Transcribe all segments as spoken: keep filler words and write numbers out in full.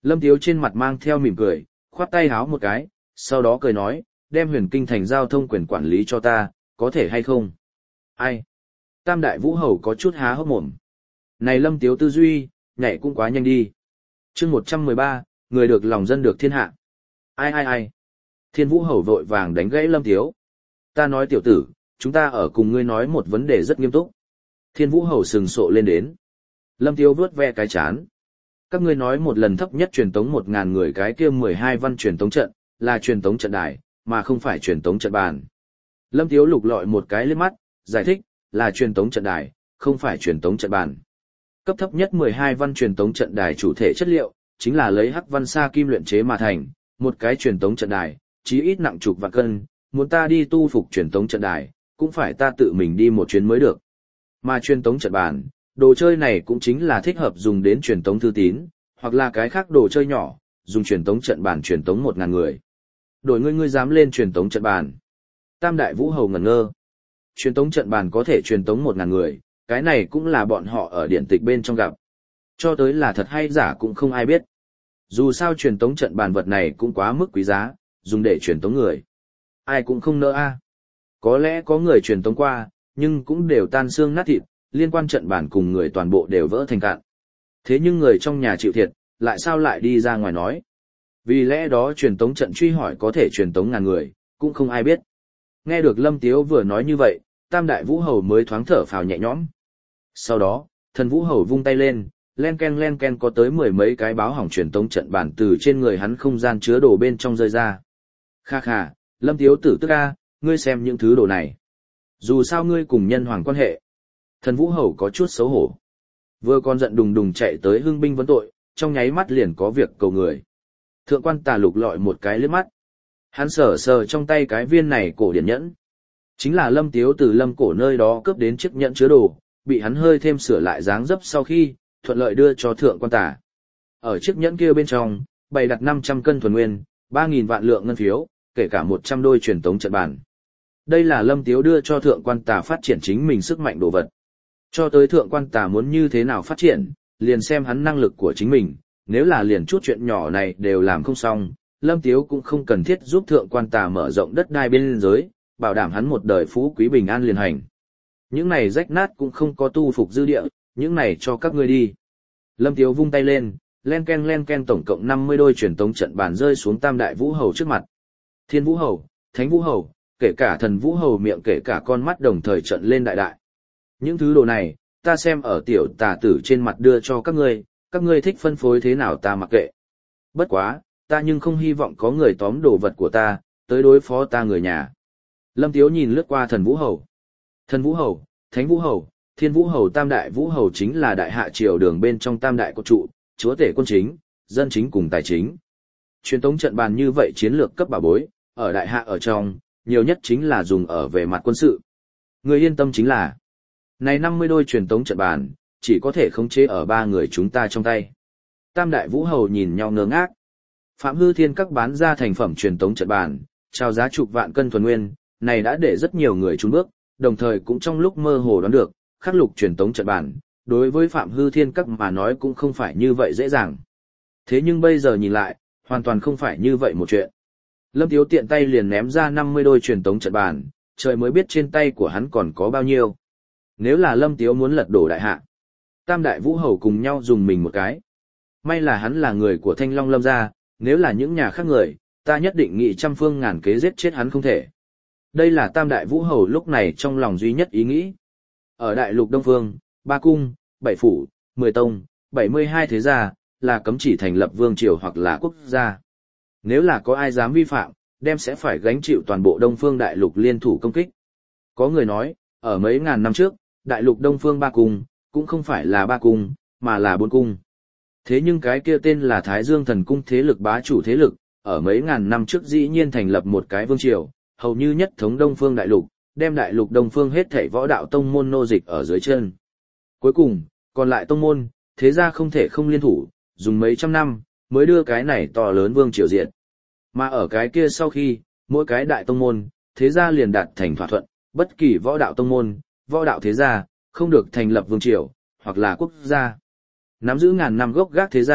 Lâm Tiếu trên mặt mang theo mỉm cười, khoát tay háo một cái, sau đó cười nói, đem huyền kinh thành giao thông quyền quản lý cho ta, có thể hay không? Ai? Tam đại vũ hầu có chút há hốc mồm. Này Lâm Tiếu tư duy, nhảy cũng quá nhanh đi. chương một trăm mười ba, người được lòng dân được thiên hạ. Ai ai ai? Thiên vũ hầu vội vàng đánh gãy Lâm Tiếu. Ta nói tiểu tử, chúng ta ở cùng ngươi nói một vấn đề rất nghiêm túc. Thiên vũ hầu sừng sộ lên đến. Lâm Tiếu vướt ve cái chán. Các ngươi nói một lần thấp nhất truyền tống một ngàn người cái kia mười hai văn truyền tống trận, là truyền tống trận đài, mà không phải truyền tống trận bàn. Lâm Tiếu lục lọi một cái liếc mắt, giải thích, là truyền tống trận đài, không phải truyền tống trận bàn. Cấp thấp nhất mười hai văn truyền tống trận đài chủ thể chất liệu, chính là lấy hắc văn sa kim luyện chế mà thành, một cái truyền tống trận đài, chí ít nặng chục vạn cân, muốn ta đi tu phục truyền tống trận đài, cũng phải ta tự mình đi một chuyến mới được. Mà truyền tống trận bàn, đồ chơi này cũng chính là thích hợp dùng đến truyền tống thư tín, hoặc là cái khác đồ chơi nhỏ, dùng truyền tống trận bàn truyền tống một ngàn người. Đổi ngươi ngươi dám lên truyền tống trận bàn. Tam đại vũ hầu ngẩn ngơ. Truyền tống trận bàn có thể truyền tống một ngàn người, cái này cũng là bọn họ ở điện tịch bên trong gặp. Cho tới là thật hay giả cũng không ai biết. Dù sao truyền tống trận bàn vật này cũng quá mức quý giá, dùng để truyền tống người. Ai cũng không nỡ a. Có lẽ có người truyền tống qua, nhưng cũng đều tan xương nát thịt, liên quan trận bàn cùng người toàn bộ đều vỡ thành cạn. Thế nhưng người trong nhà chịu thiệt, lại sao lại đi ra ngoài nói. Vì lẽ đó truyền tống trận truy hỏi có thể truyền tống ngàn người, cũng không ai biết. Nghe được Lâm Tiếu vừa nói như vậy, Tam đại vũ hầu mới thoáng thở phào nhẹ nhõm. Sau đó, thần vũ hầu vung tay lên, len ken len ken có tới mười mấy cái báo hỏng truyền tống trận bản từ trên người hắn không gian chứa đồ bên trong rơi ra. Kha kha, Lâm Tiếu tử tức a, ngươi xem những thứ đồ này. Dù sao ngươi cùng nhân hoàng quan hệ. Thần vũ hầu có chút xấu hổ. Vừa còn giận đùng đùng chạy tới hưng binh vấn tội, trong nháy mắt liền có việc cầu người. Thượng quan Tà lục lọi một cái liếc mắt. Hắn sờ sờ trong tay cái viên này cổ điển nhẫn. Chính là Lâm Tiếu từ Lâm cổ nơi đó cướp đến chiếc nhẫn chứa đồ, bị hắn hơi thêm sửa lại dáng dấp sau khi, thuận lợi đưa cho thượng quan Tà. Ở chiếc nhẫn kia bên trong, bày đặt năm trăm cân thuần nguyên, ba nghìn vạn lượng ngân phiếu, kể cả một trăm đôi truyền tống trận bàn. Đây là Lâm Tiếu đưa cho thượng quan Tà phát triển chính mình sức mạnh đồ vật. Cho tới thượng quan Tà muốn như thế nào phát triển, liền xem hắn năng lực của chính mình, nếu là liền chút chuyện nhỏ này đều làm không xong, Lâm Tiếu cũng không cần thiết giúp thượng quan Tà mở rộng đất đai bên giới, bảo đảm hắn một đời phú quý bình an liền hành. Những này rách nát cũng không có tu phục dư địa, những này cho các ngươi đi. Lâm Tiếu vung tay lên, len ken len ken tổng cộng năm mươi đôi truyền tống trận bàn rơi xuống tam đại vũ hầu trước mặt. Thiên vũ hầu, thánh vũ hầu, kể cả thần vũ hầu miệng kể cả con mắt đồng thời trận lên đại đại. Những thứ đồ này, ta xem ở tiểu tà tử trên mặt đưa cho các ngươi, các ngươi thích phân phối thế nào ta mặc kệ. Bất quá, ta nhưng không hy vọng có người tóm đồ vật của ta, tới đối phó ta người nhà. Lâm Tiếu nhìn lướt qua thần vũ hầu. Thần vũ hầu, thánh vũ hầu, thiên vũ hầu tam đại vũ hầu chính là đại hạ triều đường bên trong tam đại cột trụ, chúa tể quân chính, dân chính cùng tài chính. Truyền tống trận bàn như vậy chiến lược cấp bảo bối, ở đại hạ ở trong, nhiều nhất chính là dùng ở về mặt quân sự. Người yên tâm chính là, này năm mươi đôi truyền tống trận bàn, chỉ có thể khống chế ở ba người chúng ta trong tay. Tam đại vũ hầu nhìn nhau ngơ ngác. Phạm Hư Thiên các bán ra thành phẩm truyền tống trận bàn, trao giá chục vạn cân thuần nguyên, này đã để rất nhiều người trốn bước, đồng thời cũng trong lúc mơ hồ đoán được, khắc lục truyền tống trận bàn, đối với Phạm Hư Thiên các mà nói cũng không phải như vậy dễ dàng. Thế nhưng bây giờ nhìn lại, hoàn toàn không phải như vậy một chuyện. Lâm Tiếu tiện tay liền ném ra năm mươi đôi truyền tống trận bàn, trời mới biết trên tay của hắn còn có bao nhiêu. Nếu là Lâm Tiếu muốn lật đổ đại hạ, tam đại vũ hầu cùng nhau dùng mình một cái. May là hắn là người của Thanh Long Lâm gia, nếu là những nhà khác người, ta nhất định nghị trăm phương ngàn kế giết chết hắn không thể. Đây là tam đại vũ hầu lúc này trong lòng duy nhất ý nghĩ. Ở đại lục Đông Phương, ba cung, bảy phủ, mười tông, bảy mươi hai thế gia, là cấm chỉ thành lập vương triều hoặc là quốc gia. Nếu là có ai dám vi phạm, đem sẽ phải gánh chịu toàn bộ Đông Phương đại lục liên thủ công kích. Có người nói, ở mấy ngàn năm trước, đại lục Đông Phương ba cung, cũng không phải là ba cung, mà là bốn cung. Thế nhưng cái kia tên là Thái Dương Thần Cung thế lực bá chủ thế lực, ở mấy ngàn năm trước dĩ nhiên thành lập một cái vương triều, hầu như nhất thống Đông Phương đại lục, đem đại lục Đông Phương hết thảy võ đạo tông môn nô dịch ở dưới chân. Cuối cùng, còn lại tông môn, thế ra không thể không liên thủ, dùng mấy trăm năm, mới đưa cái này to lớn vương triều diệt. Mà ở cái kia sau khi, mỗi cái đại tông môn, thế gia liền đạt thành thỏa thuận, bất kỳ võ đạo tông môn, võ đạo thế gia, không được thành lập vương triều, hoặc là quốc gia. Nắm giữ ngàn năm gốc gác thế gia,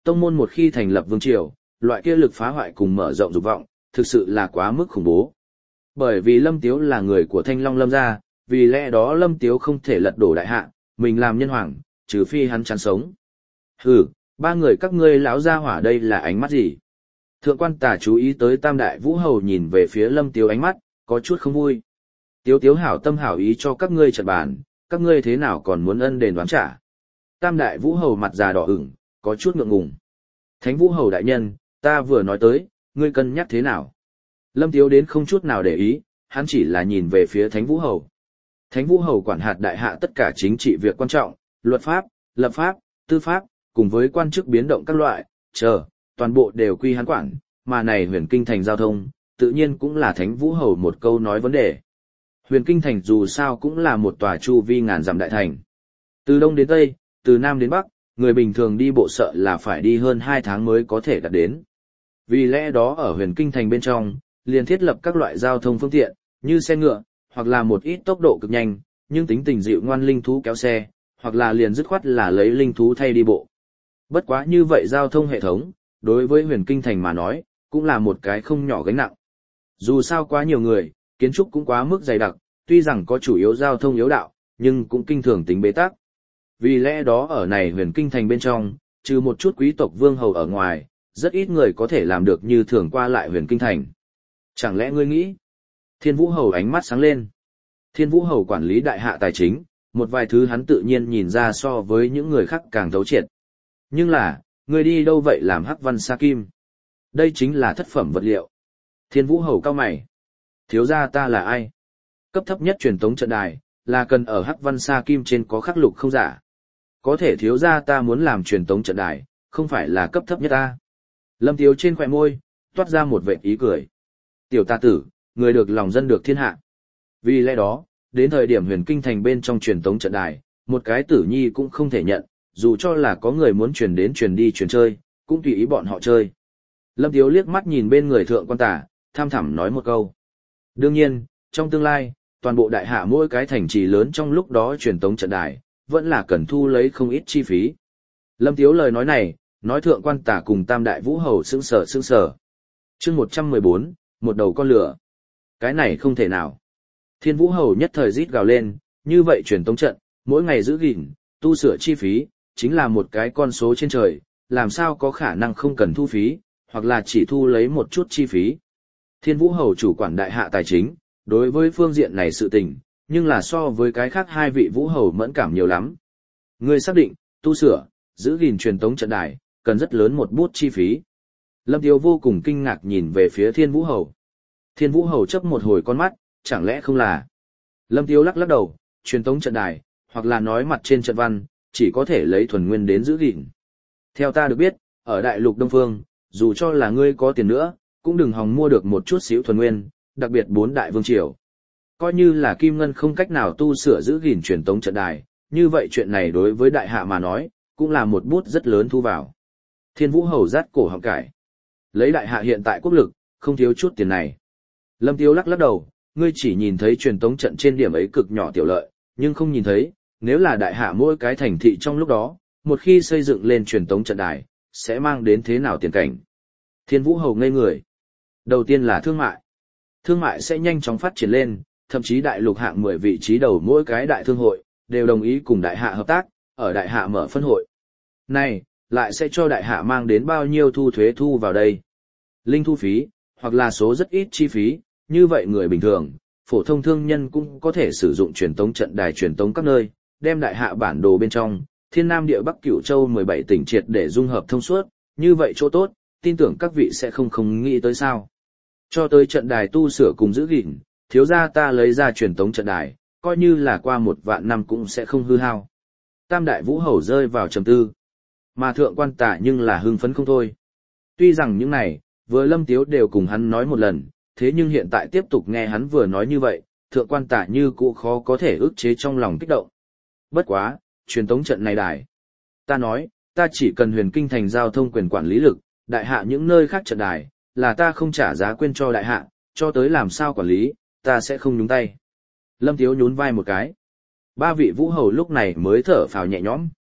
tông môn một khi thành lập vương triều, loại kia lực phá hoại cùng mở rộng dục vọng, thực sự là quá mức khủng bố. Bởi vì Lâm Tiếu là người của Thanh Long Lâm gia, vì lẽ đó Lâm Tiếu không thể lật đổ đại hạ, mình làm nhân hoàng, trừ phi hắn chán sống. Hừ, ba người các ngươi lão gia hỏa đây là ánh mắt gì? Thượng quan Tả chú ý tới Tam Đại Vũ Hầu nhìn về phía Lâm Tiếu ánh mắt, có chút không vui. Tiếu Tiếu hảo tâm hảo ý cho các ngươi trận bàn, các ngươi thế nào còn muốn ân đền đoán trả? Tam Đại Vũ Hầu mặt già đỏ ửng, có chút ngượng ngùng. Thánh Vũ Hầu đại nhân, ta vừa nói tới, ngươi cân nhắc thế nào? Lâm Tiếu đến không chút nào để ý, hắn chỉ là nhìn về phía Thánh Vũ Hầu. Thánh Vũ Hầu quản hạt đại hạ tất cả chính trị việc quan trọng, luật pháp, lập pháp, tư pháp, cùng với quan chức biến động các loại, chờ, toàn bộ đều quy hắn quản, mà này huyền kinh thành giao thông, tự nhiên cũng là Thánh Vũ Hầu một câu nói vấn đề. Huyền kinh thành dù sao cũng là một tòa chu vi ngàn dặm đại thành. Từ đông đến tây, từ nam đến bắc, người bình thường đi bộ sợ là phải đi hơn hai tháng mới có thể đạt đến. Vì lẽ đó ở huyền kinh thành bên trong, liền thiết lập các loại giao thông phương tiện, như xe ngựa, hoặc là một ít tốc độ cực nhanh, nhưng tính tình dịu ngoan linh thú kéo xe, hoặc là liền dứt khoát là lấy linh thú thay đi bộ. Bất quá như vậy giao thông hệ thống, đối với huyền kinh thành mà nói, cũng là một cái không nhỏ gánh nặng. Dù sao quá nhiều người, kiến trúc cũng quá mức dày đặc, tuy rằng có chủ yếu giao thông yếu đạo, nhưng cũng kinh thường tính bế tắc. Vì lẽ đó ở này huyền kinh thành bên trong, trừ một chút quý tộc vương hầu ở ngoài, rất ít người có thể làm được như thường qua lại huyền kinh thành. Chẳng lẽ ngươi nghĩ? Thiên Vũ Hầu ánh mắt sáng lên. Thiên Vũ Hầu quản lý đại hạ tài chính, một vài thứ hắn tự nhiên nhìn ra so với những người khác càng thấu triệt. Nhưng là, ngươi đi đâu vậy làm hắc văn sa kim? Đây chính là thất phẩm vật liệu. Thiên Vũ Hầu cao mày. Thiếu gia ta là ai? Cấp thấp nhất truyền tống trận đài, là cần ở hắc văn sa kim trên có khắc lục không giả. Có thể thiếu gia ta muốn làm truyền tống trận đài, không phải là cấp thấp nhất ta. Lâm Tiếu trên khóe môi, toát ra một vệt ý cười. Tiểu ta tử, người được lòng dân được thiên hạ. Vì lẽ đó, đến thời điểm huyền kinh thành bên trong truyền tống trận đài, một cái tử nhi cũng không thể nhận, dù cho là có người muốn truyền đến truyền đi truyền chơi, cũng tùy ý bọn họ chơi. Lâm Tiếu liếc mắt nhìn bên người thượng quan Tả, tham thẳm nói một câu. Đương nhiên, trong tương lai, toàn bộ đại hạ mỗi cái thành trì lớn trong lúc đó truyền tống trận đài, vẫn là cần thu lấy không ít chi phí. Lâm Tiếu lời nói này, nói thượng quan Tả cùng Tam Đại Vũ Hầu sững sờ sững sờ. Chương một trăm mười bốn, một đầu con lửa. Cái này không thể nào. Thiên Vũ Hầu nhất thời rít gào lên, như vậy truyền tống trận, mỗi ngày giữ gìn, tu sửa chi phí, chính là một cái con số trên trời, làm sao có khả năng không cần thu phí, hoặc là chỉ thu lấy một chút chi phí. Thiên Vũ Hầu chủ quản đại hạ tài chính, đối với phương diện này sự tình, nhưng là so với cái khác hai vị Vũ Hầu mẫn cảm nhiều lắm. Người xác định, tu sửa, giữ gìn truyền tống trận đài, cần rất lớn một bút chi phí. Lâm Tiếu vô cùng kinh ngạc nhìn về phía Thiên Vũ Hầu. Thiên Vũ Hầu chớp một hồi con mắt, chẳng lẽ không là? Lâm Tiếu lắc lắc đầu, truyền tống trận đài, hoặc là nói mặt trên trận văn, chỉ có thể lấy thuần nguyên đến giữ gìn. Theo ta được biết, ở đại lục Đông Phương, dù cho là ngươi có tiền nữa, cũng đừng hòng mua được một chút xíu thuần nguyên, đặc biệt bốn đại vương triều. Coi như là Kim Ngân không cách nào tu sửa giữ gìn truyền tống trận đài, như vậy chuyện này đối với đại hạ mà nói, cũng là một bút rất lớn thu vào. Thiên Vũ Hầu rát cổ họng cải. Lấy đại hạ hiện tại quốc lực, không thiếu chút tiền này. Lâm Tiếu lắc lắc đầu, ngươi chỉ nhìn thấy truyền tống trận trên điểm ấy cực nhỏ tiểu lợi, nhưng không nhìn thấy, nếu là đại hạ mỗi cái thành thị trong lúc đó, một khi xây dựng lên truyền tống trận đài, sẽ mang đến thế nào tiền cảnh. Thiên Vũ Hầu ngây người. Đầu tiên là thương mại. Thương mại sẽ nhanh chóng phát triển lên, thậm chí đại lục hạng mười vị trí đầu mỗi cái đại thương hội, đều đồng ý cùng đại hạ hợp tác, ở đại hạ mở phân hội. Này, lại sẽ cho đại hạ mang đến bao nhiêu thu thuế thu vào đây. Linh thu phí, hoặc là số rất ít chi phí, như vậy người bình thường, phổ thông thương nhân cũng có thể sử dụng truyền tống trận đài truyền tống các nơi, đem đại hạ bản đồ bên trong, thiên nam địa bắc cửu châu mười bảy tỉnh triệt để dung hợp thông suốt, như vậy chỗ tốt, tin tưởng các vị sẽ không không nghĩ tới sao. Cho tới trận đài tu sửa cùng giữ gìn, thiếu gia ta lấy ra truyền tống trận đài, coi như là qua một vạn năm cũng sẽ không hư hao. Tam Đại Vũ Hầu rơi vào trầm tư, mà thượng quan Tả nhưng là hưng phấn không thôi. Tuy rằng những này, vừa Lâm Tiếu đều cùng hắn nói một lần, thế nhưng hiện tại tiếp tục nghe hắn vừa nói như vậy, thượng quan Tả như cũ khó có thể ức chế trong lòng kích động. Bất quá, truyền tống trận này đài. Ta nói, ta chỉ cần huyền kinh thành giao thông quyền quản lý lực, đại hạ những nơi khác trận đài, là ta không trả giá quên cho đại hạ, cho tới làm sao quản lý, ta sẽ không nhúng tay. Lâm Tiếu nhún vai một cái. Ba vị Vũ Hầu lúc này mới thở phào nhẹ nhõm.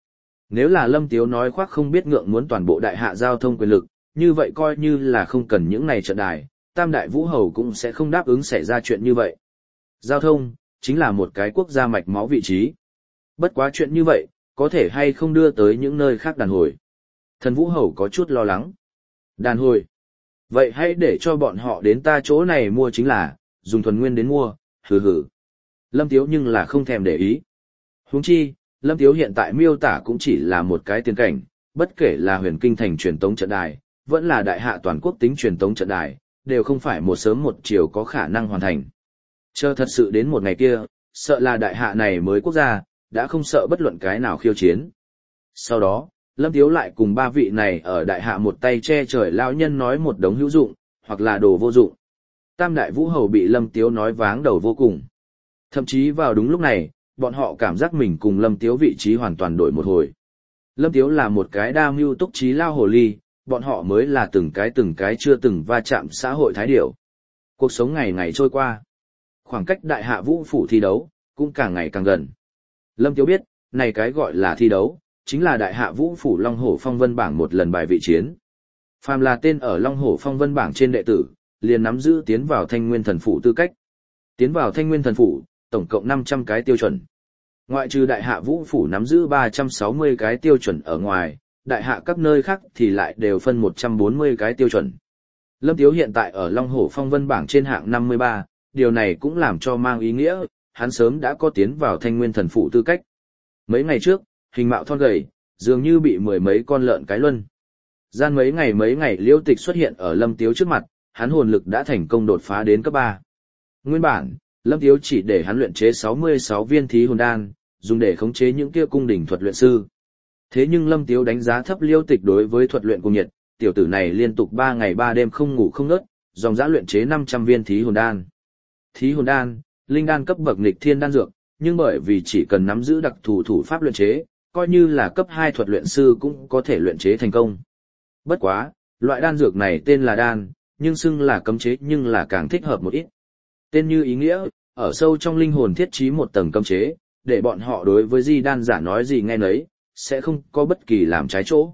Nếu là Lâm Tiếu nói khoác không biết ngượng muốn toàn bộ đại hạ giao thông quyền lực, như vậy coi như là không cần những này trận đài, Tam Đại Vũ Hầu cũng sẽ không đáp ứng xảy ra chuyện như vậy. Giao thông, chính là một cái quốc gia mạch máu vị trí. Bất quá chuyện như vậy, có thể hay không đưa tới những nơi khác đàn hồi. Thần Vũ Hầu có chút lo lắng. Đàn hồi. Vậy hãy để cho bọn họ đến ta chỗ này mua chính là, dùng thuần nguyên đến mua, hừ hừ. Lâm Tiếu nhưng là không thèm để ý. Huống chi, Lâm Tiếu hiện tại miêu tả cũng chỉ là một cái tiền cảnh, bất kể là huyền kinh thành truyền tống trận đài, vẫn là đại hạ toàn quốc tính truyền tống trận đài, đều không phải một sớm một chiều có khả năng hoàn thành. Chờ thật sự đến một ngày kia, sợ là đại hạ này mới quốc gia, đã không sợ bất luận cái nào khiêu chiến. Sau đó, Lâm Tiếu lại cùng ba vị này ở đại hạ một tay che trời lão nhân nói một đống hữu dụng, hoặc là đồ vô dụng. Tam Đại Vũ Hầu bị Lâm Tiếu nói váng đầu vô cùng. Thậm chí vào đúng lúc này, bọn họ cảm giác mình cùng Lâm Tiếu vị trí hoàn toàn đổi một hồi. Lâm Tiếu là một cái đa mưu túc trí lao hồ ly, bọn họ mới là từng cái từng cái chưa từng va chạm xã hội thái điểu. Cuộc sống ngày ngày trôi qua. Khoảng cách đại hạ vũ phủ thi đấu, cũng càng ngày càng gần. Lâm Tiếu biết, này cái gọi là thi đấu, chính là đại hạ vũ phủ Long Hổ Phong Vân bảng một lần bài vị chiến. Phàm là tên ở Long Hổ Phong Vân bảng trên đệ tử, liền nắm giữ tiến vào Thanh Nguyên Thần Phủ tư cách. Tiến vào Thanh Nguyên Thần Phủ, tổng cộng năm trăm cái tiêu chuẩn. Ngoại trừ đại hạ vũ phủ nắm giữ ba trăm sáu mươi cái tiêu chuẩn ở ngoài, đại hạ các nơi khác thì lại đều phân một trăm bốn mươi cái tiêu chuẩn. Lâm Tiếu hiện tại ở Long Hổ Phong Vân bảng trên hạng năm mươi ba, điều này cũng làm cho mang ý nghĩa, hắn sớm đã có tiến vào Thanh Nguyên Thần Phủ tư cách. Mấy ngày trước, hình mạo thon gầy, dường như bị mười mấy con lợn cái luân. Gian mấy ngày mấy ngày Liêu Tịch xuất hiện ở Lâm Tiếu trước mặt, hắn hồn lực đã thành công đột phá đến cấp ba. Nguyên bản, Lâm Tiếu chỉ để hắn luyện chế sáu mươi sáu viên thí hồn đan, dùng để khống chế những kia cung đình thuật luyện sư. Thế nhưng Lâm Tiếu đánh giá thấp Liêu Tịch đối với thuật luyện cùng nhiệt, tiểu tử này liên tục ba ngày ba đêm không ngủ không ngớt, dòng dã luyện chế năm trăm viên thí hồn đan. Thí hồn đan, linh đan cấp bậc nghịch thiên đan dược, nhưng bởi vì chỉ cần nắm giữ đặc thù thủ pháp luyện chế, coi như là cấp hai thuật luyện sư cũng có thể luyện chế thành công. Bất quá, loại đan dược này tên là đan, nhưng xưng là cấm chế nhưng là càng thích hợp một ít. Tên như ý nghĩa, ở sâu trong linh hồn thiết trí một tầng cấm chế, để bọn họ đối với di đan giả nói gì nghe nấy, sẽ không có bất kỳ làm trái chỗ.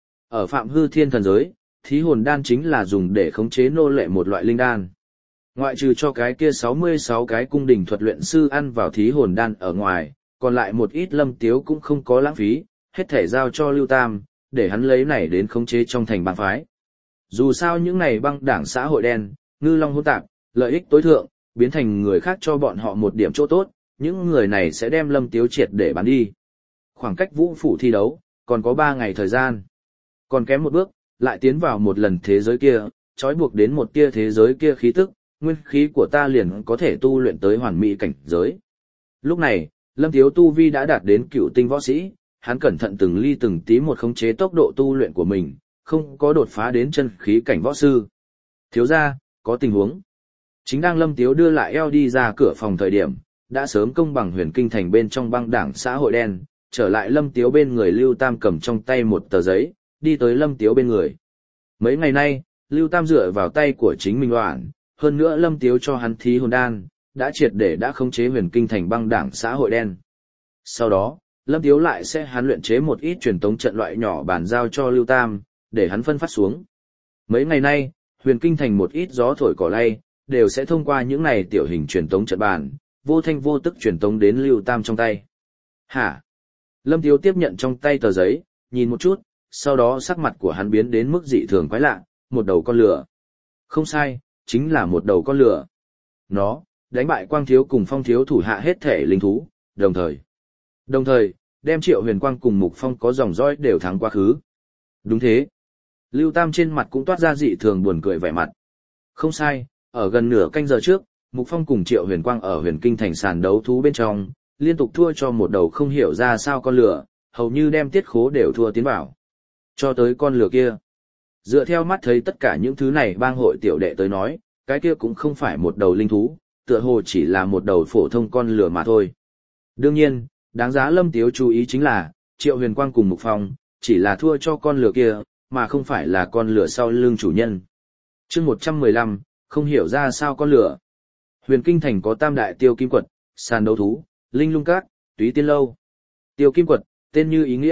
Ở Phạm Hư Thiên thần giới, thí hồn đan chính là dùng để khống chế nô lệ một loại linh đan. Ngoại trừ cho cái kia sáu mươi sáu cái cung đình thuật luyện sư ăn vào thí hồn đan ở ngoài, còn lại một ít Lâm Tiếu cũng không có lãng phí, hết thể giao cho Lưu Tam, để hắn lấy này đến khống chế trong thành bang phái. Dù sao những này băng đảng xã hội đen, ngư long hỗn tạp, lợi ích tối thượng, biến thành người khác cho bọn họ một điểm chỗ tốt, những người này sẽ đem Lâm Tiếu triệt để bán đi. Khoảng cách vũ phủ thi đấu, còn có ba ngày thời gian. Còn kém một bước, lại tiến vào một lần thế giới kia, trói buộc đến một tia thế giới kia khí tức, nguyên khí của ta liền có thể tu luyện tới hoàn mỹ cảnh giới. Lúc này, Lâm Tiếu tu vi đã đạt đến cựu tinh võ sĩ, hắn cẩn thận từng ly từng tí một khống chế tốc độ tu luyện của mình, không có đột phá đến chân khí cảnh võ sư. Thiếu ra, có tình huống. Chính đang Lâm Tiếu đưa lại eo đi ra cửa phòng thời điểm, đã sớm công bằng huyền kinh thành bên trong băng đảng xã hội đen, trở lại Lâm Tiếu bên người Lưu Tam cầm trong tay một tờ giấy, đi tới Lâm Tiếu bên người. Mấy ngày nay, Lưu Tam dựa vào tay của chính mình hoảng, hơn nữa Lâm Tiếu cho hắn thí hồn đan, đã triệt để đã khống chế huyền kinh thành băng đảng xã hội đen. Sau đó, Lâm Tiếu lại sẽ hắn luyện chế một ít truyền tống trận loại nhỏ bàn giao cho Lưu Tam, để hắn phân phát xuống. Mấy ngày nay, huyền kinh thành một ít gió thổi cỏ lay, đều sẽ thông qua những này tiểu hình truyền tống trận bàn, vô thanh vô tức truyền tống đến Lưu Tam trong tay. Hả? Lâm Tiếu tiếp nhận trong tay tờ giấy, nhìn một chút, sau đó sắc mặt của hắn biến đến mức dị thường quái lạ, một đầu con lửa. Không sai, chính là một đầu con lửa. Nó, đánh bại Quang Thiếu cùng Phong Thiếu thủ hạ hết thể linh thú, đồng thời. Đồng thời, đem Triệu Huyền Quang cùng Mục Phong có dòng dõi đều thắng quá khứ. Đúng thế. Lưu Tam trên mặt cũng toát ra dị thường buồn cười vẻ mặt. Không sai, ở gần nửa canh giờ trước, Mục Phong cùng Triệu Huyền Quang ở huyền kinh thành sàn đấu thú bên trong, liên tục thua cho một đầu không hiểu ra sao con lửa, hầu như đem tiết khố đều thua tiến vào. Cho tới con lửa kia. Dựa theo mắt thấy tất cả những thứ này bang hội tiểu đệ tới nói, cái kia cũng không phải một đầu linh thú, tựa hồ chỉ là một đầu phổ thông con lửa mà thôi. Đương nhiên, đáng giá Lâm Tiếu chú ý chính là, Triệu Huyền Quang cùng Mục Phong, chỉ là thua cho con lửa kia, mà không phải là con lửa sau lưng chủ nhân. chương một trăm mười lăm, không hiểu ra sao con lửa. Huyền Kinh Thành có tam đại tiêu kim quật, sàn đấu thú, linh lung các, túy tiên lâu. Tiêu kim quật, tên như ý nghĩa,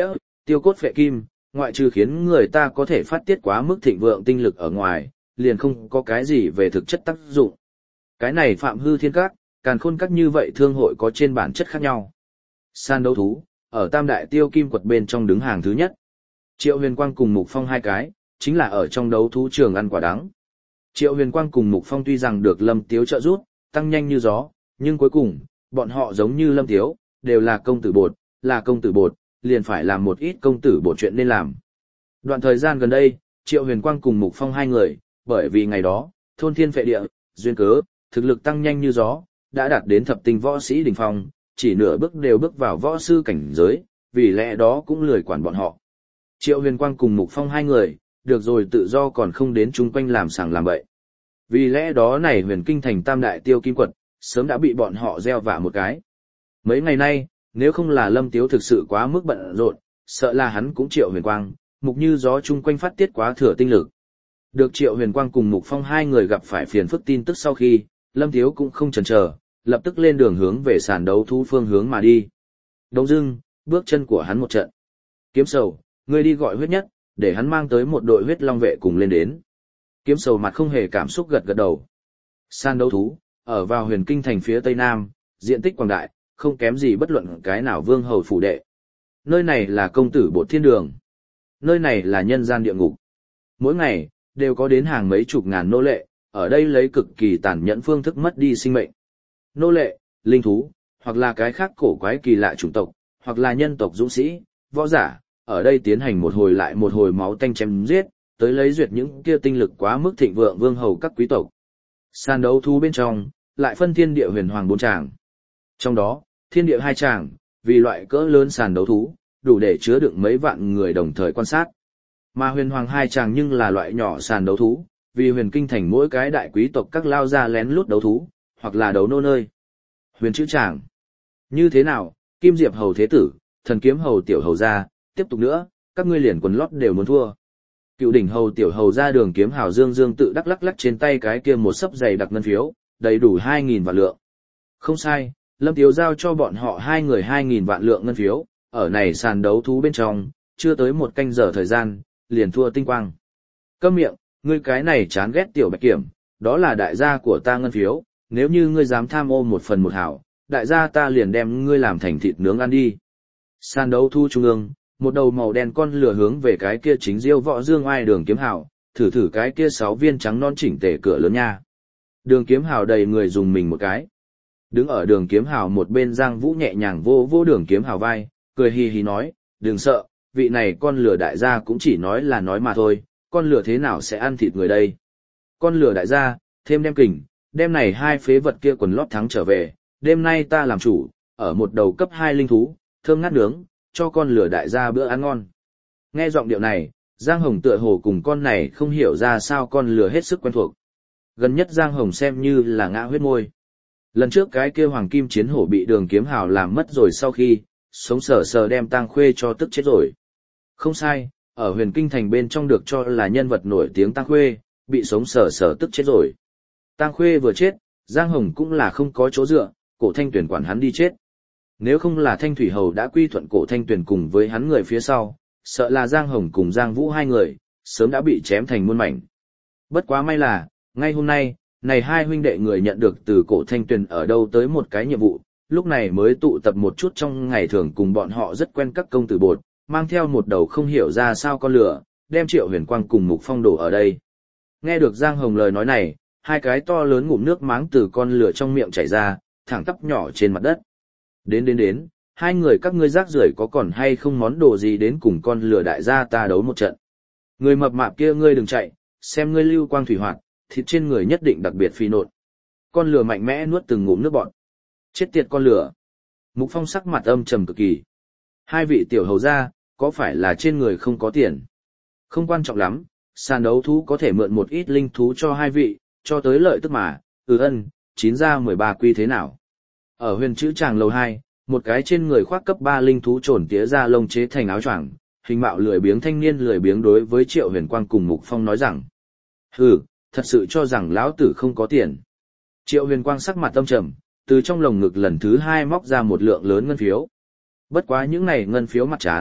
Tiêu cốt phệ kim, ngoại trừ khiến người ta có thể phát tiết quá mức thịnh vượng tinh lực ở ngoài, liền không có cái gì về thực chất tác dụng. Cái này Phạm Hư Thiên Các, Càn Khôn Các như vậy thương hội có trên bản chất khác nhau. Sàn đấu thú, ở Tam Đại Tiêu Kim Quật bên trong đứng hàng thứ nhất. Triệu Huyền Quang cùng Mục Phong hai cái, chính là ở trong đấu thú trường ăn quả đắng. Triệu Huyền Quang cùng Mục Phong tuy rằng được Lâm Tiếu trợ giúp, tăng nhanh như gió, nhưng cuối cùng, bọn họ giống như Lâm Tiếu, đều là công tử bột, là công tử bột, liền phải làm một ít công tử bột chuyện nên làm. Đoạn thời gian gần đây, Triệu Huyền Quang cùng Mục Phong hai người, bởi vì ngày đó, thôn thiên phệ địa, duyên cớ, thực lực tăng nhanh như gió, đã đạt đến thập tinh võ sĩ đỉnh phong, chỉ nửa bước đều bước vào võ sư cảnh giới, vì lẽ đó cũng lười quản bọn họ. Triệu Huyền Quang cùng Mục Phong hai người, được rồi tự do còn không đến chung quanh làm sàng làm bậy. Vì lẽ đó này Huyền Kinh thành Tam Đại Tiêu Kim Quật, sớm đã bị bọn họ gieo vạ một cái. Mấy ngày nay, nếu không là Lâm Tiếu thực sự quá mức bận rộn, sợ là hắn cũng Triệu Huyền Quang, Mục như gió chung quanh phát tiết quá thừa tinh lực. Được Triệu Huyền Quang cùng Mục Phong hai người gặp phải phiền phức tin tức sau khi, Lâm Tiếu cũng không chần chờ, lập tức lên đường hướng về sàn đấu thú phương hướng mà đi. Đông dưng, bước chân của hắn một trận. Kiếm Sầu, ngươi đi gọi huyết nhất, để hắn mang tới một đội huyết long vệ cùng lên đến. Kiếm Sầu mặt không hề cảm xúc gật gật đầu. Sàn đấu thú, ở vào Huyền Kinh thành phía tây nam, diện tích quảng đại, không kém gì bất luận cái nào vương hầu phủ đệ. Nơi này là công tử bột thiên đường. Nơi này là nhân gian địa ngục. Mỗi ngày, đều có đến hàng mấy chục ngàn nô lệ, ở đây lấy cực kỳ tàn nhẫn phương thức mất đi sinh mệnh. Nô lệ, linh thú, hoặc là cái khác cổ quái kỳ lạ chủng tộc, hoặc là nhân tộc dũng sĩ, võ giả, ở đây tiến hành một hồi lại một hồi máu tanh chém giết, tới lấy duyệt những kia tinh lực quá mức thịnh vượng vương hầu các quý tộc. Sàn đấu thú bên trong, lại phân thiên địa huyền hoàng bốn tràng. Trong đó, thiên địa hai tràng, vì loại cỡ lớn sàn đấu thú, đủ để chứa đựng mấy vạn người đồng thời quan sát. Mà huyền hoàng hai tràng nhưng là loại nhỏ sàn đấu thú, vì huyền kinh thành mỗi cái đại quý tộc các lao ra lén lút đấu thú, hoặc là đấu nô nơi. Huyền chữ tràng. Như thế nào, Kim Diệp hầu thế tử, thần kiếm hầu tiểu hầu ra, tiếp tục nữa, các ngươi liền quần lót đều muốn thua. Cựu đỉnh hầu tiểu hầu ra Đường Kiếm hào dương dương tự đắc lắc lắc trên tay cái kia một sấp dày đặc ngân phiếu, đầy đủ hai nghìn vạn lượng. Không sai, Lâm Tiếu giao cho bọn họ hai người hai nghìn vạn lượng ngân phiếu, ở này sàn đấu thú bên trong, chưa tới một canh giờ thời gian, liền thua tinh quang. Câm miệng, ngươi cái này chán ghét tiểu bạch kiểm, đó là đại gia của ta ngân phiếu, nếu như ngươi dám tham ô một phần một hảo, đại gia ta liền đem ngươi làm thành thịt nướng ăn đi. Sàn đấu thú trung ương, một đầu màu đen con lửa hướng về cái kia chính diêu võ dương oai Đường Kiếm hào, thử thử cái kia sáu viên trắng non chỉnh tề cửa lớn nha. Đường Kiếm hào đầy người dùng mình một cái. Đứng ở Đường Kiếm hào một bên Giang Vũ nhẹ nhàng vô vô Đường Kiếm hào vai, cười hì hì nói, đừng sợ, vị này con lửa đại gia cũng chỉ nói là nói mà thôi, con lửa thế nào sẽ ăn thịt người đây. Con lửa đại gia, thêm đem kình, đem này hai phế vật kia quần lót thắng trở về, đêm nay ta làm chủ, ở một đầu cấp hai linh thú, thơm ngát nướng, cho con lửa đại gia bữa ăn ngon. Nghe giọng điệu này, Giang Hồng tựa hồ cùng con này không hiểu ra sao con lửa hết sức quen thuộc. Gần nhất Giang Hồng xem như là ngã huyết môi. Lần trước cái kia hoàng kim chiến hổ bị Đường Kiếm hào làm mất rồi sau khi, sống sờ sờ đem Tang Khuê cho tức chết rồi. Không sai, ở huyền kinh thành bên trong được cho là nhân vật nổi tiếng Tang Khuê, bị sống sờ sờ tức chết rồi. Tang Khuê vừa chết, Giang Hồng cũng là không có chỗ dựa, Cổ Thanh Tuyền quản hắn đi chết. Nếu không là Thanh Thủy Hầu đã quy thuận Cổ Thanh Tuyền cùng với hắn người phía sau, sợ là Giang Hồng cùng Giang Vũ hai người, sớm đã bị chém thành muôn mảnh. Bất quá may là, ngay hôm nay, này hai huynh đệ người nhận được từ Cổ Thanh Tuyền ở đâu tới một cái nhiệm vụ, lúc này mới tụ tập một chút trong ngày thường cùng bọn họ rất quen các công tử bột, mang theo một đầu không hiểu ra sao con lửa, đem Triệu Huyền Quang cùng Mục Phong đổ ở đây. Nghe được Giang Hồng lời nói này, hai cái to lớn ngụm nước máng từ con lửa trong miệng chảy ra, thẳng tắp nhỏ trên mặt đất. Đến đến đến, hai người các ngươi rác rưởi có còn hay không món đồ gì đến cùng con lửa đại gia ta đấu một trận. Người mập mạp kia ngươi đừng chạy, xem ngươi lưu quang thủy hoạt, thịt trên người nhất định đặc biệt phi nộn. Con lửa mạnh mẽ nuốt từng ngụm nước bọt. Chết tiệt con lửa. Mục Phong sắc mặt âm trầm cực kỳ. Hai vị tiểu hầu gia, có phải là trên người không có tiền? Không quan trọng lắm, sàn đấu thú có thể mượn một ít linh thú cho hai vị, cho tới lợi tức mà, ừ ân, chín ra mười ba quy thế nào? Ở huyền chữ tràng lầu hai, một cái trên người khoác cấp ba linh thú trồn tía ra lông chế thành áo choàng, hình mạo lười biếng thanh niên lười biếng đối với Triệu Huyền Quang cùng Mục Phong nói rằng: "Hừ, thật sự cho rằng lão tử không có tiền." Triệu Huyền Quang sắc mặt âm trầm, từ trong lồng ngực lần thứ hai móc ra một lượng lớn ngân phiếu. Bất quá những này ngân phiếu mặt chán,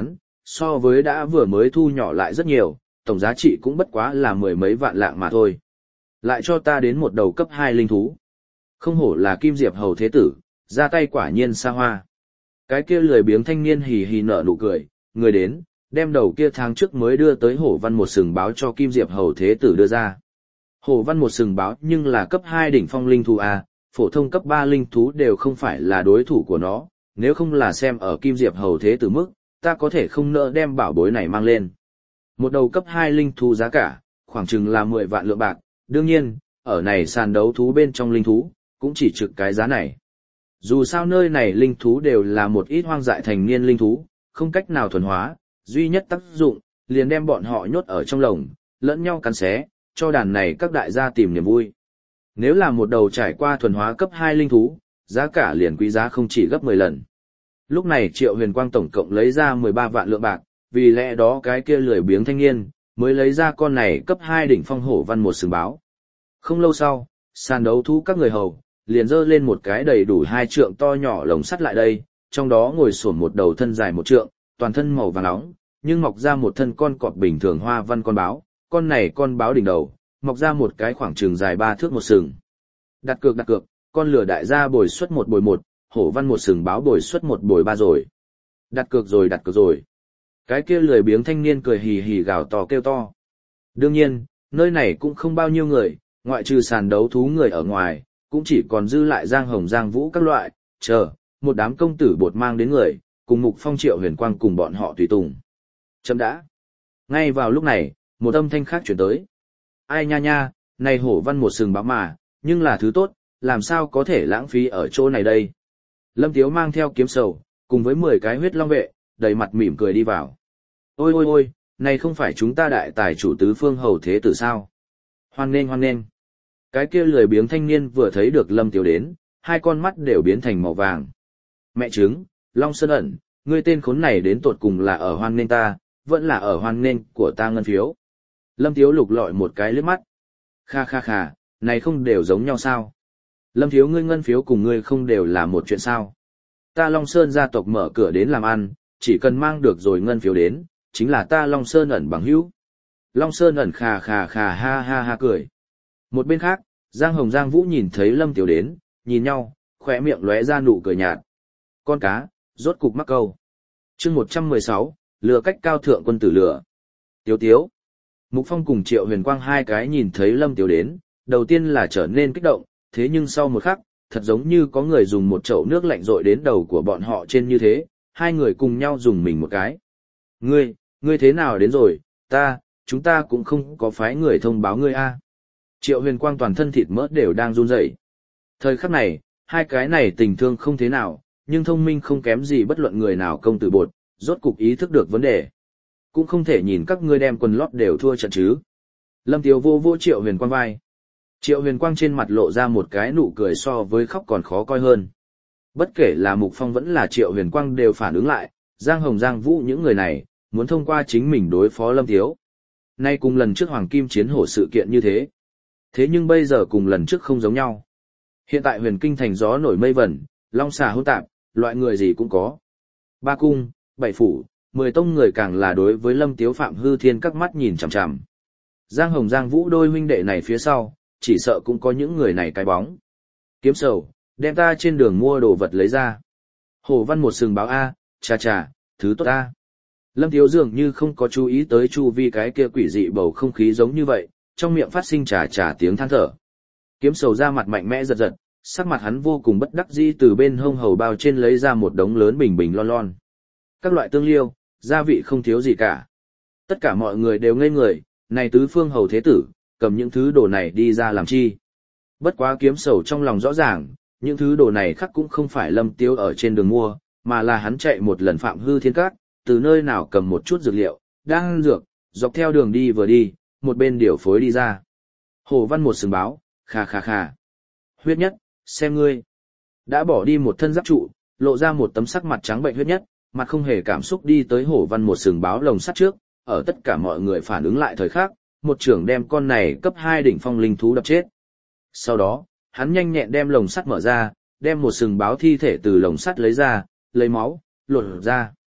so với đã vừa mới thu nhỏ lại rất nhiều, tổng giá trị cũng bất quá là mười mấy vạn lạng mà thôi. Lại cho ta đến một đầu cấp hai linh thú. Không hổ là Kim Diệp Hầu Thế Tử, ra tay quả nhiên xa hoa. Cái kia lười biếng thanh niên hì hì nở nụ cười, người đến, đem đầu kia tháng trước mới đưa tới Hổ Văn một sừng báo cho Kim Diệp Hầu Thế Tử đưa ra. Hổ Văn một sừng báo nhưng là cấp hai đỉnh phong linh thú A, phổ thông cấp ba linh thú đều không phải là đối thủ của nó, nếu không là xem ở Kim Diệp Hầu Thế Tử mức, ta có thể không nỡ đem bảo bối này mang lên. Một đầu cấp hai linh thú giá cả, khoảng chừng là mười vạn lượng bạc, đương nhiên, ở này sàn đấu thú bên trong linh thú, cũng chỉ trực cái giá này. Dù sao nơi này linh thú đều là một ít hoang dại thành niên linh thú, không cách nào thuần hóa, duy nhất tác dụng, liền đem bọn họ nhốt ở trong lồng, lẫn nhau cắn xé, cho đàn này các đại gia tìm niềm vui. Nếu là một đầu trải qua thuần hóa cấp hai linh thú, giá cả liền quý giá không chỉ gấp mười lần. Lúc này Triệu Huyền Quang tổng cộng lấy ra mười ba vạn lượng bạc, vì lẽ đó cái kia lười biếng thanh niên, mới lấy ra con này cấp hai đỉnh phong Hổ Văn một sừng báo. Không lâu sau, sàn đấu thú các người hầu, liền dơ lên một cái đầy đủ hai trượng to nhỏ lồng sắt lại đây, trong đó ngồi xổm một đầu thân dài một trượng, toàn thân màu vàng nóng, nhưng mọc ra một thân con cọp bình thường hoa văn con báo, con này con báo đỉnh đầu, mọc ra một cái khoảng trường dài ba thước một sừng. Đặt cược đặt cược, con lửa đại gia bồi suất một bồi một, Hổ Văn một sừng báo bồi suất một bồi ba rồi. Đặt cược rồi đặt cược rồi. Cái kia lười biếng thanh niên cười hì hì gào to kêu to. Đương nhiên, nơi này cũng không bao nhiêu người, ngoại trừ sàn đấu thú người ở ngoài, cũng chỉ còn dư lại Giang Hồng Giang Vũ các loại, chờ, một đám công tử bột mang đến người, cùng Mục Phong Triệu Huyền Quang cùng bọn họ tùy tùng. Chấm đã. Ngay vào lúc này, một âm thanh khác chuyển tới. Ai nha nha, này Hổ Văn một sừng báo mà, nhưng là thứ tốt, làm sao có thể lãng phí ở chỗ này đây. Lâm Tiếu mang theo kiếm sầu, cùng với mười cái huyết long vệ, đầy mặt mỉm cười đi vào. Ôi ôi ôi, này không phải chúng ta đại tài chủ tứ phương hầu thế tử sao? Hoan nghênh hoan nghênh. Cái kia lười biếng thanh niên vừa thấy được Lâm Tiếu đến, hai con mắt đều biến thành màu vàng. Mẹ chứng, Long Sơn ẩn, ngươi tên khốn này đến tột cùng là ở hoan nghênh ta, vẫn là ở hoan nghênh của ta ngân phiếu. Lâm Tiếu lục lọi một cái liếc mắt. Kha kha kha, này không đều giống nhau sao? Lâm Thiếu ngươi ngân phiếu cùng ngươi không đều là một chuyện sao? Ta Long Sơn gia tộc mở cửa đến làm ăn, chỉ cần mang được rồi ngân phiếu đến, chính là ta Long Sơn ẩn bằng hữu. Long Sơn ẩn khà khà khà ha ha ha cười. Một bên khác, Giang Hồng Giang Vũ nhìn thấy Lâm Tiếu đến, nhìn nhau, khỏe miệng lóe ra nụ cười nhạt. Con cá, rốt cục mắc câu. chương một trăm mười sáu, lừa cách cao thượng quân tử lừa. Tiếu Tiếu. Mục Phong cùng Triệu Huyền Quang hai cái nhìn thấy Lâm Tiếu đến, đầu tiên là trở nên kích động, thế nhưng sau một khắc, thật giống như có người dùng một chậu nước lạnh rội đến đầu của bọn họ trên như thế, hai người cùng nhau dùng mình một cái. Ngươi, ngươi thế nào đến rồi, ta, chúng ta cũng không có phái người thông báo ngươi a. Triệu Huyền Quang toàn thân thịt mỡ đều đang run rẩy. Thời khắc này, hai cái này tình thương không thế nào, nhưng thông minh không kém gì bất luận người nào công tử bột, rốt cục ý thức được vấn đề. Cũng không thể nhìn các ngươi đem quần lót đều thua trận chứ. Lâm Tiếu vô vô Triệu Huyền Quang vai. Triệu Huyền Quang trên mặt lộ ra một cái nụ cười so với khóc còn khó coi hơn. Bất kể là Mục Phong vẫn là Triệu Huyền Quang đều phản ứng lại, Giang Hồng Giang Vũ những người này, muốn thông qua chính mình đối phó Lâm Tiếu. Nay cùng lần trước Hoàng Kim Chiến Hổ sự kiện như thế. Thế nhưng bây giờ cùng lần trước không giống nhau. Hiện tại huyền kinh thành gió nổi mây vẩn, long xà hỗn tạp, loại người gì cũng có. Ba cung, bảy phủ, mười tông người càng là đối với Lâm Tiếu Phạm Hư Thiên các mắt nhìn chằm chằm. Giang Hồng Giang Vũ đôi huynh đệ này phía sau, chỉ sợ cũng có những người này cái bóng. Kiếm sầu, đem ta trên đường mua đồ vật lấy ra. Hồ Văn một sừng báo A, chà chà, thứ tốt A. Lâm Tiếu dường như không có chú ý tới chu vi cái kia quỷ dị bầu không khí giống như vậy, trong miệng phát sinh chà chà tiếng than thở. Kiếm sầu ra mặt mạnh mẽ giật giật, sắc mặt hắn vô cùng bất đắc dĩ từ bên hông hầu bao trên lấy ra một đống lớn bình bình lon lon. Các loại tương liêu, gia vị không thiếu gì cả. Tất cả mọi người đều ngây người, này tứ phương hầu thế tử, cầm những thứ đồ này đi ra làm chi. Bất quá kiếm sầu trong lòng rõ ràng, những thứ đồ này khác cũng không phải Lâm Tiếu ở trên đường mua, mà là hắn chạy một lần Phạm Hư Thiên Các, từ nơi nào cầm một chút dược liệu, đang ăn dược, dọc theo đường đi vừa đi, một bên điều phối đi ra. Hồ Văn một sừng báo, khà khà khà. Huyết Nhất, xem ngươi. Đã bỏ đi một thân giáp trụ, lộ ra một tấm sắc mặt trắng bệnh Huyết Nhất, mặt không hề cảm xúc đi tới Hổ Văn một sừng báo lồng sắt trước, ở tất cả mọi người phản ứng lại thời khắc, một trưởng đem con này cấp hai đỉnh phong linh thú đập chết. Sau đó, hắn nhanh nhẹn đem lồng sắt mở ra, đem một sừng báo thi thể từ lồng sắt lấy ra, lấy máu, lột ra.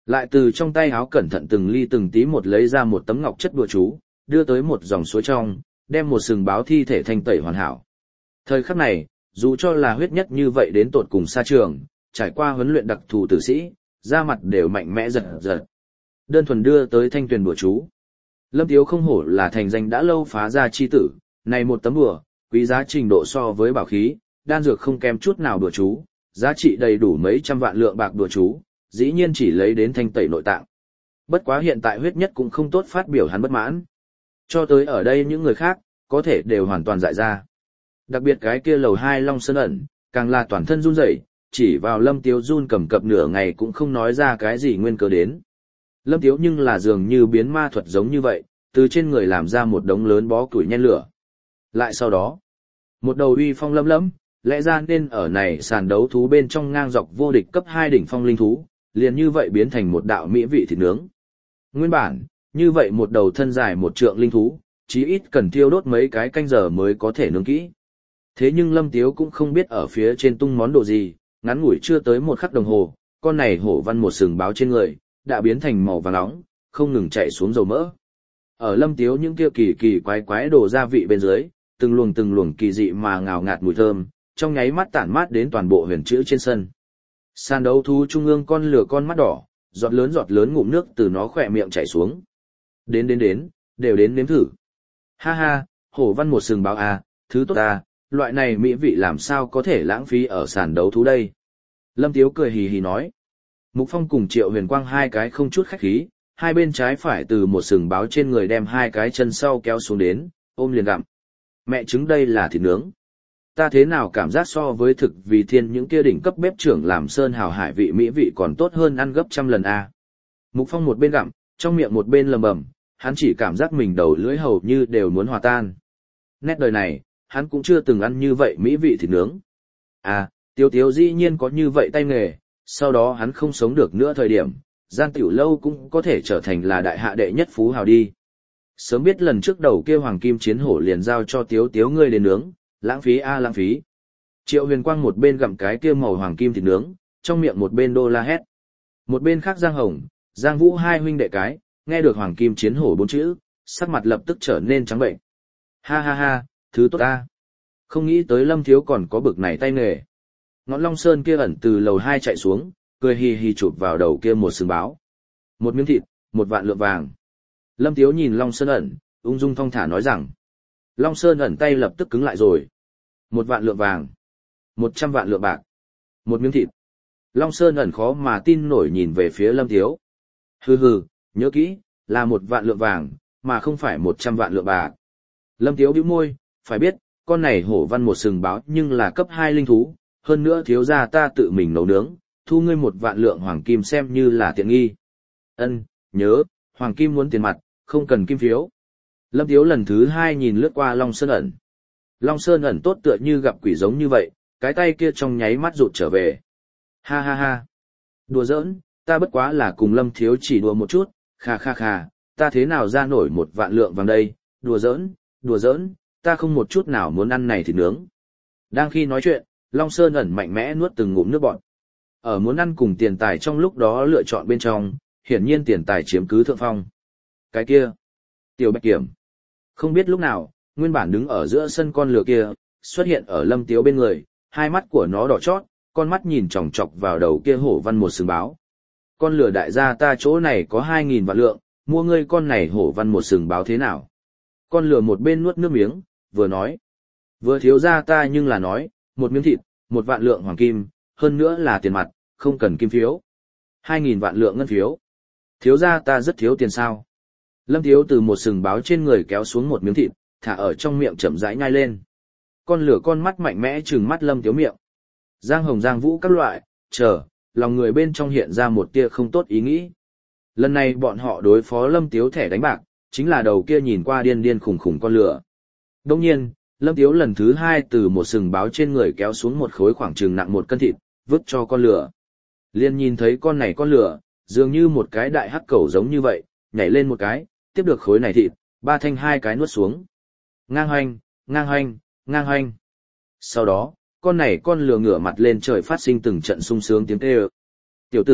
Lại từ trong tay áo cẩn thận từng ly từng tí một lấy ra một tấm ngọc chất đùa chú, đưa tới một dòng suối trong, đem một sừng báo thi thể thanh tẩy hoàn hảo. Thời khắc này, dù cho là huyết nhất như vậy đến tột cùng xa trường, trải qua huấn luyện đặc thù tử sĩ, da mặt đều mạnh mẽ giật giật. Đơn thuần đưa tới thanh tuyền đùa chú. Lâm Tiếu không hổ là thành danh đã lâu phá ra chi tử, này một tấm đùa, quý giá trình độ so với bảo khí, đan dược không kém chút nào đùa chú, giá trị đầy đủ mấy trăm vạn lượng bạc đùa chú, dĩ nhiên chỉ lấy đến thanh tẩy nội tạng. Bất quá hiện tại huyết nhất cũng không tốt phát biểu hắn bất mãn. Cho tới ở đây những người khác, có thể đều hoàn toàn dại ra. Đặc biệt cái kia lầu hai Long Sơn ẩn, càng là toàn thân run rẩy, chỉ vào Lâm Tiếu run cầm cập nửa ngày cũng không nói ra cái gì nguyên cớ đến. Lâm Tiếu nhưng là dường như biến ma thuật giống như vậy, từ trên người làm ra một đống lớn bó củi nhen lửa. Lại sau đó, một đầu uy phong lâm lẫm, lẽ ra nên ở này sàn đấu thú bên trong ngang dọc vô địch cấp hai đỉnh phong linh thú, liền như vậy biến thành một đạo mỹ vị thịt nướng. Nguyên bản, như vậy một đầu thân dài một trượng linh thú, chí ít cần thiêu đốt mấy cái canh giờ mới có thể nướng kỹ. Thế nhưng Lâm Tiếu cũng không biết ở phía trên tung món đồ gì, ngắn ngủi chưa tới một khắc đồng hồ, con này hổ văn một sừng báo trên người, đã biến thành màu vàng nóng, không ngừng chạy xuống dầu mỡ. Ở Lâm Tiếu những kia kỳ kỳ quái quái đồ gia vị bên dưới, từng luồng từng luồng kỳ dị mà ngào ngạt mùi thơm, trong nháy mắt tản mát đến toàn bộ huyền chữ trên sân. Sàn đấu thú trung ương con lửa con mắt đỏ, giọt lớn giọt lớn ngụm nước từ nó khỏe miệng chảy xuống. Đến đến đến, đều đến nếm thử. Ha ha, hổ văn một sừng báo à, thứ tốt à, loại này mỹ vị làm sao có thể lãng phí ở sàn đấu thú đây. Lâm Tiếu cười hì hì nói. Mục Phong cùng Triệu Huyền Quang hai cái không chút khách khí, hai bên trái phải từ một sừng báo trên người đem hai cái chân sau kéo xuống đến, ôm liền gặm. Mẹ trứng đây là thịt nướng. Ta thế nào cảm giác so với thực vì thiên những kia đỉnh cấp bếp trưởng làm sơn hào hải vị mỹ vị còn tốt hơn ăn gấp trăm lần a. À. Mục Phong một bên gặm, trong miệng một bên lầm bầm, hắn chỉ cảm giác mình đầu lưỡi hầu như đều muốn hòa tan. Nét đời này, hắn cũng chưa từng ăn như vậy mỹ vị thịt nướng. À, Tiếu Tiếu dĩ nhiên có như vậy tay nghề, sau đó hắn không sống được nữa thời điểm, gian tiểu lâu cũng có thể trở thành là đại hạ đệ nhất phú hào đi. Sớm biết lần trước đầu kia hoàng kim chiến hổ liền giao cho Tiếu Tiếu ngươi đến nướng, lãng phí a à, lãng phí. Triệu Huyền Quang một bên gặm cái kia màu hoàng kim thịt nướng, trong miệng một bên đô la hét. Một bên khác Giang Hồng, Giang Vũ hai huynh đệ cái, nghe được hoàng kim chiến hổ bốn chữ, sắc mặt lập tức trở nên trắng bệnh. Ha ha ha, thứ tốt ta. Không nghĩ tới Lâm Thiếu còn có bực này tay nghề. Ngọn Long Sơn kia ẩn từ lầu hai chạy xuống, cười hì hì chụp vào đầu kia một sừng báo. Một miếng thịt, một vạn lượng vàng. Lâm Thiếu nhìn Long Sơn ẩn, ung dung thong thả nói rằng. Long Sơn ẩn tay lập tức cứng lại rồi. Một vạn lượng vàng. Một trăm vạn lượng bạc. Một miếng thịt. Long Sơn ẩn khó mà tin nổi nhìn về phía Lâm Thiếu. Hừ hừ, nhớ kỹ, là một vạn lượng vàng, mà không phải một trăm vạn lượng bạc. Lâm Thiếu bĩu môi, phải biết, con này hổ văn một sừng báo nhưng là cấp hai linh thú, hơn nữa thiếu gia ta tự mình nấu nướng, thu ngươi một vạn lượng hoàng kim xem như là tiện nghi. Ân, nhớ, hoàng kim muốn tiền mặt, không cần kim phiếu. Lâm Tiếu lần thứ hai nhìn lướt qua Long Sơn ẩn. Long Sơn ẩn tốt tựa như gặp quỷ giống như vậy, cái tay kia trong nháy mắt rụt trở về. Ha ha ha. Đùa giỡn, ta bất quá là cùng Lâm Thiếu chỉ đùa một chút, kha kha kha, ta thế nào ra nổi một vạn lượng vàng đây, đùa giỡn, đùa giỡn, ta không một chút nào muốn ăn này thì nướng. Đang khi nói chuyện, Long Sơn ẩn mạnh mẽ nuốt từng ngụm nước bọt. Ở muốn ăn cùng tiền tài trong lúc đó lựa chọn bên trong, hiển nhiên tiền tài chiếm cứ thượng phong. Cái kia, Tiểu Bạch Kiểm. Không biết lúc nào, nguyên bản đứng ở giữa sân con lừa kia, xuất hiện ở Lâm Tiếu bên người, hai mắt của nó đỏ chót, con mắt nhìn chòng chọc vào đầu kia hổ văn một sừng báo. Con lừa đại gia ta chỗ này có hai nghìn vạn lượng, mua ngươi con này hổ văn một sừng báo thế nào? Con lừa một bên nuốt nước miếng, vừa nói. Vừa thiếu gia ta nhưng là nói, một miếng thịt, một vạn lượng hoàng kim, hơn nữa là tiền mặt, không cần kim phiếu. Hai nghìn vạn lượng ngân phiếu. Thiếu gia ta rất thiếu tiền sao? Lâm Thiếu từ một sừng báo trên người kéo xuống một miếng thịt, thả ở trong miệng chậm rãi nhai lên. Con lửa con mắt mạnh mẽ trừng mắt Lâm Thiếu miệng. Giang Hồng Giang Vũ các loại, chờ, lòng người bên trong hiện ra một tia không tốt ý nghĩ. Lần này bọn họ đối phó Lâm Thiếu thẻ đánh bạc, chính là đầu kia nhìn qua điên điên khủng khủng con lửa. Đồng nhiên, Lâm Thiếu lần thứ hai từ một sừng báo trên người kéo xuống một khối khoảng chừng nặng một cân thịt, vứt cho con lửa. Liên nhìn thấy con này con lửa, dường như một cái đại hắc cẩu giống như vậy, nhảy lên một cái, tiếp được khối này thịt, ba thanh hai cái nuốt xuống. Ngang hoanh, ngang hoanh, ngang hoanh. Sau đó, con này con lừa ngửa mặt lên trời phát sinh từng trận sung sướng tiếng kêu. Tiểu tử,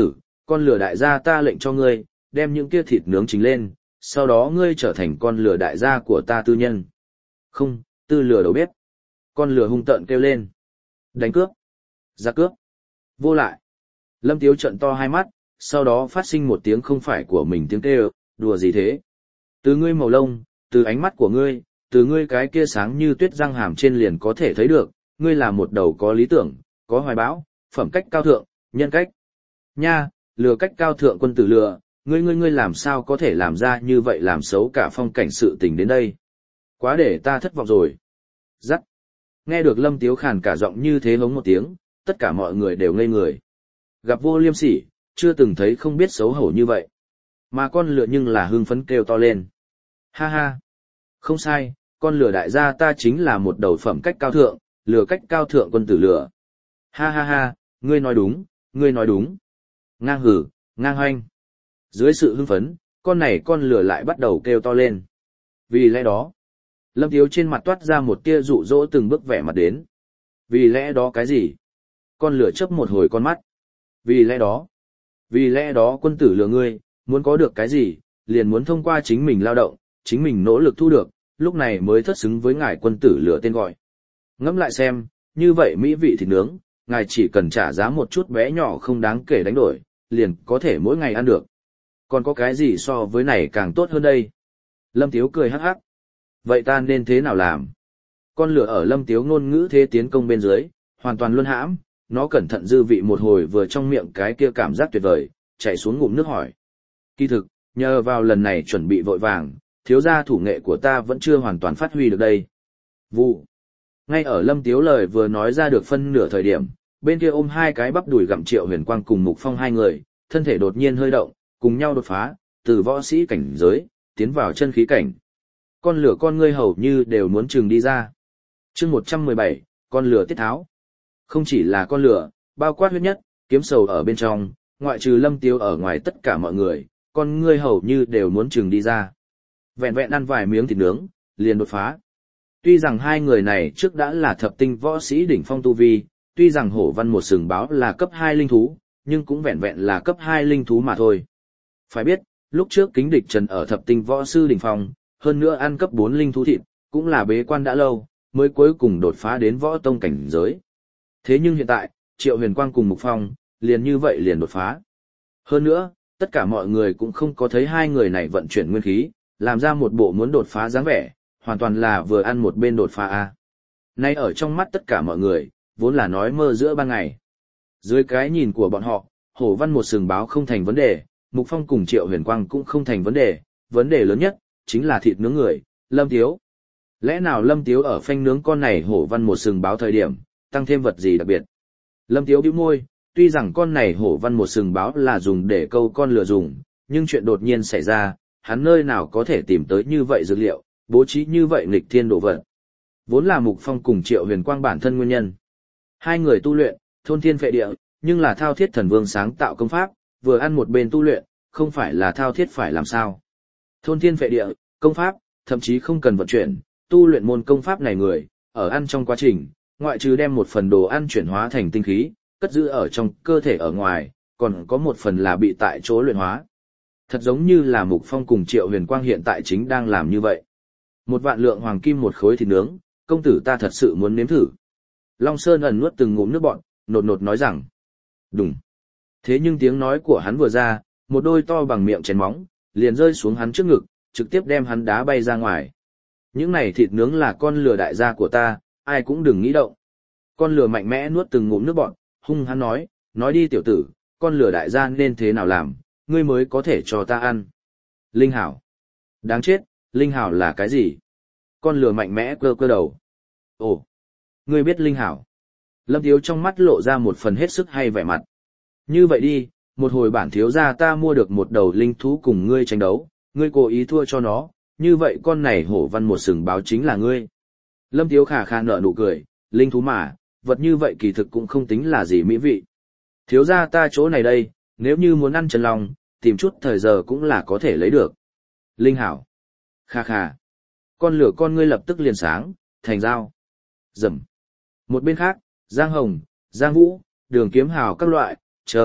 Con lửa đại gia ta lệnh cho ngươi, đem những kia thịt nướng chính lên, sau đó ngươi trở thành con lửa đại gia của ta tư nhân. Không, tư lửa đầu bếp. Con lửa hung tợn kêu lên. Đánh cướp. Ra cướp. Vô lại. Lâm Tiếu trận to hai mắt, sau đó phát sinh một tiếng không phải của mình tiếng kêu, đùa gì thế? Từ ngươi màu lông, từ ánh mắt của ngươi, từ ngươi cái kia sáng như tuyết răng hàm trên liền có thể thấy được, ngươi là một đầu có lý tưởng, có hoài bão, phẩm cách cao thượng, nhân cách. Nha, lừa cách cao thượng quân tử lừa, ngươi ngươi ngươi làm sao có thể làm ra như vậy làm xấu cả phong cảnh sự tình đến đây. Quá để ta thất vọng rồi. Dắt. Nghe được Lâm Tiếu khàn cả giọng như thế hống một tiếng, tất cả mọi người đều ngây người. Gặp vô liêm sỉ, chưa từng thấy không biết xấu hổ như vậy. Mà con lừa nhưng là hưng phấn kêu to lên. Ha ha. Không sai, con lừa đại gia ta chính là một đầu phẩm cách cao thượng, lừa cách cao thượng quân tử lừa. Ha ha ha, ngươi nói đúng, ngươi nói đúng. Ngang hử, ngang hoanh. Dưới sự hưng phấn, con này con lừa lại bắt đầu kêu to lên. Vì lẽ đó, Lâm Tiếu trên mặt toát ra một tia dụ dỗ từng bước vẻ mặt đến. Vì lẽ đó cái gì? Con lừa chớp một hồi con mắt. Vì lẽ đó, vì lẽ đó quân tử lừa ngươi, muốn có được cái gì, liền muốn thông qua chính mình lao động, chính mình nỗ lực thu được, lúc này mới thất xứng với ngài quân tử lừa tên gọi. Ngẫm lại xem, như vậy mỹ vị thịt nướng, ngài chỉ cần trả giá một chút bé nhỏ không đáng kể đánh đổi, liền có thể mỗi ngày ăn được. Còn có cái gì so với này càng tốt hơn đây? Lâm Tiếu cười hắc hắc. Vậy ta nên thế nào làm? Con lửa ở Lâm Tiếu ngôn ngữ thế tiến công bên dưới, hoàn toàn luân hãm, nó cẩn thận dư vị một hồi vừa trong miệng cái kia cảm giác tuyệt vời, chạy xuống ngụm nước hỏi. Kỳ thực, nhờ vào lần này chuẩn bị vội vàng, thiếu gia thủ nghệ của ta vẫn chưa hoàn toàn phát huy được đây. Vụ. Ngay ở Lâm Tiếu lời vừa nói ra được phân nửa thời điểm, bên kia ôm hai cái bắp đùi gặm Triệu Huyền Quang cùng Mục Phong hai người, thân thể đột nhiên hơi động, cùng nhau đột phá, từ võ sĩ cảnh giới, tiến vào chân khí cảnh. Con lửa con ngươi hầu như đều muốn chừng đi ra. chương một trăm mười bảy, con lửa tiết tháo. Không chỉ là con lửa, bao quát huyết nhất, kiếm sầu ở bên trong, ngoại trừ Lâm Tiếu ở ngoài tất cả mọi người, con ngươi hầu như đều muốn chừng đi ra. Vẹn vẹn ăn vài miếng thịt nướng, liền đột phá. Tuy rằng hai người này trước đã là thập tinh võ sĩ đỉnh phong tu vi, tuy rằng hổ văn một sừng báo là cấp hai linh thú, nhưng cũng vẹn vẹn là cấp hai linh thú mà thôi. Phải biết, lúc trước kính địch trần ở thập tinh võ sư đỉnh phong, hơn nữa ăn cấp bốn linh thú thịt, cũng là bế quan đã lâu, mới cuối cùng đột phá đến võ tông cảnh giới. Thế nhưng hiện tại, Triệu Huyền Quang cùng Mục Phong, liền như vậy liền đột phá. Hơn nữa, tất cả mọi người cũng không có thấy hai người này vận chuyển nguyên khí, làm ra một bộ muốn đột phá dáng vẻ, hoàn toàn là vừa ăn một bên đột phá a. Nay ở trong mắt tất cả mọi người, vốn là nói mơ giữa ban ngày. Dưới cái nhìn của bọn họ, hổ văn một sừng báo không thành vấn đề, Mục Phong cùng Triệu Huyền Quang cũng không thành vấn đề, vấn đề lớn nhất chính là thịt nướng người, Lâm Tiếu. Lẽ nào Lâm Tiếu ở phanh nướng con này hổ văn một sừng báo thời điểm, tăng thêm vật gì đặc biệt? Lâm Tiếu bĩu môi, tuy rằng con này hổ văn một sừng báo là dùng để câu con lừa dùng, nhưng chuyện đột nhiên xảy ra, hắn nơi nào có thể tìm tới như vậy dược liệu, bố trí như vậy nghịch thiên độ vật. Vốn là Mục Phong cùng Triệu Huyền Quang bản thân nguyên nhân. Hai người tu luyện, thôn thiên phệ địa, nhưng là thao thiết thần vương sáng tạo công pháp, vừa ăn một bên tu luyện, không phải là thao thiết phải làm sao. Thôn thiên phệ địa, công pháp, thậm chí không cần vận chuyển, tu luyện môn công pháp này người, ở ăn trong quá trình, ngoại trừ đem một phần đồ ăn chuyển hóa thành tinh khí, cất giữ ở trong cơ thể ở ngoài, còn có một phần là bị tại chỗ luyện hóa. Thật giống như là Mục Phong cùng Triệu Huyền Quang hiện tại chính đang làm như vậy. Một vạn lượng hoàng kim một khối thịt nướng, công tử ta thật sự muốn nếm thử. Long Sơn ẩn nuốt từng ngụm nước bọt, nột nột nói rằng. Đúng. Thế nhưng tiếng nói của hắn vừa ra, một đôi to bằng miệng chén móng, liền rơi xuống hắn trước ngực, trực tiếp đem hắn đá bay ra ngoài. Những này thịt nướng là con lừa đại gia của ta, ai cũng đừng nghĩ động. Con lừa mạnh mẽ nuốt từng ngụm nước bọt, hung hắn nói, nói đi tiểu tử, con lừa đại gia nên thế nào làm, ngươi mới có thể cho ta ăn. Linh hảo. Đáng chết, linh hảo là cái gì? Con lừa mạnh mẽ cơ cơ đầu. Ồ, ngươi biết linh hảo. Lâm Tiếu trong mắt lộ ra một phần hết sức hay vẻ mặt. Như vậy đi, một hồi bản thiếu gia ta mua được một đầu linh thú cùng ngươi tranh đấu, ngươi cố ý thua cho nó, như vậy con này hổ văn một sừng báo chính là ngươi. Lâm Tiếu khà khà nở nụ cười, linh thú mà, vật như vậy kỳ thực cũng không tính là gì mỹ vị. Thiếu gia ta chỗ này đây, nếu như muốn ăn chân lòng, tìm chút thời giờ cũng là có thể lấy được. Linh hảo. Khà khà. Con lửa con ngươi lập tức liền sáng, thành dao. Rầm. Một bên khác, Giang Hồng, Giang Vũ, Đường Kiếm Hào các loại, chờ,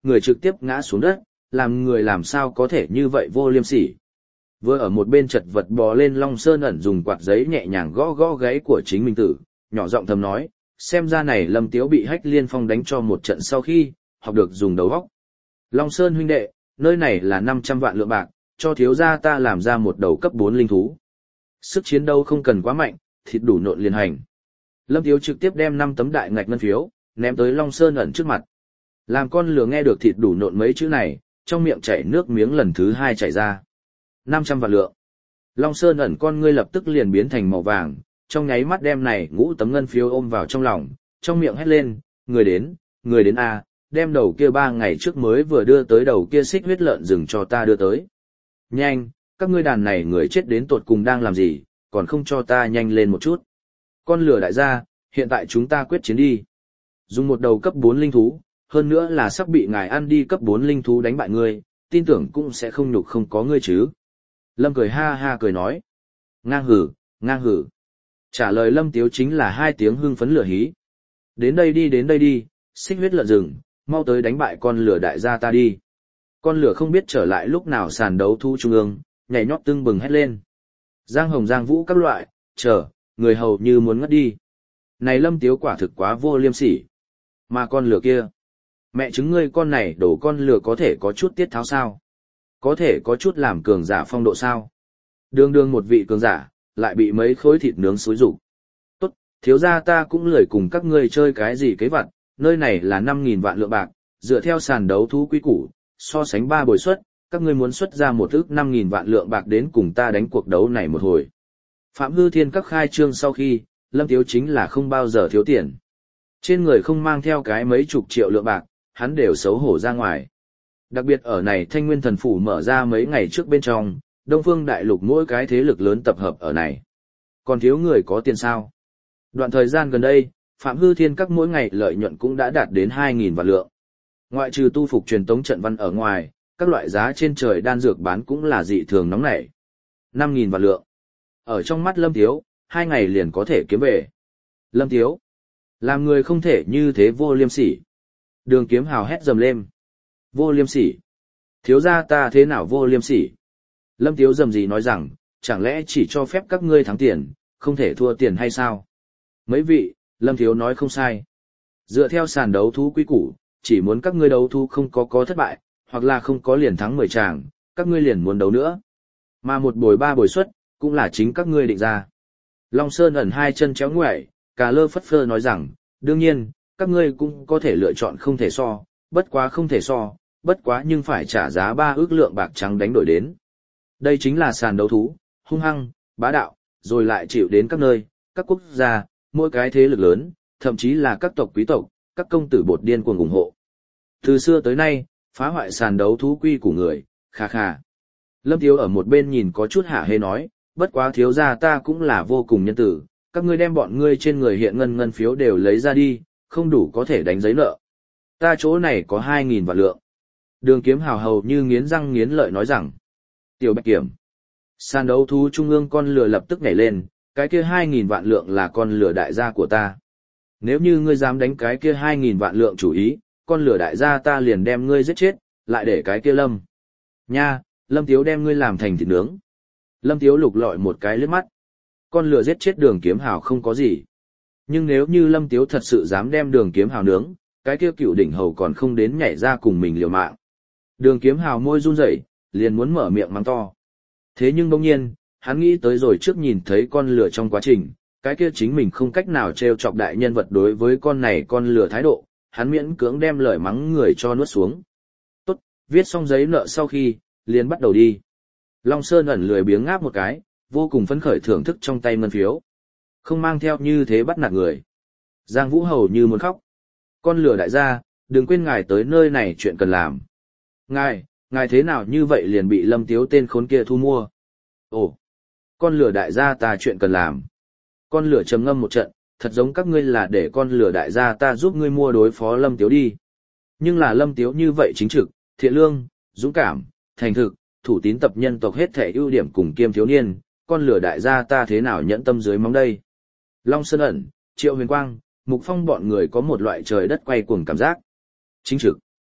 người trực tiếp ngã xuống đất, làm người làm sao có thể như vậy vô liêm sỉ. Vừa ở một bên chật vật bò lên Long Sơn ẩn dùng quạt giấy nhẹ nhàng gõ gõ gáy của chính mình tử, nhỏ giọng thầm nói, xem ra này Lâm Tiếu bị Hách Liên Phong đánh cho một trận sau khi, học được dùng đầu óc. Long Sơn huynh đệ, nơi này là năm trăm vạn lượng bạc, cho thiếu gia ta làm ra một đầu cấp bốn linh thú. Sức chiến đấu không cần quá mạnh, thịt đủ nộn liền hành. Lâm Tiếu trực tiếp đem năm tấm đại ngạch ngân phiếu, ném tới Long Sơn ẩn trước mặt. Làm con lừa nghe được thịt đủ nộn mấy chữ này, trong miệng chảy nước miếng lần thứ hai chảy ra. năm trăm vạn lượng. Long Sơn ẩn con ngươi lập tức liền biến thành màu vàng, trong nháy mắt đem này ngũ tấm ngân phiếu ôm vào trong lòng, trong miệng hét lên, người đến, người đến a, đem đầu kia ba ngày trước mới vừa đưa tới đầu kia xích huyết lợn rừng cho ta đưa tới. Nhanh, các ngươi đàn này người chết đến tột cùng đang làm gì, còn không cho ta nhanh lên một chút. Con lửa đại gia, hiện tại chúng ta quyết chiến đi. Dùng một đầu cấp bốn linh thú, hơn nữa là sắp bị ngài ăn đi cấp bốn linh thú đánh bại ngươi, tin tưởng cũng sẽ không nhục không có ngươi chứ. Lâm cười ha ha cười nói. Ngang hử, ngang hử. Trả lời Lâm Tiếu chính là hai tiếng hưng phấn lửa hí. Đến đây đi đến đây đi, xích huyết lợn rừng, mau tới đánh bại con lửa đại gia ta đi. Con lửa không biết trở lại lúc nào sàn đấu thu trung ương, nhảy nhót tưng bừng hét lên. Giang hồng giang vũ các loại, chờ, người hầu như muốn ngất đi. Này Lâm Tiếu quả thực quá vô liêm sỉ. Mà con lửa kia, mẹ chứng ngươi con này đổ con lửa có thể có chút tiết tháo sao? Có thể có chút làm cường giả phong độ sao? Đường đường một vị cường giả, lại bị mấy khối thịt nướng xúi rụng. Tốt, thiếu gia ta cũng lười cùng các ngươi chơi cái gì kế vặt, nơi này là năm nghìn vạn lượng bạc, dựa theo sàn đấu thú quý củ, so sánh ba bồi suất, các ngươi muốn xuất ra một ức năm nghìn vạn lượng bạc đến cùng ta đánh cuộc đấu này một hồi. Phạm Hư Thiên các khai trương sau khi, Lâm Tiếu chính là không bao giờ thiếu tiền. Trên người không mang theo cái mấy chục triệu lượng bạc, hắn đều xấu hổ ra ngoài. Đặc biệt ở này Thanh Nguyên Thần Phủ mở ra mấy ngày trước bên trong, Đông Phương Đại Lục mỗi cái thế lực lớn tập hợp ở này. Còn thiếu người có tiền sao? Đoạn thời gian gần đây, Phạm Hư Thiên các mỗi ngày lợi nhuận cũng đã đạt đến hai nghìn vạn lượng. Ngoại trừ tu phục truyền tống trận văn ở ngoài, các loại giá trên trời đan dược bán cũng là dị thường nóng nảy. năm nghìn vạn lượng. Ở trong mắt Lâm Tiếu, hai ngày liền có thể kiếm về. Lâm Tiếu, làm người không thể như thế vô liêm sỉ. Đường Kiếm Hào hét dầm lên. Vô liêm sỉ. Thiếu gia ta thế nào vô liêm sỉ? Lâm Tiếu dầm gì nói rằng, chẳng lẽ chỉ cho phép các ngươi thắng tiền, không thể thua tiền hay sao? Mấy vị, Lâm Tiếu nói không sai. Dựa theo sàn đấu thú quý củ, chỉ muốn các ngươi đấu thú không có có thất bại, hoặc là không có liền thắng mười tràng, các ngươi liền muốn đấu nữa. Mà một bồi ba bồi suất, cũng là chính các ngươi định ra. Long Sơn ẩn hai chân chéo ngoại, cà lơ phất phơ nói rằng, đương nhiên, các ngươi cũng có thể lựa chọn không thể so, bất quá không thể so, bất quá nhưng phải trả giá ba ước lượng bạc trắng đánh đổi đến. Đây chính là sàn đấu thú, hung hăng, bá đạo, rồi lại chịu đến các nơi, các quốc gia, mỗi cái thế lực lớn, thậm chí là các tộc quý tộc, các công tử bột điên cuồng ủng hộ. Từ xưa tới nay, phá hoại sàn đấu thú quy của người, kha kha. Lâm Tiếu ở một bên nhìn có chút hả hê nói, bất quá thiếu gia ta cũng là vô cùng nhân tử, các ngươi đem bọn ngươi trên người hiện ngân ngân phiếu đều lấy ra đi, không đủ có thể đánh giấy nợ. Ta chỗ này có hai nghìn vạn lượng. Đường Kiếm Hào hầu như nghiến răng nghiến lợi nói rằng, Tiểu Bạch Kiểm, sàn đấu thú trung ương con lừa lập tức nhảy lên, cái kia hai nghìn vạn lượng là con lừa đại gia của ta. Nếu như ngươi dám đánh cái kia hai nghìn vạn lượng chủ ý, con lừa đại gia ta liền đem ngươi giết chết, lại để cái kia Lâm. Nha, Lâm Tiếu đem ngươi làm thành thịt nướng. Lâm Tiếu lục lọi một cái liếc mắt. Con lừa giết chết Đường Kiếm Hào không có gì. Nhưng nếu như Lâm Tiếu thật sự dám đem Đường Kiếm Hào nướng, cái kia cựu đỉnh hầu còn không đến nhảy ra cùng mình liều mạng. Đường Kiếm Hào môi run rẩy, liền muốn mở miệng mắng to. Thế nhưng bỗng nhiên, hắn nghĩ tới rồi trước nhìn thấy con lừa trong quá trình, cái kia chính mình không cách nào trêu chọc đại nhân vật đối với con này con lừa thái độ, hắn miễn cưỡng đem lời mắng người cho nuốt xuống. Tốt, viết xong giấy nợ sau khi, liền bắt đầu đi. Long Sơn ẩn lười biếng ngáp một cái, vô cùng phấn khởi thưởng thức trong tay ngân phiếu. Không mang theo như thế bắt nạt người. Giang Vũ hầu như muốn khóc. Con lừa đại gia, đừng quên ngài tới nơi này chuyện cần làm. Ngài, ngài thế nào như vậy liền bị Lâm Tiếu tên khốn kia thu mua? Ồ, con lừa đại gia ta chuyện cần làm. Con lừa trầm ngâm một trận, thật giống các ngươi là để con lừa đại gia ta giúp ngươi mua đối phó Lâm Tiếu đi. Nhưng là Lâm Tiếu như vậy chính trực, thiện lương, dũng cảm, thành thực, thủ tín tập nhân tộc hết thể ưu điểm cùng kiêm thiếu niên, con lừa đại gia ta thế nào nhẫn tâm dưới móng đây. Long Sơn ẩn, Triệu Huyền Quang, Mục Phong bọn người có một loại trời đất quay cuồng cảm giác. Chính trực,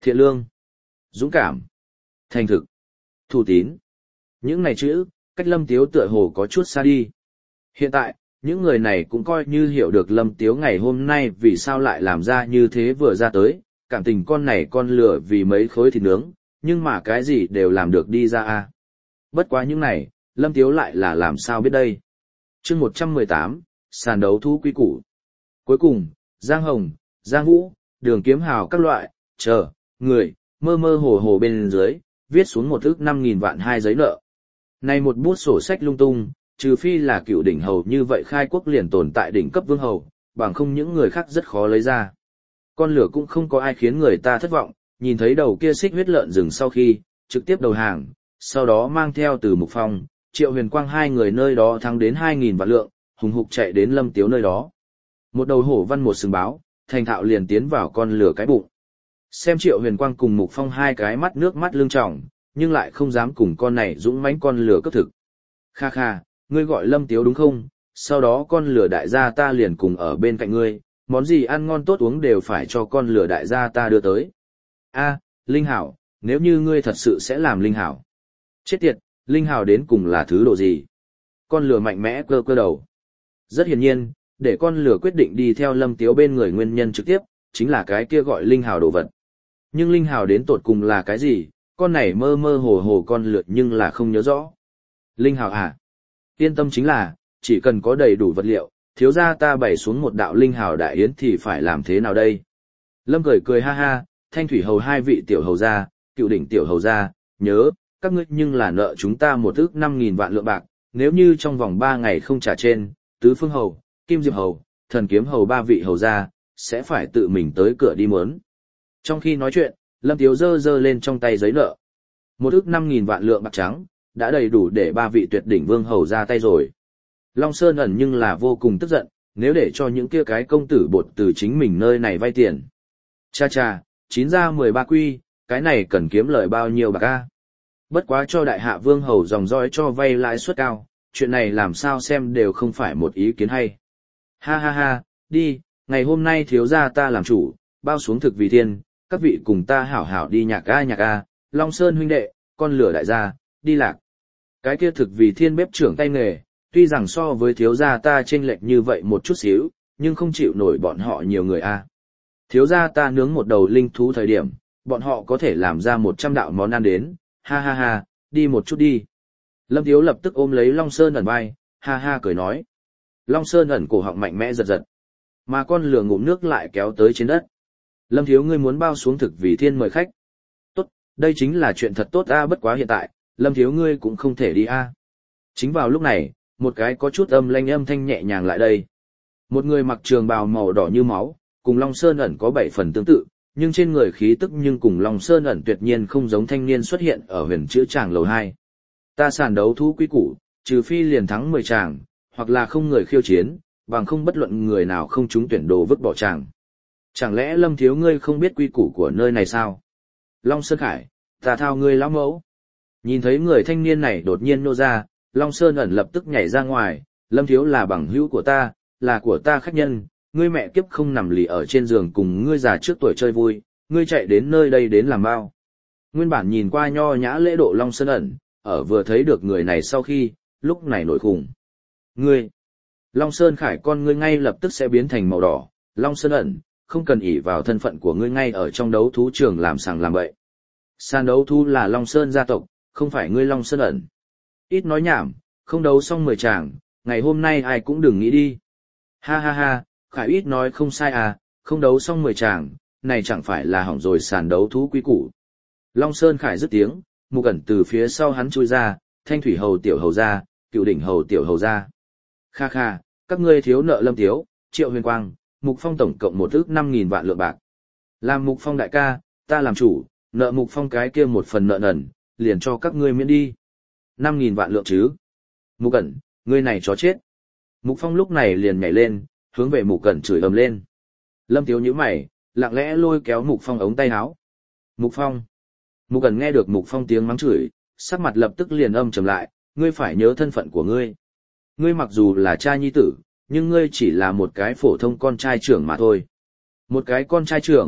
thiện lương, dũng cảm, thành thực, thủ tín. Những này chữ, cách Lâm Tiếu tựa hồ có chút xa đi. Hiện tại, những người này cũng coi như hiểu được Lâm Tiếu ngày hôm nay vì sao lại làm ra như thế vừa ra tới, cảm tình con này con lửa vì mấy khối thịt nướng, nhưng mà cái gì đều làm được đi ra a. Bất quá những này, Lâm Tiếu lại là làm sao biết đây. chương một trăm mười tám, sàn đấu thú quý củ. Cuối cùng, Giang Hồng, Giang Vũ, Đường Kiếm Hào các loại, chờ, người, mơ mơ hồ hồ bên dưới, viết xuống một ức năm nghìn vạn hai giấy nợ. Này một bút sổ sách lung tung, trừ phi là cựu đỉnh hầu như vậy khai quốc liền tồn tại đỉnh cấp vương hầu, bằng không những người khác rất khó lấy ra. Con lửa cũng không có ai khiến người ta thất vọng, nhìn thấy đầu kia xích huyết lợn rừng sau khi, trực tiếp đầu hàng, sau đó mang theo từ Mục Phong, Triệu Huyền Quang hai người nơi đó thắng đến hai nghìn vạn lượng, hùng hục chạy đến Lâm Tiếu nơi đó. Một đầu hổ văn một sừng báo, thành thạo liền tiến vào con lửa cái bụng. Xem Triệu Huyền Quang cùng Mục Phong hai cái mắt nước mắt lưng tròng, nhưng lại không dám cùng con này dũng mãnh con lửa cấp thực. Kha kha, ngươi gọi Lâm Tiếu đúng không? Sau đó con lửa đại gia ta liền cùng ở bên cạnh ngươi, món gì ăn ngon tốt uống đều phải cho con lửa đại gia ta đưa tới. A, Linh Hảo, nếu như ngươi thật sự sẽ làm Linh Hảo. Chết tiệt, Linh Hảo đến cùng là thứ độ gì? Con lửa mạnh mẽ cơ cơ đầu. Rất hiển nhiên, để con lửa quyết định đi theo Lâm Tiếu bên người nguyên nhân trực tiếp, chính là cái kia gọi Linh Hảo đồ vật. Nhưng Linh Hảo đến tột cùng là cái gì? Con này mơ mơ hồ hồ con lửa nhưng là không nhớ rõ. Linh Hảo à? Yên tâm chính là, chỉ cần có đầy đủ vật liệu, thiếu gia ta bày xuống một đạo Linh Hảo đại yến thì phải làm thế nào đây? Lâm cười cười ha ha, Thanh Thủy hầu hai vị tiểu hầu gia, Cựu đỉnh tiểu hầu gia, nhớ, các ngươi nhưng là nợ chúng ta một ức năm nghìn vạn lượng bạc, nếu như trong vòng ba ngày không trả trên, Tứ Phương hầu, Kim Diệp hầu, Thần Kiếm hầu ba vị hầu gia, sẽ phải tự mình tới cửa đi mớn. Trong khi nói chuyện, Lâm Tiếu giơ giơ lên trong tay giấy nợ. Một ức năm nghìn vạn lượng bạc trắng, đã đầy đủ để ba vị tuyệt đỉnh vương hầu ra tay rồi. Long Sơn ẩn nhưng là vô cùng tức giận, nếu để cho những kia cái công tử bột từ chính mình nơi này vay tiền. Cha cha, chín ra mười ba quy, cái này cần kiếm lời bao nhiêu bạc a? Bất quá cho đại hạ vương hầu dòng dõi cho vay lãi suất cao, chuyện này làm sao xem đều không phải một ý kiến hay. Ha ha ha, đi, ngày hôm nay thiếu gia ta làm chủ, bao xuống thực vì thiên, các vị cùng ta hảo hảo đi nhạc a nhạc a, Long Sơn huynh đệ, con lửa đại gia, đi lạc. Cái kia thực vì thiên bếp trưởng tay nghề, tuy rằng so với thiếu gia ta chênh lệch như vậy một chút xíu, nhưng không chịu nổi bọn họ nhiều người a. Thiếu gia ta nướng một đầu linh thú thời điểm, bọn họ có thể làm ra một trăm đạo món ăn đến, ha ha ha, đi một chút đi. Lâm Tiếu lập tức ôm lấy Long Sơn ẩn vai, ha ha cười nói. Long Sơn ẩn cổ họng mạnh mẽ giật giật, mà con lửa ngụm nước lại kéo tới trên đất. Lâm Thiếu ngươi muốn bao xuống thực vì thiên mời khách. Tốt, đây chính là chuyện thật tốt a, bất quá hiện tại, Lâm Thiếu ngươi cũng không thể đi a. Chính vào lúc này, một cái có chút âm lanh âm thanh nhẹ nhàng lại đây. Một người mặc trường bào màu đỏ như máu, cùng Long Sơn ẩn có bảy phần tương tự, nhưng trên người khí tức nhưng cùng Long Sơn ẩn tuyệt nhiên không giống thanh niên xuất hiện ở huyền chữ tràng lầu hai. Ta sàn đấu thú quý củ, trừ phi liền thắng mười tràng, hoặc là không người khiêu chiến, bằng không bất luận người nào không trúng tuyển đồ vứt bỏ tràng. Chẳng lẽ Lâm Thiếu ngươi không biết quy củ của nơi này sao? Long Sơn Khải, ta thao ngươi lão mẫu. Nhìn thấy người thanh niên này đột nhiên nô ra, Long Sơn ẩn lập tức nhảy ra ngoài, Lâm Thiếu là bằng hữu của ta, là của ta khách nhân, ngươi mẹ kiếp không nằm lì ở trên giường cùng ngươi già trước tuổi chơi vui, ngươi chạy đến nơi đây đến làm bao. Nguyên bản nhìn qua nho nhã lễ độ Long Sơn ẩn, ở vừa thấy được người này sau khi, lúc này nổi khủng. Ngươi! Long Sơn Khải con ngươi ngay lập tức sẽ biến thành màu đỏ, Long Sơn ẩn, không cần ỷ vào thân phận của ngươi ngay ở trong đấu thú trường làm sàng làm bậy. Sàn đấu thú là Long Sơn gia tộc, không phải ngươi Long Sơn ẩn. Ít nói nhảm, không đấu xong mười chàng, ngày hôm nay ai cũng đừng nghĩ đi. Ha ha ha, Khải ít nói không sai à, không đấu xong mười chàng, này chẳng phải là hỏng rồi sàn đấu thú quý củ. Long Sơn Khải dứt tiếng, Mục Ẩn từ phía sau hắn chui ra, Thanh Thủy hầu tiểu hầu ra, Cựu đỉnh hầu tiểu hầu ra. Kha kha, các ngươi thiếu nợ Lâm Tiếu, Triệu Huyền Quang, Mục Phong tổng cộng một ước năm nghìn vạn lượng bạc. Làm Mục Phong đại ca, ta làm chủ, nợ Mục Phong cái kia một phần nợ nần, liền cho các ngươi miễn đi. Năm nghìn vạn lượng chứ. Mục Ẩn, ngươi này chó chết. Mục Phong lúc này liền nhảy lên, hướng về Mục Ẩn chửi ầm lên. Lâm Tiếu nhíu mày, lặng lẽ lôi kéo Mục Phong ống tay áo. Mục Phong. Mục Ẩn nghe được Mục Phong tiếng mắng chửi, sắc mặt lập tức liền âm trầm lại, ngươi phải nhớ thân phận của ngươi. Ngươi mặc dù là cha nhi tử, nhưng ngươi chỉ là một cái phổ thông con trai trưởng mà thôi. Một cái con trai trưởng,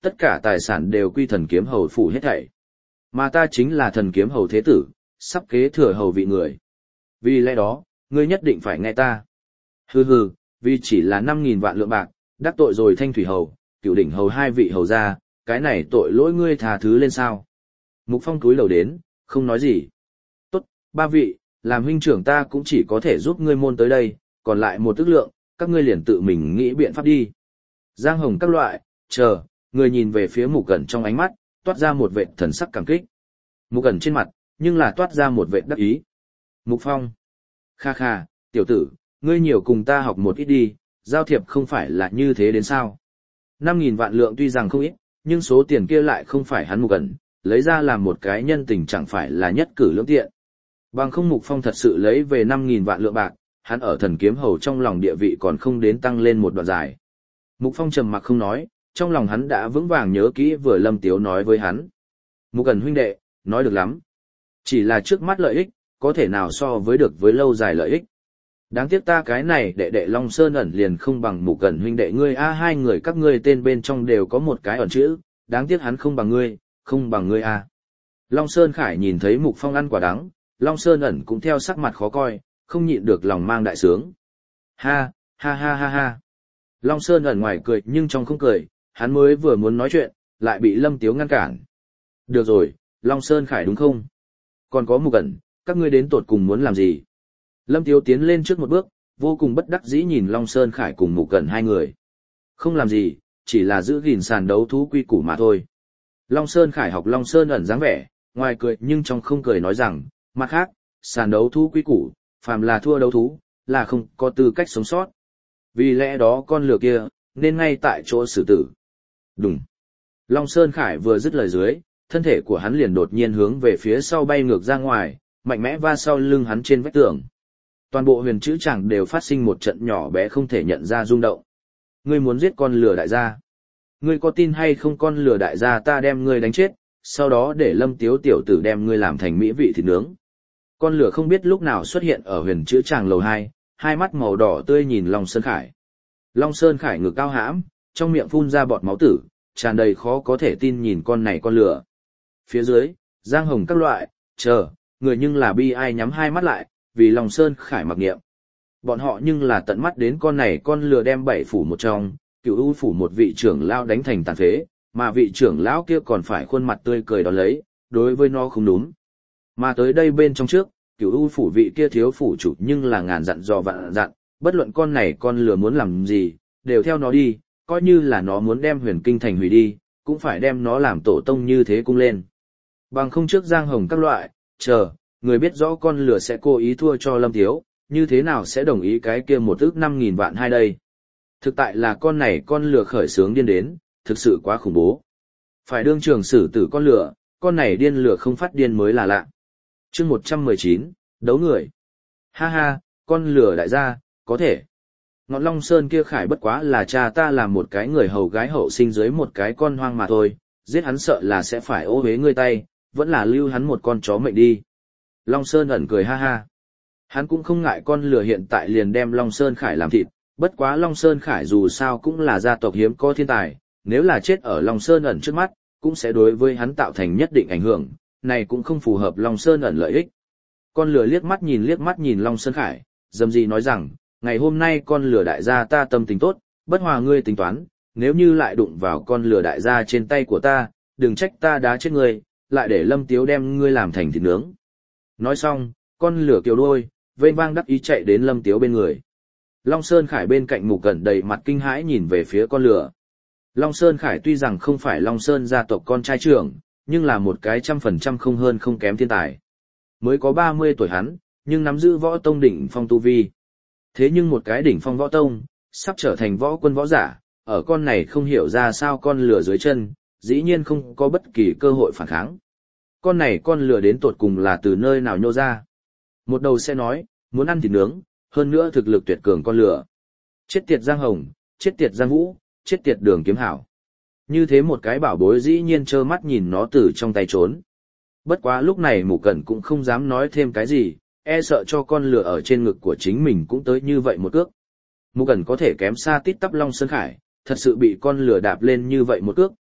tất cả tài sản đều quy thần kiếm hầu phủ hết thảy. Mà ta chính là thần kiếm hầu thế tử, sắp kế thừa hầu vị người. Vì lẽ đó, ngươi nhất định phải nghe ta. Hừ hừ, vì chỉ là năm nghìn vạn lượng bạc, đắc tội rồi Thanh Thủy hầu, Cửu đỉnh hầu hai vị hầu gia, cái này tội lỗi ngươi tha thứ lên sao? Mục Phong cúi đầu đến, không nói gì. Tốt, ba vị, làm huynh trưởng ta cũng chỉ có thể giúp ngươi môn tới đây, còn lại một ức lượng, các ngươi liền tự mình nghĩ biện pháp đi. Giang Hồng các loại, chờ, người nhìn về phía Mục Cẩn trong ánh mắt, toát ra một vệt thần sắc cảm kích. Mục Cẩn trên mặt, nhưng là toát ra một vệt đắc ý. Mục Phong, kha kha, tiểu tử, ngươi nhiều cùng ta học một ít đi, giao thiệp không phải là như thế đến sao? Năm nghìn vạn lượng tuy rằng không ít, nhưng số tiền kia lại không phải hắn Mục Cẩn, lấy ra làm một cái nhân tình chẳng phải là nhất cử lưỡng tiện. Bằng không Mục Phong thật sự lấy về năm nghìn vạn lượng bạc, hắn ở thần kiếm hầu trong lòng địa vị còn không đến tăng lên một đoạn dài. Mục Phong trầm mặc không nói, trong lòng hắn đã vững vàng nhớ kỹ vừa Lâm Tiếu nói với hắn. Mục Cẩn huynh đệ, nói được lắm. Chỉ là trước mắt lợi ích, có thể nào so với được với lâu dài lợi ích. Đáng tiếc ta cái này đệ đệ Long Sơn ẩn liền không bằng Mục Cẩn huynh đệ ngươi a, hai người các ngươi tên bên trong đều có một cái ẩn chữ, đáng tiếc hắn không bằng ngươi, không bằng ngươi a. Long Sơn Khải nhìn thấy Mục Phong ăn quả đắng, Long Sơn ẩn cũng theo sắc mặt khó coi, không nhịn được lòng mang đại sướng. Ha, ha ha ha ha. Long Sơn ẩn ngoài cười nhưng trong không cười, hắn mới vừa muốn nói chuyện, lại bị Lâm Tiếu ngăn cản. Được rồi, Long Sơn Khải đúng không? Còn có Mục Cẩn, các ngươi đến tột cùng muốn làm gì? Lâm Tiếu tiến lên trước một bước, vô cùng bất đắc dĩ nhìn Long Sơn Khải cùng Mục Cẩn hai người. Không làm gì, chỉ là giữ gìn sàn đấu thú quy củ mà thôi. Long Sơn Khải học Long Sơn ẩn dáng vẻ, ngoài cười nhưng trong không cười nói rằng, mặt khác, sàn đấu thú quy củ, phàm là thua đấu thú, là không có tư cách sống sót. Vì lẽ đó con lừa kia, nên ngay tại chỗ xử tử. Đùng. Long Sơn Khải vừa dứt lời dưới, thân thể của hắn liền đột nhiên hướng về phía sau bay ngược ra ngoài, mạnh mẽ va sau lưng hắn trên vách tường. Toàn bộ huyền chữ tràng đều phát sinh một trận nhỏ bé không thể nhận ra rung động. Ngươi muốn giết con lừa đại gia. Ngươi có tin hay không con lừa đại gia ta đem ngươi đánh chết, sau đó để Lâm Tiếu tiểu tử đem ngươi làm thành mỹ vị thịt nướng. Con lửa không biết lúc nào xuất hiện ở huyền chữ tràng lầu hai, hai mắt màu đỏ tươi nhìn Long Sơn Khải. Long Sơn Khải ngực cao hãm, trong miệng phun ra bọt máu tử, tràn đầy khó có thể tin nhìn con này con lửa. Phía dưới, Giang Hồng các loại, chờ, người nhưng là bi ai nhắm hai mắt lại, vì Long Sơn Khải mặc niệm. Bọn họ nhưng là tận mắt đến con này con lửa đem bảy phủ một trong, cựu ưu phủ một vị trưởng lão đánh thành tàn phế, mà vị trưởng lão kia còn phải khuôn mặt tươi cười đón lấy, đối với nó không đúng. Mà tới đây bên trong trước, cửu u phủ vị kia thiếu phủ chủ nhưng là ngàn dặn dò vạn dặn, bất luận con này con lừa muốn làm gì, đều theo nó đi, coi như là nó muốn đem huyền kinh thành hủy đi, cũng phải đem nó làm tổ tông như thế cung lên. Bằng không trước Giang Hồng các loại, chờ, người biết rõ con lừa sẽ cố ý thua cho Lâm Tiếu, như thế nào sẽ đồng ý cái kia một ước năm nghìn vạn hai đây. Thực tại là con này con lừa khởi sướng điên đến, thực sự quá khủng bố. Phải đương trường xử tử con lừa, con này điên lừa không phát điên mới là lạ. Chương một trăm mười chín, đấu người. Ha ha, con lừa đại gia, có thể. Ngọn Long Sơn kia Khải bất quá là cha ta làm một cái người hầu gái hậu sinh dưới một cái con hoang mà thôi, giết hắn sợ là sẽ phải ô uế ngươi tay, vẫn là lưu hắn một con chó mệnh đi. Long Sơn ẩn cười ha ha. Hắn cũng không ngại con lừa hiện tại liền đem Long Sơn Khải làm thịt, bất quá Long Sơn Khải dù sao cũng là gia tộc hiếm có thiên tài, nếu là chết ở Long Sơn ẩn trước mắt, cũng sẽ đối với hắn tạo thành nhất định ảnh hưởng, này cũng không phù hợp Long Sơn ẩn lợi ích. Con lừa liếc mắt nhìn liếc mắt nhìn Long Sơn Khải, dầm gì nói rằng, ngày hôm nay con lừa đại gia ta tâm tình tốt, bất hòa ngươi tính toán, nếu như lại đụng vào con lừa đại gia trên tay của ta, đừng trách ta đá chết ngươi, lại để Lâm Tiếu đem ngươi làm thành thịt nướng. Nói xong, con lừa kiều đuôi, vênh vang đắc ý chạy đến Lâm Tiếu bên người. Long Sơn Khải bên cạnh Mục Cẩn đầy mặt kinh hãi nhìn về phía con lừa. Long Sơn Khải tuy rằng không phải Long Sơn gia tộc con trai trưởng, nhưng là một cái trăm phần trăm không hơn không kém thiên tài. Mới có ba mươi tuổi hắn, nhưng nắm giữ võ tông đỉnh phong tu vi. Thế nhưng một cái đỉnh phong võ tông, sắp trở thành võ quân võ giả, ở con này không hiểu ra sao con lừa dưới chân, dĩ nhiên không có bất kỳ cơ hội phản kháng. Con này con lừa đến tột cùng là từ nơi nào nhô ra. Một đầu sẽ nói, muốn ăn thịt nướng, hơn nữa thực lực tuyệt cường con lừa. Chết tiệt Giang Hồng, chết tiệt Giang Vũ, chết tiệt Đường Kiếm Hảo. Như thế một cái bảo bối dĩ nhiên trơ mắt nhìn nó từ trong tay trốn. Bất quá lúc này Mục Cẩn cũng không dám nói thêm cái gì, e sợ cho con lừa ở trên ngực của chính mình cũng tới như vậy một cước. Mục Cẩn có thể kém xa tít tắp Long Sơn Khải, thật sự bị con lừa đạp lên như vậy một cước,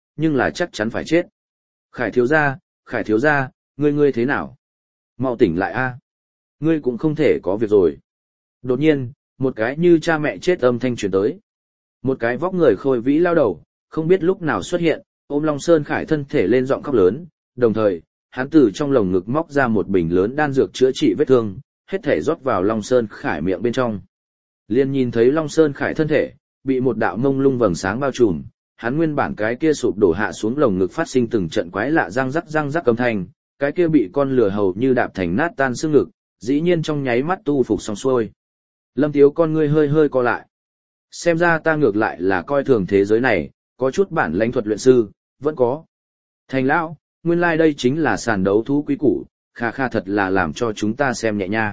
nhưng là chắc chắn phải chết. Khải thiếu gia, Khải thiếu gia, ngươi ngươi thế nào? Mau tỉnh lại a. Ngươi cũng không thể có việc rồi. Đột nhiên, một cái như cha mẹ chết âm thanh truyền tới. Một cái vóc người khôi vĩ lao đầu, không biết lúc nào xuất hiện, ôm Long Sơn Khải thân thể lên giọng khóc lớn, đồng thời, hắn từ trong lồng ngực móc ra một bình lớn đan dược chữa trị vết thương, hết thể rót vào Long Sơn Khải miệng bên trong. Liên nhìn thấy Long Sơn Khải thân thể, bị một đạo mông lung vầng sáng bao trùm, hắn nguyên bản cái kia sụp đổ hạ xuống lồng ngực phát sinh từng trận quái lạ răng rắc răng rắc âm thanh, cái kia bị con lửa hầu như đạp thành nát tan xương ngực, dĩ nhiên trong nháy mắt tu phục xong xuôi. Lâm Tiếu con ngươi hơi hơi co lại. Xem ra ta ngược lại là coi thường thế giới này, có chút bản lãnh thuật luyện sư, vẫn có. Thành lão, nguyên lai like đây chính là sàn đấu thú quý củ, kha kha thật là làm cho chúng ta xem nhẹ nha.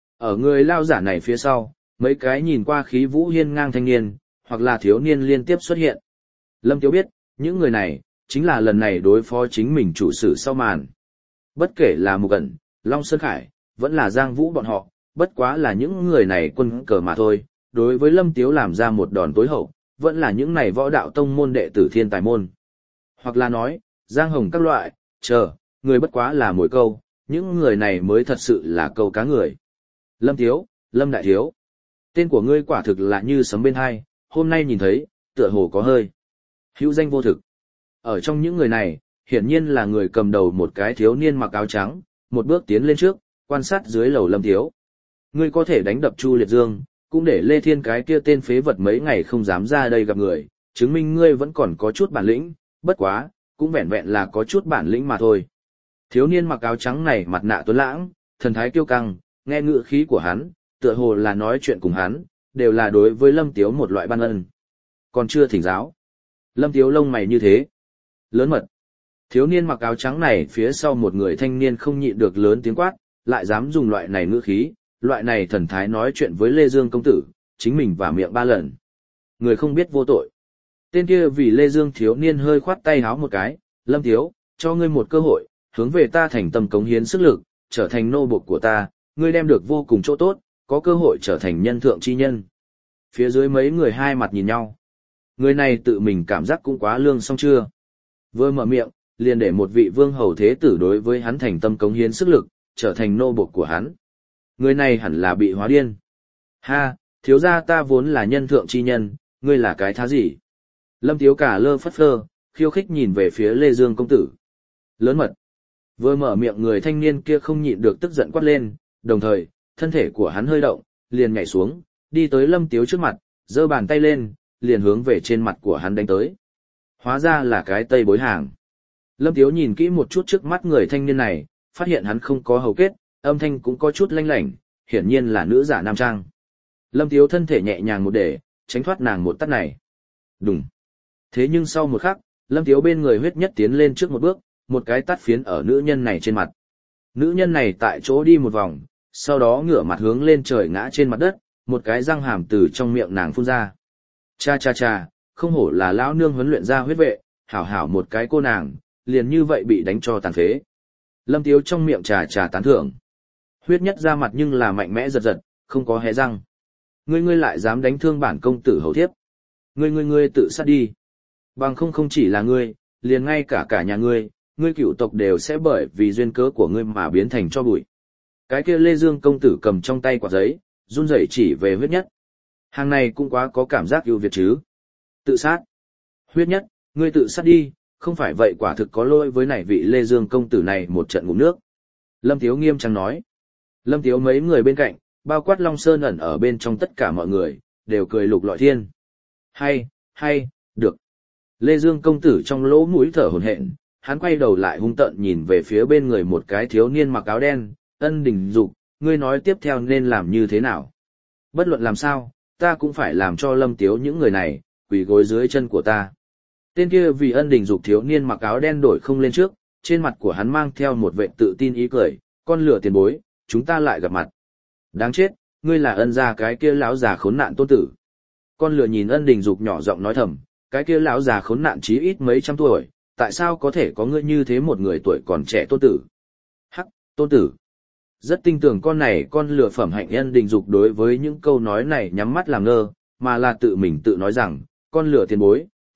Ở người lao giả này phía sau, mấy cái nhìn qua khí vũ hiên ngang thanh niên, hoặc là thiếu niên liên tiếp xuất hiện. Lâm Tiếu biết, những người này, chính là lần này đối phó chính mình chủ sử sau màn. Bất kể là Mục Ẩn, Long Sơn Khải, vẫn là Giang Vũ bọn họ, bất quá là những người này quân cờ mà thôi, đối với Lâm Tiếu làm ra một đòn tối hậu, vẫn là những này võ đạo tông môn đệ tử thiên tài môn. Hoặc là nói, Giang Hồng các loại, chờ, người bất quá là mồi câu, những người này mới thật sự là câu cá người. Lâm Tiếu, Lâm Đại Thiếu, tên của ngươi quả thực là như sấm bên hai, hôm nay nhìn thấy, tựa hồ có hơi. Hữu danh vô thực. Ở trong những người này, hiển nhiên là người cầm đầu một cái thiếu niên mặc áo trắng, một bước tiến lên trước, quan sát dưới lầu Lâm Tiếu. Ngươi có thể đánh đập Chu Liệt Dương, cũng để Lê Thiên cái kia tên phế vật mấy ngày không dám ra đây gặp người, chứng minh ngươi vẫn còn có chút bản lĩnh, bất quá, cũng vẹn vẹn là có chút bản lĩnh mà thôi. Thiếu niên mặc áo trắng này mặt nạ tuấn lãng, thần thái kiêu căng, nghe ngữ khí của hắn, tựa hồ là nói chuyện cùng hắn, đều là đối với Lâm Tiếu một loại ban ân. Còn chưa thỉnh giáo. Lâm Tiếu lông mày như thế. Lớn mật. Thiếu niên mặc áo trắng này phía sau một người thanh niên không nhịn được lớn tiếng quát, lại dám dùng loại này ngữ khí, loại này thần thái nói chuyện với Lê Dương công tử, chính mình và miệng ba lần. Người không biết vô tội. Tên kia vì Lê Dương thiếu niên hơi khoát tay háo một cái, Lâm Tiếu, cho ngươi một cơ hội, hướng về ta thành tâm cống hiến sức lực, trở thành nô bộc của ta, ngươi đem được vô cùng chỗ tốt, có cơ hội trở thành nhân thượng chi nhân. Phía dưới mấy người hai mặt nhìn nhau. Người này tự mình cảm giác cũng quá lương xong chưa. Vừa mở miệng, liền để một vị vương hầu thế tử đối với hắn thành tâm cống hiến sức lực, trở thành nô bộc của hắn. Người này hẳn là bị hóa điên. Ha, thiếu gia ta vốn là nhân thượng chi nhân, ngươi là cái thá gì? Lâm Tiếu cả lơ phất phơ, khiêu khích nhìn về phía Lê Dương công tử. Lớn mật. Vừa mở miệng người thanh niên kia không nhịn được tức giận quát lên, đồng thời, thân thể của hắn hơi động, liền nhảy xuống, đi tới Lâm Tiếu trước mặt, giơ bàn tay lên, liền hướng về trên mặt của hắn đánh tới. Hóa ra là cái tây bối hàng. Lâm Tiếu nhìn kỹ một chút trước mắt người thanh niên này, phát hiện hắn không có hầu kết, âm thanh cũng có chút lanh lảnh, hiển nhiên là nữ giả nam trang. Lâm Tiếu thân thể nhẹ nhàng một để, tránh thoát nàng một tát này. Đùng. Thế nhưng sau một khắc, Lâm Tiếu bên người huyết nhất tiến lên trước một bước, một cái tát phiến ở nữ nhân này trên mặt. Nữ nhân này tại chỗ đi một vòng, sau đó ngửa mặt hướng lên trời ngã trên mặt đất, một cái răng hàm từ trong miệng nàng phun ra. Cha cha cha, không hổ là lão nương huấn luyện ra huyết vệ, hảo hảo một cái cô nàng, liền như vậy bị đánh cho tàn phế. Lâm Tiếu trong miệng trà trà tán thưởng. Huyết nhất ra mặt nhưng là mạnh mẽ giật giật, không có hé răng. Ngươi ngươi lại dám đánh thương bản công tử hầu thiếp. Ngươi ngươi ngươi tự sát đi. Bằng không không chỉ là ngươi, liền ngay cả cả nhà ngươi, ngươi cựu tộc đều sẽ bởi vì duyên cớ của ngươi mà biến thành cho bụi. Cái kia Lê Dương công tử cầm trong tay quả giấy, run rẩy chỉ về huyết nhất. Hàng này cũng quá có cảm giác ưu việt chứ. Tự sát. Huyết nhất, ngươi tự sát đi, không phải vậy quả thực có lỗi với nảy vị Lê Dương công tử này một trận ngụm nước. Lâm Tiếu nghiêm trang nói. Lâm Tiếu mấy người bên cạnh, bao quát Long Sơn ẩn ở bên trong tất cả mọi người, đều cười lục lọi thiên. Hay, hay, được. Lê Dương công tử trong lỗ mũi thở hổn hển, hắn quay đầu lại hung tợn nhìn về phía bên người một cái thiếu niên mặc áo đen, Ân Đình Dục, ngươi nói tiếp theo nên làm như thế nào? Bất luận làm sao, ta cũng phải làm cho Lâm Tiếu những người này, quỳ gối dưới chân của ta. Tên kia vì Ân Đình Dục thiếu niên mặc áo đen đổi không lên trước, trên mặt của hắn mang theo một vẻ tự tin ý cười, con lửa tiền bối, chúng ta lại gặp mặt. Đáng chết, ngươi là Ân gia cái kia lão già khốn nạn tôn tử. Con lửa nhìn Ân Đình Dục nhỏ giọng nói thầm, cái kia lão già khốn nạn chí ít mấy trăm tuổi, tại sao có thể có ngươi như thế một người tuổi còn trẻ tôn tử? Hắc, tôn tử. Rất tin tưởng con này con lừa phẩm hạnh Ân Đình Dục đối với những câu nói này nhắm mắt làm ngơ, mà là tự mình tự nói rằng, con lừa tiền bối,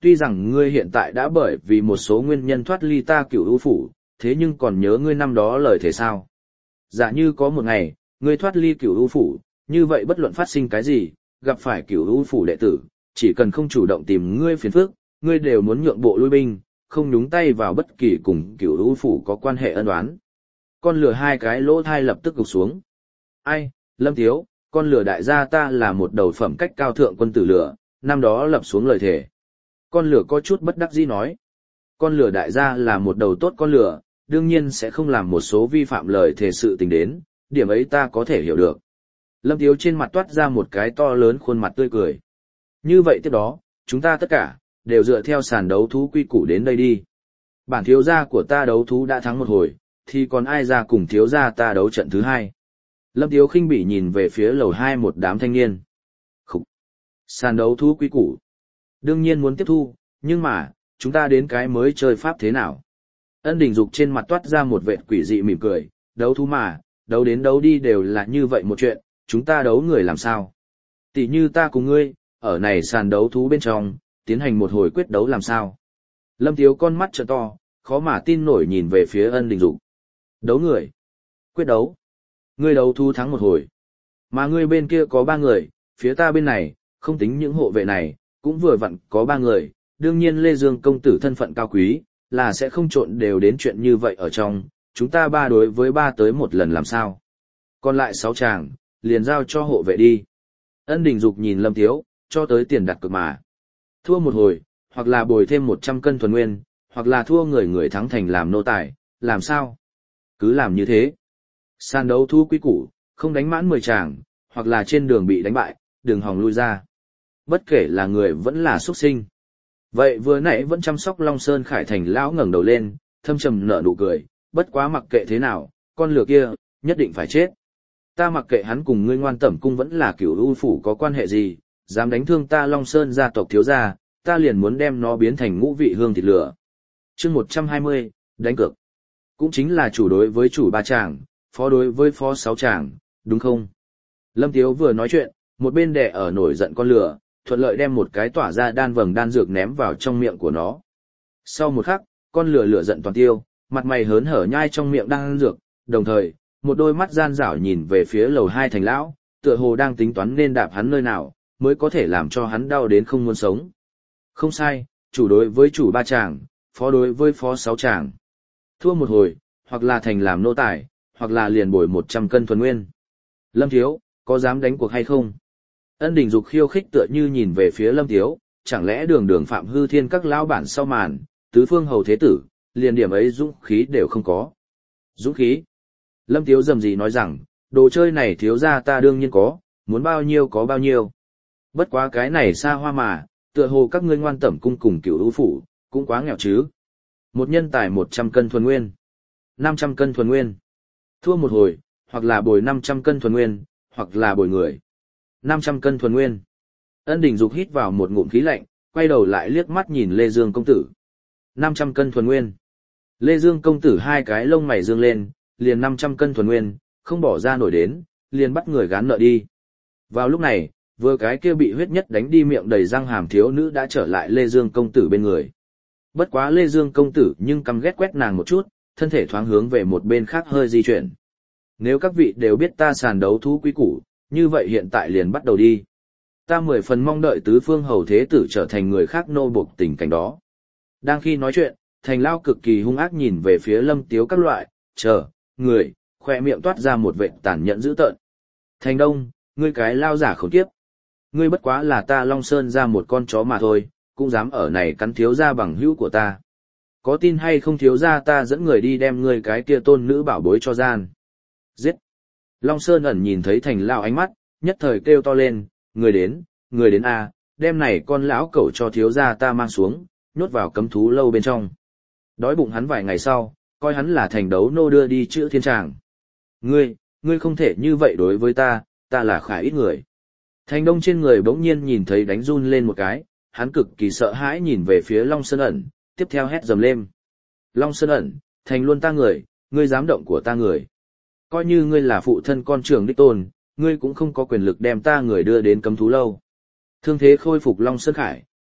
tuy rằng ngươi hiện tại đã bởi vì một số nguyên nhân thoát ly ta Cửu U phủ, thế nhưng còn nhớ ngươi năm đó lời thể sao? Giả như có một ngày, ngươi thoát ly Cửu U phủ, như vậy bất luận phát sinh cái gì, gặp phải Cửu U phủ đệ tử, chỉ cần không chủ động tìm ngươi phiền phức, ngươi đều muốn nhượng bộ lui binh, không nhúng tay vào bất kỳ cùng Cửu U phủ có quan hệ ân oán. Con lừa hai cái lỗ thai lập tức gục xuống. Ai, Lâm Thiếu, con lừa đại gia ta là một đầu phẩm cách cao thượng quân tử lừa, năm đó lập xuống lời thề. Con lừa có chút bất đắc dĩ nói. Con lừa đại gia là một đầu tốt con lừa, đương nhiên sẽ không làm một số vi phạm lời thề sự tình đến, điểm ấy ta có thể hiểu được. Lâm Thiếu trên mặt toát ra một cái to lớn khuôn mặt tươi cười. Như vậy tiếp đó, chúng ta tất cả, đều dựa theo sàn đấu thú quy củ đến đây đi. Bản thiếu gia của ta đấu thú đã thắng một hồi, thì còn ai ra cùng thiếu gia ta đấu trận thứ hai. Lâm Thiếu khinh bỉ nhìn về phía lầu hai một đám thanh niên. Khúc! Sàn đấu thú quý củ. Đương nhiên muốn tiếp thu, nhưng mà, chúng ta đến cái mới chơi pháp thế nào? Ân Đình Dục trên mặt toát ra một vệt quỷ dị mỉm cười, đấu thú mà, đấu đến đấu đi đều là như vậy một chuyện, chúng ta đấu người làm sao? Tỷ như ta cùng ngươi, ở này sàn đấu thú bên trong, tiến hành một hồi quyết đấu làm sao? Lâm Thiếu con mắt trợ to, khó mà tin nổi nhìn về phía Ân Đình Dục. Đấu người? Quyết đấu? Ngươi đấu thú thắng một hồi. Mà ngươi bên kia có ba người, phía ta bên này, không tính những hộ vệ này, cũng vừa vặn có ba người, đương nhiên Lê Dương công tử thân phận cao quý, là sẽ không trộn đều đến chuyện như vậy ở trong, chúng ta ba đối với ba tới một lần làm sao. Còn lại sáu chàng, liền giao cho hộ vệ đi. Ân Đình Dục nhìn Lâm Thiếu, cho tới tiền đặt cược mà. Thua một hồi, hoặc là bồi thêm một trăm cân thuần nguyên, hoặc là thua người người thắng thành làm nô tài, làm sao? Cứ làm như thế. Sàn đấu thu quý củ, không đánh mãn mười chàng, hoặc là trên đường bị đánh bại, đừng hòng lui ra. Bất kể là người vẫn là xuất sinh. Vậy vừa nãy vẫn chăm sóc Long Sơn Khải Thành lão ngẩng đầu lên, thâm trầm nở nụ cười, bất quá mặc kệ thế nào, con lừa kia, nhất định phải chết. Ta mặc kệ hắn cùng ngươi Ngoan Tẩm cung vẫn là Cửu U phủ có quan hệ gì, dám đánh thương ta Long Sơn gia tộc thiếu gia, ta liền muốn đem nó biến thành ngũ vị hương thịt lửa. Chương một trăm hai mươi, đánh cược. Cũng chính là chủ đối với chủ ba chàng, phó đối với phó sáu chàng, đúng không? Lâm Tiếu vừa nói chuyện, một bên đè ở nổi giận con lửa, thuận lợi đem một cái tỏa ra đan vầng đan dược ném vào trong miệng của nó. Sau một khắc, con lửa lửa giận toàn tiêu, mặt mày hớn hở nhai trong miệng đan dược, đồng thời, một đôi mắt gian rảo nhìn về phía lầu hai thành lão, tựa hồ đang tính toán nên đạp hắn nơi nào, mới có thể làm cho hắn đau đến không muốn sống. Không sai, chủ đối với chủ ba chàng, phó đối với phó sáu chàng. Thua một hồi, hoặc là thành làm nô tài, hoặc là liền bồi một trăm cân thuần nguyên. Lâm Thiếu, có dám đánh cuộc hay không? Ân Đình Dục khiêu khích tựa như nhìn về phía Lâm Thiếu, chẳng lẽ đường đường phạm hư thiên các lão bản sau màn, tứ phương hầu thế tử, liền điểm ấy dũng khí đều không có. Dũng khí? Lâm Thiếu dầm gì nói rằng, đồ chơi này thiếu ra ta đương nhiên có, muốn bao nhiêu có bao nhiêu. Bất quá cái này xa hoa mà, tựa hồ các ngươi Ngoan Tẩm cung cùng Cửu U phủ, cũng quá nghèo chứ. Một nhân tài một trăm cân thuần nguyên, năm trăm cân thuần nguyên. Thua một hồi, hoặc là bồi năm trăm cân thuần nguyên, hoặc là bồi người. năm trăm cân thuần nguyên. Ân Đình Dục hít vào một ngụm khí lạnh, quay đầu lại liếc mắt nhìn Lê Dương công tử. năm trăm cân thuần nguyên. Lê Dương công tử hai cái lông mày dương lên, liền năm trăm cân thuần nguyên, không bỏ ra nổi đến, liền bắt người gán nợ đi. Vào lúc này, vừa cái kia bị huyết nhất đánh đi miệng đầy răng hàm thiếu nữ đã trở lại Lê Dương công tử bên người. Bất quá Lê Dương công tử nhưng căm ghét quét nàng một chút, thân thể thoáng hướng về một bên khác hơi di chuyển. Nếu các vị đều biết ta sàn đấu thú quý củ, như vậy hiện tại liền bắt đầu đi. Ta mười phần mong đợi tứ phương hầu thế tử trở thành người khác nô buộc tình cảnh đó. Đang khi nói chuyện, Thành Lao cực kỳ hung ác nhìn về phía Lâm Tiếu các loại, chờ, người, khoe miệng toát ra một vệt tàn nhẫn dữ tợn. Thành Đông, ngươi cái lao giả khốn kiếp. Ngươi bất quá là ta Long Sơn ra một con chó mà thôi, cũng dám ở này cắn thiếu gia bằng hữu của ta. Có tin hay không thiếu gia ta dẫn người đi đem ngươi cái kia tôn nữ bảo bối cho gian. Giết! Long Sơn ẩn nhìn thấy Thành Lao ánh mắt, nhất thời kêu to lên, người đến, người đến a, đem này con lão cẩu cho thiếu gia ta mang xuống, nhốt vào cấm thú lâu bên trong. Đói bụng hắn vài ngày sau, coi hắn là thành đấu nô đưa đi chữa thiên tràng. Ngươi, ngươi không thể như vậy đối với ta, ta là khả ít người. Thành Đông trên người bỗng nhiên nhìn thấy đánh run lên một cái, hắn cực kỳ sợ hãi nhìn về phía Long Sơn ẩn, tiếp theo hét dầm lên. Long Sơn ẩn, thành luôn ta người, ngươi dám động của ta người. Coi như ngươi là phụ thân con trưởng đích tôn, ngươi cũng không có quyền lực đem ta người đưa đến cấm thú lâu. Thương thế khôi phục Long Sơn Khải,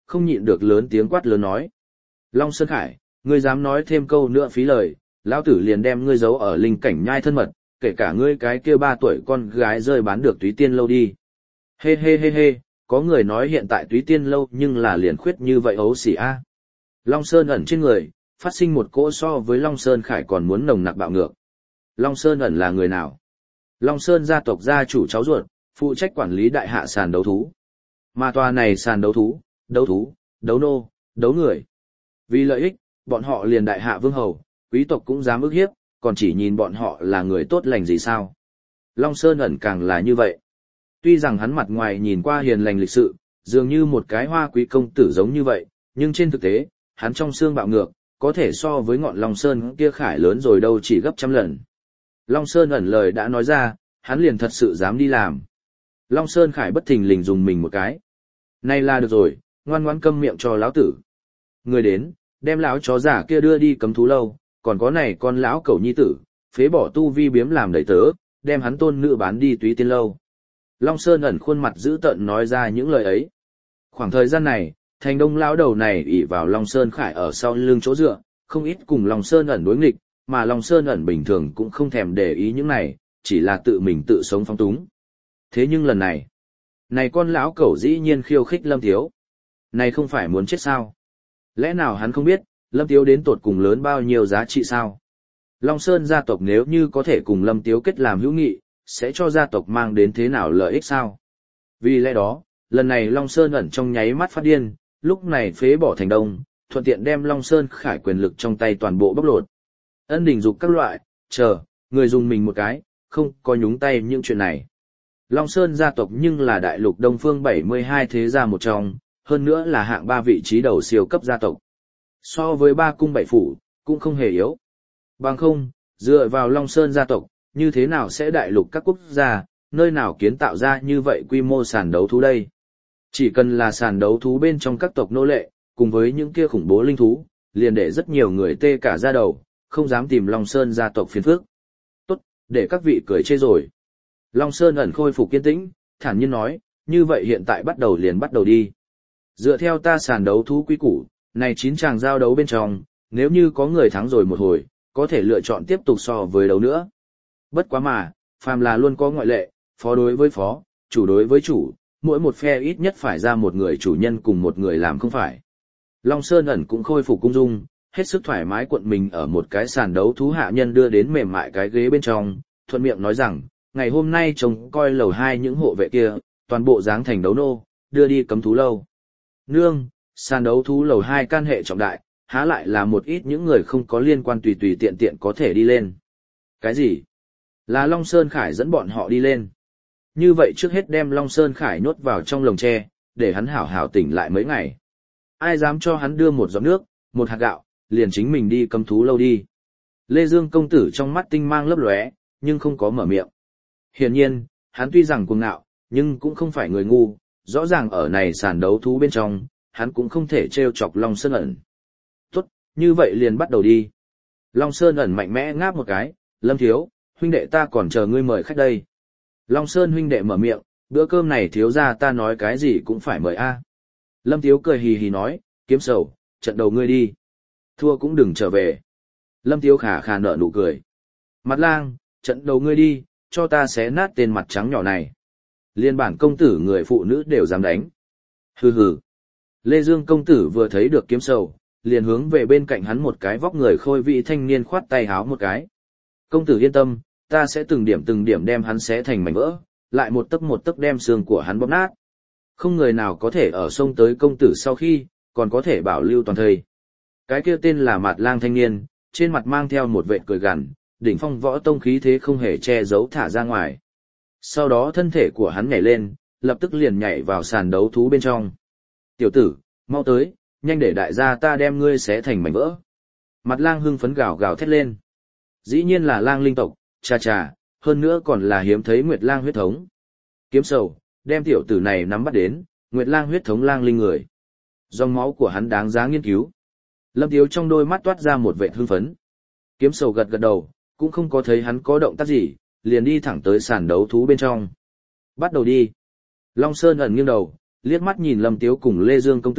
không nhịn được lớn tiếng quát lớn nói. Long Sơn Khải, ngươi dám nói thêm câu nữa phí lời, lão tử liền đem ngươi giấu ở linh cảnh nhai thân mật, kể cả ngươi cái kia ba tuổi con gái rơi bán được túy tiên lâu đi. Hê hê hê hê, có người nói hiện tại túy tiên lâu nhưng là liền khuyết như vậy ấu xỉ a. Long Sơn ẩn trên người, phát sinh một cỗ so với Long Sơn Khải còn muốn nồng nặc bạo ngược. Long Sơn ẩn là người nào? Long Sơn gia tộc gia chủ cháu ruột, phụ trách quản lý đại hạ sàn đấu thú. Mà tòa này sàn đấu thú, đấu thú, đấu nô, đấu người. Vì lợi ích, bọn họ liền đại hạ vương hầu, quý tộc cũng dám ức hiếp, còn chỉ nhìn bọn họ là người tốt lành gì sao. Long Sơn ẩn càng là như vậy. Tuy rằng hắn mặt ngoài nhìn qua hiền lành lịch sự, dường như một cái hoa quý công tử giống như vậy, nhưng trên thực tế, hắn trong xương bạo ngược, có thể so với ngọn Long Sơn kia Khải lớn rồi đâu chỉ gấp trăm lần. Long Sơn ẩn lời đã nói ra, hắn liền thật sự dám đi làm. Long Sơn Khải bất thình lình dùng mình một cái. Này là được rồi, ngoan ngoãn câm miệng cho lão tử. Người đến, đem lão chó giả kia đưa đi cấm thú lâu, còn có này con lão cẩu nhi tử, phế bỏ tu vi biếm làm đầy tớ, đem hắn tôn nữ bán đi túy tiên lâu. Long Sơn ẩn khuôn mặt dữ tợn nói ra những lời ấy. Khoảng thời gian này, thành đông lão đầu này ỷ vào Long Sơn Khải ở sau lưng chỗ dựa, không ít cùng Long Sơn ẩn đối nghịch, mà Long Sơn ẩn bình thường cũng không thèm để ý những này, chỉ là tự mình tự sống phóng túng. Thế nhưng lần này, này con lão cẩu dĩ nhiên khiêu khích Lâm Tiếu. Này không phải muốn chết sao? Lẽ nào hắn không biết, Lâm Tiếu đến tột cùng lớn bao nhiêu giá trị sao? Long Sơn gia tộc nếu như có thể cùng Lâm Tiếu kết làm hữu nghị, sẽ cho gia tộc mang đến thế nào lợi ích sao? Vì lẽ đó, lần này Long Sơn ẩn trong nháy mắt phát điên, lúc này phế bỏ thành đông, thuận tiện đem Long Sơn Khải quyền lực trong tay toàn bộ bóc lột. Ân đình dục các loại, chờ, người dùng mình một cái, không có nhúng tay những chuyện này. Long Sơn gia tộc nhưng là đại lục Đông Phương bảy mươi hai thế gia một trong, hơn nữa là hạng ba vị trí đầu siêu cấp gia tộc. So với ba cung bảy phủ, cũng không hề yếu. Bằng không, dựa vào Long Sơn gia tộc, như thế nào sẽ đại lục các quốc gia, nơi nào kiến tạo ra như vậy quy mô sàn đấu thú đây? Chỉ cần là sàn đấu thú bên trong các tộc nô lệ, cùng với những kia khủng bố linh thú, liền để rất nhiều người tê cả da đầu, không dám tìm Long Sơn gia tộc phiền phức. Tốt, để các vị cười chê rồi. Long Sơn ẩn khôi phục kiên tĩnh, thản nhiên nói, như vậy hiện tại bắt đầu liền bắt đầu đi. Dựa theo ta sàn đấu thú quý củ, này chín chàng giao đấu bên trong, nếu như có người thắng rồi một hồi, có thể lựa chọn tiếp tục so với đấu nữa. Bất quá mà, phàm là luôn có ngoại lệ, phó đối với phó, chủ đối với chủ, mỗi một phe ít nhất phải ra một người chủ nhân cùng một người làm không phải. Long Sơn ẩn cũng khôi phục cung dung, hết sức thoải mái cuộn mình ở một cái sàn đấu thú hạ nhân đưa đến mềm mại cái ghế bên trong, thuận miệng nói rằng, ngày hôm nay trông coi lầu hai những hộ vệ kia, toàn bộ dáng thành đấu nô, đưa đi cấm thú lâu. Nương, sàn đấu thú lầu hai can hệ trọng đại, há lại là một ít những người không có liên quan tùy tùy tiện tiện có thể đi lên. Cái gì? Là Long Sơn Khải dẫn bọn họ đi lên. Như vậy trước hết đem Long Sơn Khải nhốt vào trong lồng tre, để hắn hảo hảo tỉnh lại mấy ngày. Ai dám cho hắn đưa một giọt nước, một hạt gạo, liền chính mình đi cấm thú lâu đi. Lê Dương công tử trong mắt tinh mang lấp lóe, nhưng không có mở miệng. Hiển nhiên, hắn tuy rằng cuồng ngạo, nhưng cũng không phải người ngu, rõ ràng ở này sàn đấu thú bên trong, hắn cũng không thể trêu chọc Long Sơn ẩn. Tốt, như vậy liền bắt đầu đi. Long Sơn ẩn mạnh mẽ ngáp một cái, Lâm thiếu, huynh đệ ta còn chờ ngươi mời khách đây. Long Sơn huynh đệ mở miệng, bữa cơm này thiếu ra ta nói cái gì cũng phải mời a. Lâm thiếu cười hì hì nói, kiếm sầu, trận đầu ngươi đi. Thua cũng đừng trở về. Lâm thiếu khả khả nở nụ cười. Mặt lang, trận đầu ngươi đi, cho ta xé nát tên mặt trắng nhỏ này. Liên bản công tử người phụ nữ đều dám đánh. Hừ hừ. Lê Dương công tử vừa thấy được kiếm sầu, liền hướng về bên cạnh hắn một cái vóc người khôi vị thanh niên khoát tay háo một cái. Công tử yên tâm, ta sẽ từng điểm từng điểm đem hắn xé thành mảnh vỡ, lại một tấc một tấc đem xương của hắn bóp nát. Không người nào có thể ở sông tới công tử sau khi, còn có thể bảo lưu toàn thời. Cái kia tên là Mạt Lang thanh niên, trên mặt mang theo một vệt cười gằn, đỉnh phong võ tông khí thế không hề che giấu thả ra ngoài. Sau đó thân thể của hắn nhảy lên, lập tức liền nhảy vào sàn đấu thú bên trong. Tiểu tử, mau tới, nhanh để đại gia ta đem ngươi xé thành mảnh vỡ. Mạt Lang hưng phấn gào gào thét lên. Dĩ nhiên là lang linh tộc, cha cha, hơn nữa còn là hiếm thấy Nguyệt Lang huyết thống. Kiếm sầu, đem tiểu tử này nắm bắt đến, Nguyệt Lang huyết thống lang linh người. Dòng máu của hắn đáng giá nghiên cứu. Lâm Tiếu trong đôi mắt toát ra một vệt hưng phấn. Kiếm sầu gật gật đầu, cũng không có thấy hắn có động tác gì, liền đi thẳng tới sàn đấu thú bên trong. Bắt đầu đi. Long Sơn ẩn nghiêng đầu, liếc mắt nhìn Lâm Tiếu cùng Lê Dương công tử,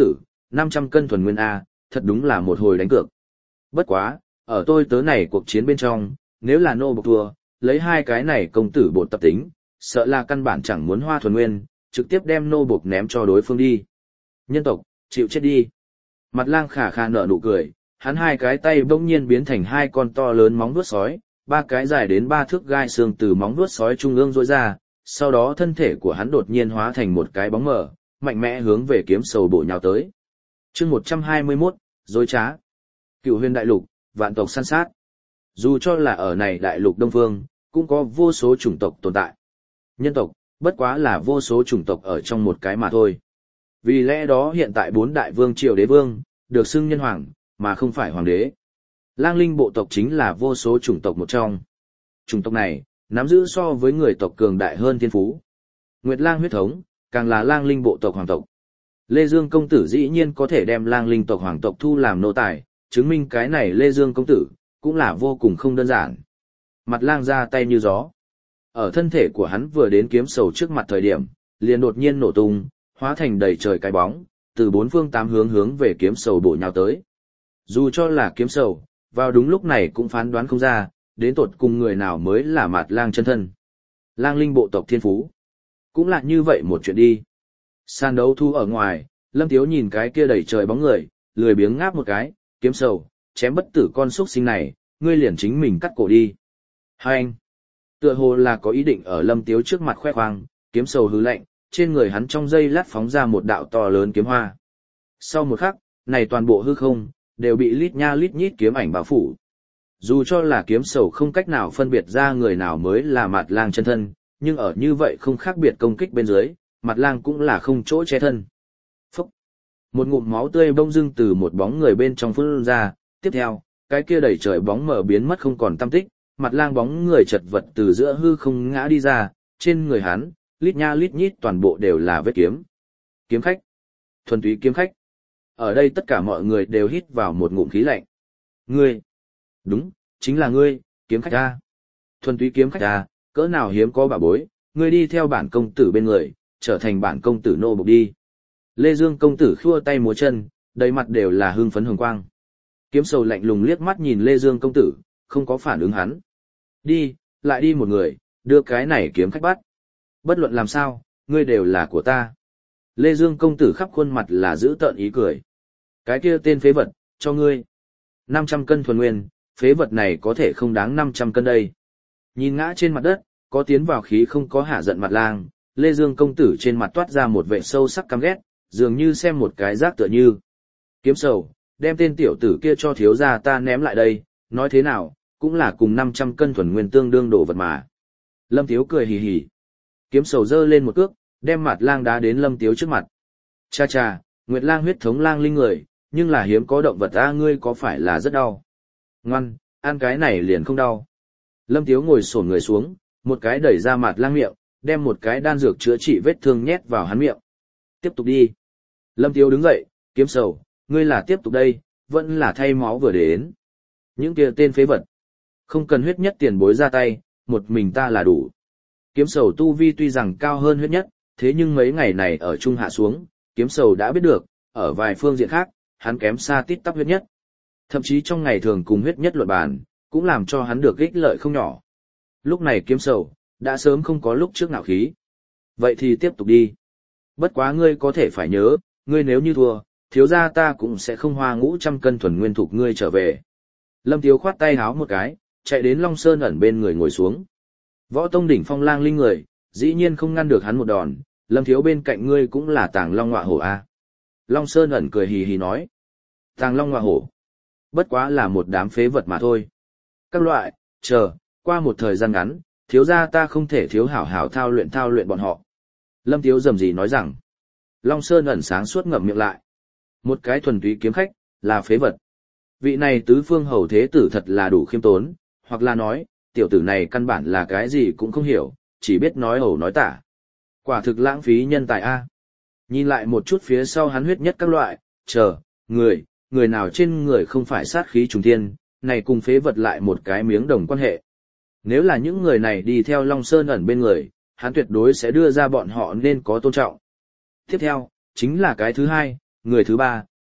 năm trăm cân thuần nguyên A, thật đúng là một hồi đánh cược. Bất quá, ở tôi tớ này cuộc chiến bên trong, nếu là nô bộc thua, lấy hai cái này công tử bột tập tính, sợ là căn bản chẳng muốn hoa thuần nguyên, trực tiếp đem nô bộc ném cho đối phương đi. Nhân tộc, chịu chết đi. Mặt lang khả khả nở nụ cười, hắn hai cái tay bỗng nhiên biến thành hai con to lớn móng vuốt sói, ba cái dài đến ba thước gai xương từ móng vuốt sói trung ương rỗi ra, sau đó thân thể của hắn đột nhiên hóa thành một cái bóng mờ, mạnh mẽ hướng về kiếm sầu bộ nhào tới. Chương một trăm hai mươi mốt, dối trá. Cựu huyền đại lục, vạn tộc săn sát. Dù cho là ở này đại lục Đông Phương, cũng có vô số chủng tộc tồn tại. Nhân tộc, bất quá là vô số chủng tộc ở trong một cái mà thôi. Vì lẽ đó hiện tại bốn đại vương triều đế vương, được xưng nhân hoàng, mà không phải hoàng đế. Lang linh bộ tộc chính là vô số chủng tộc một trong. Chủng tộc này, nắm giữ so với người tộc cường đại hơn thiên phú. Nguyệt lang huyết thống, càng là lang linh bộ tộc hoàng tộc. Lê Dương công tử dĩ nhiên có thể đem lang linh tộc hoàng tộc thu làm nô tài, chứng minh cái này Lê Dương công tử, cũng là vô cùng không đơn giản. Mặt lang ra tay như gió. Ở thân thể của hắn vừa đến kiếm sầu trước mặt thời điểm, liền đột nhiên nổ tung, hóa thành đầy trời cái bóng, từ bốn phương tám hướng hướng về kiếm sầu bổ nhào tới. Dù cho là kiếm sầu, vào đúng lúc này cũng phán đoán không ra, đến tột cùng người nào mới là mặt lang chân thân. Lang linh bộ tộc thiên phú. Cũng là như vậy một chuyện đi. Sàn đấu thu ở ngoài, Lâm Tiếu nhìn cái kia đầy trời bóng người, lười biếng ngáp một cái, kiếm sầu, chém bất tử con xuất sinh này, ngươi liền chính mình cắt cổ đi. Hai anh. Tựa hồ là có ý định ở Lâm Tiếu trước mặt khoe khoang, kiếm sầu hứ lạnh, trên người hắn trong giây lát phóng ra một đạo to lớn kiếm hoa. Sau một khắc, này toàn bộ hư không, đều bị lít nha lít nhít kiếm ảnh bao phủ. Dù cho là kiếm sầu không cách nào phân biệt ra người nào mới là mặt lang chân thân, nhưng ở như vậy không khác biệt công kích bên dưới, mặt lang cũng là không chỗ che thân. Phúc! Một ngụm máu tươi bông dưng từ một bóng người bên trong phun ra, tiếp theo, cái kia đầy trời bóng mở biến mất không còn tăm tích, mặt lang bóng người chật vật từ giữa hư không ngã đi ra, trên người hắn, lít nha lít nhít toàn bộ đều là vết kiếm. Kiếm khách! Thuần túy kiếm khách! Ở đây tất cả mọi người đều hít vào một ngụm khí lạnh. Ngươi! Đúng, chính là ngươi, kiếm khách A. Thuần túy kiếm khách A, cỡ nào hiếm có bà bối, ngươi đi theo bản công tử bên người, trở thành bản công tử nô bộc đi. Lê Dương công tử khua tay múa chân, đầy mặt đều là hưng phấn hồng quang. Kiếm sầu lạnh lùng liếc mắt nhìn Lê Dương công tử, không có phản ứng hắn. Đi, lại đi một người, đưa cái này kiếm khách bắt. Bất luận làm sao, ngươi đều là của ta. Lê Dương công tử khắp khuôn mặt là giữ tợn ý cười. Cái kia tên phế vật, cho ngươi. năm trăm cân thuần nguyên, phế vật này có thể không đáng năm trăm cân đây. Nhìn ngã trên mặt đất, có tiến vào khí không có hạ giận mặt lang, Lê Dương công tử trên mặt toát ra một vẻ sâu sắc căm ghét, dường như xem một cái rác tựa như. Kiếm sầu, đem tên tiểu tử kia cho thiếu gia ta ném lại đây, nói thế nào, cũng là cùng năm trăm cân thuần nguyên tương đương đồ vật mà. Lâm Tiếu cười hì hì. Kiếm sầu giơ lên một cước, đem mặt lang đá đến Lâm Tiếu trước mặt. Cha cha, Nguyệt lang huyết thống lang linh người, nhưng là hiếm có động vật a, ngươi có phải là rất đau? Ngoan, ăn cái này liền không đau. Lâm Tiếu ngồi xổm người xuống, một cái đẩy ra mặt lang miệng, đem một cái đan dược chữa trị vết thương nhét vào hắn miệng. Tiếp tục đi. Lâm Tiếu đứng dậy, kiếm sầu, ngươi là tiếp tục đây, vẫn là thay máu vừa đến. Những kia tên phế vật. Không cần huyết nhất tiền bối ra tay, một mình ta là đủ. Kiếm sầu tu vi tuy rằng cao hơn huyết nhất, thế nhưng mấy ngày này ở trung hạ xuống, kiếm sầu đã biết được, ở vài phương diện khác, hắn kém xa tít tắp huyết nhất. Thậm chí trong ngày thường cùng huyết nhất luận bàn, cũng làm cho hắn được ích lợi không nhỏ. Lúc này kiếm sầu, đã sớm không có lúc trước nào khí. Vậy thì tiếp tục đi. Bất quá ngươi có thể phải nhớ, ngươi nếu như thua, thiếu gia ta cũng sẽ không hoa ngũ trăm cân thuần nguyên thục ngươi trở về. Lâm Tiếu khoát tay háo một cái, chạy đến Long Sơn ẩn bên người ngồi xuống. Võ tông đỉnh phong lang linh người, dĩ nhiên không ngăn được hắn một đòn, Lâm Thiếu bên cạnh ngươi cũng là tàng long ngọa hổ a. Long Sơn ẩn cười hì hì nói. Tàng long ngọa hổ. Bất quá là một đám phế vật mà thôi. Các loại, chờ, qua một thời gian ngắn, thiếu gia ta không thể thiếu hảo hảo thao luyện thao luyện bọn họ. Lâm Tiếu rầm rì nói rằng. Long Sơn ẩn sáng suốt ngậm miệng lại. Một cái thuần túy kiếm khách, là phế vật. Vị này tứ phương hầu thế tử thật là đủ khiêm tốn, hoặc là nói, tiểu tử này căn bản là cái gì cũng không hiểu, chỉ biết nói ẩu nói tả. Quả thực lãng phí nhân tài a. Nhìn lại một chút phía sau hắn huyết nhất các loại, chờ, người, người nào trên người không phải sát khí trùng thiên, này cùng phế vật lại một cái miếng đồng quan hệ. Nếu là những người này đi theo Long Sơn ẩn bên người, hắn tuyệt đối sẽ đưa ra bọn họ nên có tôn trọng. Tiếp theo, chính là cái thứ hai, người thứ ba,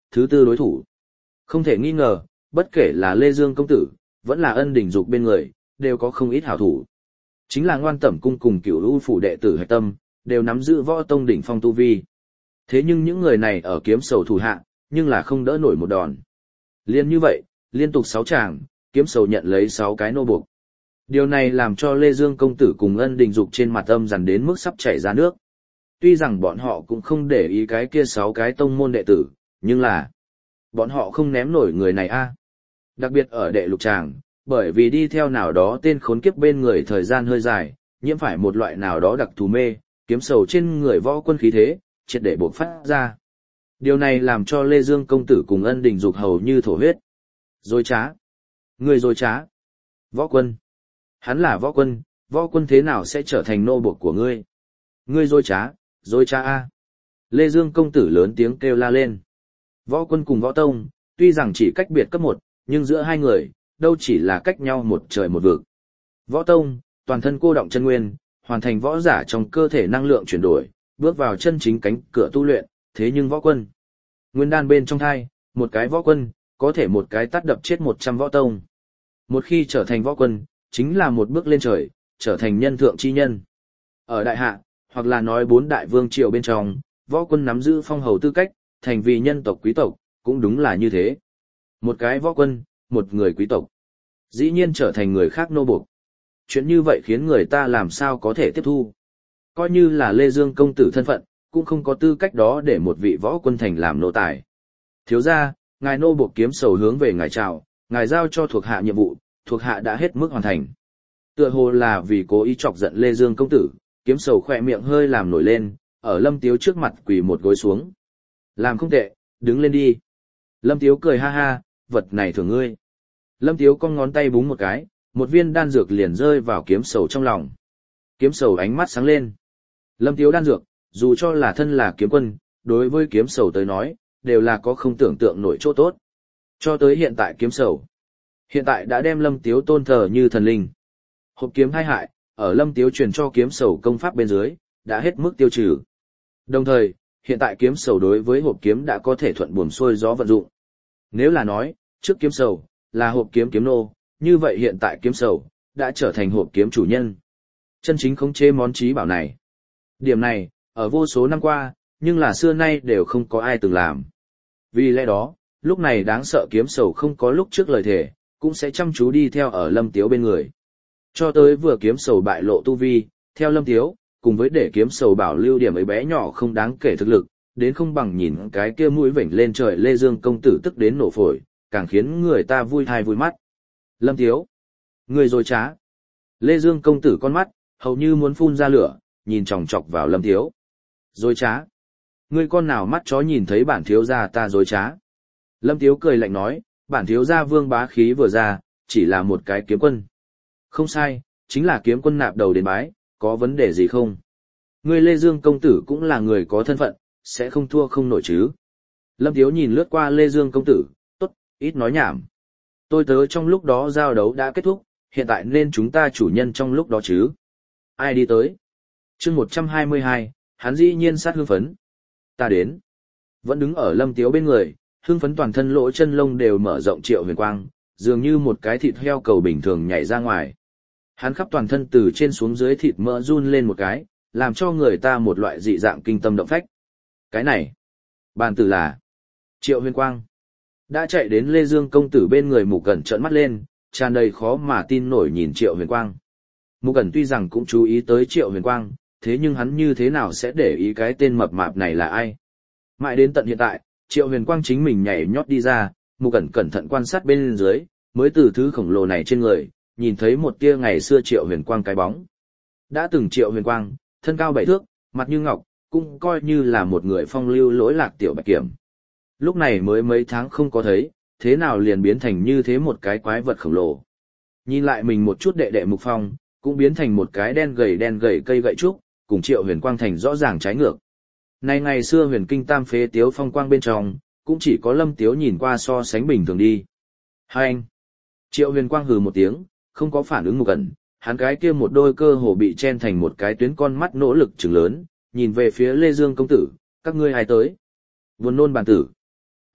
thứ tư đối thủ. Không thể nghi ngờ, bất kể là Lê Dương công tử, vẫn là Ân Đình Dục bên người, đều có không ít hảo thủ. Chính là Ngoan Tẩm cung cùng Cửu U phủ đệ tử hạch tâm, đều nắm giữ võ tông đỉnh phong tu vi. Thế nhưng những người này ở kiếm sầu thủ hạ, nhưng là không đỡ nổi một đòn. Liên như vậy, liên tục sáu tràng, kiếm sầu nhận lấy sáu cái nô buộc. Điều này làm cho Lê Dương công tử cùng Ân Đình Dục trên mặt âm dằn đến mức sắp chảy ra nước. Tuy rằng bọn họ cũng không để ý cái kia sáu cái tông môn đệ tử, nhưng là bọn họ không ném nổi người này a. Đặc biệt ở đệ lục tràng, bởi vì đi theo nào đó tên khốn kiếp bên người thời gian hơi dài, nhiễm phải một loại nào đó đặc thù mê, kiếm sầu trên người võ quân khí thế, triệt để bộc phát ra. Điều này làm cho Lê Dương công tử cùng Ân Đình Dục hầu như thổ huyết. Dối trá. Người dối trá. Võ quân. Hắn là võ quân, võ quân thế nào sẽ trở thành nô buộc của ngươi? Ngươi dối trá, dối trá a. Lê Dương công tử lớn tiếng kêu la lên. Võ quân cùng võ tông, tuy rằng chỉ cách biệt cấp một, nhưng giữa hai người, đâu chỉ là cách nhau một trời một vực. Võ tông, toàn thân cô động chân nguyên, hoàn thành võ giả trong cơ thể năng lượng chuyển đổi, bước vào chân chính cánh cửa tu luyện, thế nhưng võ quân. Nguyên đan bên trong thai, một cái võ quân, có thể một cái tát đập chết một trăm võ tông. Một khi trở thành võ quân, chính là một bước lên trời, trở thành nhân thượng chi nhân. Ở đại hạ, hoặc là nói bốn đại vương triều bên trong, võ quân nắm giữ phong hầu tư cách, thành vì nhân tộc quý tộc, cũng đúng là như thế. Một cái võ quân, một người quý tộc, dĩ nhiên trở thành người khác nô buộc. Chuyện như vậy khiến người ta làm sao có thể tiếp thu. Coi như là Lê Dương công tử thân phận, cũng không có tư cách đó để một vị võ quân thành làm nô tài. Thiếu gia, ngài nô buộc kiếm sầu hướng về ngài chào, ngài giao cho thuộc hạ nhiệm vụ, thuộc hạ đã hết mức hoàn thành. Tựa hồ là vì cố ý chọc giận Lê Dương công tử, kiếm sầu khỏe miệng hơi làm nổi lên, ở Lâm Tiếu trước mặt quỳ một gối xuống. Làm không tệ, đứng lên đi. Lâm Tiếu cười ha ha, vật này thưởng ngươi. Lâm Tiếu cong ngón tay búng một cái, một viên đan dược liền rơi vào kiếm sầu trong lòng. Kiếm sầu ánh mắt sáng lên. Lâm Tiếu đan dược, dù cho là thân là kiếm quân, đối với kiếm sầu tới nói, đều là có không tưởng tượng nổi chỗ tốt. Cho tới hiện tại kiếm sầu. Hiện tại đã đem Lâm Tiếu tôn thờ như thần linh. Hộp kiếm hai hại, ở Lâm Tiếu truyền cho kiếm sầu công pháp bên dưới, đã hết mức tiêu trừ. Đồng thời, hiện tại kiếm sầu đối với hộp kiếm đã có thể thuận buồm xuôi gió vận dụng. Nếu là nói, trước kiếm sầu, là hộp kiếm kiếm nô, như vậy hiện tại kiếm sầu, đã trở thành hộp kiếm chủ nhân. Chân chính khống chế món trí bảo này. Điểm này, ở vô số năm qua, nhưng là xưa nay đều không có ai từng làm. Vì lẽ đó, lúc này đáng sợ kiếm sầu không có lúc trước lời thề, cũng sẽ chăm chú đi theo ở Lâm Tiếu bên người. Cho tới vừa kiếm sầu bại lộ tu vi, theo Lâm Tiếu, cùng với để kiếm sầu bảo lưu điểm ấy bé nhỏ không đáng kể thực lực, đến không bằng nhìn cái kia mũi vểnh lên trời Lê Dương công tử tức đến nổ phổi, càng khiến người ta vui thai vui mắt. Lâm Tiếu, người dối trá. Lê Dương công tử con mắt, hầu như muốn phun ra lửa, nhìn chòng chọc vào Lâm Tiếu. Dối trá. Ngươi con nào mắt chó nhìn thấy bản thiếu gia ta dối trá. Lâm Tiếu cười lạnh nói, bản thiếu gia vương bá khí vừa ra, chỉ là một cái kiếm quân. Không sai, chính là kiếm quân nạp đầu đến bái, có vấn đề gì không? Ngươi Lê Dương công tử cũng là người có thân phận, sẽ không thua không nổi chứ. Lâm Tiếu nhìn lướt qua Lê Dương công tử, tốt, ít nói nhảm. Tôi tớ trong lúc đó giao đấu đã kết thúc, hiện tại nên chúng ta chủ nhân trong lúc đó chứ. Ai đi tới? chương một trăm hai mươi hai, hắn dĩ nhiên sát hương phấn. Ta đến. Vẫn đứng ở Lâm Tiếu bên người, hương phấn toàn thân lỗ chân lông đều mở rộng Triệu Huyền Quang, dường như một cái thịt heo cầu bình thường nhảy ra ngoài. Hắn khắp toàn thân từ trên xuống dưới thịt mỡ run lên một cái, làm cho người ta một loại dị dạng kinh tâm động phách. Cái này, bàn tử là Triệu Huyền Quang. Đã chạy đến Lê Dương công tử bên người Mục Cẩn trợn mắt lên, tràn đầy khó mà tin nổi nhìn Triệu Huyền Quang. Mục Cẩn tuy rằng cũng chú ý tới Triệu Huyền Quang, thế nhưng hắn như thế nào sẽ để ý cái tên mập mạp này là ai? Mãi đến tận hiện tại, Triệu Huyền Quang chính mình nhảy nhót đi ra, Mục Cẩn cẩn thận quan sát bên dưới, mới từ thứ khổng lồ này trên người, nhìn thấy một tia ngày xưa Triệu Huyền Quang cái bóng. Đã từng Triệu Huyền Quang, thân cao bảy thước, mặt như ngọc, cũng coi như là một người phong lưu lỗi lạc tiểu bạch kiểm. Lúc này mới mấy tháng không có thấy, thế nào liền biến thành như thế một cái quái vật khổng lồ. Nhìn lại mình một chút đệ đệ Mục Phong, cũng biến thành một cái đen gầy đen gầy cây gậy trúc, cùng Triệu Huyền Quang thành rõ ràng trái ngược. Này ngày xưa Huyền Kinh Tam Phế Tiếu phong quang bên trong, cũng chỉ có Lâm Tiếu nhìn qua so sánh bình thường đi. Hai anh. Triệu Huyền Quang hừ một tiếng, không có phản ứng Mục Cẩn, hắn cái kia một đôi cơ hồ bị chen thành một cái tuyến con mắt nỗ lực trừng lớn, nhìn về phía Lê Dương công tử, các ngươi ai tới? Buồn nôn bản tử.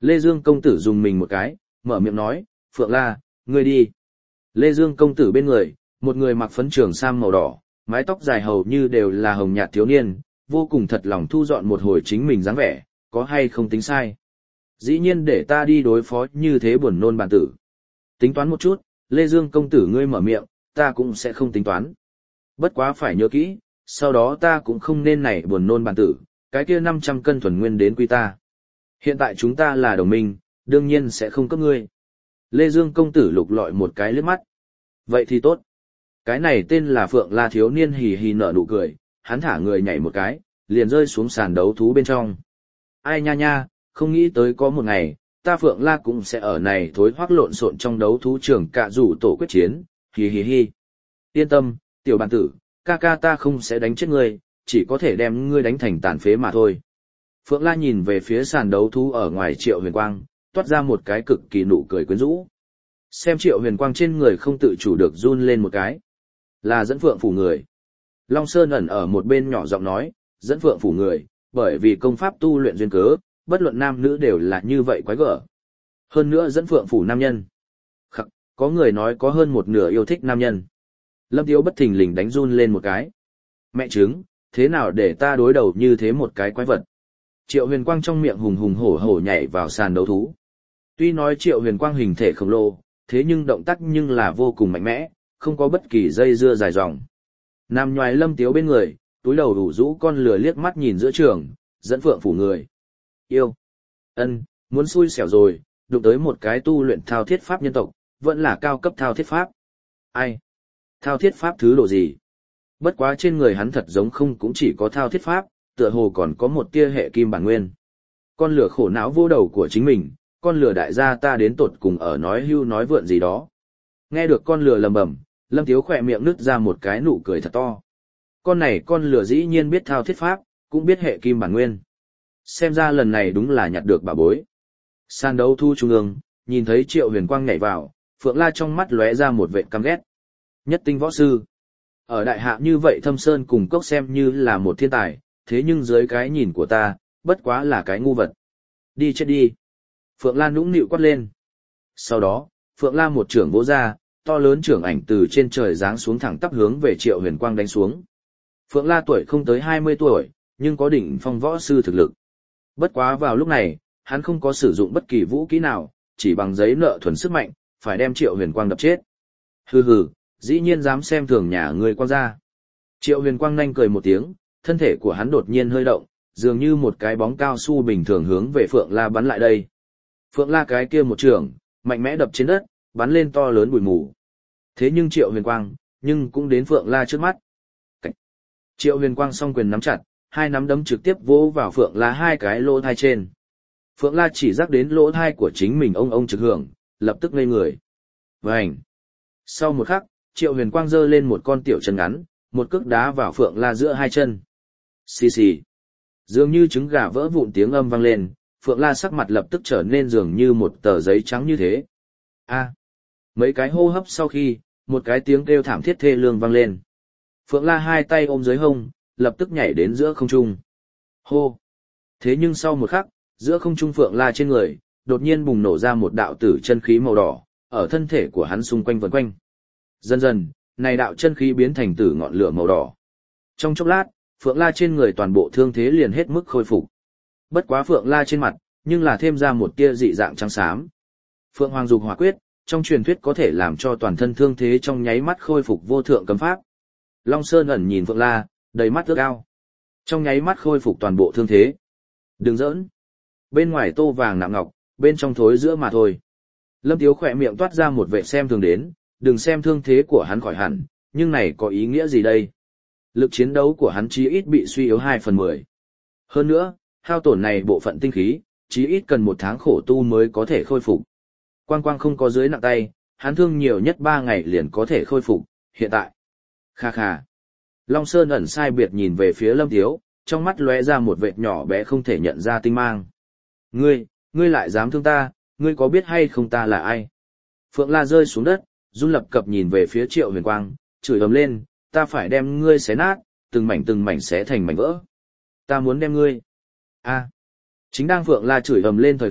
Lê Dương công tử dùng mình một cái, mở miệng nói, Phượng La, ngươi đi. Lê Dương công tử bên người, một người mặc phấn trường sam màu đỏ, mái tóc dài hầu như đều là hồng nhạt thiếu niên, vô cùng thật lòng thu dọn một hồi chính mình dáng vẻ, có hay không tính sai. Dĩ nhiên để ta đi đối phó như thế buồn nôn bản tử. Tính toán một chút, Lê Dương công tử ngươi mở miệng, ta cũng sẽ không tính toán. Bất quá phải nhớ kỹ, sau đó ta cũng không nên nảy buồn nôn bản tử, cái kia năm trăm cân thuần nguyên đến quy ta. Hiện tại chúng ta là đồng minh, đương nhiên sẽ không cấp ngươi. Lê Dương công tử lục lọi một cái liếc mắt. Vậy thì tốt. Cái này tên là Phượng La thiếu niên hì hì nở nụ cười, hắn thả người nhảy một cái, liền rơi xuống sàn đấu thú bên trong. Ai nha nha, không nghĩ tới có một ngày, ta Phượng La cũng sẽ ở này thối hoác lộn xộn trong đấu thú trường cạ rủ tổ quyết chiến, hì hì hì. Yên tâm, tiểu bản tử, ca ca ta không sẽ đánh chết ngươi, chỉ có thể đem ngươi đánh thành tàn phế mà thôi. Phượng La nhìn về phía sàn đấu thú ở ngoài Triệu Huyền Quang, toát ra một cái cực kỳ nụ cười quyến rũ. Xem Triệu Huyền Quang trên người không tự chủ được run lên một cái. Là dẫn Phượng phủ người. Long Sơn ẩn ở một bên nhỏ giọng nói, dẫn Phượng phủ người, bởi vì công pháp tu luyện duyên cớ, bất luận nam nữ đều là như vậy quái gở. Hơn nữa dẫn Phượng phủ nam nhân. Khắc, có người nói có hơn một nửa yêu thích nam nhân. Lâm Tiếu bất thình lình đánh run lên một cái. Mẹ chứng, thế nào để ta đối đầu như thế một cái quái vật? Triệu Huyền Quang trong miệng hùng hùng hổ hổ nhảy vào sàn đấu thú. Tuy nói Triệu Huyền Quang hình thể khổng lồ, thế nhưng động tác nhưng là vô cùng mạnh mẽ, không có bất kỳ dây dưa dài dòng. Nằm nhoài Lâm Tiếu bên người, túi đầu đủ rũ con lừa liếc mắt nhìn giữa trường, dẫn Phượng phủ người. Yêu. Ân, muốn xui xẻo rồi, đụng tới một cái tu luyện thao thiết pháp nhân tộc, vẫn là cao cấp thao thiết pháp. Ai? Thao thiết pháp thứ độ gì? Bất quá trên người hắn thật giống không cũng chỉ có thao thiết pháp, tựa hồ còn có một tia hệ kim bản nguyên. Con lửa khổ não vô đầu của chính mình, con lửa đại gia ta đến tột cùng ở nói hưu nói vượn gì đó. Nghe được con lửa lầm bầm, Lâm Tiếu khỏe miệng nứt ra một cái nụ cười thật to. Con này con lửa dĩ nhiên biết thao thiết pháp, cũng biết hệ kim bản nguyên. Xem ra lần này đúng là nhặt được bà bối. Sàn đấu thu trung ương, nhìn thấy Triệu Huyền Quang nhảy vào, Phượng La trong mắt lóe ra một vệt căm ghét. Nhất tinh võ sư. Ở đại hạ như vậy Thâm Sơn cùng cốc xem như là một thiên tài, thế nhưng dưới cái nhìn của ta, bất quá là cái ngu vật. Đi chết đi. Phượng La nũng nịu quát lên. Sau đó, Phượng La một trưởng vỗ ra, to lớn trưởng ảnh từ trên trời giáng xuống thẳng tắp hướng về Triệu Huyền Quang đánh xuống. Phượng La tuổi không tới hai mươi tuổi, nhưng có đỉnh phong võ sư thực lực. Bất quá vào lúc này, hắn không có sử dụng bất kỳ vũ kỹ nào, chỉ bằng giấy nợ thuần sức mạnh, phải đem Triệu Huyền Quang đập chết. Hừ hừ, dĩ nhiên dám xem thường nhà người Quang gia. Triệu Huyền Quang nhanh cười một tiếng, thân thể của hắn đột nhiên hơi động, dường như một cái bóng cao su bình thường hướng về Phượng La bắn lại đây. Phượng La cái kia một trường, mạnh mẽ đập trên đất, bắn lên to lớn bụi mù. Thế nhưng Triệu Huyền Quang, nhưng cũng đến Phượng La trước mắt. Cảnh. Triệu Huyền Quang song quyền nắm chặt, hai nắm đấm trực tiếp vỗ vào Phượng La hai cái lỗ thai trên. Phượng La chỉ rắc đến lỗ thai của chính mình ông ông trực hưởng, lập tức ngây người. Vành. Sau một khắc, Triệu Huyền Quang giơ lên một con tiểu chân ngắn, một cước đá vào Phượng La giữa hai chân. Xì xì. Dường như trứng gà vỡ vụn tiếng âm vang lên, Phượng La sắc mặt lập tức trở nên dường như một tờ giấy trắng như thế. A. Mấy cái hô hấp sau khi, một cái tiếng kêu thảm thiết thê lương vang lên. Phượng La hai tay ôm dưới hông, lập tức nhảy đến giữa không trung. Hô. Thế nhưng sau một khắc, giữa không trung Phượng La trên người, đột nhiên bùng nổ ra một đạo tử chân khí màu đỏ, ở thân thể của hắn xung quanh vần quanh. Dần dần, này đạo chân khí biến thành tử ngọn lửa màu đỏ. Trong chốc lát, Phượng La trên người toàn bộ thương thế liền hết mức khôi phục. Bất quá Phượng La trên mặt, nhưng là thêm ra một tia dị dạng trắng xám. Phượng Hoàng Dục Hỏa Quyết, trong truyền thuyết có thể làm cho toàn thân thương thế trong nháy mắt khôi phục vô thượng cấm pháp. Long Sơn ẩn nhìn Phượng La, đầy mắt ước ao. Trong nháy mắt khôi phục toàn bộ thương thế. Đừng giỡn. Bên ngoài tô vàng nạm ngọc, bên trong thối giữa mà thôi. Lâm Tiếu khỏe miệng toát ra một vẻ xem thường đến, đừng xem thương thế của hắn khỏi hẳn, nhưng này có ý nghĩa gì đây? Lực chiến đấu của hắn chí ít bị suy yếu hai phần mười. Hơn nữa, hao tổn này bộ phận tinh khí, chí ít cần một tháng khổ tu mới có thể khôi phục. Quang quang không có dưới nặng tay, hắn thương nhiều nhất ba ngày liền có thể khôi phục, hiện tại. Kha kha. Long Sơn ẩn sai biệt nhìn về phía Lâm Tiếu, trong mắt lóe ra một vệt nhỏ bé không thể nhận ra tinh mang. Ngươi, ngươi lại dám thương ta, ngươi có biết hay không ta là ai? Phượng La rơi xuống đất, run lập cập nhìn về phía Triệu Huyền Quang, chửi ầm lên, ta phải đem ngươi xé nát, từng mảnh từng mảnh xé thành mảnh vỡ. Ta muốn đem ngươi. A. Chính đang Phượng La chửi ầm lên thời khắc,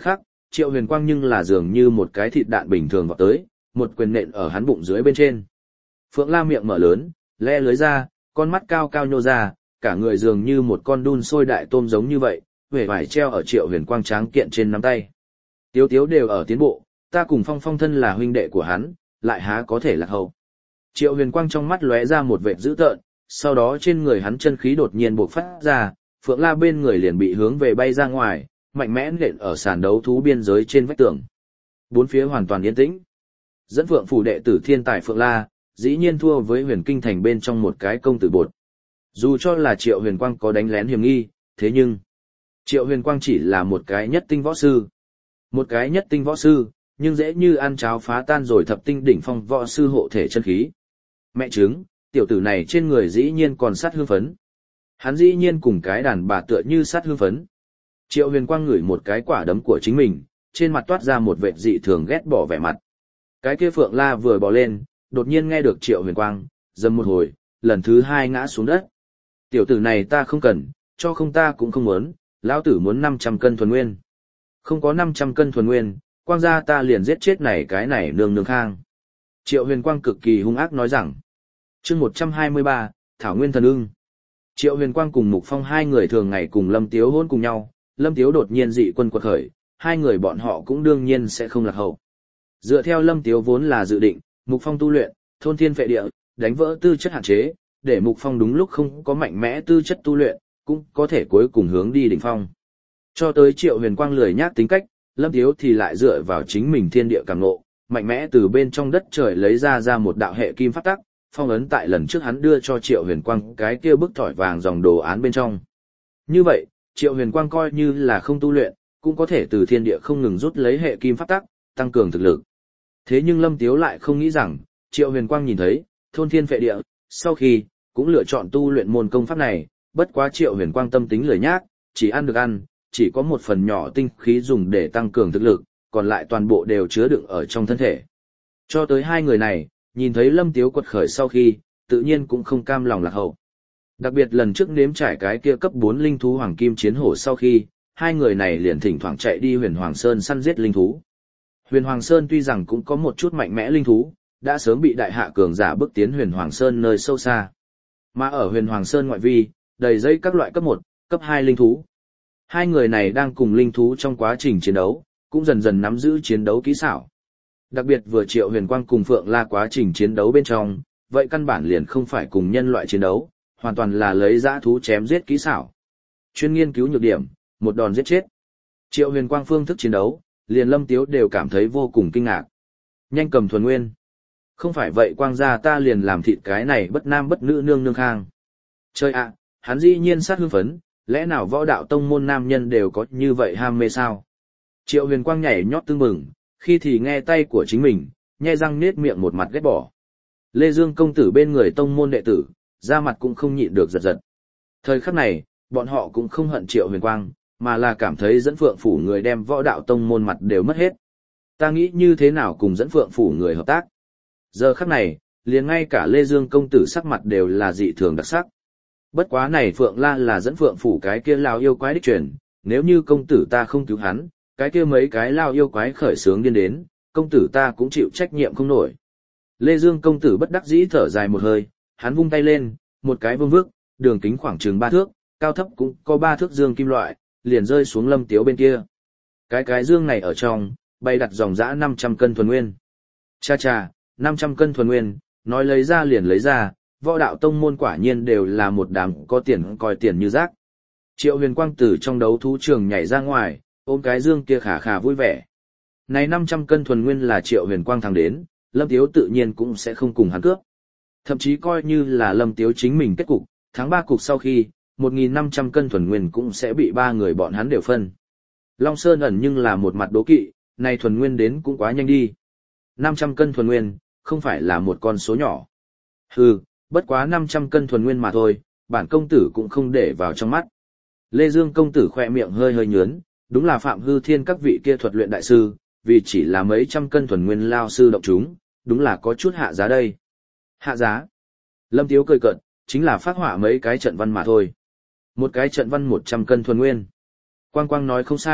Triệu Huyền Quang nhưng là dường như một cái thịt đạn bình thường vọt tới, một quyền nện ở hắn bụng dưới bên trên. Phượng La miệng mở lớn, le lưới ra, con mắt cao cao nhô ra, cả người dường như một con đun sôi đại tôm giống như vậy, vẻ vải treo ở Triệu Huyền Quang tráng kiện trên nắm tay. Tiếu tiếu đều ở tiến bộ, ta cùng Phong Phong thân là huynh đệ của hắn, lại há có thể lạc hậu. Triệu Huyền Quang trong mắt lóe ra một vệt dữ tợn, sau đó trên người hắn chân khí đột nhiên bộc phát ra, Phượng La bên người liền bị hướng về bay ra ngoài, mạnh mẽ nện ở sàn đấu thú biên giới trên vách tường. Bốn phía hoàn toàn yên tĩnh. Dẫn Phượng phủ đệ tử thiên tài Phượng La, dĩ nhiên thua với Huyền Kinh thành bên trong một cái công tử bột. Dù cho là Triệu Huyền Quang có đánh lén hiểm nghi, thế nhưng Triệu Huyền Quang chỉ là một cái nhất tinh võ sư. Một cái nhất tinh võ sư, nhưng dễ như ăn cháo phá tan rồi thập tinh đỉnh phong võ sư hộ thể chân khí. Mẹ chứng, tiểu tử này trên người dĩ nhiên còn sát hương phấn. Hắn dĩ nhiên cùng cái đàn bà tựa như sát hương phấn. Triệu Huyền Quang ngửi một cái quả đấm của chính mình, trên mặt toát ra một vệt dị thường ghét bỏ vẻ mặt. Cái kia Phượng La vừa bò lên, đột nhiên nghe được Triệu Huyền Quang, dầm một hồi, lần thứ hai ngã xuống đất. Tiểu tử này ta không cần, cho không ta cũng không muốn, lão tử muốn năm trăm cân thuần nguyên. Không có năm trăm cân thuần nguyên, quang gia ta liền giết chết này cái này nương nương khang. Triệu Huyền Quang cực kỳ hung ác nói rằng. Chương một trăm hai mươi ba, Thảo Nguyên Thần Ưng. Triệu Huyền Quang cùng Mục Phong hai người thường ngày cùng Lâm Tiếu hôn cùng nhau, Lâm Tiếu đột nhiên dị quân quật khởi, hai người bọn họ cũng đương nhiên sẽ không lạc hậu. Dựa theo Lâm Tiếu vốn là dự định, Mục Phong tu luyện, thôn thiên phệ địa, đánh vỡ tư chất hạn chế, để Mục Phong đúng lúc không có mạnh mẽ tư chất tu luyện, cũng có thể cuối cùng hướng đi đỉnh phong. Cho tới Triệu Huyền Quang lười nhác tính cách, Lâm Tiếu thì lại dựa vào chính mình thiên địa cảm ngộ, mạnh mẽ từ bên trong đất trời lấy ra ra một đạo hệ kim pháp tắc, phong ấn tại lần trước hắn đưa cho Triệu Huyền Quang cái kia bức thỏi vàng dòng đồ án bên trong. Như vậy, Triệu Huyền Quang coi như là không tu luyện, cũng có thể từ thiên địa không ngừng rút lấy hệ kim pháp tắc, tăng cường thực lực. Thế nhưng Lâm Tiếu lại không nghĩ rằng, Triệu Huyền Quang nhìn thấy, thôn thiên phệ địa, sau khi, cũng lựa chọn tu luyện môn công pháp này, bất quá Triệu Huyền Quang tâm tính lười nhác, chỉ ăn được ăn, chỉ có một phần nhỏ tinh khí dùng để tăng cường thực lực, còn lại toàn bộ đều chứa đựng ở trong thân thể. Cho tới hai người này, nhìn thấy Lâm Tiếu quật khởi sau khi, tự nhiên cũng không cam lòng lạc hậu. Đặc biệt lần trước nếm trải cái kia cấp bốn linh thú hoàng kim chiến hổ sau khi, hai người này liền thỉnh thoảng chạy đi Huyền Hoàng Sơn săn giết linh thú. Huyền Hoàng Sơn tuy rằng cũng có một chút mạnh mẽ linh thú, đã sớm bị đại hạ cường giả bước tiến Huyền Hoàng Sơn nơi sâu xa. Mà ở Huyền Hoàng Sơn ngoại vi, đầy dây các loại cấp một, cấp hai linh thú. Hai người này đang cùng linh thú trong quá trình chiến đấu, cũng dần dần nắm giữ chiến đấu kỹ xảo. Đặc biệt vừa Triệu Huyền Quang cùng Phượng La quá trình chiến đấu bên trong, vậy căn bản liền không phải cùng nhân loại chiến đấu, hoàn toàn là lấy dã thú chém giết kỹ xảo. Chuyên nghiên cứu nhược điểm, một đòn giết chết. Triệu Huyền Quang phương thức chiến đấu, liền Lâm Tiếu đều cảm thấy vô cùng kinh ngạc. Nhanh cầm thuần nguyên. Không phải vậy Quang gia ta liền làm thịt cái này bất nam bất nữ nương nương khang. Chơi ạ, hắn dĩ nhiên sát hương phấn, lẽ nào võ đạo tông môn nam nhân đều có như vậy ham mê sao? Triệu Huyền Quang nhảy nhót tưng bừng, khi thì nghe tay của chính mình, nhe răng nết miệng một mặt ghét bỏ. Lê Dương công tử bên người tông môn đệ tử, da mặt cũng không nhịn được giật giật. Thời khắc này, bọn họ cũng không hận Triệu Huyền Quang, mà là cảm thấy dẫn phượng phủ người đem võ đạo tông môn mặt đều mất hết. Ta nghĩ như thế nào cùng dẫn phượng phủ người hợp tác? Giờ khắc này, liền ngay cả Lê Dương công tử sắc mặt đều là dị thường đặc sắc. Bất quá này Phượng La là dẫn phượng phủ cái kia lao yêu quái đích truyền, nếu như công tử ta không cứu hắn, cái kia mấy cái lao yêu quái khởi sướng điên đến, công tử ta cũng chịu trách nhiệm không nổi. Lê Dương công tử bất đắc dĩ thở dài một hơi, hắn vung tay lên, một cái vương vước, đường kính khoảng chừng ba thước, cao thấp cũng có ba thước dương kim loại, liền rơi xuống Lâm Tiếu bên kia. Cái cái dương này ở trong, bay đặt dòng dã năm trăm cân thuần nguyên. Cha cha, năm trăm cân thuần nguyên, nói lấy ra liền lấy ra, võ đạo tông môn quả nhiên đều là một đám có tiền coi tiền như rác. Triệu Huyền Quang từ trong đấu thú trường nhảy ra ngoài, ôm cái dương kia khả khả vui vẻ. Này năm trăm cân thuần nguyên là Triệu Huyền Quang thắng đến, Lâm Tiếu tự nhiên cũng sẽ không cùng hắn cướp. Thậm chí coi như là Lâm Tiếu chính mình kết cục, thắng ba cục sau khi, một nghìn năm trăm cân thuần nguyên cũng sẽ bị ba người bọn hắn đều phân. Long Sơn ẩn nhưng là một mặt đố kỵ, này thuần nguyên đến cũng quá nhanh đi. năm trăm cân thuần nguyên, không phải là một con số nhỏ. Hừ, bất quá năm trăm cân thuần nguyên mà thôi, bản công tử cũng không để vào trong mắt. Lê Dương công tử khỏe miệng hơi hơi nhướn, đúng là Phạm Hư Thiên các vị kia thuật luyện đại sư, vì chỉ là mấy trăm cân thuần nguyên lao sư động chúng, đúng là có chút hạ giá đây. Hạ giá? Lâm Tiếu cười cợt, chính là phát họa mấy cái trận văn mà thôi. Một cái trận văn một trăm cân thuần nguyên. Quang Quang nói không sai,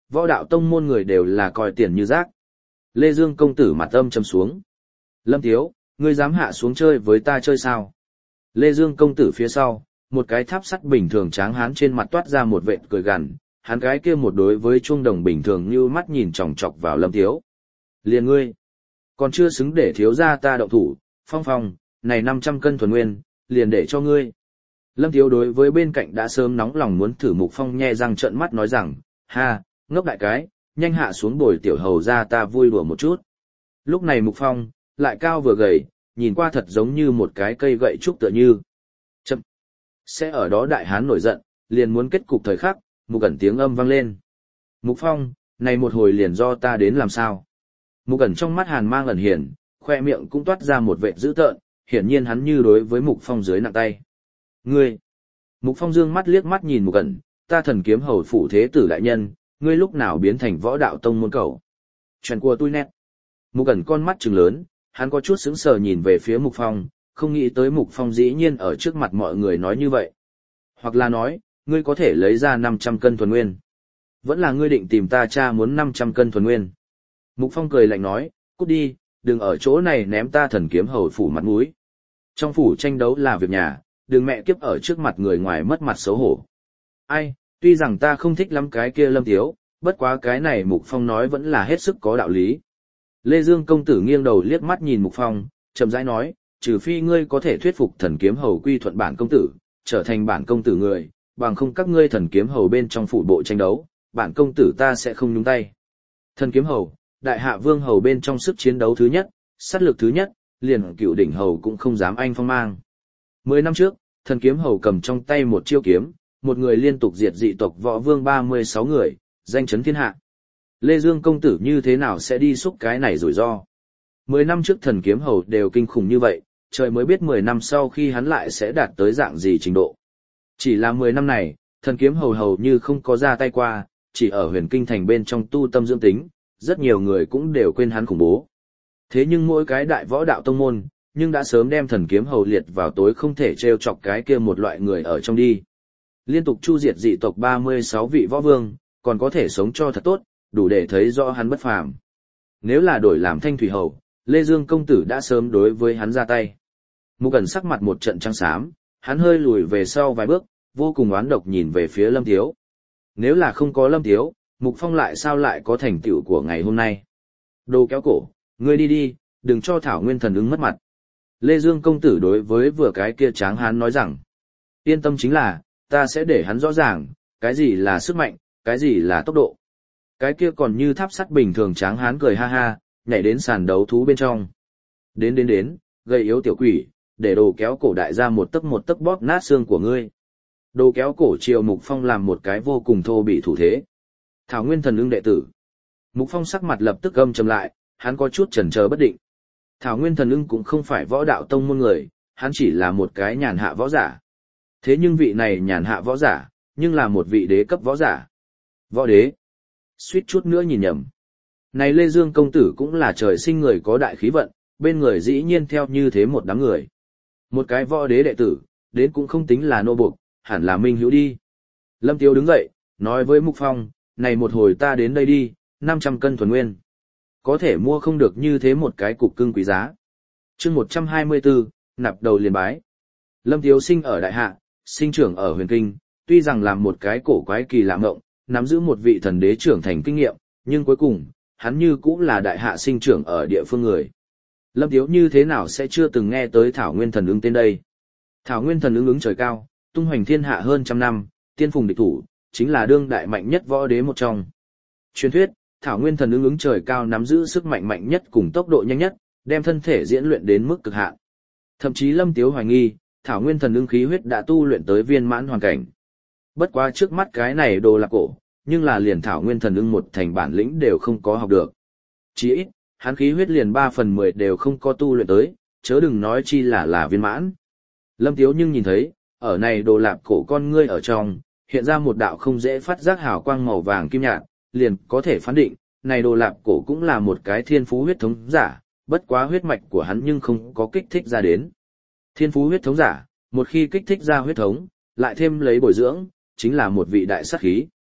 võ đạo tông môn người đều là coi tiền như rác. Lê Dương công tử mặt âm trầm xuống. Lâm Tiếu, ngươi dám hạ xuống chơi với ta chơi sao? Lê Dương công tử phía sau, một cái tháp sắt bình thường tráng hán trên mặt toát ra một vệt cười gằn, hắn cái kia một đối với chuông đồng bình thường như mắt nhìn chòng chọc vào Lâm Tiếu. Liền ngươi, còn chưa xứng để thiếu gia ta động thủ, Phong Phong, này năm trăm cân thuần nguyên, liền để cho ngươi. Lâm Tiếu đối với bên cạnh đã sớm nóng lòng muốn thử Mục Phong nhe răng trợn mắt nói rằng, ha, ngốc đại cái, nhanh hạ xuống bồi tiểu hầu ra ta vui đùa một chút. Lúc này Mục Phong, lại cao vừa gầy, nhìn qua thật giống như một cái cây gậy trúc tựa như. Chậm. Sẽ ở đó đại hán nổi giận, liền muốn kết cục thời khắc, Mục Ẩn tiếng âm vang lên. Mục Phong, này một hồi liền do ta đến làm sao? Mục Ẩn trong mắt hàn mang ẩn hiển, khoe miệng cũng toát ra một vệt dữ tợn, hiển nhiên hắn như đối với Mục Phong dưới nặng tay. Ngươi! Mục Phong dương mắt liếc mắt nhìn Mục Ẩn, ta thần kiếm hầu phủ thế tử đại nhân, ngươi lúc nào biến thành võ đạo tông môn cầu? Chuyện của tôi nét. Mục Ẩn con mắt trừng lớn, hắn có chút sững sờ nhìn về phía Mục Phong, không nghĩ tới Mục Phong dĩ nhiên ở trước mặt mọi người nói như vậy. Hoặc là nói, ngươi có thể lấy ra năm trăm cân thuần nguyên. Vẫn là ngươi định tìm ta cha muốn năm trăm cân thuần nguyên. Mục Phong cười lạnh nói, cút đi, đừng ở chỗ này ném ta thần kiếm hầu phủ mặt mũi. Trong phủ tranh đấu là việc nhà, đừng mẹ kiếp ở trước mặt người ngoài mất mặt xấu hổ. Ai, tuy rằng ta không thích lắm cái kia Lâm Tiếu, bất quá cái này Mục Phong nói vẫn là hết sức có đạo lý. Lê Dương công tử nghiêng đầu liếc mắt nhìn Mục Phong, chậm rãi nói, trừ phi ngươi có thể thuyết phục thần kiếm hầu quy thuận bản công tử, trở thành bản công tử người, bằng không các ngươi thần kiếm hầu bên trong phủ bộ tranh đấu, bản công tử ta sẽ không nhúng tay. Thần kiếm hầu, đại hạ vương hầu bên trong sức chiến đấu thứ nhất, sát lực thứ nhất, liền cựu đỉnh hầu cũng không dám anh phong mang. Mười năm trước, thần kiếm hầu cầm trong tay một chiêu kiếm, một người liên tục diệt dị tộc võ vương ba mươi sáu người, danh chấn thiên hạ. Lê Dương công tử như thế nào sẽ đi xúc cái này rủi ro? Mười năm trước thần kiếm hầu đều kinh khủng như vậy, trời mới biết mười năm sau khi hắn lại sẽ đạt tới dạng gì trình độ. Chỉ là mười năm này, thần kiếm hầu hầu như không có ra tay qua, chỉ ở huyền kinh thành bên trong tu tâm dưỡng tính, rất nhiều người cũng đều quên hắn khủng bố. Thế nhưng mỗi cái đại võ đạo tông môn, nhưng đã sớm đem thần kiếm hầu liệt vào tối không thể trêu chọc cái kia một loại người ở trong đi. Liên tục chu diệt dị tộc ba mươi sáu vị võ vương, còn có thể sống cho thật tốt, đủ để thấy rõ hắn bất phàm. Nếu là đổi làm thanh thủy hầu, Lê Dương công tử đã sớm đối với hắn ra tay. Mục Ẩn sắc mặt một trận trắng xám, hắn hơi lùi về sau vài bước, vô cùng oán độc nhìn về phía Lâm Tiếu. Nếu là không có Lâm Tiếu, Mục Phong lại sao lại có thành tựu của ngày hôm nay? Đồ kéo cổ, ngươi đi đi, đừng cho Thảo Nguyên thần ứng mất mặt. Lê Dương công tử đối với vừa cái kia tráng hán nói rằng, yên tâm chính là, ta sẽ để hắn rõ ràng, cái gì là sức mạnh, cái gì là tốc độ. Cái kia còn như tháp sắt bình thường tráng hán cười ha ha, nhảy đến sàn đấu thú bên trong. Đến đến đến, gây yếu tiểu quỷ, để đồ kéo cổ đại ra một tấc một tấc bóp nát xương của ngươi. Đồ kéo cổ chiều Mục Phong làm một cái vô cùng thô bị thủ thế. Thảo Nguyên thần ưng đệ tử. Mục Phong sắc mặt lập tức âm trầm lại, hắn có chút chần chờ bất định. Thảo Nguyên thần ưng cũng không phải võ đạo tông môn người, hắn chỉ là một cái nhàn hạ võ giả. Thế nhưng vị này nhàn hạ võ giả, nhưng là một vị đế cấp võ giả. Võ đế. Suýt chút nữa nhìn nhầm. Này Lê Dương công tử cũng là trời sinh người có đại khí vận, bên người dĩ nhiên theo như thế một đám người. Một cái võ đế đệ tử, đến cũng không tính là nô buộc, hẳn là minh hữu đi. Lâm Tiếu đứng dậy, nói với Mục Phong, này một hồi ta đến đây đi, năm trăm cân thuần nguyên. Có thể mua không được như thế một cái cục cưng quý giá. chương một trăm hai mươi tư, nạp đầu liền bái. Lâm Tiếu sinh ở Đại Hạ, sinh trưởng ở huyền kinh, tuy rằng làm một cái cổ quái kỳ lạ mộng, nắm giữ một vị thần đế trưởng thành kinh nghiệm, nhưng cuối cùng, hắn như cũng là Đại Hạ sinh trưởng ở địa phương người. Lâm Tiếu như thế nào sẽ chưa từng nghe tới Thảo Nguyên thần ứng tên đây? Thảo Nguyên thần ứng ứng trời cao, tung hoành thiên hạ hơn trăm năm, tiên phùng địch thủ, chính là đương đại mạnh nhất võ đế một trong. Truyền thuyết, Thảo Nguyên thần ứng ứng trời cao nắm giữ sức mạnh mạnh nhất cùng tốc độ nhanh nhất, đem thân thể diễn luyện đến mức cực hạn. Thậm chí Lâm Tiếu hoài nghi, Thảo Nguyên thần ứng khí huyết đã tu luyện tới viên mãn hoàn cảnh. Bất quá trước mắt cái này đồ lạc cổ, nhưng là liền Thảo Nguyên thần ứng một thành bản lĩnh đều không có học được. Chỉ ít, hắn khí huyết liền ba phần mười đều không có tu luyện tới, chớ đừng nói chi là là viên mãn. Lâm Tiếu nhưng nhìn thấy, ở này đồ lạc cổ con ngươi ở trong, hiện ra một đạo không dễ phát giác hào quang màu vàng kim nhạt, liền có thể phán định, này đồ lạc cổ cũng là một cái thiên phú huyết thống giả, bất quá huyết mạch của hắn nhưng không có kích thích ra đến. Thiên phú huyết thống giả, một khi kích thích ra huyết thống, lại thêm lấy bồi dưỡng, chính là một vị đại sát khí.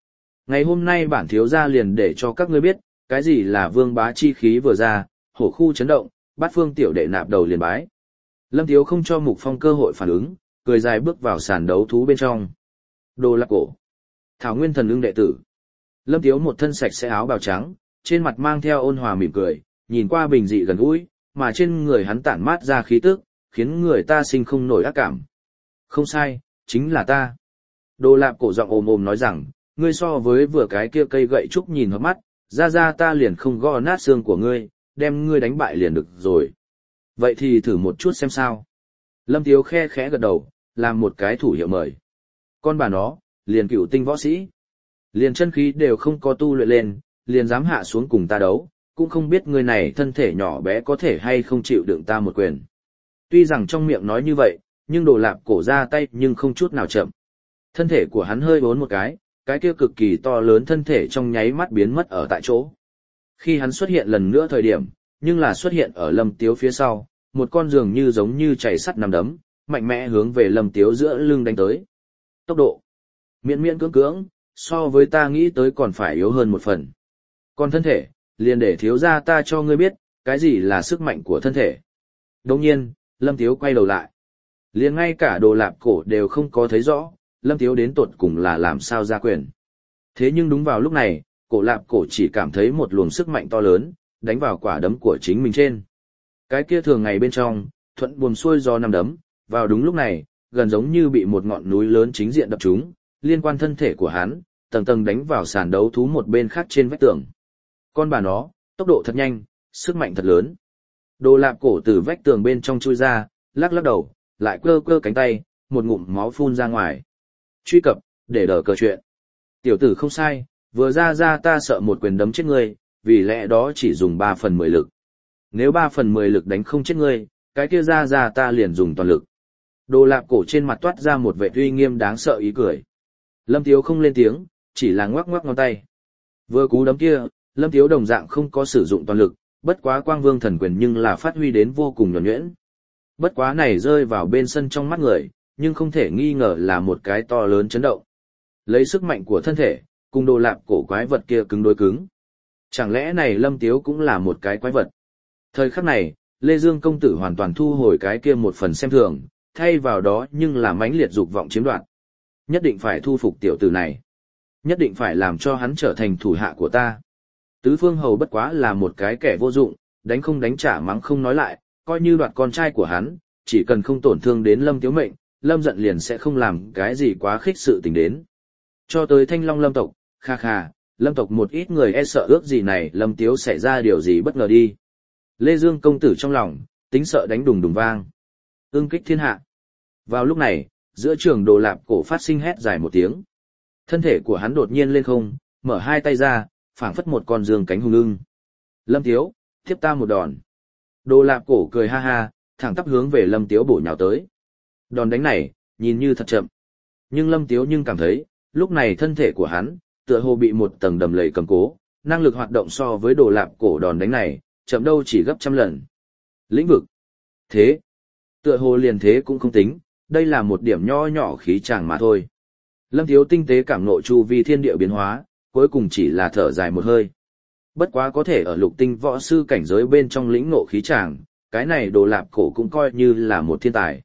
Ngày hôm nay bản thiếu gia liền để cho các ngươi biết, cái gì là vương bá chi khí vừa ra, hổ khu chấn động, bát phương tiểu đệ nạp đầu liền bái. Lâm Tiếu không cho Mục Phong cơ hội phản ứng, cười dài bước vào sàn đấu thú bên trong. Đồ Lạc Cổ, Thảo Nguyên Thần Ưng đệ tử. Lâm Tiếu một thân sạch sẽ áo bào trắng, trên mặt mang theo ôn hòa mỉm cười, nhìn qua bình dị gần gũi, mà trên người hắn tản mát ra khí tức, khiến người ta sinh không nổi ác cảm. Không sai, chính là ta. Đồ Lạp Cổ giọng ồm ồm nói rằng, ngươi so với vừa cái kia cây gậy trúc nhìn hợp mắt, ra ra ta liền không gõ nát xương của ngươi, đem ngươi đánh bại liền được rồi. Vậy thì thử một chút xem sao. Lâm Tiếu khe khẽ gật đầu, làm một cái thủ hiệu mời. Con bà nó, liền cựu tinh võ sĩ. Liền chân khí đều không có tu luyện lên, liền dám hạ xuống cùng ta đấu, cũng không biết người này thân thể nhỏ bé có thể hay không chịu đựng ta một quyền. Tuy rằng trong miệng nói như vậy, nhưng Đồ Lạp Cổ ra tay nhưng không chút nào chậm. Thân thể của hắn hơi bốn một cái, cái kia cực kỳ to lớn thân thể trong nháy mắt biến mất ở tại chỗ. Khi hắn xuất hiện lần nữa thời điểm, nhưng là xuất hiện ở Lâm Tiếu phía sau, một con dường như giống như chảy sắt nằm đấm, mạnh mẽ hướng về Lâm Tiếu giữa lưng đánh tới. Tốc độ, miễn miễn cưỡng cưỡng, so với ta nghĩ tới còn phải yếu hơn một phần. Còn thân thể, liền để thiếu gia ta cho ngươi biết, cái gì là sức mạnh của thân thể. Đồng nhiên, Lâm Tiếu quay đầu lại. Liền ngay cả Đồ Lạp Cổ đều không có thấy rõ, Lâm Tiếu đến tột cùng là làm sao ra quyền. Thế nhưng đúng vào lúc này, Cổ Lạp Cổ chỉ cảm thấy một luồng sức mạnh to lớn, đánh vào quả đấm của chính mình trên. Cái kia thường ngày bên trong, thuận buồm xuôi do nằm đấm, vào đúng lúc này, gần giống như bị một ngọn núi lớn chính diện đập trúng, liên quan thân thể của hắn, tầng tầng đánh vào sàn đấu thú một bên khác trên vách tường. Con bà nó, tốc độ thật nhanh, sức mạnh thật lớn. Đồ Lạp Cổ từ vách tường bên trong chui ra, lắc lắc đầu, lại quơ quơ cánh tay, một ngụm máu phun ra ngoài. Truy cập, để đỡ cờ chuyện. Tiểu tử không sai, vừa ra ra ta sợ một quyền đấm chết ngươi, vì lẽ đó chỉ dùng ba phần mười lực. Nếu ba phần mười lực đánh không chết ngươi, cái kia ra ra ta liền dùng toàn lực. Đồ Lạp Cổ trên mặt toát ra một vẻ uy nghiêm đáng sợ ý cười. Lâm Tiếu không lên tiếng, chỉ là ngoắc ngoắc ngón tay. Vừa cú đấm kia, Lâm Tiếu đồng dạng không có sử dụng toàn lực, bất quá quang vương thần quyền nhưng là phát huy đến vô cùng nhuần nhuyễn. Bất quá này rơi vào bên sân trong mắt người, nhưng không thể nghi ngờ là một cái to lớn chấn động. Lấy sức mạnh của thân thể, cùng Đồ Lạp Cổ quái vật kia cứng đối cứng. Chẳng lẽ này Lâm Tiếu cũng là một cái quái vật? Thời khắc này, Lê Dương công tử hoàn toàn thu hồi cái kia một phần xem thường, thay vào đó nhưng là mãnh liệt dục vọng chiếm đoạt. Nhất định phải thu phục tiểu tử này. Nhất định phải làm cho hắn trở thành thủ hạ của ta. Tứ Phương Hầu bất quá là một cái kẻ vô dụng, đánh không đánh trả mắng không nói lại, coi như đoạt con trai của hắn, chỉ cần không tổn thương đến Lâm Tiếu mệnh, Lâm giận liền sẽ không làm cái gì quá khích sự tình đến. Cho tới Thanh Long Lâm tộc, kha kha, Lâm tộc một ít người e sợ ước gì này Lâm Tiếu xảy ra điều gì bất ngờ đi. Lê Dương công tử trong lòng, tính sợ đánh đùng đùng vang. Ưng kích thiên hạ. Vào lúc này, giữa trường Đồ Lạp Cổ phát sinh hét dài một tiếng. Thân thể của hắn đột nhiên lên không, mở hai tay ra, phảng phất một con dương cánh hùng ưng. Lâm Tiếu, tiếp ta một đòn. Đồ Lạp Cổ cười ha ha, thẳng tắp hướng về Lâm Tiếu bổ nhào tới. Đòn đánh này, nhìn như thật chậm. Nhưng Lâm Tiếu nhưng cảm thấy, lúc này thân thể của hắn, tựa hồ bị một tầng đầm lầy cầm cố, năng lực hoạt động so với Đồ Lạp Cổ đòn đánh này, chậm đâu chỉ gấp trăm lần. Lĩnh vực. Thế. Tựa hồ liền thế cũng không tính, đây là một điểm nho nhỏ khí chàng mà thôi. Lâm Tiếu tinh tế cảm ngộ chu vi thiên địa biến hóa, cuối cùng chỉ là thở dài một hơi. Bất quá có thể ở lục tinh võ sư cảnh giới bên trong lĩnh ngộ khí chàng, cái này Đồ Lạp Cổ cũng coi như là một thiên tài.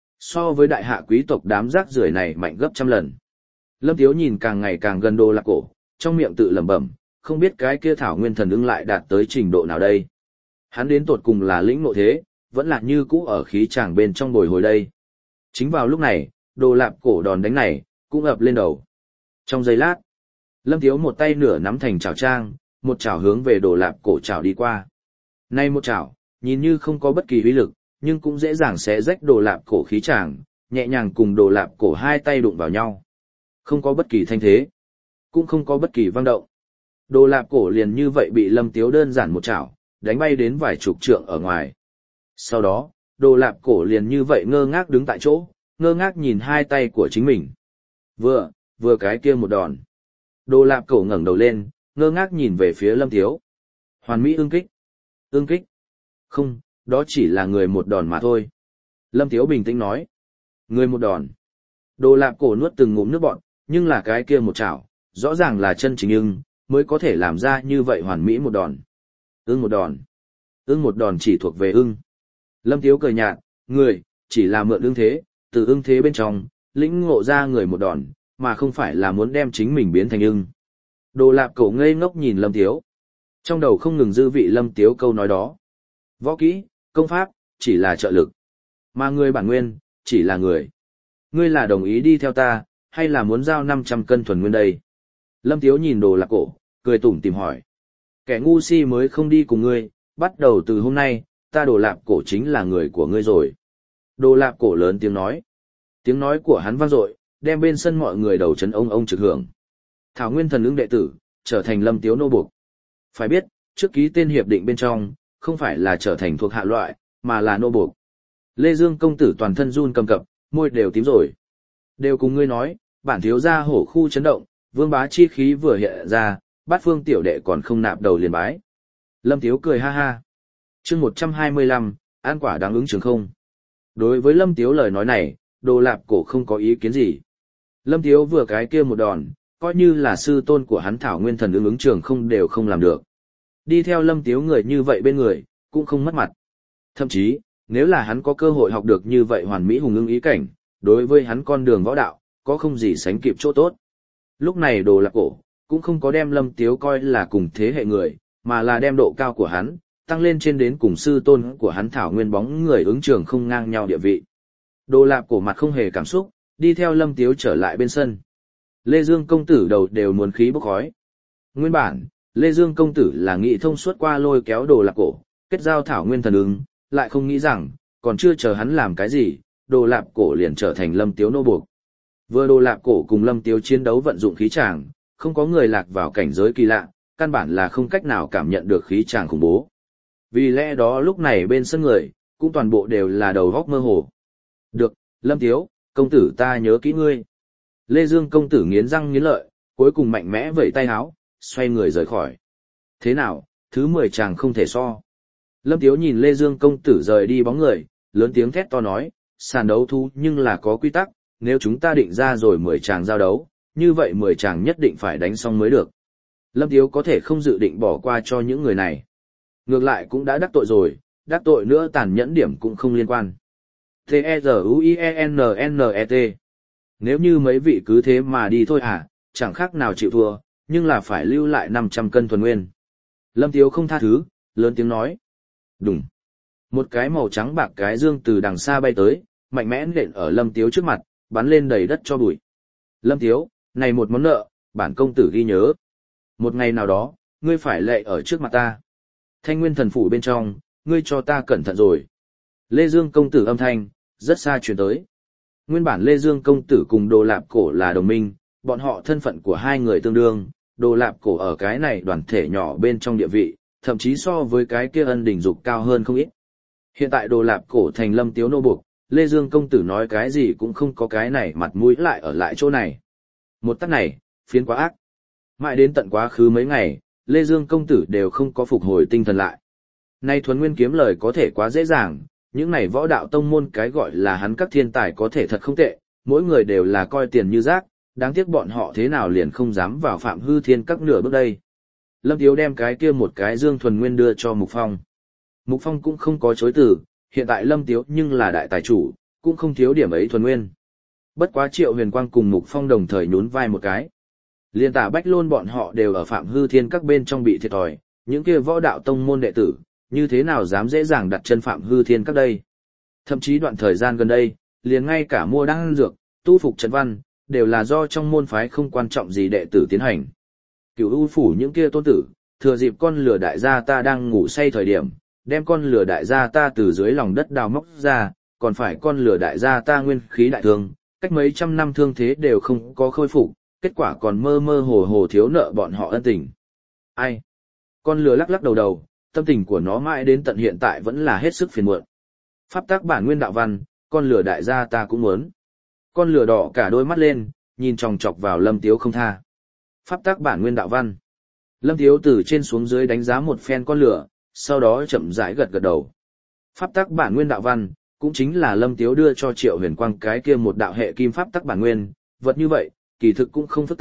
So với đại hạ quý tộc đám rác rưởi này mạnh gấp trăm lần. Lâm Tiếu nhìn càng ngày càng gần Đồ Lạp Cổ, trong miệng tự lẩm bẩm, không biết cái kia Thảo Nguyên Thần Ưng lại đạt tới trình độ nào đây. Hắn đến tột cùng là lĩnh ngộ thế, vẫn là như cũ ở khí chàng bên trong bồi hồi đây. Chính vào lúc này, Đồ Lạp Cổ đòn đánh này, cũng ập lên đầu. Trong giây lát, Lâm Tiếu một tay nửa nắm thành chảo trang, một chảo hướng về Đồ Lạp Cổ chảo đi qua. Nay một chảo, nhìn như không có bất kỳ uy lực, nhưng cũng dễ dàng xé rách Đồ Lạp Cổ khí chàng, nhẹ nhàng cùng Đồ Lạp Cổ hai tay đụng vào nhau. Không có bất kỳ thanh thế, cũng không có bất kỳ vang động. Đồ Lạp Cổ liền như vậy bị Lâm Tiếu đơn giản một chảo, đánh bay đến vài chục trượng ở ngoài. Sau đó, Đồ Lạp Cổ liền như vậy ngơ ngác đứng tại chỗ, ngơ ngác nhìn hai tay của chính mình. Vừa, vừa cái kia một đòn. Đồ Lạp Cổ ngẩng đầu lên, ngơ ngác nhìn về phía Lâm Tiếu. Hoàn mỹ ương kích. Ương kích. Không, đó chỉ là người một đòn mà thôi. Lâm Tiếu bình tĩnh nói. Người một đòn. Đồ Lạp Cổ nuốt từng ngụm nước bọt, nhưng là cái kia một chảo, rõ ràng là chân chính ưng, mới có thể làm ra như vậy hoàn mỹ một đòn. Ưng một đòn. Ưng một đòn chỉ thuộc về ưng. Lâm Tiếu cười nhạt, người, chỉ là mượn ưng thế, từ ưng thế bên trong, lĩnh ngộ ra người một đòn, mà không phải là muốn đem chính mình biến thành ưng. Đồ Lạp Cổ ngây ngốc nhìn Lâm Tiếu. Trong đầu không ngừng dư vị Lâm Tiếu câu nói đó. Võ kỹ, công pháp, chỉ là trợ lực. Mà người bản nguyên, chỉ là người. Ngươi là đồng ý đi theo ta, hay là muốn giao năm trăm cân thuần nguyên đây? Lâm Tiếu nhìn Đồ Lạp Cổ, cười tủm tìm hỏi. Kẻ ngu si mới không đi cùng ngươi, bắt đầu từ hôm nay, ta Đồ Lạp Cổ chính là người của ngươi rồi. Đồ Lạp Cổ lớn tiếng nói. Tiếng nói của hắn vang dội, đem bên sân mọi người đầu chấn ông ông trực hưởng. Thảo Nguyên Thần ứng đệ tử, trở thành Lâm Tiếu nô buộc. Phải biết, trước ký tên hiệp định bên trong, không phải là trở thành thuộc hạ loại, mà là nô buộc. Lê Dương công tử toàn thân run cầm cập, môi đều tím rồi. Đều cùng ngươi nói, bản thiếu gia hổ khu chấn động, vương bá chi khí vừa hiện ra, bát phương tiểu đệ còn không nạp đầu liền bái. Lâm Tiếu cười ha ha. chương một trăm hai mươi lăm, an quả đáng ứng trường không. Đối với Lâm Tiếu lời nói này, Đồ Lạp Cổ không có ý kiến gì. Lâm Tiếu vừa cái kia một đòn, coi như là sư tôn của hắn Thảo Nguyên Thần ứng ứng trường không đều không làm được. Đi theo Lâm Tiếu người như vậy bên người, cũng không mất mặt. Thậm chí, nếu là hắn có cơ hội học được như vậy hoàn mỹ hùng ưng ý cảnh, đối với hắn con đường võ đạo, có không gì sánh kịp chỗ tốt. Lúc này Đồ Lạp Cổ, cũng không có đem Lâm Tiếu coi là cùng thế hệ người, mà là đem độ cao của hắn, tăng lên trên đến cùng sư tôn của hắn Thảo Nguyên bóng người ứng trường không ngang nhau địa vị. Đồ Lạp Cổ mặt không hề cảm xúc, đi theo Lâm Tiếu trở lại bên sân. Lê Dương công tử đầu đều muốn khí bốc khói. Nguyên bản, Lê Dương công tử là nghị thông suốt qua lôi kéo Đồ Lạp Cổ, kết giao Thảo Nguyên thần ứng, lại không nghĩ rằng, còn chưa chờ hắn làm cái gì, Đồ Lạp Cổ liền trở thành Lâm Tiếu nô buộc. Vừa Đồ Lạp Cổ cùng Lâm Tiếu chiến đấu vận dụng khí tràng, không có người lạc vào cảnh giới kỳ lạ, căn bản là không cách nào cảm nhận được khí tràng khủng bố. Vì lẽ đó lúc này bên sân người, cũng toàn bộ đều là đầu góc mơ hồ. Được, Lâm Tiếu, công tử ta nhớ kỹ ngươi. Lê Dương công tử nghiến răng nghiến lợi, cuối cùng mạnh mẽ vẩy tay áo, xoay người rời khỏi. Thế nào, thứ mười chàng không thể so. Lâm Tiếu nhìn Lê Dương công tử rời đi bóng người, lớn tiếng thét to nói, sàn đấu thú nhưng là có quy tắc, nếu chúng ta định ra rồi mười chàng giao đấu, như vậy mười chàng nhất định phải đánh xong mới được. Lâm Tiếu có thể không dự định bỏ qua cho những người này. Ngược lại cũng đã đắc tội rồi, đắc tội nữa tàn nhẫn điểm cũng không liên quan. T-E-Z-U-I-E-N-N-E-T Nếu như mấy vị cứ thế mà đi thôi à, chẳng khác nào chịu thua, nhưng là phải lưu lại năm trăm cân thuần nguyên. Lâm Tiếu không tha thứ, lớn tiếng nói. Đùng. Một cái màu trắng bạc cái dương từ đằng xa bay tới, mạnh mẽ nện ở Lâm Tiếu trước mặt, bắn lên đầy đất cho bụi. Lâm Tiếu, này một món nợ, bản công tử ghi nhớ. Một ngày nào đó, ngươi phải lệ ở trước mặt ta. Thanh Nguyên thần phủ bên trong, ngươi cho ta cẩn thận rồi. Lê Dương công tử âm thanh, rất xa truyền tới. Nguyên bản Lê Dương công tử cùng Đồ Lạp Cổ là đồng minh, bọn họ thân phận của hai người tương đương, Đồ Lạp Cổ ở cái này đoàn thể nhỏ bên trong địa vị, thậm chí so với cái kia Ân Đình Dục cao hơn không ít. Hiện tại Đồ Lạp Cổ thành Lâm Tiếu nô buộc, Lê Dương công tử nói cái gì cũng không có cái này mặt mũi lại ở lại chỗ này. Một tát này, phiến quá ác. Mãi đến tận quá khứ mấy ngày, Lê Dương công tử đều không có phục hồi tinh thần lại. Nay thuần nguyên kiếm lời có thể quá dễ dàng, những này võ đạo tông môn cái gọi là hắn các thiên tài có thể thật không tệ, mỗi người đều là coi tiền như rác, đáng tiếc bọn họ thế nào liền không dám vào Phạm Hư Thiên các nửa bước đây. Lâm Tiếu đem cái kia một cái dương thuần nguyên đưa cho Mục Phong. Mục Phong cũng không có chối từ, hiện tại Lâm Tiếu nhưng là đại tài chủ, cũng không thiếu điểm ấy thuần nguyên. Bất quá Triệu Huyền Quang cùng Mục Phong đồng thời nhún vai một cái. Liên Tả Bách Lôn bọn họ đều ở Phạm Hư Thiên các bên trong bị thiệt thòi, những kia võ đạo tông môn đệ tử, như thế nào dám dễ dàng đặt chân Phạm Hư Thiên các đây. Thậm chí đoạn thời gian gần đây, liền ngay cả mua đan dược, tu phục trận văn, đều là do trong môn phái không quan trọng gì đệ tử tiến hành. Cửu U phủ những kia tôn tử, thừa dịp con lửa đại gia ta đang ngủ say thời điểm, đem con lửa đại gia ta từ dưới lòng đất đào móc ra, còn phải con lửa đại gia ta nguyên khí đại thương, cách mấy trăm năm thương thế đều không có khôi phục, kết quả còn mơ mơ hồ hồ thiếu nợ bọn họ ân tình. Ai? Con lửa lắc lắc đầu đầu, tâm tình của nó mãi đến tận hiện tại vẫn là hết sức phiền muộn. Pháp tác bản nguyên đạo văn, con lửa đại gia ta cũng muốn. Con lửa đỏ cả đôi mắt lên, nhìn chòng chọc vào Lâm Tiếu không tha. Pháp tác bản nguyên đạo văn. Lâm Tiếu từ trên xuống dưới đánh giá một phen con lửa, sau đó chậm rãi gật gật đầu. Pháp tác bản nguyên đạo văn, cũng chính là Lâm Tiếu đưa cho Triệu Huyền Quang cái kia một đạo hệ kim pháp tác bản nguyên, vật như vậy, kỳ thực cũng không phức tạp,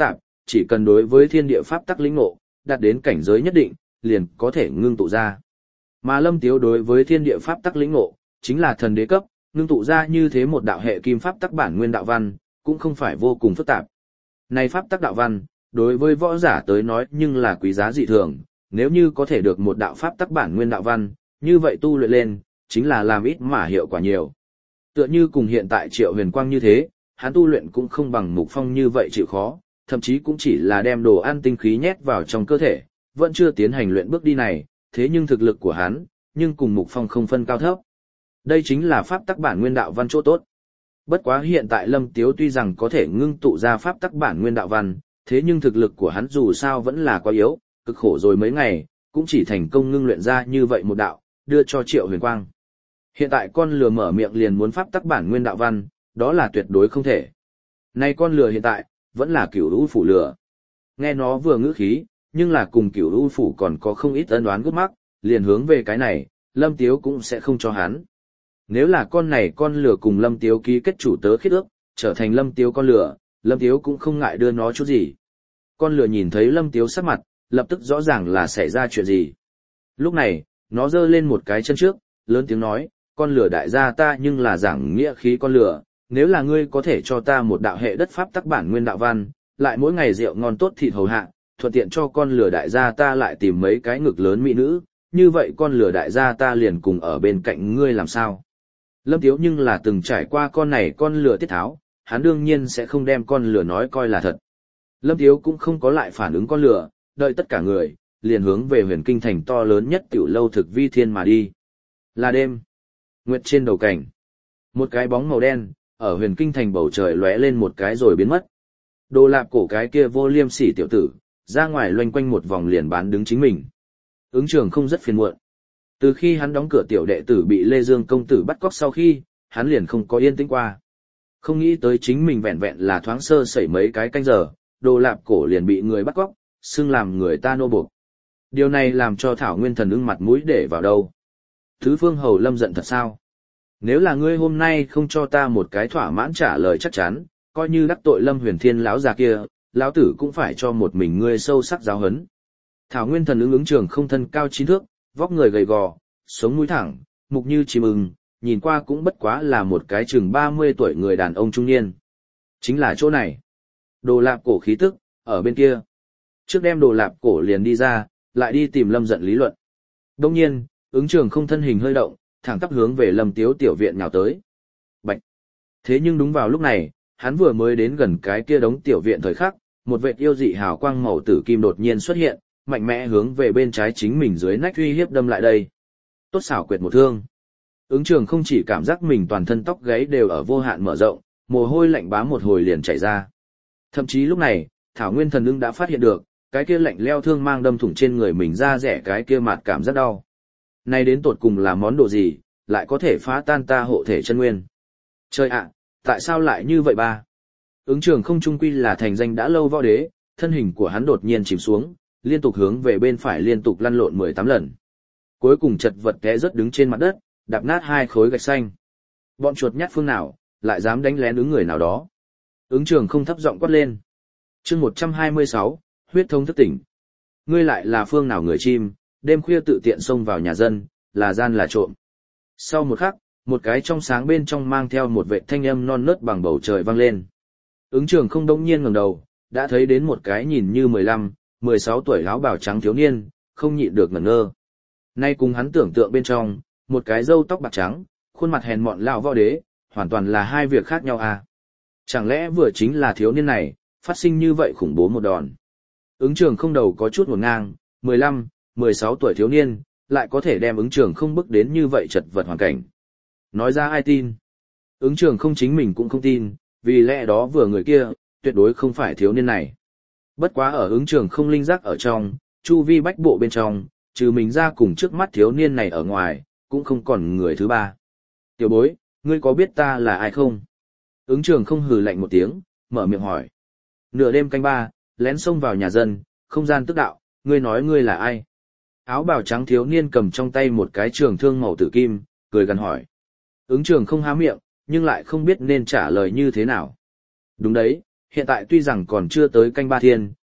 chỉ cần đối với thiên địa pháp tắc lĩnh ngộ, đạt đến cảnh giới nhất định, liền có thể ngưng tụ ra. Mà Lâm Tiếu đối với thiên địa pháp tắc lĩnh ngộ, chính là thần đế cấp, ngưng tụ ra như thế một đạo hệ kim pháp tắc bản nguyên đạo văn, cũng không phải vô cùng phức tạp. Này pháp tắc đạo văn, đối với võ giả tới nói nhưng là quý giá dị thường, nếu như có thể được một đạo pháp tắc bản nguyên đạo văn, như vậy tu luyện lên, chính là làm ít mà hiệu quả nhiều. Tựa như cùng hiện tại Triệu Huyền Quang như thế, hắn tu luyện cũng không bằng Mục Phong như vậy chịu khó, thậm chí cũng chỉ là đem đồ ăn tinh khí nhét vào trong cơ thể, vẫn chưa tiến hành luyện bước đi này, thế nhưng thực lực của hắn, nhưng cùng Mục Phong không phân cao thấp. Đây chính là pháp tắc bản nguyên đạo văn chỗ tốt. Bất quá hiện tại Lâm Tiếu tuy rằng có thể ngưng tụ ra pháp tắc bản nguyên đạo văn, thế nhưng thực lực của hắn dù sao vẫn là quá yếu, cực khổ rồi mấy ngày, cũng chỉ thành công ngưng luyện ra như vậy một đạo, đưa cho Triệu Huyền Quang. Hiện tại con lừa mở miệng liền muốn pháp tắc bản nguyên đạo văn, đó là tuyệt đối không thể. Nay con lừa hiện tại, vẫn là cửu u phủ lừa. Nghe nó vừa ngữ khí, nhưng là cùng cửu u phủ còn có không ít ân đoán gút mắc, liền hướng về cái này, Lâm Tiếu cũng sẽ không cho hắn. Nếu là con này con lừa cùng Lâm Tiếu ký kết chủ tớ khiết ước, trở thành Lâm Tiếu con lừa, Lâm Tiếu cũng không ngại đưa nó chút gì. Con lừa nhìn thấy Lâm Tiếu sắc mặt, lập tức rõ ràng là xảy ra chuyện gì. Lúc này, nó giơ lên một cái chân trước, lớn tiếng nói, con lừa đại gia ta nhưng là giảng nghĩa khí con lừa, nếu là ngươi có thể cho ta một đạo hệ đất pháp tắc bản nguyên đạo văn, lại mỗi ngày rượu ngon tốt thịt hầu hạ, thuận tiện cho con lừa đại gia ta lại tìm mấy cái ngực lớn mỹ nữ, như vậy con lừa đại gia ta liền cùng ở bên cạnh ngươi làm sao. Lâm Tiếu nhưng là từng trải qua con này con lừa tiết tháo, hắn đương nhiên sẽ không đem con lừa nói coi là thật. Lâm Tiếu cũng không có lại phản ứng con lừa, đợi tất cả người, liền hướng về huyền kinh thành to lớn nhất tiểu lâu thực vi thiên mà đi. Là đêm, nguyệt trên đầu cảnh, một cái bóng màu đen, ở huyền kinh thành bầu trời lóe lên một cái rồi biến mất. Đồ lạp cổ cái kia vô liêm sỉ tiểu tử, ra ngoài loanh quanh một vòng liền bán đứng chính mình. Ứng Trường không rất phiền muộn. Từ khi hắn đóng cửa tiểu đệ tử bị Lê Dương công tử bắt cóc sau khi, hắn liền không có yên tĩnh qua. Không nghĩ tới chính mình vẹn vẹn là thoáng sơ sẩy mấy cái canh giờ, đồ lạp cổ liền bị người bắt cóc, xưng làm người ta nô buộc. Điều này làm cho Thảo Nguyên Thần ưng mặt mũi để vào đâu. Thứ Phương Hầu Lâm giận thật sao? Nếu là ngươi hôm nay không cho ta một cái thỏa mãn trả lời chắc chắn, coi như đắc tội Lâm Huyền Thiên lão già kia, lão tử cũng phải cho một mình ngươi sâu sắc giáo huấn. Thảo Nguyên Thần ứng ứng Trường không thân cao chín thước, vóc người gầy gò, sống mũi thẳng, mục như chim ưng, nhìn qua cũng bất quá là một cái chừng ba mươi tuổi người đàn ông trung niên. Chính là chỗ này. Đồ lạp cổ khí tức, ở bên kia. Trước đem đồ lạp cổ liền đi ra, lại đi tìm Lâm giận lý luận. Đông nhiên, ứng Trường không thân hình hơi động, thẳng tắp hướng về Lâm Tiếu tiểu viện nhào tới. Bạch! Thế nhưng đúng vào lúc này, hắn vừa mới đến gần cái kia đống tiểu viện thời khắc, một vệt yêu dị hào quang màu tử kim đột nhiên xuất hiện, mạnh mẽ hướng về bên trái chính mình dưới nách uy hiếp đâm lại đây. Tốt xảo quyệt một thương. Ứng Trường không chỉ cảm giác mình toàn thân tóc gáy đều ở vô hạn mở rộng, mồ hôi lạnh bám một hồi liền chảy ra. Thậm chí lúc này, Thảo Nguyên Thần ưng đã phát hiện được, cái kia lạnh leo thương mang đâm thủng trên người mình ra rẻ cái kia mạt cảm rất đau. Nay đến tột cùng là món đồ gì, lại có thể phá tan ta hộ thể chân nguyên. Trời ạ, tại sao lại như vậy ba? Ứng Trường không trung quy là thành danh đã lâu võ đế, thân hình của hắn đột nhiên chìm xuống, liên tục hướng về bên phải liên tục lăn lộn mười tám lần. Cuối cùng chật vật té rớt đứng trên mặt đất, đạp nát hai khối gạch xanh. Bọn chuột nhát phương nào, lại dám đánh lén ứng người nào đó. Ứng Trường không thấp giọng quát lên. Chương một trăm hai mươi sáu, huyết thống thức tỉnh. Ngươi lại là phương nào người chim, đêm khuya tự tiện xông vào nhà dân, là gian là trộm. Sau một khắc, một cái trong sáng bên trong mang theo một vệ thanh âm non nớt bằng bầu trời vang lên. Ứng Trường không đông nhiên ngẩng đầu, đã thấy đến một cái nhìn như mười lăm, mười sáu tuổi áo bào trắng thiếu niên, không nhịn được ngẩn ngơ. Nay cùng hắn tưởng tượng bên trong, một cái râu tóc bạc trắng, khuôn mặt hèn mọn lão võ đế, hoàn toàn là hai việc khác nhau à. Chẳng lẽ vừa chính là thiếu niên này, phát sinh như vậy khủng bố một đòn. Ứng Trường không đầu có chút ngổn ngang, mười lăm, mười sáu tuổi thiếu niên, lại có thể đem Ứng Trường không bức đến như vậy chật vật hoàn cảnh. Nói ra ai tin? Ứng Trường không chính mình cũng không tin, vì lẽ đó vừa người kia, tuyệt đối không phải thiếu niên này. Bất quá ở Ứng Trường không linh giác ở trong, chu vi bách bộ bên trong, trừ mình ra cùng trước mắt thiếu niên này ở ngoài, cũng không còn người thứ ba. Tiểu bối, ngươi có biết ta là ai không? Ứng Trường không hừ lạnh một tiếng, mở miệng hỏi. Nửa đêm canh ba, lén xông vào nhà dân, không gian tức đạo, ngươi nói ngươi là ai? Áo bào trắng thiếu niên cầm trong tay một cái trường thương màu tử kim, cười gần hỏi. Ứng Trường không há miệng, nhưng lại không biết nên trả lời như thế nào. Đúng đấy, hiện tại tuy rằng còn chưa tới canh ba thiên,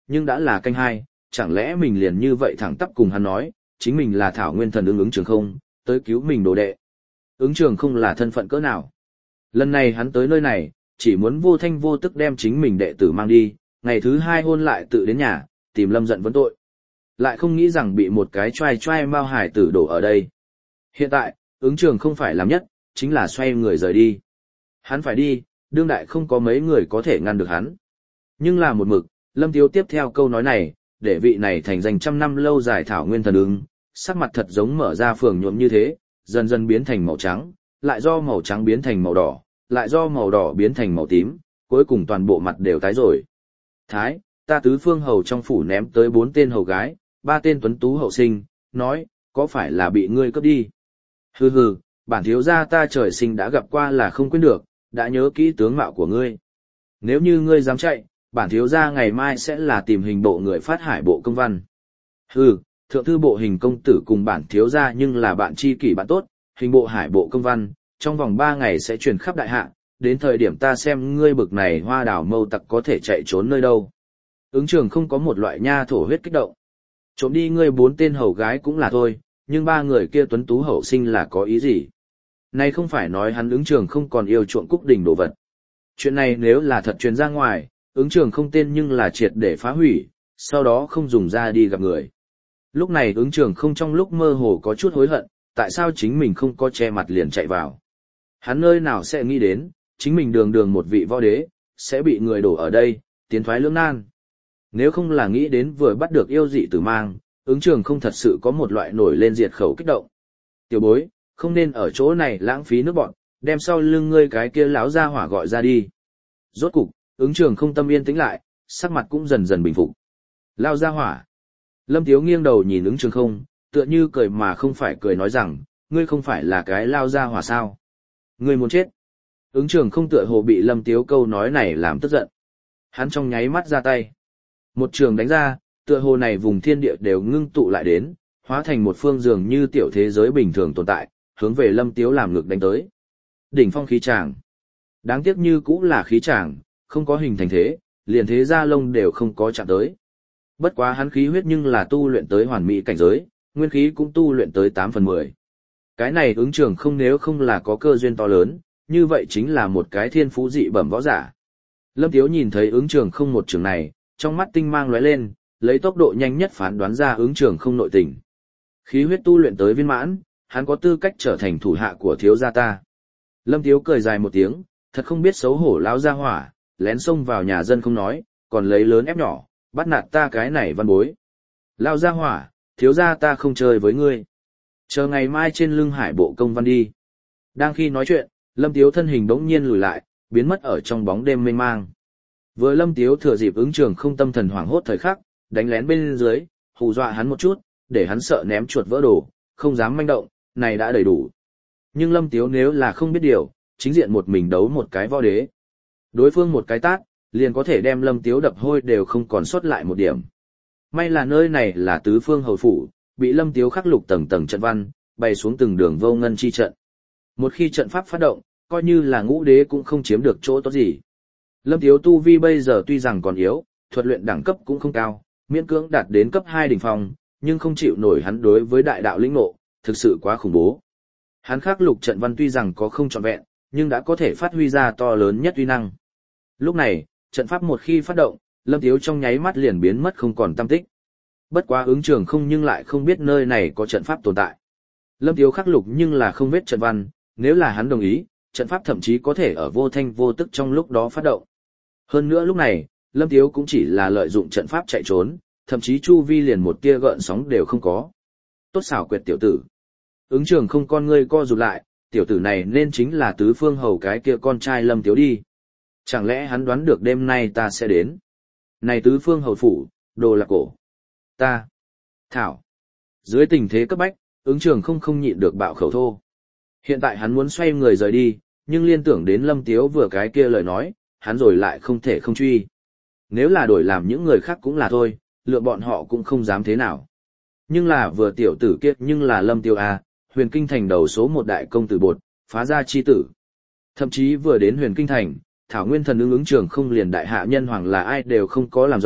nhưng đã là canh hai, chẳng lẽ mình liền như vậy thẳng tắp cùng hắn nói, chính mình là Thảo Nguyên Thần ứng ứng trường không, tới cứu mình đồ đệ. Ứng trường không là thân phận cỡ nào. Lần này hắn tới nơi này, chỉ muốn vô thanh vô tức đem chính mình đệ tử mang đi, ngày thứ hai hôn lại tự đến nhà, tìm Lâm giận vấn tội. Lại không nghĩ rằng bị một cái trai trai mao hải tử đổ ở đây. Hiện tại, ứng trường không phải làm nhất, chính là xoay người rời đi. Hắn phải đi, đương đại không có mấy người có thể ngăn được hắn. Nhưng là một mực, Lâm Tiếu tiếp theo câu nói này, để vị này thành danh trăm năm lâu dài Thảo Nguyên Thần ứng, sắc mặt thật giống mở ra phường nhuộm như thế, dần dần biến thành màu trắng, lại do màu trắng biến thành màu đỏ, lại do màu đỏ biến thành màu tím, cuối cùng toàn bộ mặt đều tái rồi. Thái, ta tứ phương hầu trong phủ ném tới bốn tên hầu gái, ba tên tuấn tú hậu sinh, nói, có phải là bị ngươi cướp đi? Hừ hừ, bản thiếu gia ta trời sinh đã gặp qua là không quên được, đã nhớ kỹ tướng mạo của ngươi. Nếu như ngươi dám chạy, bản thiếu gia ngày mai sẽ là tìm hình bộ người phát hải bộ công văn. Hừ, thượng thư bộ hình công tử cùng bản thiếu gia nhưng là bạn tri kỷ bạn tốt, hình bộ hải bộ công văn, trong vòng ba ngày sẽ truyền khắp đại hạ, đến thời điểm ta xem ngươi bực này hoa đảo mâu tặc có thể chạy trốn nơi đâu. Ứng trường không có một loại nha thổ huyết kích động. Trộm đi ngươi bốn tên hầu gái cũng là thôi, nhưng ba người kia tuấn tú hậu sinh là có ý gì? Này không phải nói hắn ứng trường không còn yêu chuộng Cúc Đình đồ vật. Chuyện này nếu là thật truyền ra ngoài, ứng trường không tên nhưng là triệt để phá hủy, sau đó không dùng ra đi gặp người. Lúc này ứng trường không trong lúc mơ hồ có chút hối hận, tại sao chính mình không có che mặt liền chạy vào. Hắn nơi nào sẽ nghĩ đến, chính mình đường đường một vị võ đế, sẽ bị người đổ ở đây, tiến thoái lưỡng nan. Nếu không là nghĩ đến vừa bắt được yêu dị tử mang, ứng trường không thật sự có một loại nổi lên diệt khẩu kích động. Tiểu bối, không nên ở chỗ này lãng phí nước bọn, đem sau lưng ngươi cái kia láo ra hỏa gọi ra đi. Rốt cục, ứng trường không tâm yên tĩnh lại, sắc mặt cũng dần dần bình phục. Lao ra hỏa. Lâm Tiếu nghiêng đầu nhìn ứng trường không, tựa như cười mà không phải cười nói rằng, ngươi không phải là cái lao ra hỏa sao. Ngươi muốn chết. Ứng trường không tựa hồ bị Lâm Tiếu câu nói này làm tức giận. Hắn trong nháy mắt ra tay. Một trường đánh ra, tựa hồ này vùng thiên địa đều ngưng tụ lại đến, hóa thành một phương dường như tiểu thế giới bình thường tồn tại, hướng về Lâm Tiếu làm ngược đánh tới. Đỉnh phong khí tràng. Đáng tiếc như cũng là khí tràng, không có hình thành thế, liền thế gia lông đều không có chạm tới. Bất quá hắn khí huyết nhưng là tu luyện tới hoàn mỹ cảnh giới, nguyên khí cũng tu luyện tới tám phần mười. Cái này ứng trường không nếu không là có cơ duyên to lớn, như vậy chính là một cái thiên phú dị bẩm võ giả. Lâm Tiếu nhìn thấy ứng trường không một trường này, trong mắt tinh mang lóe lên, lấy tốc độ nhanh nhất phán đoán ra ứng trường không nội tình. Khí huyết tu luyện tới viên mãn, hắn có tư cách trở thành thủ hạ của thiếu gia ta. Lâm Tiếu cười dài một tiếng, thật không biết xấu hổ lão gia hỏa, lén xông vào nhà dân không nói, còn lấy lớn ép nhỏ, bắt nạt ta cái này văn bối. Lão gia hỏa, thiếu gia ta không chơi với ngươi. Chờ ngày mai trên lưng hải bộ công văn đi. Đang khi nói chuyện, Lâm Tiếu thân hình bỗng nhiên lùi lại, biến mất ở trong bóng đêm mênh mang. Vừa Lâm Tiếu thừa dịp ứng trường không tâm thần hoảng hốt thời khắc, đánh lén bên dưới, hù dọa hắn một chút, để hắn sợ ném chuột vỡ đồ, không dám manh động, này đã đầy đủ. Nhưng Lâm Tiếu nếu là không biết điều, chính diện một mình đấu một cái võ đế. Đối phương một cái tát, liền có thể đem Lâm Tiếu đập hôi đều không còn sót lại một điểm. May là nơi này là tứ phương hầu phủ, bị Lâm Tiếu khắc lục tầng tầng trận văn, bày xuống từng đường vô ngân chi trận. Một khi trận pháp phát động, coi như là ngũ đế cũng không chiếm được chỗ tốt gì. Lâm Tiếu tu vi bây giờ tuy rằng còn yếu, thuật luyện đẳng cấp cũng không cao, miễn cưỡng đạt đến cấp hai đỉnh phong, nhưng không chịu nổi hắn đối với đại đạo lĩnh ngộ, thực sự quá khủng bố. Hắn khắc lục trận văn tuy rằng có không trọn vẹn, nhưng đã có thể phát huy ra to lớn nhất uy năng. Lúc này, trận pháp một khi phát động, Lâm Tiếu trong nháy mắt liền biến mất không còn tăm tích. Bất quá ứng trường không nhưng lại không biết nơi này có trận pháp tồn tại. Lâm Tiếu khắc lục nhưng là không biết trận văn, nếu là hắn đồng ý, trận pháp thậm chí có thể ở vô thanh vô tức trong lúc đó phát động. Hơn nữa lúc này, Lâm Tiếu cũng chỉ là lợi dụng trận pháp chạy trốn, thậm chí chu vi liền một tia gợn sóng đều không có. Tốt xảo quyệt tiểu tử. Ứng trường không con ngươi co rụt lại, tiểu tử này nên chính là tứ phương hầu cái kia con trai Lâm Tiếu đi. Chẳng lẽ hắn đoán được đêm nay ta sẽ đến? Này tứ phương hầu phủ, đồ lạc cổ. Ta. Thảo. Dưới tình thế cấp bách, ứng trường không không nhịn được bạo khẩu thô. Hiện tại hắn muốn xoay người rời đi, nhưng liên tưởng đến Lâm Tiếu vừa cái kia lời nói, hắn rồi lại không thể không truy. Nếu là đổi làm những người khác cũng là thôi, lựa bọn họ cũng không dám thế nào. Nhưng là vừa tiểu tử kia nhưng là Lâm Tiếu A, huyền kinh thành đầu số một đại công tử bột, phá ra chi tử. Thậm chí vừa đến huyền kinh thành, Thảo Nguyên Thần ứng ứng trường không liền đại hạ nhân hoàng là ai đều không có làm rõ,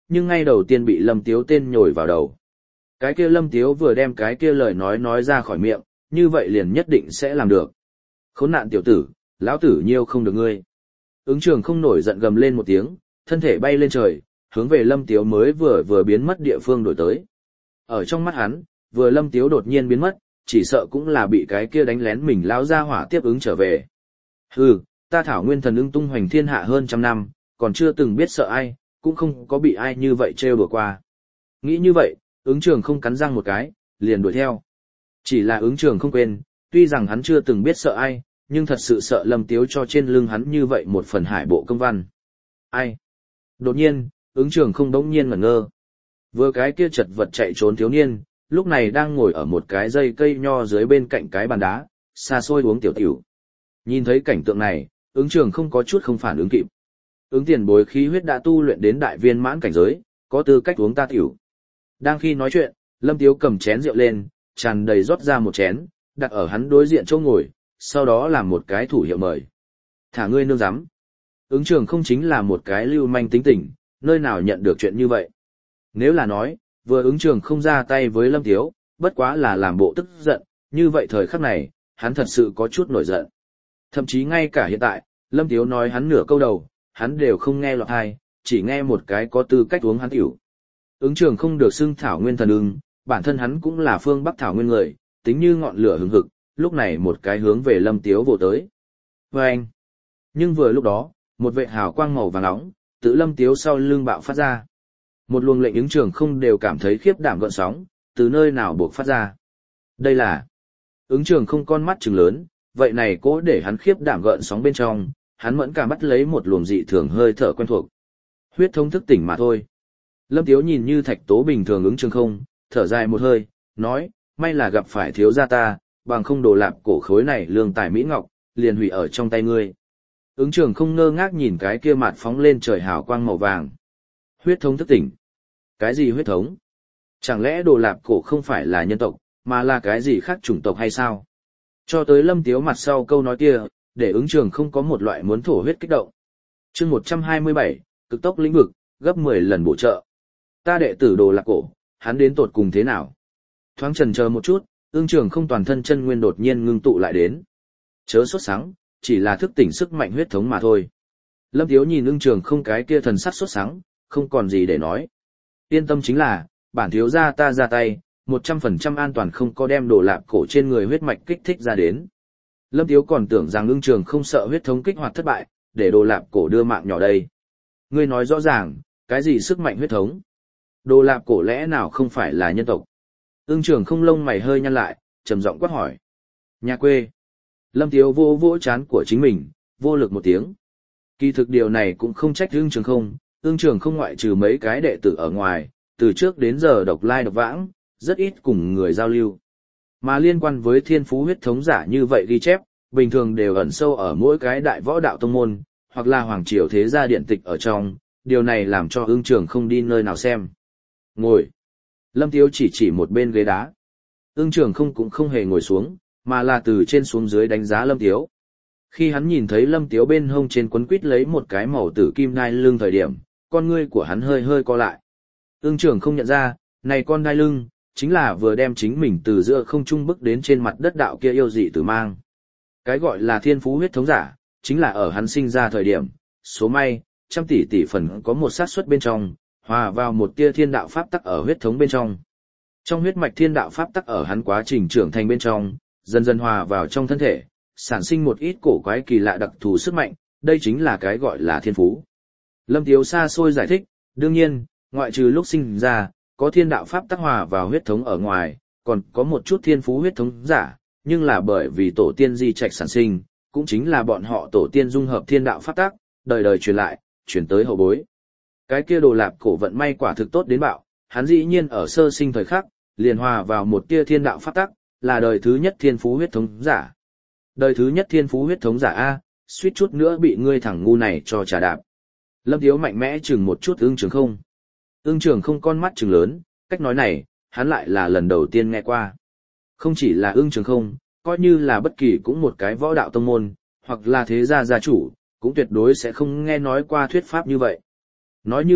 nhưng ngay đầu tiên bị Lâm Tiếu tên nhồi vào đầu. Cái kia Lâm Tiếu vừa đem cái kia lời nói nói ra khỏi miệng, như vậy liền nhất định sẽ làm được. Khốn nạn tiểu tử, lão tử nhiêu không được ngươi. Ứng Trường không nổi giận gầm lên một tiếng, thân thể bay lên trời, hướng về Lâm Tiếu mới vừa vừa biến mất địa phương đổi tới. Ở trong mắt hắn, vừa Lâm Tiếu đột nhiên biến mất, chỉ sợ cũng là bị cái kia đánh lén mình lão ra hỏa tiếp ứng trở về. Hừ, ta Thảo Nguyên Thần ưng tung hoành thiên hạ hơn trăm năm, còn chưa từng biết sợ ai, cũng không có bị ai như vậy trêu đùa qua. Nghĩ như vậy, Ứng Trường không cắn răng một cái, liền đuổi theo. Chỉ là Ứng Trường không quên, tuy rằng hắn chưa từng biết sợ ai, nhưng thật sự sợ Lâm Tiếu cho trên lưng hắn như vậy một phần hải bộ công văn. Ai? Đột nhiên, Ứng Trường không đống nhiên ngẩn ngơ. Vừa cái kia chật vật chạy trốn thiếu niên, lúc này đang ngồi ở một cái dây cây nho dưới bên cạnh cái bàn đá, xa xôi uống tiểu tiểu. Nhìn thấy cảnh tượng này, Ứng Trường không có chút không phản ứng kịp. Ứng tiền bối khí huyết đã tu luyện đến đại viên mãn cảnh giới, có tư cách uống ta tiểu. Đang khi nói chuyện, Lâm Tiếu cầm chén rượu lên, tràn đầy rót ra một chén, đặt ở hắn đối diện chỗ ngồi, sau đó làm một cái thủ hiệu mời. Thả ngươi nương giám. Ứng Trường không chính là một cái lưu manh tính tình, nơi nào nhận được chuyện như vậy. Nếu là nói, vừa Ứng Trường không ra tay với Lâm Tiếu, bất quá là làm bộ tức giận, như vậy thời khắc này, hắn thật sự có chút nổi giận. Thậm chí ngay cả hiện tại, Lâm Tiếu nói hắn nửa câu đầu, hắn đều không nghe lọt tai, chỉ nghe một cái có tư cách uống hắn tiểu. Ứng Trường không được xưng Thảo Nguyên Thần ưng, bản thân hắn cũng là phương Bắc Thảo Nguyên người, tính như ngọn lửa hừng hực, lúc này một cái hướng về Lâm Tiếu vồ tới. Và anh. Nhưng vừa lúc đó, một vệ hào quang màu vàng nóng, tự Lâm Tiếu sau lưng bạo phát ra. Một luồng lệnh Ứng Trường không đều cảm thấy khiếp đảm gợn sóng, từ nơi nào buộc phát ra. Đây là Ứng Trường không con mắt trừng lớn, vậy này cố để hắn khiếp đảm gợn sóng bên trong, hắn mẫn cả bắt lấy một luồng dị thường hơi thở quen thuộc. Huyết thống thức tỉnh mà thôi. Lâm Tiếu nhìn như thạch tố bình thường Ứng Trường không, thở dài một hơi, nói, may là gặp phải thiếu gia ta, bằng không đồ lạp cổ khối này lương tài mỹ ngọc, liền hủy ở trong tay ngươi. Ứng Trường không ngơ ngác nhìn cái kia mặt phóng lên trời hào quang màu vàng. Huyết thống thức tỉnh. Cái gì huyết thống? Chẳng lẽ đồ lạp cổ không phải là nhân tộc, mà là cái gì khác chủng tộc hay sao? Cho tới Lâm Tiếu mặt sau câu nói kia, để Ứng Trường không có một loại muốn thổ huyết kích động. chương một trăm hai mươi bảy, cực tốc lĩnh vực, gấp mười lần bổ trợ. Ta đệ tử đồ lạp cổ, hắn đến tột cùng thế nào? Thoáng chần chờ một chút, Ứng Trường không toàn thân chân nguyên đột nhiên ngưng tụ lại đến. Chớ sốt sắng, chỉ là thức tỉnh sức mạnh huyết thống mà thôi. Lâm Tiếu nhìn Ứng Trường không cái kia thần sắc sốt sắng, không còn gì để nói. Yên tâm chính là, bản thiếu gia ta ra tay, một trăm phần trăm an toàn không có đem đồ lạp cổ trên người huyết mạch kích thích ra đến. Lâm Tiếu còn tưởng rằng Ứng Trường không sợ huyết thống kích hoạt thất bại, để đồ lạp cổ đưa mạng nhỏ đây. Ngươi nói rõ ràng, cái gì sức mạnh huyết thống? Đồ lạp cổ lẽ nào không phải là nhân tộc? Ứng Trường không lông mày hơi nhăn lại, trầm giọng quát hỏi. Nhà quê. Lâm Tiếu vô vỗ chán của chính mình, vô lực một tiếng. Kỳ thực điều này cũng không trách Ứng Trường không, Ứng Trường không ngoại trừ mấy cái đệ tử ở ngoài, từ trước đến giờ độc lai độc vãng, rất ít cùng người giao lưu. Mà liên quan với thiên phú huyết thống giả như vậy ghi chép, bình thường đều ẩn sâu ở mỗi cái đại võ đạo tông môn, hoặc là hoàng triều thế gia điện tịch ở trong, điều này làm cho Ứng Trường không đi nơi nào xem. Ngồi. Lâm Tiếu chỉ chỉ một bên ghế đá. Ứng Trường không cũng không hề ngồi xuống, mà là từ trên xuống dưới đánh giá Lâm Tiếu. Khi hắn nhìn thấy Lâm Tiếu bên hông trên quấn quít lấy một cái màu tử kim đai lưng thời điểm, con ngươi của hắn hơi hơi co lại. Ứng Trường không nhận ra, này con đai lưng, chính là vừa đem chính mình từ giữa không trung bức đến trên mặt đất đạo kia yêu dị tử mang. Cái gọi là thiên phú huyết thống giả, chính là ở hắn sinh ra thời điểm, số may, trăm tỷ tỷ phần có một xác suất bên trong, hòa vào một tia thiên đạo pháp tắc ở huyết thống bên trong. Trong huyết mạch thiên đạo pháp tắc ở hắn quá trình trưởng thành bên trong, dần dần hòa vào trong thân thể, sản sinh một ít cổ quái kỳ lạ đặc thù sức mạnh, đây chính là cái gọi là thiên phú. Lâm Tiếu xa xôi giải thích, đương nhiên, ngoại trừ lúc sinh ra, có thiên đạo pháp tắc hòa vào huyết thống ở ngoài, còn có một chút thiên phú huyết thống giả, nhưng là bởi vì tổ tiên di trạch sản sinh, cũng chính là bọn họ tổ tiên dung hợp thiên đạo pháp tắc, đời đời truyền lại, truyền tới hậu bối. Cái kia đồ lạp cổ vận may quả thực tốt đến bạo, hắn dĩ nhiên ở sơ sinh thời khắc, liền hòa vào một tia thiên đạo pháp tắc, là đời thứ nhất thiên phú huyết thống giả. Đời thứ nhất thiên phú huyết thống giả A, suýt chút nữa bị ngươi thằng ngu này cho trà đạp. Lâm Tiếu mạnh mẽ chừng một chút Ứng Trường không. Ứng Trường không con mắt trừng lớn, cách nói này, hắn lại là lần đầu tiên nghe qua. Không chỉ là Ứng Trường không, coi như là bất kỳ cũng một cái võ đạo tông môn, hoặc là thế gia gia chủ, cũng tuyệt đối sẽ không nghe nói qua thuyết pháp như vậy. Nói như vậy,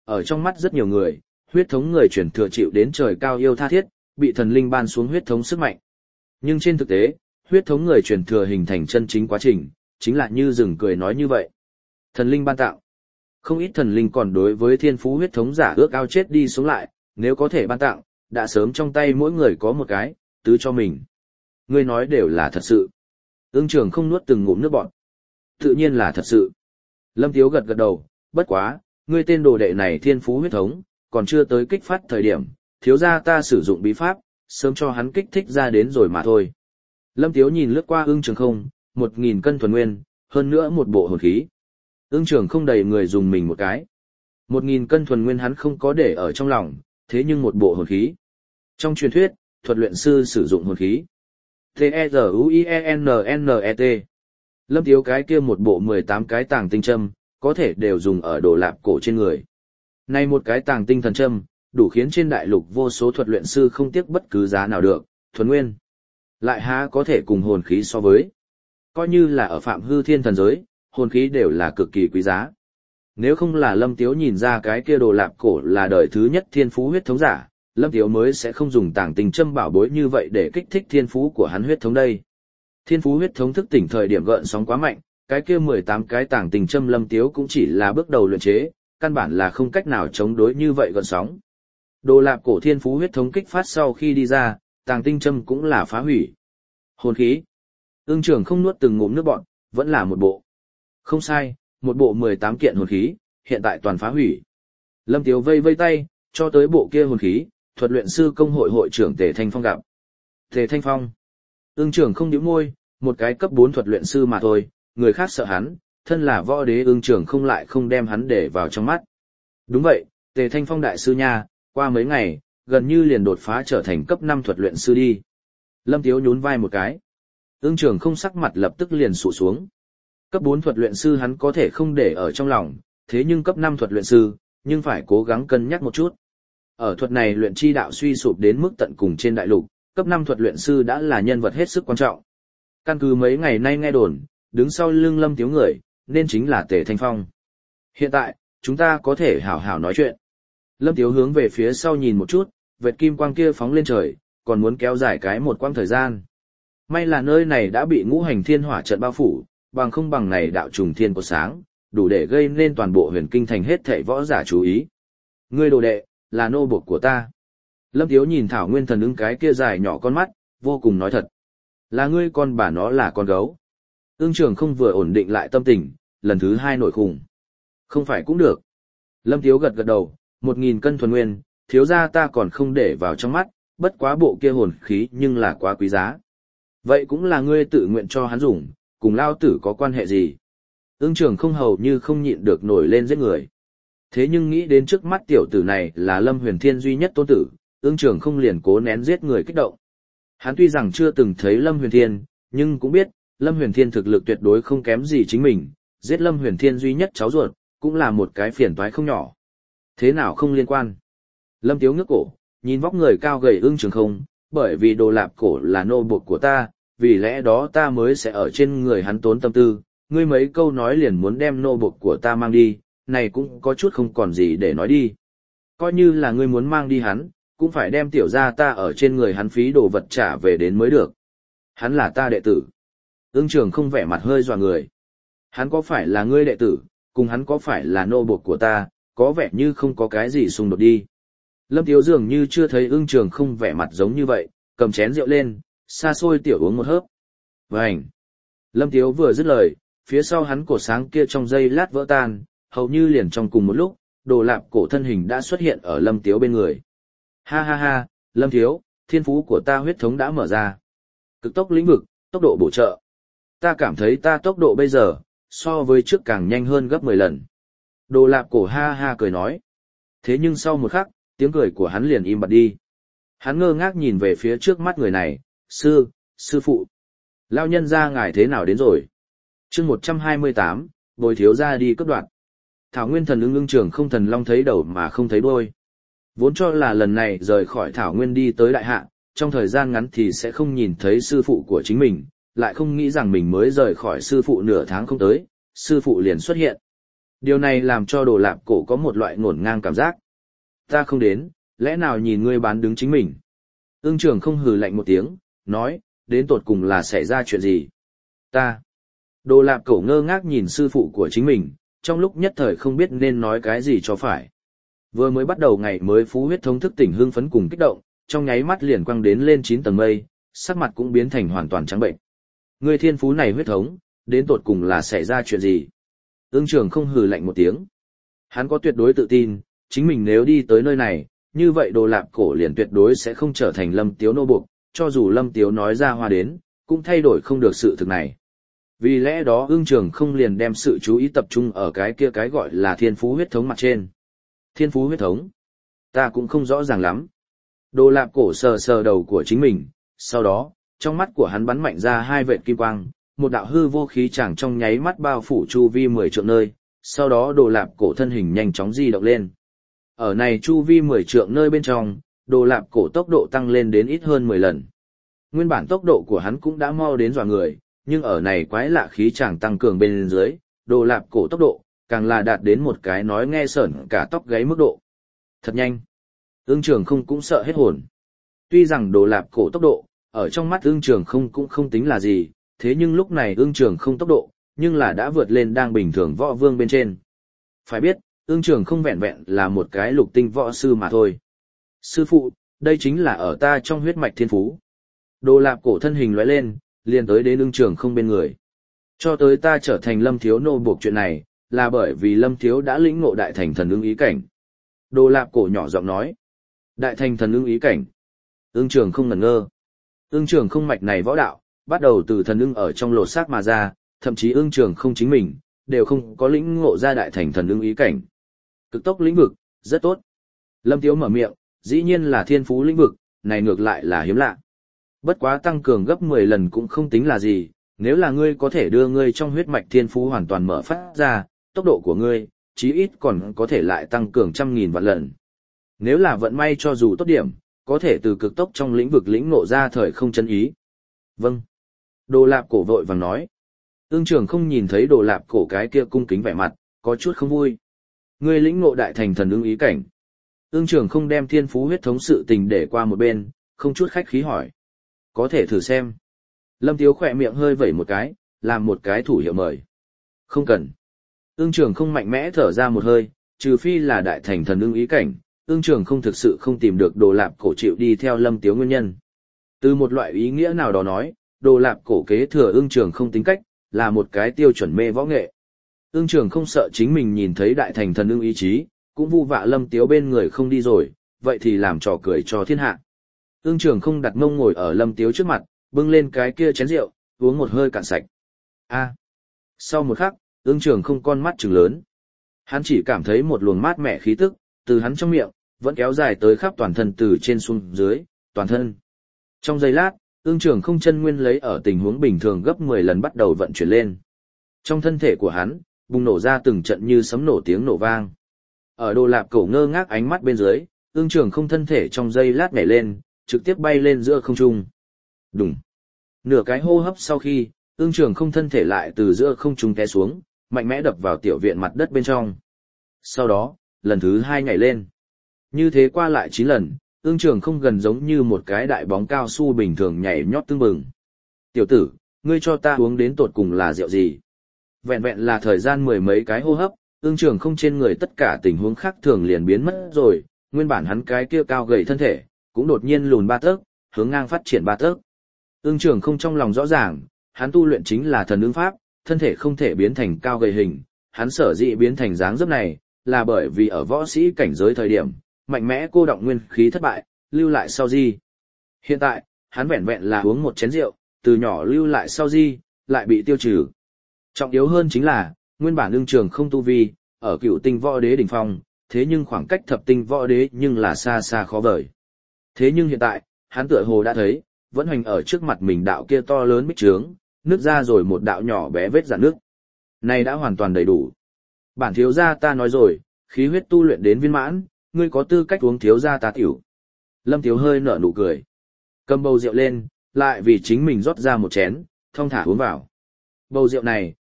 ở trong mắt rất nhiều người, huyết thống người truyền thừa chịu đến trời cao yêu tha thiết, bị thần linh ban xuống huyết thống sức mạnh. Nhưng trên thực tế, huyết thống người truyền thừa hình thành chân chính quá trình, chính là như rừng cười nói như vậy. Thần linh ban tạo. Không ít thần linh còn đối với thiên phú huyết thống giả ước ao chết đi sống lại, nếu có thể ban tặng, đã sớm trong tay mỗi người có một cái, tứ cho mình. Ngươi nói đều là thật sự. Ưng Trường không nuốt từng ngụm nước bọt. Tự nhiên là thật sự. Lâm Tiếu gật gật đầu, bất quá, ngươi tên đồ đệ này thiên phú huyết thống, còn chưa tới kích phát thời điểm, thiếu gia ta sử dụng bí pháp, sớm cho hắn kích thích ra đến rồi mà thôi. Lâm Tiếu nhìn lướt qua Ưng Trường không, một nghìn cân thuần nguyên, hơn nữa một bộ hồn khí. Ưng Trường không đầy người dùng mình một cái. Một nghìn cân thuần nguyên hắn không có để ở trong lòng, thế nhưng một bộ hồn khí. Trong truyền thuyết, thuật luyện sư sử dụng hồn khí. T-E-Z-U-I-E-N-N-E-T. Lâm Tiếu cái kia một bộ mười tám cái tàng tinh châm, có thể đều dùng ở đồ lạp cổ trên người. Này một cái tàng tinh thần châm, đủ khiến trên đại lục vô số thuật luyện sư không tiếc bất cứ giá nào được, thuần nguyên. Lại há có thể cùng hồn khí so với. Coi như là ở phạm hư thiên thần giới, hồn khí đều là cực kỳ quý giá. Nếu không là Lâm Tiếu nhìn ra cái kia đồ lạp cổ là đời thứ nhất thiên phú huyết thống giả, Lâm Tiếu mới sẽ không dùng tàng tinh châm bảo bối như vậy để kích thích thiên phú của hắn huyết thống đây. Thiên phú huyết thống thức tỉnh thời điểm gợn sóng quá mạnh, cái kia mười tám cái tàng tinh châm Lâm Tiếu cũng chỉ là bước đầu luyện chế, căn bản là không cách nào chống đối như vậy gợn sóng. Đồ lạp cổ thiên phú huyết thống kích phát sau khi đi ra, tàng tinh châm cũng là phá hủy. Hồn khí. Ưng Trường không nuốt từng ngụm nước bọt, vẫn là một bộ. Không sai, một bộ mười tám kiện hồn khí, hiện tại toàn phá hủy. Lâm Tiếu vây vây tay, cho tới bộ kia hồn khí, thuật luyện sư công hội hội trưởng Tề Thanh Phong gặp. Tề Thanh Phong. Ưng Trường không nhíu môi, một cái cấp bốn thuật luyện sư mà thôi, người khác sợ hắn, thân là võ đế Ưng Trường không lại không đem hắn để vào trong mắt. Đúng vậy, Tề Thanh Phong đại sư nha, qua mấy ngày, gần như liền đột phá trở thành cấp năm thuật luyện sư đi. Lâm Tiếu nhún vai một cái. Ưng Trường không sắc mặt lập tức liền sụ xuống. Cấp bốn thuật luyện sư hắn có thể không để ở trong lòng, thế nhưng cấp năm thuật luyện sư, nhưng phải cố gắng cân nhắc một chút. Ở thuật này luyện chi đạo suy sụp đến mức tận cùng trên đại lục, cấp năm thuật luyện sư đã là nhân vật hết sức quan trọng. Căn cứ mấy ngày nay nghe đồn, đứng sau lưng Lâm Tiếu người, nên chính là Tề Thanh Phong. Hiện tại, chúng ta có thể hảo hảo nói chuyện. Lâm Tiếu hướng về phía sau nhìn một chút, vệt kim quang kia phóng lên trời, còn muốn kéo dài cái một quãng thời gian. May là nơi này đã bị ngũ hành thiên hỏa trận bao phủ, bằng không bằng này đạo trùng thiên của sáng, đủ để gây nên toàn bộ huyền kinh thành hết thảy võ giả chú ý. Ngươi đồ đệ, là nô bộc của ta. Lâm Tiếu nhìn Thảo Nguyên Thần ưng cái kia dài nhỏ con mắt, vô cùng nói thật. Là ngươi con bà nó là con gấu. Ưng Trường không vừa ổn định lại tâm tình, lần thứ hai nổi khủng. Không phải cũng được. Lâm Tiếu gật gật đầu, một nghìn cân thuần nguyên, thiếu gia ta còn không để vào trong mắt, bất quá bộ kia hồn khí nhưng là quá quý giá. Vậy cũng là ngươi tự nguyện cho hắn dùng, cùng lao tử có quan hệ gì? Ưng Trường không hầu như không nhịn được nổi lên giết người. Thế nhưng nghĩ đến trước mắt tiểu tử này là Lâm Huyền Thiên duy nhất tôn tử, Ưng Trường không liền cố nén giết người kích động. Hắn tuy rằng chưa từng thấy Lâm Huyền Thiên, nhưng cũng biết, Lâm Huyền Thiên thực lực tuyệt đối không kém gì chính mình, giết Lâm Huyền Thiên duy nhất cháu ruột, cũng là một cái phiền toái không nhỏ. Thế nào không liên quan? Lâm Tiếu ngước cổ, nhìn vóc người cao gầy Ưng Trường không, bởi vì đồ lạp cổ là nô bộc của ta, vì lẽ đó ta mới sẽ ở trên người hắn tốn tâm tư, ngươi mấy câu nói liền muốn đem nô bộc của ta mang đi, này cũng có chút không còn gì để nói đi. Coi như là ngươi muốn mang đi hắn, cũng phải đem tiểu gia ta ở trên người hắn phí đồ vật trả về đến mới được. Hắn là ta đệ tử. Ưng Trường không vẻ mặt hơi dọa người. Hắn có phải là ngươi đệ tử, cùng hắn có phải là nô bộc của ta, có vẻ như không có cái gì xung đột đi. Lâm Tiếu dường như chưa thấy Ưng Trường không vẻ mặt giống như vậy, cầm chén rượu lên, xa xôi tiểu uống một hớp. Vânh! Lâm Tiếu vừa dứt lời, phía sau hắn cổ sáng kia trong giây lát vỡ tan, hầu như liền trong cùng một lúc, đồ lạp cổ thân hình đã xuất hiện ở Lâm Tiếu bên người. Ha ha ha, Lâm Thiếu, thiên phú của ta huyết thống đã mở ra. Cực tốc lĩnh vực, tốc độ bổ trợ. Ta cảm thấy ta tốc độ bây giờ, so với trước càng nhanh hơn gấp mười lần. Đồ lạp cổ ha ha cười nói. Thế nhưng sau một khắc, tiếng cười của hắn liền im bặt đi. Hắn ngơ ngác nhìn về phía trước mắt người này, sư, sư phụ. Lao nhân ra ngài thế nào đến rồi? chương một trăm hai mươi tám, bồi thiếu ra đi cấp đoạn. Thảo Nguyên Thần ưng Ưng Trường không thần long thấy đầu mà không thấy đuôi. Vốn cho là lần này rời khỏi Thảo Nguyên đi tới đại hạ, trong thời gian ngắn thì sẽ không nhìn thấy sư phụ của chính mình, lại không nghĩ rằng mình mới rời khỏi sư phụ nửa tháng không tới, sư phụ liền xuất hiện. Điều này làm cho Đồ Lạp Cổ có một loại ngổn ngang cảm giác. Ta không đến, lẽ nào nhìn ngươi bán đứng chính mình? Ưng Trường không hừ lạnh một tiếng, nói, đến tột cùng là xảy ra chuyện gì? Ta. Đồ Lạp Cổ ngơ ngác nhìn sư phụ của chính mình, trong lúc nhất thời không biết nên nói cái gì cho phải. Vừa mới bắt đầu ngày mới phú huyết thống thức tỉnh hưng phấn cùng kích động, trong nháy mắt liền quăng đến lên chín tầng mây, sắc mặt cũng biến thành hoàn toàn trắng bệnh. Ngươi thiên phú này huyết thống, đến tột cùng là xảy ra chuyện gì? Ưng Trường không hừ lạnh một tiếng. Hắn có tuyệt đối tự tin, chính mình nếu đi tới nơi này, như vậy Đồ Lạp Cổ liền tuyệt đối sẽ không trở thành Lâm Tiếu nô buộc, cho dù Lâm Tiếu nói ra hoa đến, cũng thay đổi không được sự thực này. Vì lẽ đó Ưng Trường không liền đem sự chú ý tập trung ở cái kia cái gọi là thiên phú huyết thống mặt trên. Thiên phú huyết thống? Ta cũng không rõ ràng lắm. Đồ Lạp Cổ sờ sờ đầu của chính mình, sau đó, trong mắt của hắn bắn mạnh ra hai vệt kim quang, một đạo hư vô khí chẳng trong nháy mắt bao phủ chu vi mười trượng nơi, sau đó Đồ Lạp Cổ thân hình nhanh chóng di động lên. Ở này chu vi mười trượng nơi bên trong, Đồ Lạp Cổ tốc độ tăng lên đến ít hơn mười lần. Nguyên bản tốc độ của hắn cũng đã mau đến dọa người, nhưng ở này quái lạ khí chẳng tăng cường bên dưới, Đồ Lạp Cổ tốc độ càng là đạt đến một cái nói nghe sởn cả tóc gáy mức độ. Thật nhanh. Ưng Trường không cũng sợ hết hồn. Tuy rằng Đồ Lạp Cổ tốc độ, ở trong mắt Ưng Trường không cũng không tính là gì, thế nhưng lúc này Ưng Trường không tốc độ, nhưng là đã vượt lên đang bình thường võ vương bên trên. Phải biết, Ưng Trường không vẹn vẹn là một cái lục tinh võ sư mà thôi. Sư phụ, đây chính là ở ta trong huyết mạch thiên phú. Đồ Lạp Cổ thân hình lóe lên, liền tới đến Ưng Trường không bên người. Cho tới ta trở thành Lâm Thiếu nô buộc chuyện này, là bởi vì Lâm Thiếu đã lĩnh ngộ đại thành thần ưng ý cảnh. Đồ Lạp Cổ nhỏ giọng nói. Đại thành thần ưng ý cảnh. Ưng Trường không ngẩn ngơ. Ưng Trường không mạch này võ đạo, bắt đầu từ thần ưng ở trong lột xác mà ra, thậm chí Ưng Trường không chính mình, đều không có lĩnh ngộ ra đại thành thần ưng ý cảnh. Cực tốc lĩnh vực, rất tốt. Lâm Tiếu mở miệng, dĩ nhiên là thiên phú lĩnh vực, này ngược lại là hiếm lạ. Bất quá tăng cường gấp mười lần cũng không tính là gì, nếu là ngươi có thể đưa ngươi trong huyết mạch thiên phú hoàn toàn mở phát ra, tốc độ của ngươi, chí ít còn có thể lại tăng cường trăm nghìn vạn lần. Nếu là vận may cho dù tốt điểm, có thể từ cực tốc trong lĩnh vực lĩnh ngộ ra thời không chân ý. Vâng. Đồ Lạp Cổ vội vàng nói. Ưng Trường không nhìn thấy Đồ Lạp Cổ cái kia cung kính vẻ mặt, có chút không vui. Ngươi lĩnh ngộ đại thành thần ưng ý cảnh. Ưng Trường không đem thiên phú huyết thống sự tình để qua một bên, không chút khách khí hỏi. Có thể thử xem. Lâm Tiếu khỏe miệng hơi vẩy một cái, làm một cái thủ hiệu mời. Không cần. Ưng Trường không mạnh mẽ thở ra một hơi, trừ phi là đại thành thần ưng ý cảnh, Ưng Trường không thực sự không tìm được Đồ Lạp Cổ chịu đi theo Lâm Tiếu nguyên nhân. Từ một loại ý nghĩa nào đó nói, Đồ Lạp Cổ kế thừa Ưng Trường không tính cách, là một cái tiêu chuẩn mê võ nghệ. Ưng Trường không sợ chính mình nhìn thấy đại thành thần ưng ý chí, cũng vu vạ Lâm Tiếu bên người không đi rồi, vậy thì làm trò cười cho thiên hạ. Ưng Trường không đặt mông ngồi ở Lâm Tiếu trước mặt, bưng lên cái kia chén rượu, uống một hơi cạn sạch. A. Sau một khắc, Ưng Trường không con mắt trừng lớn. Hắn chỉ cảm thấy một luồng mát mẻ khí tức, từ hắn trong miệng, vẫn kéo dài tới khắp toàn thân từ trên xuống dưới, toàn thân. Trong giây lát, Ưng Trường không chân nguyên lấy ở tình huống bình thường gấp mười lần bắt đầu vận chuyển lên. Trong thân thể của hắn, bùng nổ ra từng trận như sấm nổ tiếng nổ vang. Ở Đồ Lạp Cổ ngơ ngác ánh mắt bên dưới, Ưng Trường không thân thể trong giây lát nhảy lên, trực tiếp bay lên giữa không trung. Đùng. Nửa cái hô hấp sau khi, Ưng Trường không thân thể lại từ giữa không trung té xuống, mạnh mẽ đập vào tiểu viện mặt đất bên trong. Sau đó, lần thứ hai nhảy lên. Như thế qua lại chín lần, Ưng Trường không gần giống như một cái đại bóng cao su bình thường nhảy nhót tưng bừng. Tiểu tử, ngươi cho ta uống đến tột cùng là rượu gì? Vẹn vẹn là thời gian mười mấy cái hô hấp, Ưng Trường không trên người tất cả tình huống khác thường liền biến mất rồi, nguyên bản hắn cái kia cao gầy thân thể, cũng đột nhiên lùn ba tấc, hướng ngang phát triển ba tấc. Ưng Trường không trong lòng rõ ràng, hắn tu luyện chính là thần ưng pháp, thân thể không thể biến thành cao gầy hình, hắn sở dĩ biến thành dáng dấp này, là bởi vì ở võ sĩ cảnh giới thời điểm, mạnh mẽ cô động nguyên khí thất bại, lưu lại sau di. Hiện tại, hắn vẹn vẹn là uống một chén rượu, từ nhỏ lưu lại sau di, lại bị tiêu trừ. Trọng yếu hơn chính là, nguyên bản Ưng Trường không tu vi, ở cựu tinh võ đế đỉnh phong, thế nhưng khoảng cách thập tinh võ đế nhưng là xa xa khó vời. Thế nhưng hiện tại, hắn tựa hồ đã thấy, vẫn hoành ở trước mặt mình đạo kia to lớn bích trướng, nứt ra rồi một đạo nhỏ bé vết rạn nước. Này đã hoàn toàn đầy đủ. Bản thiếu gia ta nói rồi, khí huyết tu luyện đến viên mãn, ngươi có tư cách uống thiếu gia ta tiểu. Lâm Tiếu hơi nở nụ cười. Cầm bầu rượu lên, lại vì chính mình rót ra một chén, thong thả uống vào. Bầu rượu này,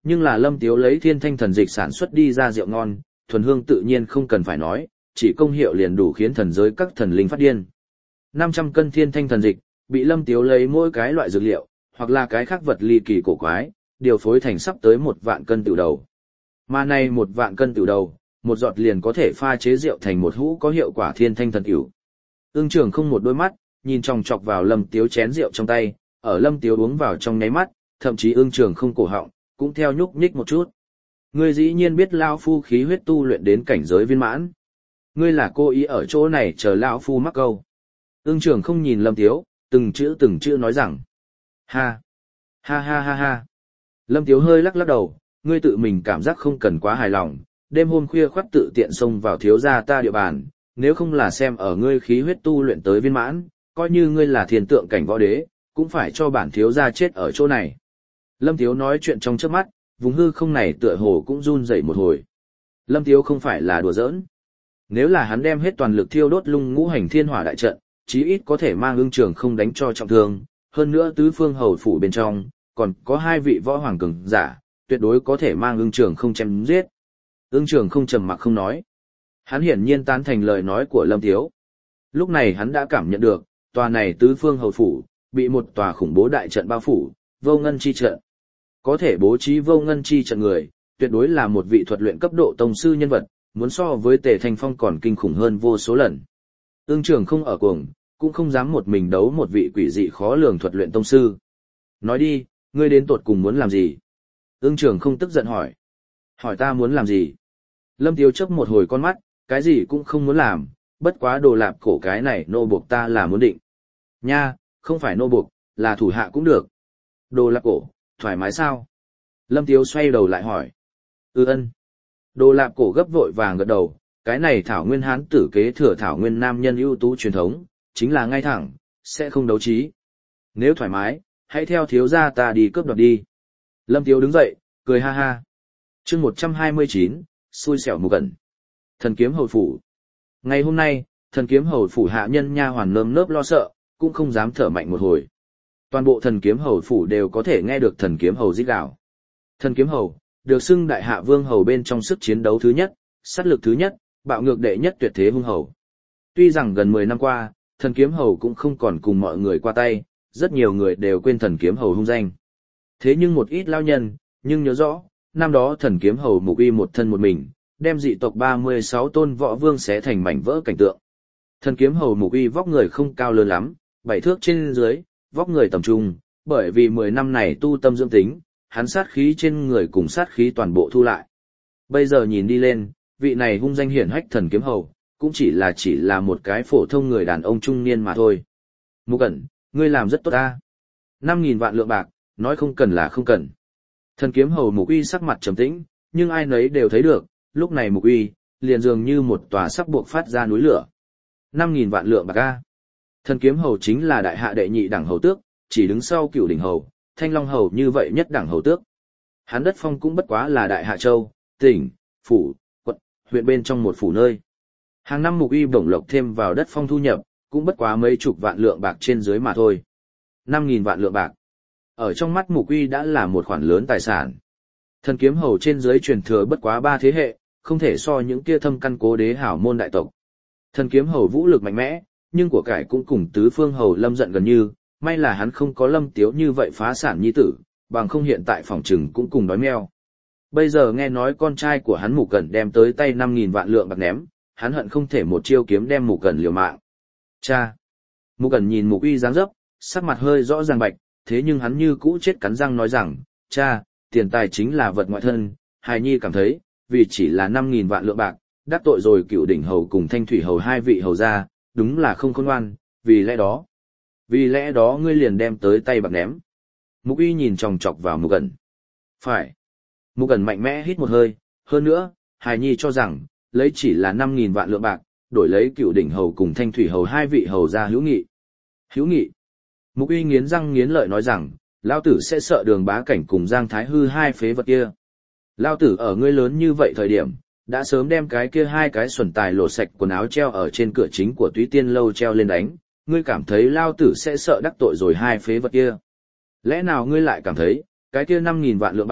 Nhưng là Lâm Tiếu lấy thiên thanh thần dịch sản xuất đi ra rượu ngon, thuần hương tự nhiên không cần phải nói, chỉ công hiệu liền đủ khiến thần giới các thần linh phát điên. năm trăm cân thiên thanh thần dịch, bị Lâm Tiếu lấy mỗi cái loại dược liệu, hoặc là cái khác vật ly kỳ cổ quái, điều phối thành sắp tới một vạn cân tiểu đầu. Mà này một vạn cân tiểu đầu, một giọt liền có thể pha chế rượu thành một hũ có hiệu quả thiên thanh thần tiểu. Ưng Trường không một đôi mắt, nhìn chòng chọc vào Lâm Tiếu chén rượu trong tay, ở Lâm Tiếu uống vào trong nháy mắt, thậm chí Ưng Trường không cổ họng, cũng theo nhúc nhích một chút. Ngươi dĩ nhiên biết lão phu khí huyết tu luyện đến cảnh giới viên mãn. Ngươi là cố ý ở chỗ này chờ lão phu mắc câu. Ưng Trường không nhìn Lâm Tiếu, từng chữ từng chữ nói rằng. Ha! Ha ha ha ha! Lâm Tiếu hơi lắc lắc đầu, ngươi tự mình cảm giác không cần quá hài lòng, đêm hôm khuya khoắt tự tiện xông vào thiếu gia ta địa bàn, nếu không là xem ở ngươi khí huyết tu luyện tới viên mãn, coi như ngươi là thiên tượng cảnh võ đế, cũng phải cho bản thiếu gia chết ở chỗ này. Lâm Tiếu nói chuyện trong chớp mắt, vùng hư không này tựa hồ cũng run rẩy một hồi. Lâm Tiếu không phải là đùa giỡn. Nếu là hắn đem hết toàn lực thiêu đốt lung ngũ hành thiên hỏa đại trận, chí ít có thể mang Ưng Trường không đánh cho trọng thương, hơn nữa tứ phương hầu phủ bên trong, còn có hai vị võ hoàng cường giả, tuyệt đối có thể mang Ưng Trường không chém giết. Ưng Trường không trầm mặc không nói. Hắn hiển nhiên tán thành lời nói của Lâm Tiếu. Lúc này hắn đã cảm nhận được, tòa này tứ phương hầu phủ, bị một tòa khủng bố đại trận bao phủ, vô ngân chi trận. Có thể bố trí vô ngân chi trận người, tuyệt đối là một vị thuật luyện cấp độ tông sư nhân vật, muốn so với Tề Thanh Phong còn kinh khủng hơn vô số lần. Ưng Trường không ở cuồng, cũng không dám một mình đấu một vị quỷ dị khó lường thuật luyện tông sư. Nói đi, ngươi đến tột cùng muốn làm gì? Ưng Trường không tức giận hỏi. Hỏi ta muốn làm gì? Lâm Tiếu chớp một hồi con mắt, cái gì cũng không muốn làm, bất quá đồ lạp cổ cái này nô buộc ta là muốn định. Nha, không phải nô buộc, là thủ hạ cũng được. Đồ lạp cổ, thoải mái sao? Lâm Tiếu xoay đầu lại hỏi. Ừ ân. Đồ lạp cổ gấp vội vàng gật đầu, cái này thảo nguyên hán tử kế thừa thảo nguyên nam nhân ưu tú truyền thống, chính là ngay thẳng, sẽ không đấu trí. Nếu thoải mái, hãy theo thiếu gia ta đi cướp đoạt đi. Lâm Tiếu đứng dậy, cười ha ha. chương một trăm hai mươi chín, xui xẻo mù cẩn. Thần kiếm hầu phủ. Ngày hôm nay, thần kiếm hầu phủ hạ nhân nha hoàn nơm nớp lo sợ, cũng không dám thở mạnh một hồi. Toàn bộ thần kiếm hầu phủ đều có thể nghe được thần kiếm hầu rít gào. Thần kiếm hầu, được xưng đại hạ vương hầu bên trong sức chiến đấu thứ nhất, sát lực thứ nhất, bạo ngược đệ nhất tuyệt thế hung hầu. Tuy rằng gần mười năm qua, thần kiếm hầu cũng không còn cùng mọi người qua tay, rất nhiều người đều quên thần kiếm hầu hung danh. Thế nhưng một ít lao nhân, nhưng nhớ rõ, năm đó thần kiếm hầu Mục Uy một thân một mình, đem dị tộc ba mươi sáu tôn võ vương xé thành mảnh vỡ cảnh tượng. Thần kiếm hầu Mục Uy vóc người không cao lớn lắm, bảy thước trên dưới, vóc người tầm trung, bởi vì mười năm này tu tâm dưỡng tính, hắn sát khí trên người cùng sát khí toàn bộ thu lại. Bây giờ nhìn đi lên, vị này hung danh hiển hách thần kiếm hầu, cũng chỉ là chỉ là một cái phổ thông người đàn ông trung niên mà thôi. Mục Cẩn, ngươi làm rất tốt ta. Năm nghìn vạn lượng bạc, nói không cần là không cần. Thần kiếm hầu Mục Uy sắc mặt trầm tĩnh, nhưng ai nấy đều thấy được, lúc này Mục Uy, liền dường như một tòa sắp buộc phát ra núi lửa. Năm nghìn vạn lượng bạc a. Thần kiếm hầu chính là đại hạ đệ nhị đẳng hầu tước, chỉ đứng sau cửu đỉnh hầu, thanh long hầu như vậy nhất đẳng hầu tước. Hắn đất phong cũng bất quá là đại hạ châu, tỉnh, phủ, quận, huyện bên trong một phủ nơi. Hàng năm Mục Uy bổng lộc thêm vào đất phong thu nhập, cũng bất quá mấy chục vạn lượng bạc trên dưới mà thôi. Năm nghìn vạn lượng bạc. Ở trong mắt Mục Uy đã là một khoản lớn tài sản. Thần kiếm hầu trên dưới truyền thừa bất quá ba thế hệ, không thể so những kia thâm căn cố đế hảo môn đại tộc. Thần kiếm hầu vũ lực mạnh mẽ, nhưng của cải cũng cùng tứ phương hầu Lâm giận gần như, may là hắn không có Lâm Tiếu như vậy phá sản nhi tử, bằng không hiện tại phòng trừng cũng cùng đói meo. Bây giờ nghe nói con trai của hắn Mục Cẩn đem tới tay năm nghìn vạn lượng bạc ném, hắn hận không thể một chiêu kiếm đem Mục Cẩn liều mạng. Cha! Mục Cẩn nhìn Mục Uy dáng dấp, sắc mặt hơi rõ ràng bạch, thế nhưng hắn như cũ chết cắn răng nói rằng, cha, tiền tài chính là vật ngoại thân, hài nhi cảm thấy, vì chỉ là năm nghìn vạn lượng bạc, đắc tội rồi cựu đỉnh hầu cùng thanh thủy hầu hai vị hầu gia, đúng là không khôn ngoan, vì lẽ đó. Vì lẽ đó ngươi liền đem tới tay bạc ném. Mục Uy nhìn chòng chọc vào Mục Cẩn. Phải. Mục Cẩn mạnh mẽ hít một hơi, hơn nữa, hài nhi cho rằng, lấy chỉ là năm nghìn vạn lượng bạc, đổi lấy cựu đỉnh hầu cùng thanh thủy hầu hai vị hầu gia hữu nghị. Hữu nghị. Mục Uy nghiến răng nghiến lợi nói rằng, lao tử sẽ sợ Đường Bá Cảnh cùng Giang Thái Hư hai phế vật kia. Lao tử ở ngươi lớn như vậy thời điểm, đã sớm đem cái kia hai cái xuẩn tài lột sạch quần áo treo ở trên cửa chính của Túy Tiên lâu treo lên đánh, ngươi cảm thấy lao tử sẽ sợ đắc tội rồi hai phế vật kia. Lẽ nào ngươi lại cảm thấy, cái kia năm nghìn vạn lượng bạc,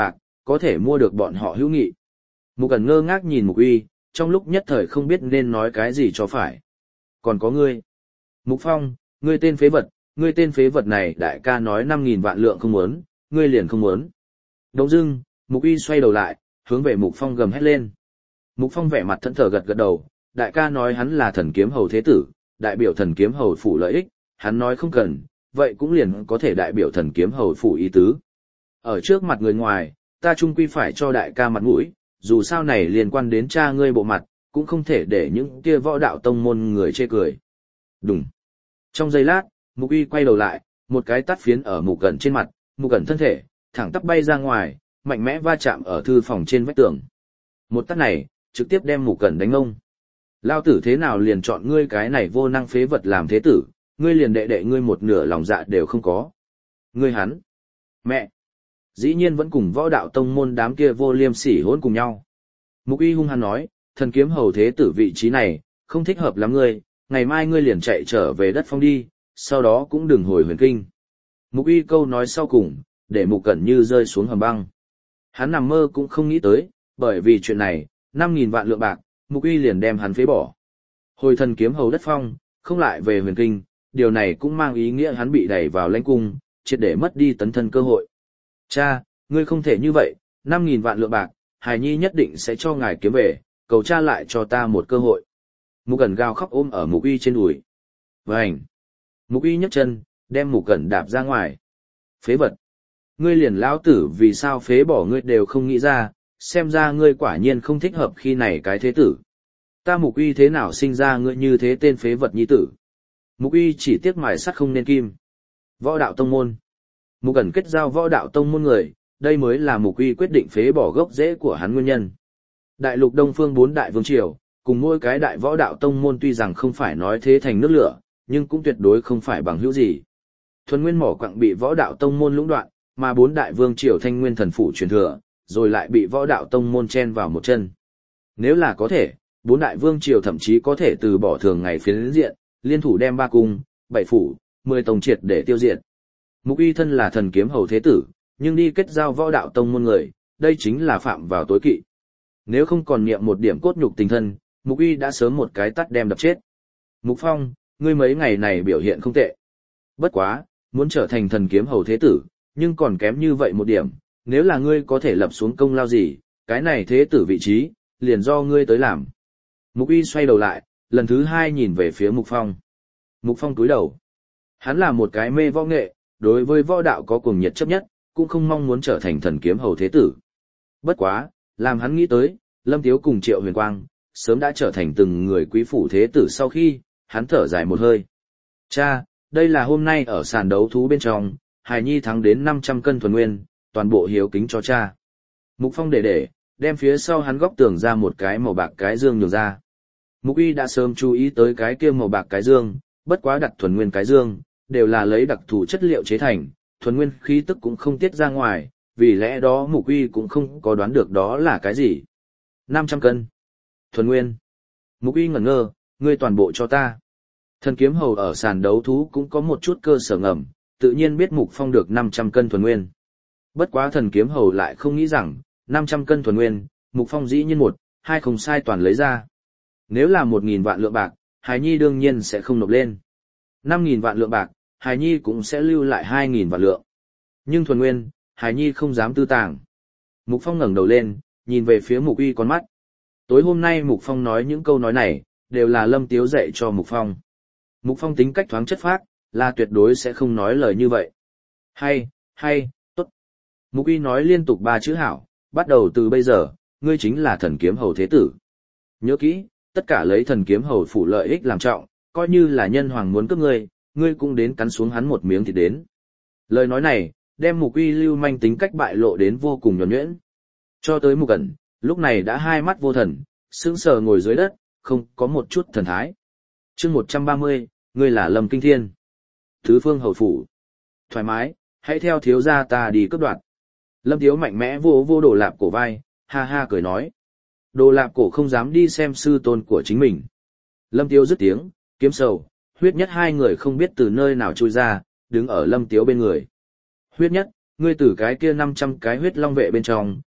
có thể mua được bọn họ hữu nghị. Mục Cẩn ngơ ngác nhìn Mục Uy, trong lúc nhất thời không biết nên nói cái gì cho phải. Còn có ngươi. Mục Phong, ngươi tên phế vật, ngươi tên phế vật này đại ca nói năm nghìn vạn lượng không muốn, ngươi liền không muốn. Đông dưng, Mục Uy xoay đầu lại, hướng về Mục Phong gầm hét lên. Mục Phong vẻ mặt thẫn thờ gật gật đầu, đại ca nói hắn là thần kiếm hầu thế tử, đại biểu thần kiếm hầu phủ lợi ích, hắn nói không cần, vậy cũng liền có thể đại biểu thần kiếm hầu phủ ý tứ. Ở trước mặt người ngoài, ta chung quy phải cho đại ca mặt mũi, dù sao này liên quan đến cha ngươi bộ mặt, cũng không thể để những kia võ đạo tông môn người chê cười. Đúng. Trong giây lát, Mục Uy quay đầu lại, một cái tát phiến ở Mục Cẩn trên mặt, Mục Cẩn thân thể, thẳng tắp bay ra ngoài, mạnh mẽ va chạm ở thư phòng trên vách tường. Một tát này, trực tiếp đem Mục Cẩn đánh ngông. Lao tử thế nào liền chọn ngươi cái này vô năng phế vật làm thế tử, ngươi liền đệ đệ ngươi một nửa lòng dạ đều không có. Ngươi hắn. Mẹ. Dĩ nhiên vẫn cùng võ đạo tông môn đám kia vô liêm sỉ hỗn cùng nhau. Mục Uy hung hăng nói, thần kiếm hầu thế tử vị trí này, không thích hợp lắm ngươi, ngày mai ngươi liền chạy trở về đất phong đi, sau đó cũng đừng hồi huyền kinh. Mục Uy câu nói sau cùng, để Mục Cẩn như rơi xuống hầm băng. Hắn nằm mơ cũng không nghĩ tới, bởi vì chuyện này, năm nghìn vạn lượng bạc, Mục Uy liền đem hắn phế bỏ. Hồi thần kiếm hầu đất phong, không lại về huyền kinh, điều này cũng mang ý nghĩa hắn bị đẩy vào lãnh cung, triệt để mất đi tấn thân cơ hội. Cha, ngươi không thể như vậy, năm nghìn vạn lượng bạc, Hải Nhi nhất định sẽ cho ngài kiếm về, cầu cha lại cho ta một cơ hội. Mục Cẩn gào khóc ôm ở Mục Uy trên đùi. Vành. Mục Uy nhấc chân, đem Mục Cẩn đạp ra ngoài. Phế vật. Ngươi liền lão tử vì sao phế bỏ ngươi đều không nghĩ ra, xem ra ngươi quả nhiên không thích hợp khi này cái thế tử. Ta Mục Uy thế nào sinh ra ngươi như thế tên phế vật nhi tử. Mục Uy chỉ tiếc mài sắt không nên kim. Võ đạo tông môn. Mục Cẩn kết giao võ đạo tông môn người, đây mới là Mục Uy quyết định phế bỏ gốc rễ của hắn nguyên nhân. Đại lục Đông Phương bốn đại vương triều, cùng mỗi cái đại võ đạo tông môn tuy rằng không phải nói thế thành nước lửa, nhưng cũng tuyệt đối không phải bằng hữu gì. Thuần Nguyên mỏ quặng bị võ đạo tông môn lũng đoạn, mà bốn đại vương triều Thanh Nguyên thần phủ truyền thừa, rồi lại bị võ đạo tông môn chen vào một chân. Nếu là có thể, bốn đại vương triều thậm chí có thể từ bỏ thường ngày phiến diện, liên thủ đem ba cung, bảy phủ, mười tông triệt để tiêu diệt. Mục Uy thân là thần kiếm hầu thế tử, nhưng đi kết giao võ đạo tông môn người, đây chính là phạm vào tối kỵ. Nếu không còn niệm một điểm cốt nhục tình thân, Mục Uy đã sớm một cái tát đem đập chết. Mục Phong, ngươi mấy ngày này biểu hiện không tệ. Bất quá, muốn trở thành thần kiếm hầu thế tử, nhưng còn kém như vậy một điểm, nếu là ngươi có thể lập xuống công lao gì, cái này thế tử vị trí, liền do ngươi tới làm. Mục Uy xoay đầu lại, lần thứ hai nhìn về phía Mục Phong. Mục Phong cúi đầu. Hắn là một cái mê võ nghệ, đối với võ đạo có cuồng nhiệt chấp nhất, cũng không mong muốn trở thành thần kiếm hầu thế tử. Bất quá, làm hắn nghĩ tới, Lâm Tiếu cùng Triệu Huyền Quang, sớm đã trở thành từng người quý phủ thế tử sau khi, hắn thở dài một hơi. Cha, đây là hôm nay ở sàn đấu thú bên trong, Hải Nhi thắng đến năm trăm cân thuần nguyên, toàn bộ hiếu kính cho cha. Mục Phong để để, đem phía sau hắn góc tường ra một cái màu bạc cái dương nhường ra. Mục Uy đã sớm chú ý tới cái kia màu bạc cái dương, bất quá đặt thuần nguyên cái dương, đều là lấy đặc thù chất liệu chế thành, thuần nguyên khí tức cũng không tiết ra ngoài, vì lẽ đó Mục Uy cũng không có đoán được đó là cái gì. năm trăm cân. Thuần nguyên. Mục Uy ngẩn ngơ, ngươi toàn bộ cho ta. Thần kiếm hầu ở sàn đấu thú cũng có một chút cơ sở ngầm, tự nhiên biết Mục Phong được năm trăm cân thuần nguyên. Bất quá thần kiếm hầu lại không nghĩ rằng, năm trăm cân thuần nguyên, Mục Phong dĩ nhiên một, hai không sai toàn lấy ra. Nếu là một nghìn vạn lượng bạc, Hải Nhi đương nhiên sẽ không nộp lên. năm nghìn vạn lượng bạc, Hải Nhi cũng sẽ lưu lại hai nghìn vạn lượng. Nhưng thuần nguyên, Hải Nhi không dám tư tàng. Mục Phong ngẩng đầu lên, nhìn về phía Mục Uy con mắt. Tối hôm nay Mục Phong nói những câu nói này, đều là Lâm Tiếu dạy cho Mục Phong. Mục Phong tính cách thoáng chất phác, là tuyệt đối sẽ không nói lời như vậy. Hay, hay, tốt. Mục Uy nói liên tục ba chữ hảo, bắt đầu từ bây giờ, ngươi chính là thần kiếm hầu thế tử. Nhớ kỹ, tất cả lấy thần kiếm hầu phủ lợi ích làm trọng, coi như là nhân hoàng muốn cướp ngươi, ngươi cũng đến cắn xuống hắn một miếng thịt đến. Lời nói này, đem Mục Uy lưu manh tính cách bại lộ đến vô cùng nhuần nhuyễn. Cho tới Mục Cẩn, lúc này đã hai mắt vô thần, sững sờ ngồi dưới đất, không có một chút thần thái. Chương một trăm ba mươi, ngươi là Lâm Kinh Thiên. Thứ phương hầu phủ. Thoải mái, hãy theo thiếu gia ta đi cướp đoạt. Lâm Tiếu mạnh mẽ vô vô Đồ Lạp Cổ vai, ha ha cười nói. Đồ Lạp Cổ không dám đi xem sư tôn của chính mình. Lâm Tiếu dứt tiếng, kiếm sầu, huyết nhất hai người không biết từ nơi nào trôi ra, đứng ở Lâm Tiếu bên người. Huyết nhất, ngươi từ cái kia năm trăm cái huyết long vệ bên trong,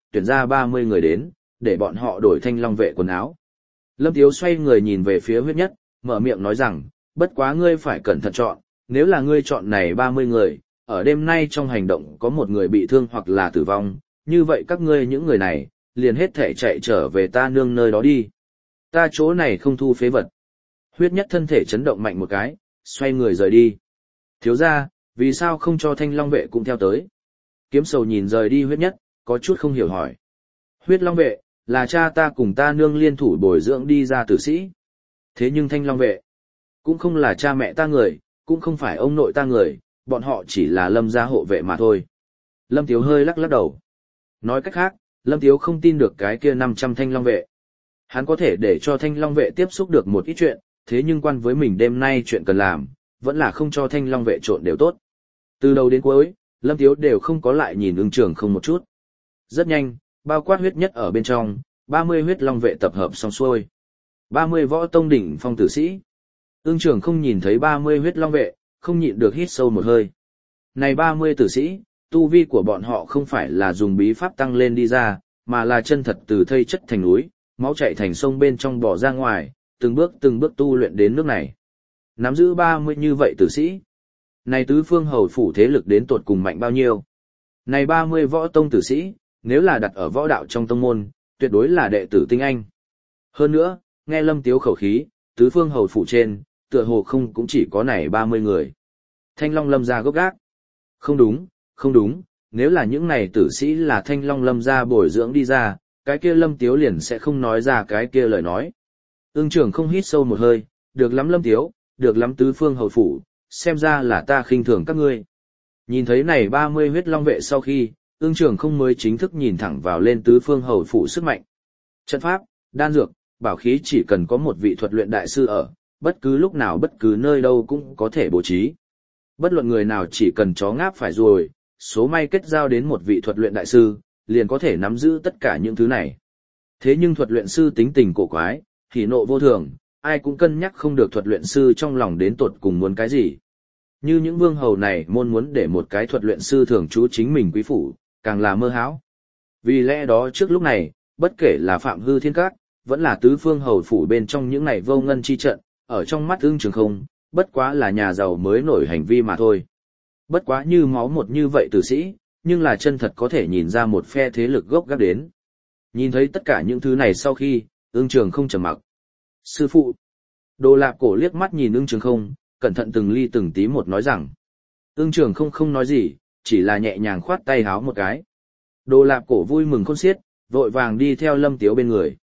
tuyển ra ba mươi người đến, để bọn họ đổi thanh long vệ quần áo. Lâm Tiếu xoay người nhìn về phía huyết nhất, mở miệng nói rằng, bất quá ngươi phải cẩn thận chọn, nếu là ngươi chọn này ba mươi người, ở đêm nay trong hành động có một người bị thương hoặc là tử vong, như vậy các ngươi những người này, liền hết thể chạy trở về ta nương nơi đó đi. Ta chỗ này không thu phế vật. Huyết nhất thân thể chấn động mạnh một cái, xoay người rời đi. Thiếu ra, vì sao không cho thanh long vệ cũng theo tới? Kiếm sầu nhìn rời đi huyết nhất, có chút không hiểu hỏi. Huyết long vệ, là cha ta cùng ta nương liên thủ bồi dưỡng đi ra tử sĩ. Thế nhưng thanh long vệ, cũng không là cha mẹ ta người, cũng không phải ông nội ta người, bọn họ chỉ là Lâm gia hộ vệ mà thôi. Lâm Tiếu hơi lắc lắc đầu. Nói cách khác, Lâm Tiếu không tin được cái kia năm trăm thanh long vệ. Hắn có thể để cho thanh long vệ tiếp xúc được một ít chuyện, thế nhưng quan với mình đêm nay chuyện cần làm, vẫn là không cho thanh long vệ trộn đều tốt. Từ đầu đến cuối, Lâm Tiếu đều không có lại nhìn Ưng Trường Không một chút. Rất nhanh, bao quát huyết nhất ở bên trong, ba mươi huyết long vệ tập hợp xong xuôi. ba mươi võ tông đỉnh phong tử sĩ. Ưng Trường Không nhìn thấy ba mươi huyết long vệ, không nhịn được hít sâu một hơi. Này ba mươi tử sĩ, tu vi của bọn họ không phải là dùng bí pháp tăng lên đi ra, mà là chân thật từ thây chất thành núi, máu chảy thành sông bên trong bỏ ra ngoài, từng bước từng bước tu luyện đến nước này. Nắm giữ ba mươi như vậy tử sĩ. Này tứ phương hầu phủ thế lực đến tột cùng mạnh bao nhiêu? Này ba mươi võ tông tử sĩ, nếu là đặt ở võ đạo trong tông môn, tuyệt đối là đệ tử tinh anh. Hơn nữa, nghe Lâm Tiếu khẩu khí, tứ phương hầu phủ trên, tựa hồ không cũng chỉ có này ba mươi người. Thanh Long Lâm gia gốc gác. Không đúng, không đúng, nếu là những này tử sĩ là Thanh Long Lâm gia bồi dưỡng đi ra, cái kia Lâm Tiếu liền sẽ không nói ra cái kia lời nói. Ưng Trường Không hít sâu một hơi, được lắm Lâm Tiếu, được lắm tứ phương hầu phủ, xem ra là ta khinh thường các ngươi. Nhìn thấy này ba mươi huyết long vệ sau khi, Ưng Trường Không mới chính thức nhìn thẳng vào lên tứ phương hầu phủ sức mạnh. Trận pháp, đan dược, bảo khí chỉ cần có một vị thuật luyện đại sư ở, bất cứ lúc nào bất cứ nơi đâu cũng có thể bố trí. Bất luận người nào chỉ cần chó ngáp phải ruồi, số may kết giao đến một vị thuật luyện đại sư, liền có thể nắm giữ tất cả những thứ này. Thế nhưng thuật luyện sư tính tình cổ quái, hỉ nộ vô thường, ai cũng cân nhắc không được thuật luyện sư trong lòng đến tột cùng muốn cái gì. Như những vương hầu này môn muốn để một cái thuật luyện sư thường trú chính mình quý phủ, càng là mơ hão. Vì lẽ đó trước lúc này, bất kể là Phạm Hư Thiên Các, vẫn là tứ phương hầu phủ bên trong những này vô ngân chi trận, ở trong mắt Ưng Trường Không, bất quá là nhà giàu mới nổi hành vi mà thôi. Bất quá như máu một như vậy tử sĩ, nhưng là chân thật có thể nhìn ra một phe thế lực gốc gác đến. Nhìn thấy tất cả những thứ này sau khi, Ưng Trường Không trầm mặc. Sư phụ. Đồ Lạp Cổ liếc mắt nhìn Ưng Trường Không, cẩn thận từng ly từng tí một nói rằng. Ưng Trường Không không nói gì, chỉ là nhẹ nhàng khoát tay háo một cái. Đồ Lạp Cổ vui mừng khôn xiết, vội vàng đi theo Lâm Tiếu bên người.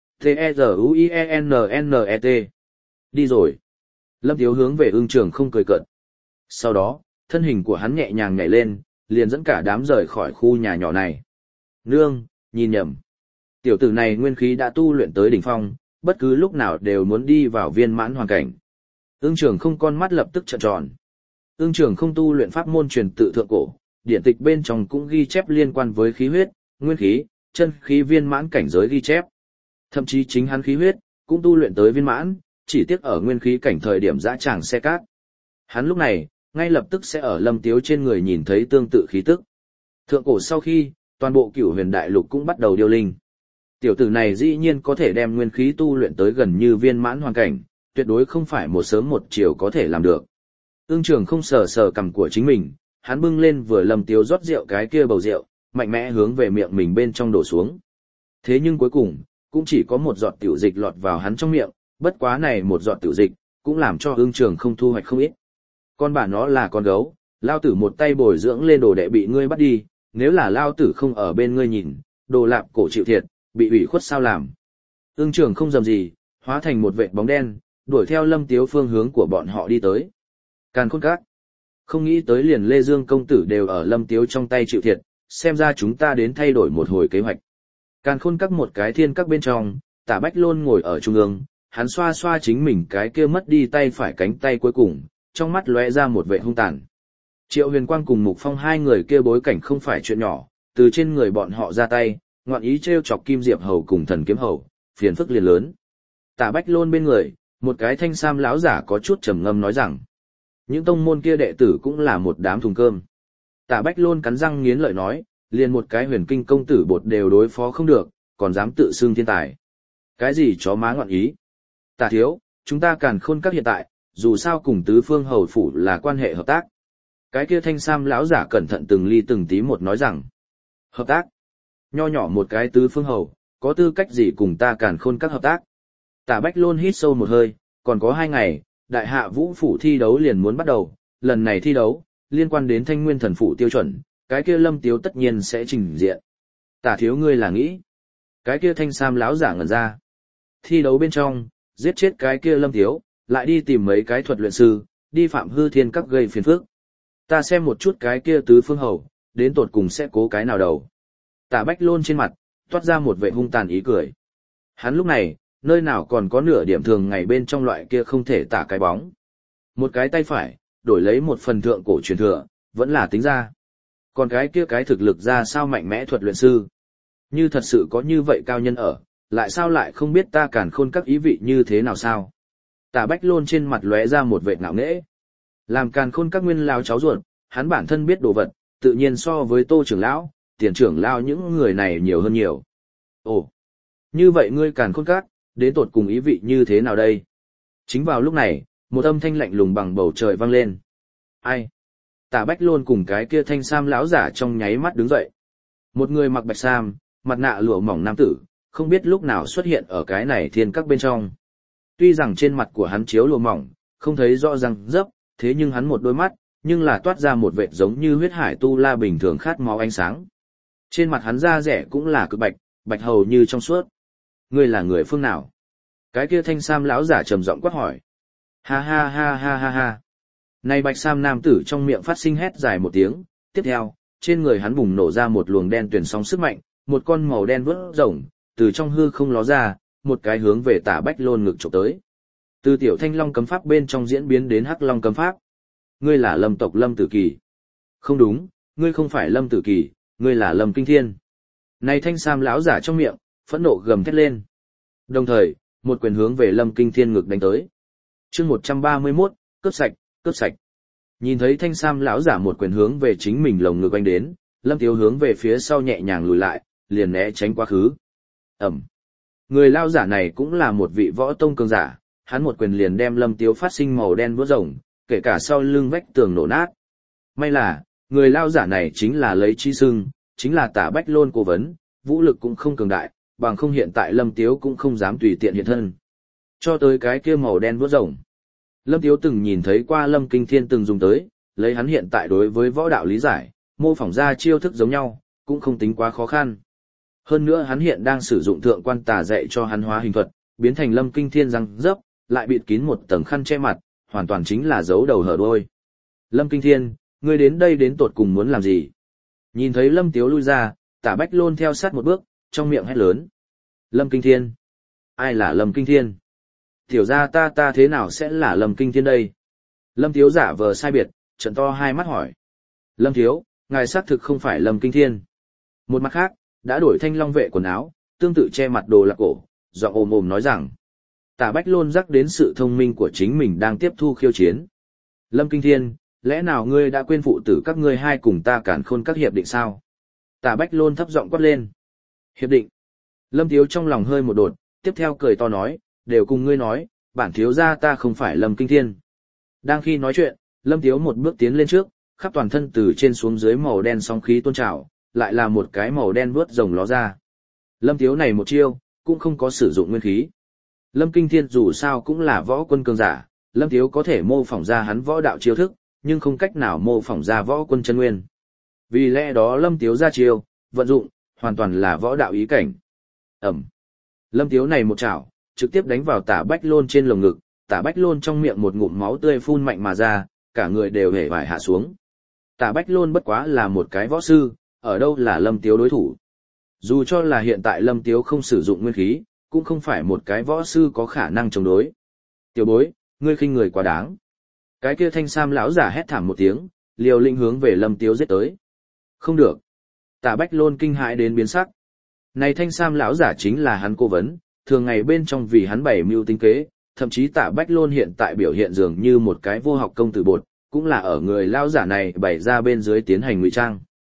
T-E-Z-U-I-E-N-N-E-T. Đi rồi. Lâm Tiếu hướng về Ưng Trường Không cười cợt. Sau đó, thân hình của hắn nhẹ nhàng nhảy lên, liền dẫn cả đám rời khỏi khu nhà nhỏ này. Nương, nhìn nhầm. Tiểu tử này nguyên khí đã tu luyện tới đỉnh phong, bất cứ lúc nào đều muốn đi vào viên mãn hoàn cảnh. Ưng Trường Không con mắt lập tức trợn tròn. Ưng Trường Không tu luyện pháp môn truyền tự thượng cổ, điển tịch bên trong cũng ghi chép liên quan với khí huyết, nguyên khí, chân khí viên mãn cảnh giới ghi chép. Thậm chí chính hắn khí huyết cũng tu luyện tới viên mãn, chỉ tiếc ở nguyên khí cảnh thời điểm dã tràng xe cát. Hắn lúc này, ngay lập tức sẽ ở Lâm Tiếu trên người nhìn thấy tương tự khí tức. Thượng cổ sau khi, toàn bộ Cửu Huyền Đại Lục cũng bắt đầu điêu linh. Tiểu tử này dĩ nhiên có thể đem nguyên khí tu luyện tới gần như viên mãn hoàn cảnh, tuyệt đối không phải một sớm một chiều có thể làm được. Ưng Trường Không sờ sờ cằm của chính mình, hắn bưng lên vừa Lâm Tiếu rót rượu cái kia bầu rượu, mạnh mẽ hướng về miệng mình bên trong đổ xuống. Thế nhưng cuối cùng, cũng chỉ có một giọt tiểu dịch lọt vào hắn trong miệng, bất quá này một giọt tiểu dịch, cũng làm cho Ưng Trường Không thu hoạch không ít. Con bà nó là con gấu, lao tử một tay bồi dưỡng lên đồ đệ bị ngươi bắt đi, nếu là lao tử không ở bên ngươi nhìn, Đồ Lạp Cổ chịu thiệt, bị ủy khuất sao làm. Ưng Trường Không dầm gì, hóa thành một vệt bóng đen, đuổi theo Lâm Tiếu phương hướng của bọn họ đi tới. Càn Khôn Các. Không nghĩ tới liền Lê Dương công tử đều ở Lâm Tiếu trong tay chịu thiệt, xem ra chúng ta đến thay đổi một hồi kế hoạch. Càn Khôn Các một cái thiên các bên trong, Tả Bách Lôn ngồi ở trung ương, hắn xoa xoa chính mình cái kia mất đi tay phải cánh tay cuối cùng, trong mắt lóe ra một vẻ hung tàn. Triệu Huyền Quang cùng Mục Phong hai người kia bối cảnh không phải chuyện nhỏ, từ trên người bọn họ ra tay, ngoạn ý trêu chọc Kim Diệp Hầu cùng Thần Kiếm Hầu, phiền phức liền lớn. Tả Bách Lôn bên người, một cái thanh sam lão giả có chút trầm ngâm nói rằng, những tông môn kia đệ tử cũng là một đám thùng cơm. Tả Bách Lôn cắn răng nghiến lợi nói, Liền một cái huyền kinh công tử bột đều đối phó không được, còn dám tự xưng thiên tài. Cái gì chó má ngọn ý? Tả thiếu, chúng ta càn khôn các hiện tại, dù sao cùng tứ phương hầu phủ là quan hệ hợp tác. Cái kia thanh sam lão giả cẩn thận từng ly từng tí một nói rằng, hợp tác? Nho nhỏ một cái tứ phương hầu, có tư cách gì cùng ta càn khôn các hợp tác? Tả Bách Lôn hít sâu một hơi, còn có hai ngày, đại hạ vũ phủ thi đấu liền muốn bắt đầu, lần này thi đấu, liên quan đến thanh nguyên thần phủ tiêu chuẩn, cái kia lâm tiếu tất nhiên sẽ trình diện. Tả thiếu ngươi là nghĩ, cái kia thanh sam lão giả ngẩn ra. Thi đấu bên trong, giết chết cái kia lâm tiếu, lại đi tìm mấy cái thuật luyện sư, đi phạm hư thiên các gây phiền phức. Ta xem một chút cái kia tứ phương hầu, đến tột cùng sẽ cố cái nào đầu. Tả Bách Lôn trên mặt, toát ra một vệ hung tàn ý cười. Hắn lúc này, nơi nào còn có nửa điểm thường ngày bên trong loại kia không thể tả cái bóng. Một cái tay phải, đổi lấy một phần thượng cổ truyền thừa, vẫn là tính ra. Còn cái kia cái thực lực ra sao mạnh mẽ thuật luyện sư. Như thật sự có như vậy cao nhân ở, lại sao lại không biết ta càn khôn các ý vị như thế nào sao. Tả Bách Lôn trên mặt lóe ra một vệ ngạo nghễ. Làm càn khôn các nguyên lao cháu ruột, hắn bản thân biết đồ vật, tự nhiên so với Tô trưởng lão, tiền trưởng lão những người này nhiều hơn nhiều. Ồ, như vậy ngươi càn khôn các, đến tột cùng ý vị như thế nào đây? Chính vào lúc này, một âm thanh lạnh lùng bằng bầu trời vang lên. Ai? Tả Bách Lôn cùng cái kia thanh sam lão giả trong nháy mắt đứng dậy. Một người mặc bạch sam, mặt nạ lụa mỏng nam tử, không biết lúc nào xuất hiện ở cái này thiên các bên trong. Tuy rằng trên mặt của hắn chiếu lụa mỏng, không thấy rõ ràng dấp, thế nhưng hắn một đôi mắt, nhưng là toát ra một vệt giống như huyết hải tu la bình thường khát máu ánh sáng. Trên mặt hắn da rẻ cũng là cực bạch, bạch hầu như trong suốt. Ngươi là người phương nào? Cái kia thanh sam lão giả trầm giọng quát hỏi. Ha ha ha ha ha ha. Này bạch sam nam tử trong miệng phát sinh hét dài một tiếng, tiếp theo, trên người hắn bùng nổ ra một luồng đen tuyền sóng sức mạnh, một con màu đen vớt rồng, từ trong hư không ló ra, một cái hướng về Tả Bách Lôn ngực chụp tới. Từ tiểu thanh long cấm pháp bên trong diễn biến đến hắc long cấm pháp. Ngươi là Lâm tộc Lâm Tử Kỳ. Không đúng, ngươi không phải Lâm Tử Kỳ, ngươi là Lâm Kinh Thiên. Này thanh sam lão giả trong miệng, phẫn nộ gầm thét lên. Đồng thời, một quyền hướng về Lâm Kinh Thiên ngực đánh tới. Chương một trăm ba mươi mốt, cướp sạch, cướp sạch. Nhìn thấy thanh sam lão giả một quyền hướng về chính mình lồng ngực anh đến, Lâm Tiếu hướng về phía sau nhẹ nhàng lùi lại, liền né tránh quá khứ. Ẩm. Người lão giả này cũng là một vị võ tông cường giả, hắn một quyền liền đem Lâm Tiếu phát sinh màu đen vuốt rồng, kể cả sau lưng vách tường nổ nát. May là, người lão giả này chính là lấy chi sưng, chính là Tả Bách Lôn cố vấn, vũ lực cũng không cường đại, bằng không hiện tại Lâm Tiếu cũng không dám tùy tiện hiện thân. Cho tới cái kia màu đen vuốt rồng. Lâm Tiếu từng nhìn thấy qua Lâm Kinh Thiên từng dùng tới, lấy hắn hiện tại đối với võ đạo lý giải, mô phỏng ra chiêu thức giống nhau, cũng không tính quá khó khăn. Hơn nữa hắn hiện đang sử dụng thượng quan tà dạy cho hắn hóa hình thuật, biến thành Lâm Kinh Thiên răng dấp, lại bịt kín một tầng khăn che mặt, hoàn toàn chính là giấu đầu hở đuôi. Lâm Kinh Thiên, ngươi đến đây đến tột cùng muốn làm gì? Nhìn thấy Lâm Tiếu lui ra, Tả Bách Lôn theo sát một bước, trong miệng hét lớn. Lâm Kinh Thiên? Ai là Lâm Kinh Thiên? Tiểu ra ta ta thế nào sẽ là Lâm Kinh Thiên đây? Lâm Tiếu giả vờ sai biệt, trận to hai mắt hỏi. Lâm Thiếu, ngài xác thực không phải Lâm Kinh Thiên. Một mặt khác, đã đổi thanh long vệ quần áo, tương tự che mặt đồ lạc cổ, giọng ồm ồm nói rằng. Tả Bách Lôn rắc đến sự thông minh của chính mình đang tiếp thu khiêu chiến. Lâm Kinh Thiên, lẽ nào ngươi đã quên phụ tử các ngươi hai cùng ta cản khôn các hiệp định sao? Tả Bách Lôn thấp giọng quát lên. Hiệp định. Lâm Tiếu trong lòng hơi một đột, tiếp theo cười to nói, đều cùng ngươi nói, bản thiếu gia ta không phải Lâm Kinh Thiên. Đang khi nói chuyện, Lâm Tiếu một bước tiến lên trước, khắp toàn thân từ trên xuống dưới màu đen sóng khí tôn trào, lại là một cái màu đen vướt rồng ló ra. Lâm Tiếu này một chiêu, cũng không có sử dụng nguyên khí. Lâm Kinh Thiên dù sao cũng là võ quân cường giả, Lâm Tiếu có thể mô phỏng ra hắn võ đạo chiêu thức, nhưng không cách nào mô phỏng ra võ quân chân nguyên. Vì lẽ đó Lâm Tiếu ra chiêu, vận dụng, hoàn toàn là võ đạo ý cảnh. Ẩm. Lâm Tiếu này một chảo, trực tiếp đánh vào Tả Bách Lôn trên lồng ngực, Tả Bách Lôn trong miệng một ngụm máu tươi phun mạnh mà ra, cả người đều hề vải hạ xuống. Tả Bách Lôn bất quá là một cái võ sư, ở đâu là Lâm Tiếu đối thủ. Dù cho là hiện tại Lâm Tiếu không sử dụng nguyên khí, cũng không phải một cái võ sư có khả năng chống đối. Tiểu bối, ngươi khinh người quá đáng. Cái kia thanh sam lão giả hét thảm một tiếng, liều lĩnh hướng về Lâm Tiếu giết tới. Không được. Tả Bách Lôn kinh hãi đến biến sắc. Này thanh sam lão giả chính là hắn cố vấn, thường ngày bên trong vì hắn bày mưu tính kế, thậm chí Tả Bách Lôn hiện tại biểu hiện dường như một cái vô học công tử bột, cũng là ở người lão giả này bày ra bên dưới tiến hành ngụy trang.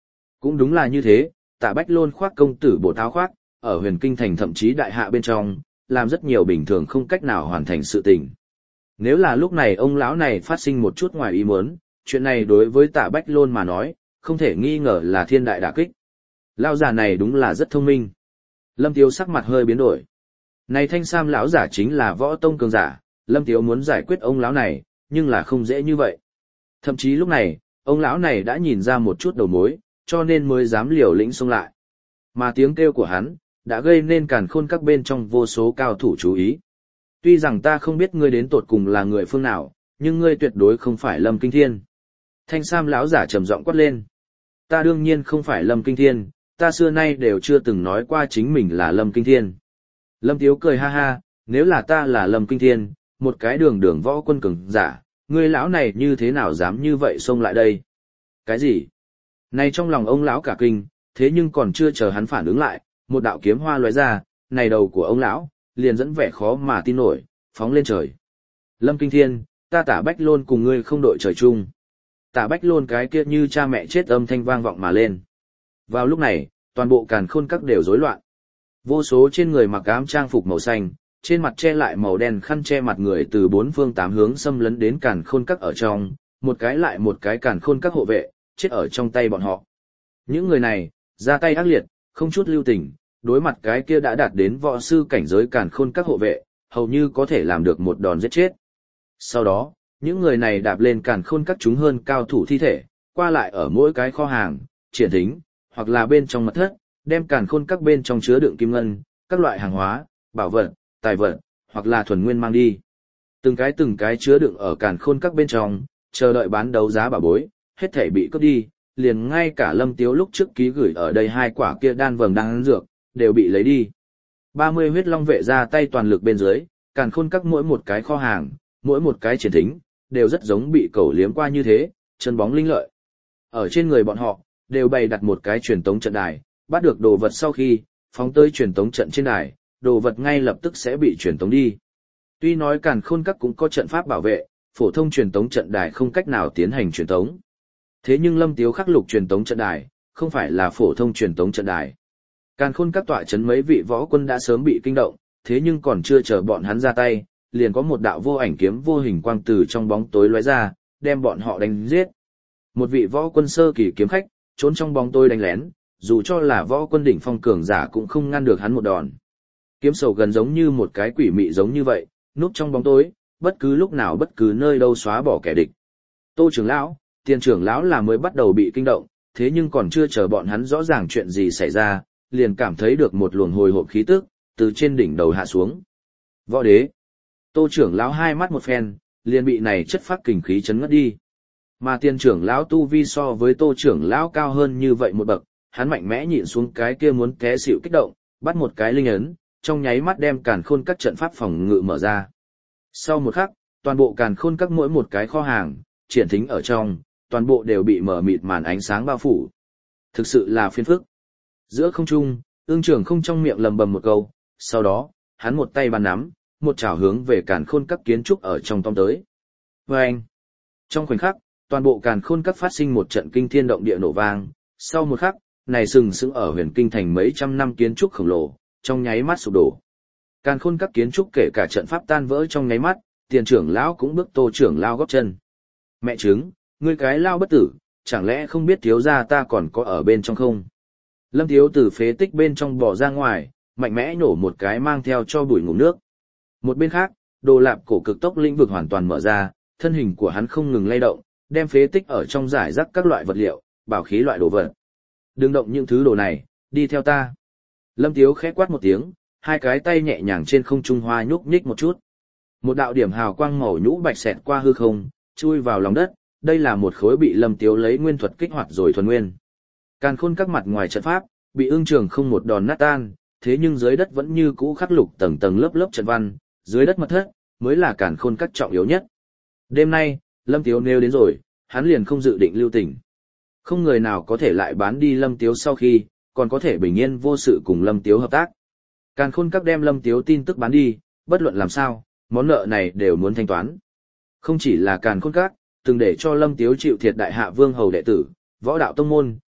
Cũng đúng là như thế, Tạ Bách Lôn khoác công tử bộ tháo khoác, ở huyền kinh thành thậm chí đại hạ bên trong, làm rất nhiều bình thường không cách nào hoàn thành sự tình. Nếu là lúc này ông lão này phát sinh một chút ngoài ý muốn, chuyện này đối với Tạ Bách Lôn mà nói, không thể nghi ngờ là thiên đại đả kích. Lão già này đúng là rất thông minh. Lâm Tiếu sắc mặt hơi biến đổi. Này thanh sam lão giả chính là võ tông cường giả, Lâm Tiếu muốn giải quyết ông lão này, nhưng là không dễ như vậy. Thậm chí lúc này, ông lão này đã nhìn ra một chút đầu mối, cho nên mới dám liều lĩnh xông lại. Mà tiếng kêu của hắn, đã gây nên càn khôn các bên trong vô số cao thủ chú ý. Tuy rằng ta không biết ngươi đến tột cùng là người phương nào, nhưng ngươi tuyệt đối không phải Lâm Kinh Thiên. Thanh sam lão giả trầm giọng quát lên. Ta đương nhiên không phải Lâm Kinh Thiên, ta xưa nay đều chưa từng nói qua chính mình là Lâm Kinh Thiên. Lâm Tiếu cười ha ha, nếu là ta là Lâm Kinh Thiên, một cái đường đường võ quân cường giả, ngươi lão này như thế nào dám như vậy xông lại đây? Cái gì? Này trong lòng ông lão cả kinh, thế nhưng còn chưa chờ hắn phản ứng lại, một đạo kiếm hoa lóe ra, này đầu của ông lão liền dẫn vẻ khó mà tin nổi, phóng lên trời. Lâm Kinh Thiên, ta Tả Bách Lôn cùng ngươi không đội trời chung. Tả Bách Lôn cái kia như cha mẹ chết âm thanh vang vọng mà lên. Vào lúc này, toàn bộ càn khôn các đều rối loạn. Vô số trên người mặc ám trang phục màu xanh, trên mặt che lại màu đen khăn che mặt người từ bốn phương tám hướng xâm lấn đến càn khôn các ở trong, một cái lại một cái càn khôn các hộ vệ, chết ở trong tay bọn họ. Những người này, ra tay ác liệt, không chút lưu tình, đối mặt cái kia đã đạt đến võ sư cảnh giới càn khôn các hộ vệ, hầu như có thể làm được một đòn giết chết. Sau đó, những người này đạp lên càn khôn các chúng hơn cao thủ thi thể, qua lại ở mỗi cái kho hàng, triển thính, hoặc là bên trong mật thất, đem càn khôn các bên trong chứa đựng kim ngân, các loại hàng hóa, bảo vật, tài vật, hoặc là thuần nguyên mang đi. Từng cái từng cái chứa đựng ở càn khôn các bên trong, chờ đợi bán đấu giá bảo bối, hết thảy bị cướp đi, liền ngay cả Lâm Tiếu lúc trước ký gửi ở đây hai quả kia đan vầng đan dược, đều bị lấy đi. ba mươi huyết long vệ ra tay toàn lực bên dưới, càn khôn các mỗi một cái kho hàng, mỗi một cái triển thính, đều rất giống bị cẩu liếm qua như thế, chân bóng linh lợi. Ở trên người bọn họ, đều bày đặt một cái truyền tống trận đài, bắt được đồ vật sau khi, phóng tới truyền tống trận trên đài, đồ vật ngay lập tức sẽ bị truyền tống đi. Tuy nói càn khôn các cũng có trận pháp bảo vệ, phổ thông truyền tống trận đài không cách nào tiến hành truyền tống. Thế nhưng Lâm Tiếu khắc lục truyền tống trận đài, không phải là phổ thông truyền tống trận đài. Càn khôn các tọa chấn mấy vị võ quân đã sớm bị kinh động, thế nhưng còn chưa chờ bọn hắn ra tay, liền có một đạo vô ảnh kiếm vô hình quang từ trong bóng tối lóe ra, đem bọn họ đánh giết. Một vị võ quân sơ kỳ kiếm khách, trốn trong bóng tối đánh lén, dù cho là võ quân đỉnh phong cường giả cũng không ngăn được hắn một đòn. Kiếm sầu gần giống như một cái quỷ mị giống như vậy, núp trong bóng tối, bất cứ lúc nào bất cứ nơi đâu xóa bỏ kẻ địch. Tô trưởng lão, Tiền trưởng lão là mới bắt đầu bị kinh động, thế nhưng còn chưa chờ bọn hắn rõ ràng chuyện gì xảy ra, liền cảm thấy được một luồng hồi hộp khí tức từ trên đỉnh đầu hạ xuống. Võ đế. Tô trưởng lão hai mắt một phen, liền bị này chất phát kình khí chấn ngất đi. Mà Tiền trưởng lão tu vi so với Tô trưởng lão cao hơn như vậy một bậc, hắn mạnh mẽ nhịn xuống cái kia muốn té xỉu kích động, bắt một cái linh ấn, trong nháy mắt đem càn khôn các trận pháp phòng ngự mở ra. Sau một khắc, toàn bộ càn khôn các mỗi một cái kho hàng, triển thính ở trong, toàn bộ đều bị mở mịt màn ánh sáng bao phủ. Thực sự là phiền phức. Giữa không trung, Ưng Trường Không trong miệng lầm bầm một câu, sau đó, hắn một tay bàn nắm, một chảo hướng về càn khôn các kiến trúc ở trong tóm tới. Và anh, trong khoảnh khắc, toàn bộ càn khôn các phát sinh một trận kinh thiên động địa nổ vang, sau một khắc, này sừng sững ở huyền kinh thành mấy trăm năm kiến trúc khổng lồ, trong nháy mắt sụp đổ. Càn khôn các kiến trúc kể cả trận pháp tan vỡ trong nháy mắt, Tiền trưởng lão cũng bước Tô trưởng lão góp chân. Mẹ trứng, ngươi cái lao bất tử, chẳng lẽ không biết thiếu gia ta còn có ở bên trong không? Lâm Thiếu từ phế tích bên trong bò ra ngoài, mạnh mẽ nổ một cái mang theo cho bụi ngụm nước. Một bên khác, Đồ Lạp cổ cực tốc lĩnh vực hoàn toàn mở ra, thân hình của hắn không ngừng lay động, đem phế tích ở trong giải rác các loại vật liệu, bảo khí loại đồ vật. Đừng động những thứ đồ này, đi theo ta. Lâm Thiếu khẽ quát một tiếng, hai cái tay nhẹ nhàng trên không trung hoa nhúc nhích một chút. Một đạo điểm hào quang màu nhũ bạch xẹt qua hư không, chui vào lòng đất, đây là một khối bị Lâm Tiếu lấy nguyên thuật kích hoạt rồi thuần nguyên. Càn khôn các mặt ngoài trận pháp, bị Ưng Trường Không một đòn nát tan, thế nhưng dưới đất vẫn như cũ khắc lục tầng tầng lớp lớp trận văn, dưới đất mật thất mới là càn khôn các trọng yếu nhất. Đêm nay, Lâm Tiếu nêu đến rồi, hắn liền không dự định lưu tình. Không người nào có thể lại bán đi Lâm Tiếu sau khi, còn có thể bình yên vô sự cùng Lâm Tiếu hợp tác. Càn khôn các đem Lâm Tiếu tin tức bán đi, bất luận làm sao, món nợ này đều muốn thanh toán. Không chỉ là càn khôn các, từng để cho Lâm Tiếu chịu thiệt đại hạ vương hầu đệ tử, võ đạo tông môn,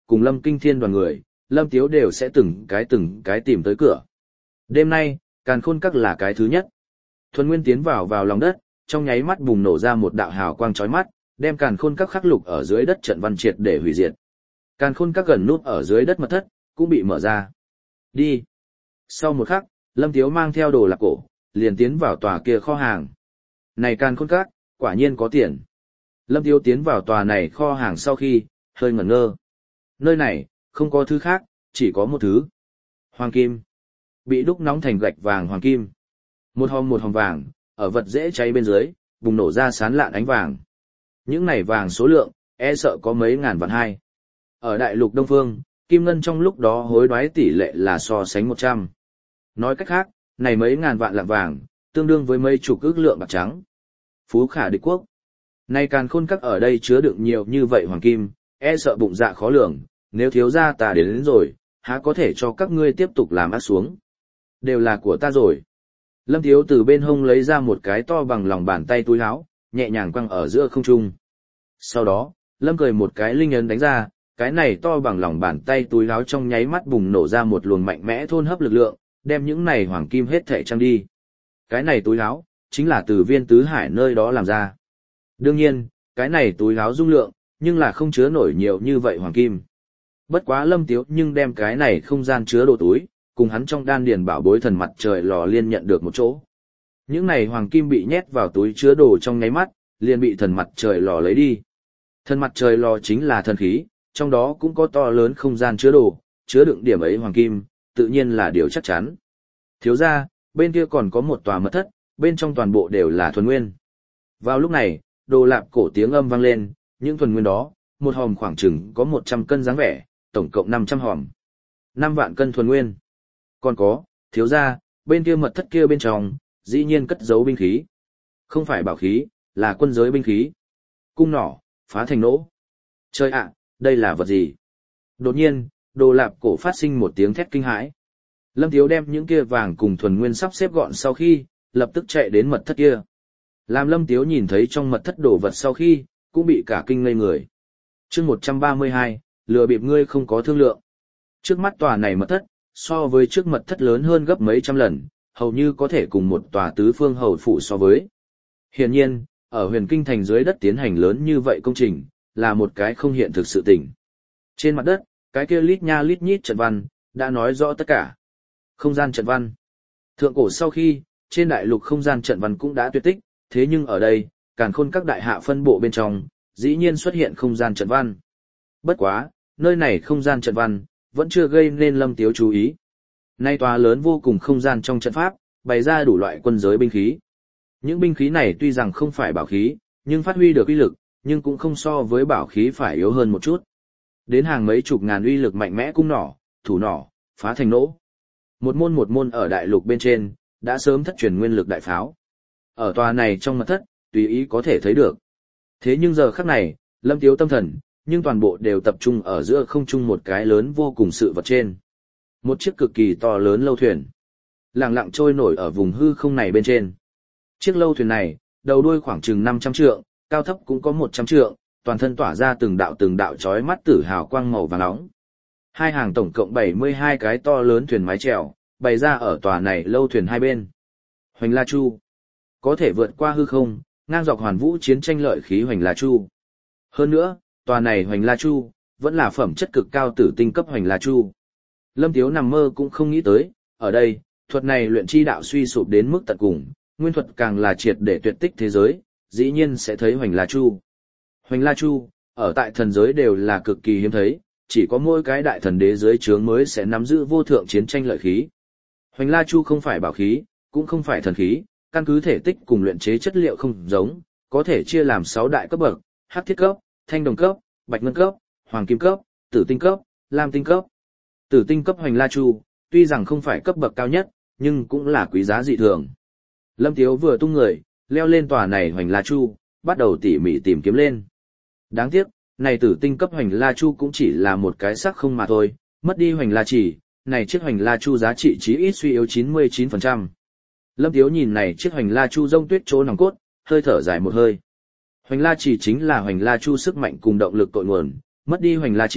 cùng Lâm Kinh Thiên đoàn người, Lâm Tiếu đều sẽ từng cái từng cái tìm tới cửa. Đêm nay, Càn Khôn Các là cái thứ nhất. Thuần Nguyên tiến vào vào lòng đất, trong nháy mắt bùng nổ ra một đạo hào quang chói mắt, đem Càn Khôn Các khắc lục ở dưới đất trận văn triệt để hủy diệt. Càn Khôn Các gần nút ở dưới đất mật thất, cũng bị mở ra. Đi. Sau một khắc, Lâm Tiếu mang theo đồ lạc cổ, liền tiến vào tòa kia kho hàng. Này Càn Khôn Các, quả nhiên có tiền. Lâm Tiếu tiến vào tòa này kho hàng sau khi, hơi ngẩn ngơ. Nơi này, không có thứ khác, chỉ có một thứ. Hoàng kim. Bị đúc nóng thành gạch vàng hoàng kim. Một hòm một hòm vàng, ở vật dễ cháy bên dưới, bùng nổ ra sán lạn ánh vàng. Những này vàng số lượng, e sợ có mấy ngàn vạn hai. Ở đại lục Đông Phương, kim ngân trong lúc đó hối đoái tỷ lệ là so sánh một trăm. Nói cách khác, này mấy ngàn vạn lạng vàng, tương đương với mấy chục ức lượng bạc trắng. Phú khả địch quốc. Này Càn Khôn Các ở đây chứa đựng nhiều như vậy hoàng kim, e sợ bụng dạ khó lường, nếu thiếu gia ta đến, đến rồi, há có thể cho các ngươi tiếp tục làm ác xuống. Đều là của ta rồi. Lâm Thiếu từ bên hông lấy ra một cái to bằng lòng bàn tay túi áo, nhẹ nhàng quăng ở giữa không trung. Sau đó, Lâm cười một cái linh ấn đánh ra, cái này to bằng lòng bàn tay túi áo trong nháy mắt bùng nổ ra một luồng mạnh mẽ thôn hấp lực lượng, đem những này hoàng kim hết thảy trang đi. Cái này túi áo, chính là từ Viên Tứ Hải nơi đó làm ra. Đương nhiên, cái này túi áo dung lượng, nhưng là không chứa nổi nhiều như vậy hoàng kim. Bất quá Lâm Tiếu nhưng đem cái này không gian chứa đồ túi, cùng hắn trong đan điền bảo bối thần mặt trời lò liên nhận được một chỗ. Những này hoàng kim bị nhét vào túi chứa đồ trong nháy mắt, liền bị thần mặt trời lò lấy đi. Thần mặt trời lò chính là thần khí, trong đó cũng có to lớn không gian chứa đồ, chứa đựng điểm ấy hoàng kim, tự nhiên là điều chắc chắn. Thiếu ra, bên kia còn có một tòa mật thất, bên trong toàn bộ đều là thuần nguyên. Vào lúc này, đồ lạp cổ tiếng âm vang lên, những thuần nguyên đó, một hòm khoảng chừng có một trăm cân dáng vẻ, tổng cộng năm trăm hòm. năm vạn cân thuần nguyên. Còn có, thiếu ra, bên kia mật thất kia bên trong, dĩ nhiên cất giấu binh khí. Không phải bảo khí, là quân giới binh khí. Cung nỏ, phá thành nỗ. Trời ạ, đây là vật gì? Đột nhiên, đồ lạp cổ phát sinh một tiếng thét kinh hãi. Lâm Thiếu đem những kia vàng cùng thuần nguyên sắp xếp gọn sau khi, lập tức chạy đến mật thất kia. Làm Lâm Tiếu nhìn thấy trong mật thất đồ vật sau khi, cũng bị cả kinh ngây người. chương một trăm ba mươi hai, lừa bịp ngươi không có thương lượng. Trước mắt tòa này mật thất, so với trước mật thất lớn hơn gấp mấy trăm lần, hầu như có thể cùng một tòa tứ phương hầu phủ so với. Hiển nhiên, ở huyền kinh thành dưới đất tiến hành lớn như vậy công trình, là một cái không hiện thực sự tình. Trên mặt đất, cái kia lít nha lít nhít trận văn, đã nói rõ tất cả. Không gian trận văn. Thượng cổ sau khi, trên đại lục không gian trận văn cũng đã tuyệt tích, thế nhưng ở đây, Càn Khôn các đại hạ phân bộ bên trong, dĩ nhiên xuất hiện không gian trận văn. Bất quá, nơi này không gian trận văn, vẫn chưa gây nên Lâm Tiếu chú ý. Nay tòa lớn vô cùng không gian trong trận pháp, bày ra đủ loại quân giới binh khí. Những binh khí này tuy rằng không phải bảo khí, nhưng phát huy được uy lực, nhưng cũng không so với bảo khí phải yếu hơn một chút. Đến hàng mấy chục ngàn uy lực mạnh mẽ cung nỏ, thủ nỏ, phá thành nỗ. Một môn một môn ở đại lục bên trên, đã sớm thất truyền nguyên lực đại pháo. Ở tòa này trong mật thất, tùy ý có thể thấy được. Thế nhưng giờ khắc này, Lâm Tiếu tâm thần, nhưng toàn bộ đều tập trung ở giữa không trung một cái lớn vô cùng sự vật trên. Một chiếc cực kỳ to lớn lâu thuyền. Lặng lặng trôi nổi ở vùng hư không này bên trên. Chiếc lâu thuyền này, đầu đuôi khoảng chừng năm trăm trượng, cao thấp cũng có một trăm trượng, toàn thân tỏa ra từng đạo từng đạo chói mắt tử hào quang màu vàng nóng. Hai hàng tổng cộng bảy mươi hai cái to lớn thuyền mái chèo, bày ra ở tòa này lâu thuyền hai bên. Hoành La Chu. Có thể vượt qua hư không, ngang dọc hoàn vũ chiến tranh lợi khí Hoành La Chu. Hơn nữa, tòa này Hoành La Chu, vẫn là phẩm chất cực cao tử tinh cấp Hoành La Chu. Lâm Tiếu nằm mơ cũng không nghĩ tới, ở đây, thuật này luyện chi đạo suy sụp đến mức tận cùng, nguyên thuật càng là triệt để tuyệt tích thế giới, dĩ nhiên sẽ thấy Hoành La Chu. Hoành La Chu, ở tại thần giới đều là cực kỳ hiếm thấy, chỉ có mỗi cái đại thần đế giới chướng mới sẽ nắm giữ vô thượng chiến tranh lợi khí. Hoành La Chu không phải bảo khí, cũng không phải thần khí, căn cứ thể tích cùng luyện chế chất liệu không giống, có thể chia làm sáu đại cấp bậc: hắc thiết cấp, thanh đồng cấp, bạch ngân cấp, hoàng kim cấp, tử tinh cấp, lam tinh cấp. Tử tinh cấp Hoành La Chu, tuy rằng không phải cấp bậc cao nhất, nhưng cũng là quý giá dị thường. Lâm Tiếu vừa tung người, leo lên tòa này Hoành La Chu, bắt đầu tỉ mỉ tìm kiếm lên. Đáng tiếc, này tử tinh cấp Hoành La Chu cũng chỉ là một cái xác không mà thôi, mất đi Hoành La Chỉ, này chiếc Hoành La Chu giá trị chí ít suy yếu chín mươi chín phần trăm. Lâm Tiếu nhìn này chiếc Hoành La Chu rông tuyết chỗ nòng cốt, hơi thở dài một hơi. Hoành La Chỉ chính là Hoành La Chu sức mạnh cùng động lực cội nguồn, mất đi Hoành La Chỉ,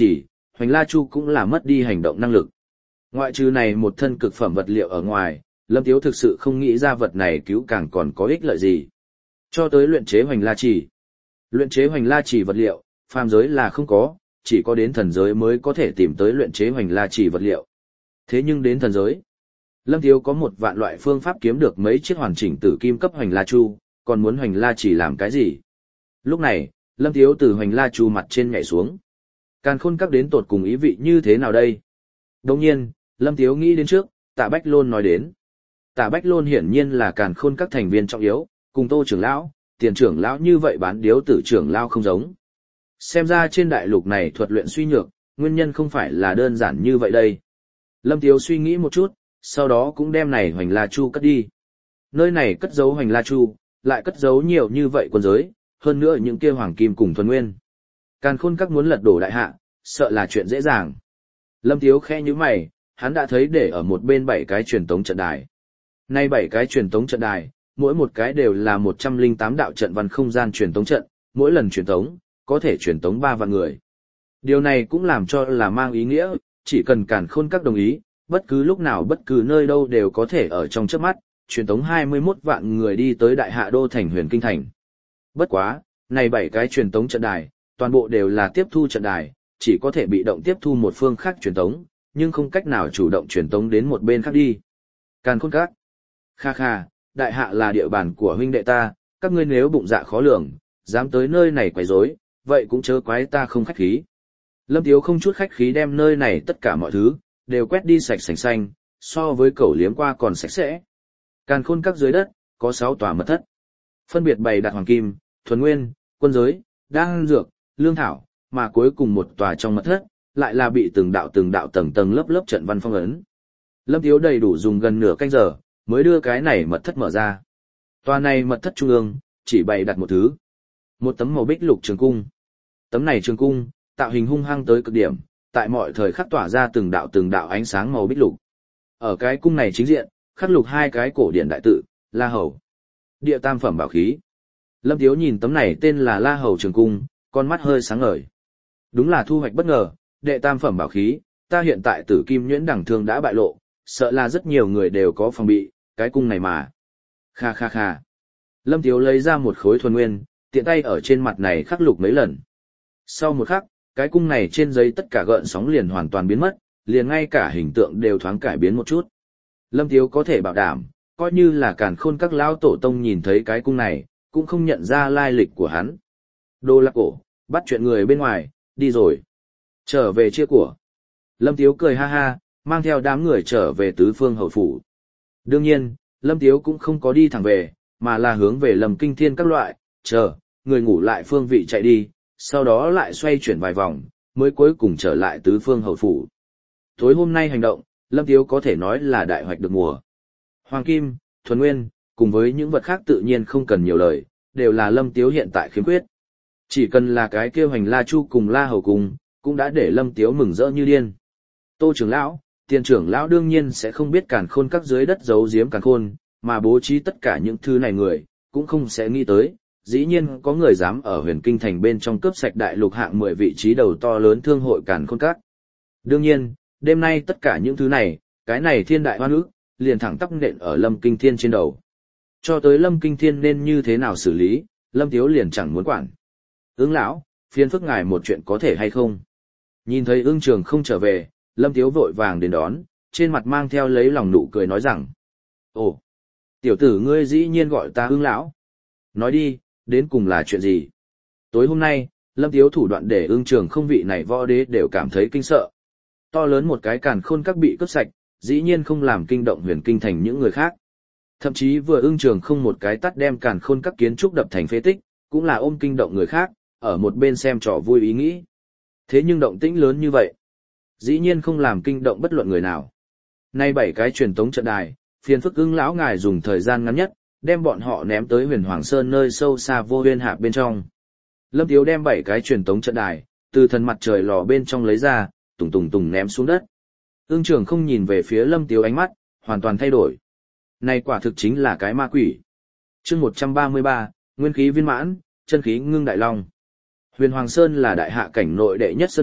Hoành La Chu cũng là mất đi hành động năng lực. Ngoại trừ này một thân cực phẩm vật liệu ở ngoài, Lâm Tiếu thực sự không nghĩ ra vật này cứu càng còn có ích lợi gì. Cho tới luyện chế Hoành La Chỉ. Luyện chế Hoành La Chỉ vật liệu, phàm giới là không có, chỉ có đến thần giới mới có thể tìm tới luyện chế Hoành La Chỉ vật liệu. Thế nhưng đến thần giới, Lâm Tiếu có một vạn loại phương pháp kiếm được mấy chiếc hoàn chỉnh tử kim cấp Hoành La Chu, còn muốn Hoành La Chỉ làm cái gì? Lúc này, Lâm Tiếu từ Hoành La Chu mặt trên nhảy xuống. Càn Khôn Các đến tột cùng ý vị như thế nào đây? Đồng nhiên, Lâm Tiếu nghĩ đến trước, Tạ Bách Lôn nói đến. Tạ Bách Lôn hiển nhiên là Càn Khôn Các thành viên trọng yếu, cùng Tô trưởng lão, Tiền trưởng lão như vậy bán điếu tử trưởng lão không giống. Xem ra trên đại lục này thuật luyện suy nhược, nguyên nhân không phải là đơn giản như vậy đây. Lâm Tiếu suy nghĩ một chút, sau đó cũng đem này Hoành La Chu cất đi. Nơi này cất giấu Hoành La Chu, lại cất giấu nhiều như vậy quân giới, hơn nữa những kia hoàng kim cùng thuần nguyên. Càn Khôn Các muốn lật đổ đại hạ, sợ là chuyện dễ dàng. Lâm Tiếu khẽ nhíu mày, hắn đã thấy để ở một bên bảy cái truyền tống trận đài. Nay bảy cái truyền tống trận đài, mỗi một cái đều là một trăm lẻ tám đạo trận văn không gian truyền tống trận, mỗi lần truyền tống, có thể truyền tống ba vạn người. Điều này cũng làm cho là mang ý nghĩa, chỉ cần Càn Khôn Các đồng ý, bất cứ lúc nào bất cứ nơi đâu đều có thể ở trong chớp mắt, truyền tống hai mươi mốt vạn người đi tới đại hạ đô thành Huyền Kinh Thành. Bất quá, này bảy cái truyền tống trận đài, toàn bộ đều là tiếp thu trận đài, chỉ có thể bị động tiếp thu một phương khác truyền tống, nhưng không cách nào chủ động truyền tống đến một bên khác đi. Càn Khôn Các. Kha kha, đại hạ là địa bàn của huynh đệ ta, các ngươi nếu bụng dạ khó lường, dám tới nơi này quấy rối, vậy cũng chớ quái ta không khách khí. Lâm Tiếu không chút khách khí đem nơi này tất cả mọi thứ, đều quét đi sạch sành xanh, so với cẩu liếm qua còn sạch sẽ. Càn Khôn Các dưới đất, có sáu tòa mật thất. Phân biệt bày đặt hoàng kim, thuần nguyên, quân giới, đan dược, lương thảo, mà cuối cùng một tòa trong mật thất, lại là bị từng đạo từng đạo tầng tầng lớp lớp trận văn phong ấn. Lâm Tiếu đầy đủ dùng gần nửa canh giờ, mới đưa cái này mật thất mở ra. Tòa này mật thất trung ương, chỉ bày đặt một thứ. Một tấm màu bích lục trường cung. Tấm này trường cung, tạo hình hung hăng tới cực điểm, tại mọi thời khắc tỏa ra từng đạo từng đạo ánh sáng màu bích lục. Ở cái cung này chính diện, khắc lục hai cái cổ điển đại tự, La Hầu. Địa tam phẩm bảo khí. Lâm Tiếu nhìn tấm này tên là La Hầu trường cung, con mắt hơi sáng ngời. Đúng là thu hoạch bất ngờ, đệ tam phẩm bảo khí, ta hiện tại tử kim nhuyễn đẳng thương đã bại lộ, sợ là rất nhiều người đều có phòng bị, cái cung này mà. Kha kha kha. Lâm Tiếu lấy ra một khối thuần nguyên, tiện tay ở trên mặt này khắc lục mấy lần. Sau một khắc, cái cung này trên giấy tất cả gợn sóng liền hoàn toàn biến mất, liền ngay cả hình tượng đều thoáng cải biến một chút. Lâm Tiếu có thể bảo đảm, coi như là Càn Khôn Các lão tổ tông nhìn thấy cái cung này, cũng không nhận ra lai lịch của hắn. Đô Lạc Cổ, bắt chuyện người bên ngoài, đi rồi. Trở về chia của. Lâm Tiếu cười ha ha, mang theo đám người trở về tứ phương hậu phủ. Đương nhiên, Lâm Tiếu cũng không có đi thẳng về, mà là hướng về Lâm Kinh Thiên các loại, chờ, người ngủ lại phương vị chạy đi, sau đó lại xoay chuyển vài vòng, mới cuối cùng trở lại tứ phương hậu phủ. Tối hôm nay hành động, Lâm Tiếu có thể nói là đại hoạch được mùa. Hoàng kim, thuần nguyên, cùng với những vật khác tự nhiên không cần nhiều lời, đều là Lâm Tiếu hiện tại khiếm khuyết. Chỉ cần là cái kêu Hoành La Chu cùng La Hầu cùng, cũng đã để Lâm Tiếu mừng rỡ như điên. Tô trưởng lão, Tiền trưởng lão đương nhiên sẽ không biết Càn Khôn Các dưới đất giấu giếm Càn Khôn, mà bố trí tất cả những thứ này người, cũng không sẽ nghĩ tới, dĩ nhiên có người dám ở Huyền Kinh Thành bên trong cướp sạch đại lục hạng mười vị trí đầu to lớn thương hội Càn Khôn Các. Đương nhiên, đêm nay tất cả những thứ này, cái này thiên đại hoan ức, liền thẳng tắp nện ở Lâm Kinh Thiên trên đầu. Cho tới Lâm Kinh Thiên nên như thế nào xử lý, Lâm Tiếu liền chẳng muốn quản. Ưng lão, phiền phức ngài một chuyện có thể hay không? Nhìn thấy Ưng Trường không trở về, Lâm Tiếu vội vàng đến đón, trên mặt mang theo lấy lòng nụ cười nói rằng: Ồ, tiểu tử ngươi dĩ nhiên gọi ta Ưng lão. Nói đi, đến cùng là chuyện gì? Tối hôm nay, Lâm Tiếu thủ đoạn để Ưng Trường không vị này võ đế đều cảm thấy kinh sợ. To lớn một cái Càn Khôn Các bị cướp sạch, dĩ nhiên không làm kinh động Huyền Kinh Thành những người khác. Thậm chí vừa Ưng Trường không một cái tắt đem Càn Khôn Các kiến trúc đập thành phế tích, cũng là ôm kinh động người khác, ở một bên xem trò vui ý nghĩ. Thế nhưng động tĩnh lớn như vậy, dĩ nhiên không làm kinh động bất luận người nào. Nay bảy cái truyền tống trận đài, phiền phức Ưng lão ngài dùng thời gian ngắn nhất, đem bọn họ ném tới Huyền Hoàng Sơn nơi sâu xa vô huyên hạp bên trong. Lâm Tiếu đem bảy cái truyền tống trận đài, từ thần mặt trời lò bên trong lấy ra, tùng tùng tùng ném xuống đất. Ưng Trường không nhìn về phía Lâm Tiếu ánh mắt, hoàn toàn thay đổi. Này quả thực chính là cái ma quỷ. Chương một trăm ba mươi ba, nguyên khí viên mãn, chân khí ngưng đại long. Huyền Hoàng Sơn là đại hạ cảnh nội đệ nhất sơn mạch,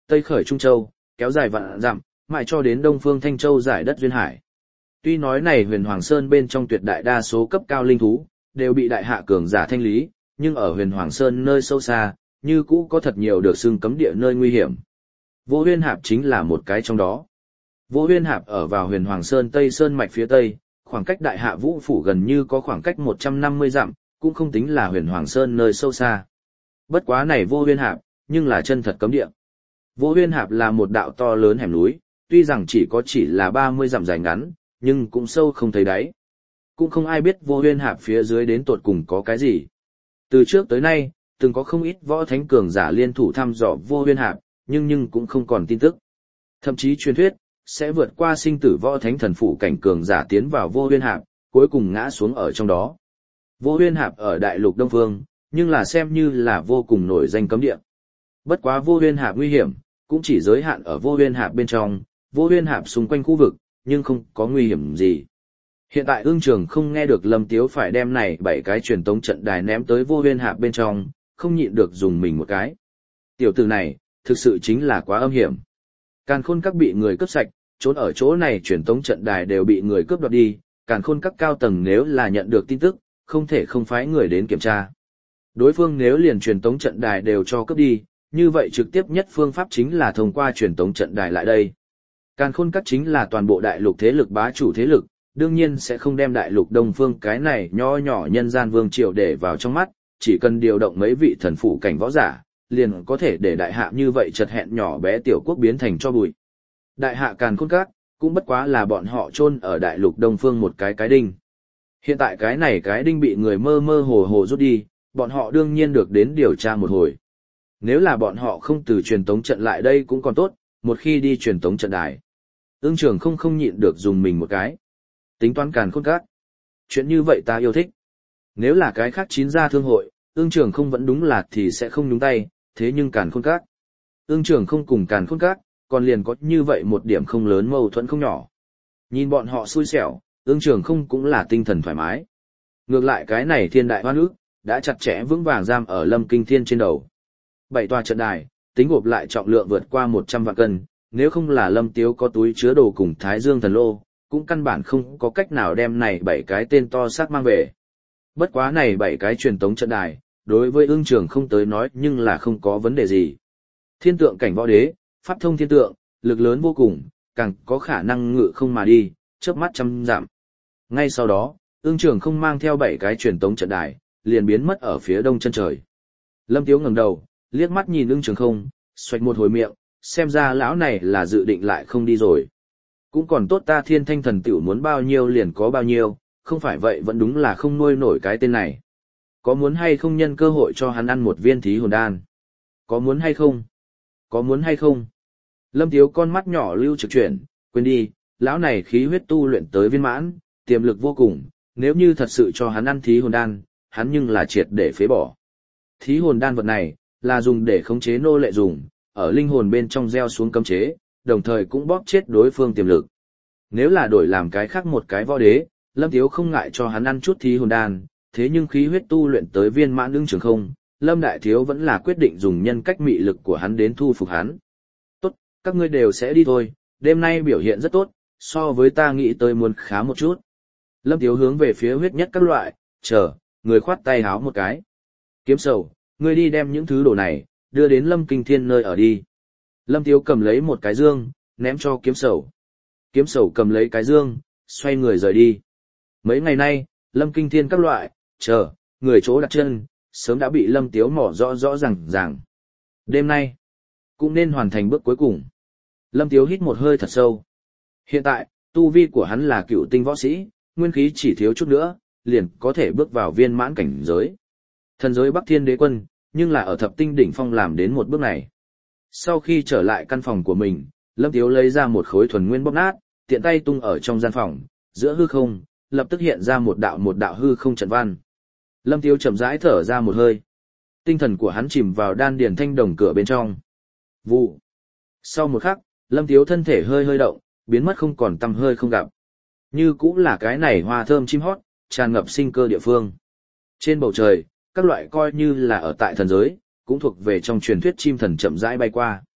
Tây khởi Trung Châu, kéo dài vạn dặm, mãi cho đến Đông phương Thanh Châu giải đất duyên hải. Tuy nói này Huyền Hoàng Sơn bên trong tuyệt đại đa số cấp cao linh thú đều bị đại hạ cường giả thanh lý, nhưng ở Huyền Hoàng Sơn nơi sâu xa, như cũ có thật nhiều được xưng cấm địa nơi nguy hiểm. Vô Huyên Hạp chính là một cái trong đó. Vô Huyên Hạp ở vào Huyền Hoàng Sơn Tây Sơn mạch phía tây, khoảng cách Đại Hạ Vũ phủ gần như có khoảng cách một trăm năm mươi dặm, cũng không tính là Huyền Hoàng Sơn nơi sâu xa. Bất quá này Vô Huyên Hạp, nhưng là chân thật cấm địa. Vô Huyên Hạp là một đạo to lớn hẻm núi, tuy rằng chỉ có chỉ là ba mươi dặm dài ngắn, nhưng cũng sâu không thấy đáy. Cũng không ai biết Vô Huyên Hạp phía dưới đến tột cùng có cái gì. Từ trước tới nay, từng có không ít võ thánh cường giả liên thủ thăm dò Vô Huyên Hạp, nhưng nhưng cũng không còn tin tức. Thậm chí truyền thuyết sẽ vượt qua sinh tử võ thánh thần phụ cảnh cường giả tiến vào Vô Huyên Hạp, cuối cùng ngã xuống ở trong đó. Vô Huyên Hạp ở đại lục Đông Phương, nhưng là xem như là vô cùng nổi danh cấm địa. Bất quá Vô Huyên Hạp nguy hiểm, cũng chỉ giới hạn ở Vô Huyên Hạp bên trong, Vô Huyên Hạp xung quanh khu vực, nhưng không có nguy hiểm gì. Hiện tại Ưng Trường không nghe được Lâm Tiếu phải đem này bảy cái truyền tống trận đài ném tới Vô Huyên Hạp bên trong, không nhịn được dùng mình một cái. Tiểu tử này, thực sự chính là quá âm hiểm. Càn Khôn Các bị người cướp sạch, trốn ở chỗ này truyền tống trận đài đều bị người cướp đoạt đi, Càn Khôn Các cao tầng nếu là nhận được tin tức, không thể không phái người đến kiểm tra. Đối phương nếu liền truyền tống trận đài đều cho cướp đi, như vậy trực tiếp nhất phương pháp chính là thông qua truyền tống trận đài lại đây. Càn Khôn Các chính là toàn bộ đại lục thế lực bá chủ thế lực, đương nhiên sẽ không đem đại lục Đông Phương cái này nho nhỏ nhân gian vương triều để vào trong mắt, chỉ cần điều động mấy vị thần phụ cảnh võ giả, liền có thể để đại hạ như vậy chật hẹn nhỏ bé tiểu quốc biến thành cho bụi. Đại hạ Càn Khôn Các, cũng bất quá là bọn họ chôn ở đại lục Đông Phương một cái cái đinh. Hiện tại cái này cái đinh bị người mơ mơ hồ hồ rút đi, bọn họ đương nhiên được đến điều tra một hồi. Nếu là bọn họ không từ truyền tống trận lại đây cũng còn tốt, một khi đi truyền tống trận đài. Ưng Trường không không nhịn được dùng mình một cái. Tính toán Càn Khôn Các. Chuyện như vậy ta yêu thích. Nếu là cái khác chín gia thương hội, Ưng Trường không vẫn đúng là thì sẽ không nhúng tay, thế nhưng Càn Khôn Các. Ưng Trường không cùng Càn Khôn Các, còn liền có như vậy một điểm không lớn mâu thuẫn không nhỏ. Nhìn bọn họ xui xẻo, Ưng Trường không cũng là tinh thần thoải mái. Ngược lại cái này thiên đại hoan ước, đã chặt chẽ vững vàng giam ở Lâm Kinh Thiên trên đầu. Bảy tòa trận đài, tính gộp lại trọng lượng vượt qua một trăm vạn cân, nếu không là Lâm Tiếu có túi chứa đồ cùng Thái Dương thần lô, cũng căn bản không có cách nào đem này bảy cái tên to xác mang về. Bất quá này bảy cái truyền tống trận đài, đối với Ưng Trường không tới nói nhưng là không có vấn đề gì. Thiên tượng cảnh võ đế, pháp thông thiên tượng, lực lớn vô cùng, càng có khả năng ngự không mà đi, chớp mắt trăm dặm. Ngay sau đó, Ưng Trường không mang theo bảy cái truyền tống trận đài, liền biến mất ở phía đông chân trời. Lâm Tiếu ngẩng đầu, liếc mắt nhìn Ưng Trường không, xoạch một hồi miệng, xem ra lão này là dự định lại không đi rồi. Cũng còn tốt ta Thiên Thanh thần tiểu muốn bao nhiêu liền có bao nhiêu, không phải vậy vẫn đúng là không nuôi nổi cái tên này. Có muốn hay không nhân cơ hội cho hắn ăn một viên thí hồn đan? Có muốn hay không? Có muốn hay không? Lâm Tiếu con mắt nhỏ lưu trực chuyển, quên đi, lão này khí huyết tu luyện tới viên mãn, tiềm lực vô cùng, nếu như thật sự cho hắn ăn thí hồn đan, hắn nhưng là triệt để phế bỏ. Thí hồn đan vật này, là dùng để khống chế nô lệ dùng, ở linh hồn bên trong gieo xuống cấm chế, đồng thời cũng bóp chết đối phương tiềm lực. Nếu là đổi làm cái khác một cái võ đế, Lâm Tiếu không ngại cho hắn ăn chút thí hồn đan, thế nhưng khí huyết tu luyện tới viên mãn Ưng Trường không, Lâm Đại Thiếu vẫn là quyết định dùng nhân cách mị lực của hắn đến thu phục hắn. Tốt, các ngươi đều sẽ đi thôi, đêm nay biểu hiện rất tốt, so với ta nghĩ tới muốn khá một chút. Lâm Tiếu hướng về phía huyết nhất các loại, chờ, người khoát tay háo một cái. Kiếm Sầu, ngươi đi đem những thứ đồ này, đưa đến Lâm Kinh Thiên nơi ở đi. Lâm Tiếu cầm lấy một cái dương, ném cho Kiếm Sầu. Kiếm Sầu cầm lấy cái dương, xoay người rời đi. Mấy ngày nay, Lâm Kinh Thiên các loại, chờ, người chỗ đặt chân, sớm đã bị Lâm Tiếu mỏ rõ rõ ràng ràng. Đêm nay, cũng nên hoàn thành bước cuối cùng. Lâm Tiếu hít một hơi thật sâu. Hiện tại, tu vi của hắn là cựu tinh võ sĩ, nguyên khí chỉ thiếu chút nữa, liền có thể bước vào viên mãn cảnh giới. Thần giới Bắc Thiên Đế Quân, nhưng là ở thập tinh đỉnh phong làm đến một bước này. Sau khi trở lại căn phòng của mình, Lâm Tiếu lấy ra một khối thuần nguyên bóp nát, tiện tay tung ở trong gian phòng, giữa hư không, lập tức hiện ra một đạo một đạo hư không trận văn. Lâm Tiếu chậm rãi thở ra một hơi. Tinh thần của hắn chìm vào đan điền thanh đồng cửa bên trong. Vụ. Sau một khắc, Lâm Tiếu thân thể hơi hơi động, biến mất không còn tăm hơi không gặp. Như cũng là cái này hoa thơm chim hót, tràn ngập sinh cơ địa phương. Trên bầu trời, các loại coi như là ở tại thần giới, cũng thuộc về trong truyền thuyết chim thần chậm rãi bay qua.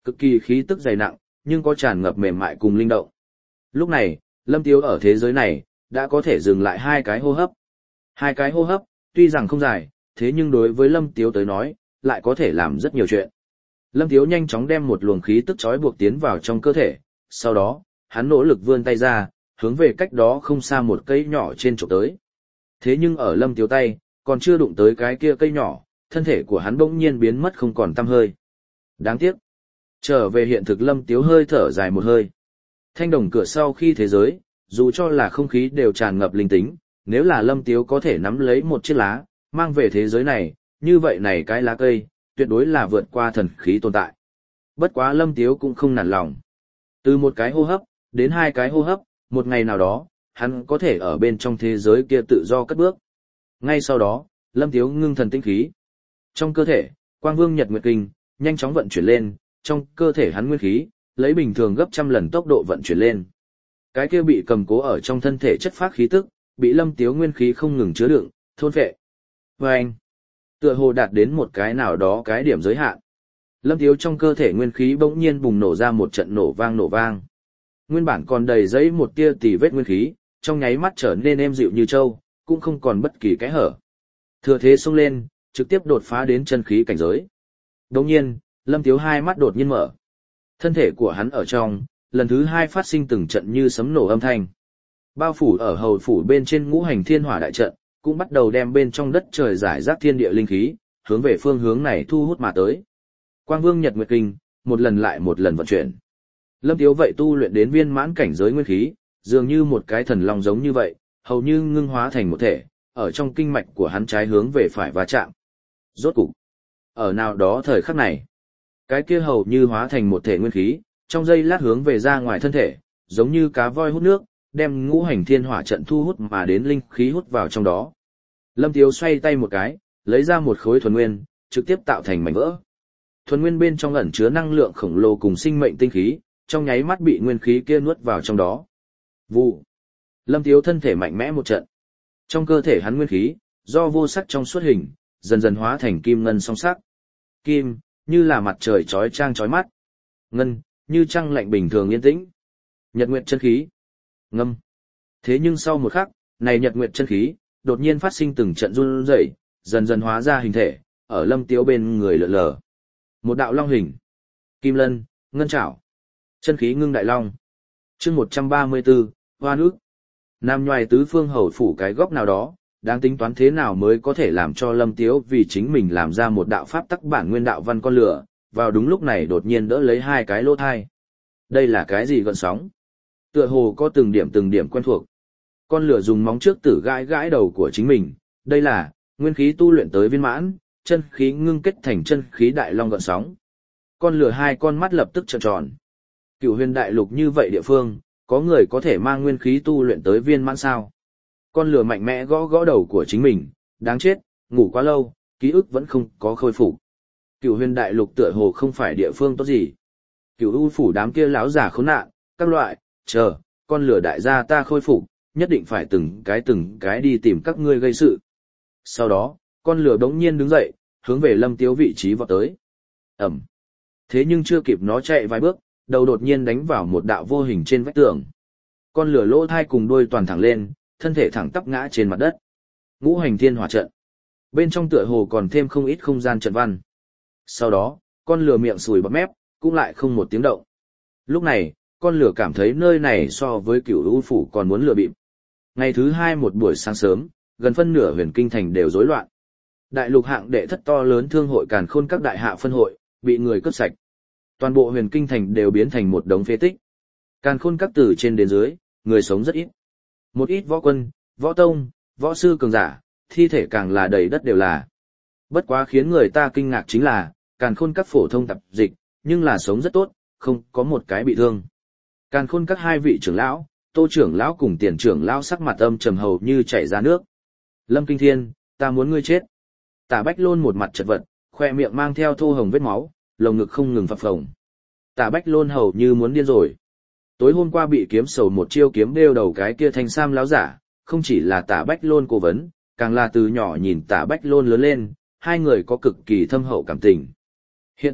cực kỳ khí tức dày nặng, nhưng có tràn ngập mềm mại cùng linh động. Lúc này, Lâm Tiếu ở thế giới này, đã có thể dừng lại hai cái hô hấp. Hai cái hô hấp, tuy rằng không dài, thế nhưng đối với Lâm Tiếu tới nói, lại có thể làm rất nhiều chuyện. Lâm Tiếu nhanh chóng đem một luồng khí tức trói buộc tiến vào trong cơ thể, sau đó, hắn nỗ lực vươn tay ra, hướng về cách đó không xa một cây nhỏ trên trộm tới. Thế nhưng ở Lâm Tiếu tay, còn chưa đụng tới cái kia cây nhỏ, thân thể của hắn bỗng nhiên biến mất không còn tăm hơi. Đáng tiếc. Trở về hiện thực Lâm Tiếu hơi thở dài một hơi. Thanh đồng cửa sau khi thế giới, dù cho là không khí đều tràn ngập linh tính, nếu là Lâm Tiếu có thể nắm lấy một chiếc lá, mang về thế giới này, như vậy này cái lá cây, tuyệt đối là vượt qua thần khí tồn tại. Bất quá Lâm Tiếu cũng không nản lòng. Từ một cái hô hấp, đến hai cái hô hấp, một ngày nào đó, hắn có thể ở bên trong thế giới kia tự do cất bước. Ngay sau đó, Lâm Tiếu ngưng thần tinh khí. Trong cơ thể, Quang Vương Nhật Nguyệt Kinh, nhanh chóng vận chuyển lên, trong cơ thể hắn nguyên khí, lấy bình thường gấp trăm lần tốc độ vận chuyển lên. Cái kia bị cầm cố ở trong thân thể chất phát khí tức, bị Lâm Tiếu nguyên khí không ngừng chứa đựng, thôn phệ. Và anh, tựa hồ đạt đến một cái nào đó cái điểm giới hạn. Lâm Tiếu trong cơ thể nguyên khí bỗng nhiên bùng nổ ra một trận nổ vang nổ vang. Nguyên bản còn đầy giấy một tia tỉ vết nguyên khí, trong nháy mắt trở nên êm dịu như châu, cũng không còn bất kỳ cái hở. Thừa thế xông lên, trực tiếp đột phá đến chân khí cảnh giới. Đồng nhiên, Lâm Tiếu hai mắt đột nhiên mở. Thân thể của hắn ở trong, lần thứ hai phát sinh từng trận như sấm nổ âm thanh. Bao phủ ở hầu phủ bên trên ngũ hành thiên hỏa đại trận, cũng bắt đầu đem bên trong đất trời giải rác thiên địa linh khí, hướng về phương hướng này thu hút mà tới. Quang Vương Nhật Nguyệt Kinh, một lần lại một lần vận chuyển. Lâm Tiếu vậy tu luyện đến viên mãn cảnh giới nguyên khí, dường như một cái thần long giống như vậy, hầu như ngưng hóa thành một thể, ở trong kinh mạch của hắn trái hướng về phải va chạm. Rốt cục, ở nào đó thời khắc này, cái kia hầu như hóa thành một thể nguyên khí, trong giây lát hướng về ra ngoài thân thể, giống như cá voi hút nước, đem ngũ hành thiên hỏa trận thu hút mà đến linh khí hút vào trong đó. Lâm Tiếu xoay tay một cái, lấy ra một khối thuần nguyên, trực tiếp tạo thành mảnh vỡ. Thuần nguyên bên trong ẩn chứa năng lượng khổng lồ cùng sinh mệnh tinh khí, trong nháy mắt bị nguyên khí kia nuốt vào trong đó. Vụ. Lâm Tiếu thân thể mạnh mẽ một trận. Trong cơ thể hắn nguyên khí, do vô sắc trong suốt hình, dần dần hóa thành kim ngân song sắc. Kim, như là mặt trời chói chang chói mắt. Ngân, như trăng lạnh bình thường yên tĩnh. Nhật nguyệt chân khí. Ngâm. Thế nhưng sau một khắc, này nhật nguyệt chân khí, đột nhiên phát sinh từng trận run rẩy, dần dần hóa ra hình thể, ở Lâm Tiếu bên người lượn lờ. Một đạo long hình. Kim lân, ngân trảo. Chân khí ngưng đại long. Chương một trăm ba mươi tư, hoa nước. Nam nhoài tứ phương hầu phủ cái góc nào đó, đang tính toán thế nào mới có thể làm cho Lâm Tiếu vì chính mình làm ra một đạo pháp tắc bản nguyên đạo văn con lửa, vào đúng lúc này đột nhiên đỡ lấy hai cái lỗ thai. Đây là cái gì gợn sóng? Tựa hồ có từng điểm từng điểm quen thuộc. Con lửa dùng móng trước tử gãi gãi đầu của chính mình, đây là nguyên khí tu luyện tới viên mãn, chân khí ngưng kết thành chân khí đại long gợn sóng. Con lửa hai con mắt lập tức trợn tròn. Cửu huyền đại lục như vậy địa phương, có người có thể mang nguyên khí tu luyện tới viên mãn sao? Con lửa mạnh mẽ gõ gõ đầu của chính mình, đáng chết, ngủ quá lâu, ký ức vẫn không có khôi phục. Cửu huyền đại lục tựa hồ không phải địa phương tốt gì. Cửu u phủ đám kia láo giả khốn nạn, các loại, chờ, con lửa đại gia ta khôi phục, nhất định phải từng cái từng cái đi tìm các ngươi gây sự. Sau đó, con lửa đống nhiên đứng dậy, hướng về Lâm Tiếu vị trí vọt tới. Ẩm. Thế nhưng chưa kịp nó chạy vài bước, đầu đột nhiên đánh vào một đạo vô hình trên vách tường. Con lửa lỗ thai cùng đuôi toàn thẳng lên, thân thể thẳng tắp ngã trên mặt đất. Ngũ hành thiên hỏa trận. Bên trong tựa hồ còn thêm không ít không gian trận văn. Sau đó, con lửa miệng sùi bọt mép, cũng lại không một tiếng động. Lúc này, con lửa cảm thấy nơi này so với cửu u phủ còn muốn lửa bịp. Ngày thứ hai một buổi sáng sớm, gần phân nửa huyền kinh thành đều rối loạn. Đại lục hạng đệ thất to lớn thương hội càn khôn các đại hạ phân hội, bị người cướp sạch. Toàn bộ huyền kinh thành đều biến thành một đống phế tích. Càn khôn các từ trên đến dưới, người sống rất ít. Một ít võ quân, võ tông, võ sư cường giả, thi thể càng là đầy đất đều là. Bất quá khiến người ta kinh ngạc chính là, càn khôn các phổ thông tập dịch, nhưng là sống rất tốt, không có một cái bị thương. Càn khôn các hai vị trưởng lão, Tô trưởng lão cùng Tiền trưởng lão sắc mặt âm trầm hầu như chảy ra nước. Lâm Kinh Thiên, ta muốn ngươi chết. Tả Bách Lôn một mặt chật vật, khoe miệng mang theo thô hồng vết máu, lồng ngực không ngừng phập phồng. Tả Bách Lôn hầu như muốn điên rồi. Tối hôm qua bị kiếm sầu một chiêu kiếm đeo đầu cái kia thanh sam láo giả, không chỉ là Tả Bách Lôn cố vấn, càng là từ nhỏ nhìn Tả Bách Lôn lớn lên, hai người có cực kỳ thâm hậu cảm tình. Hiện tại,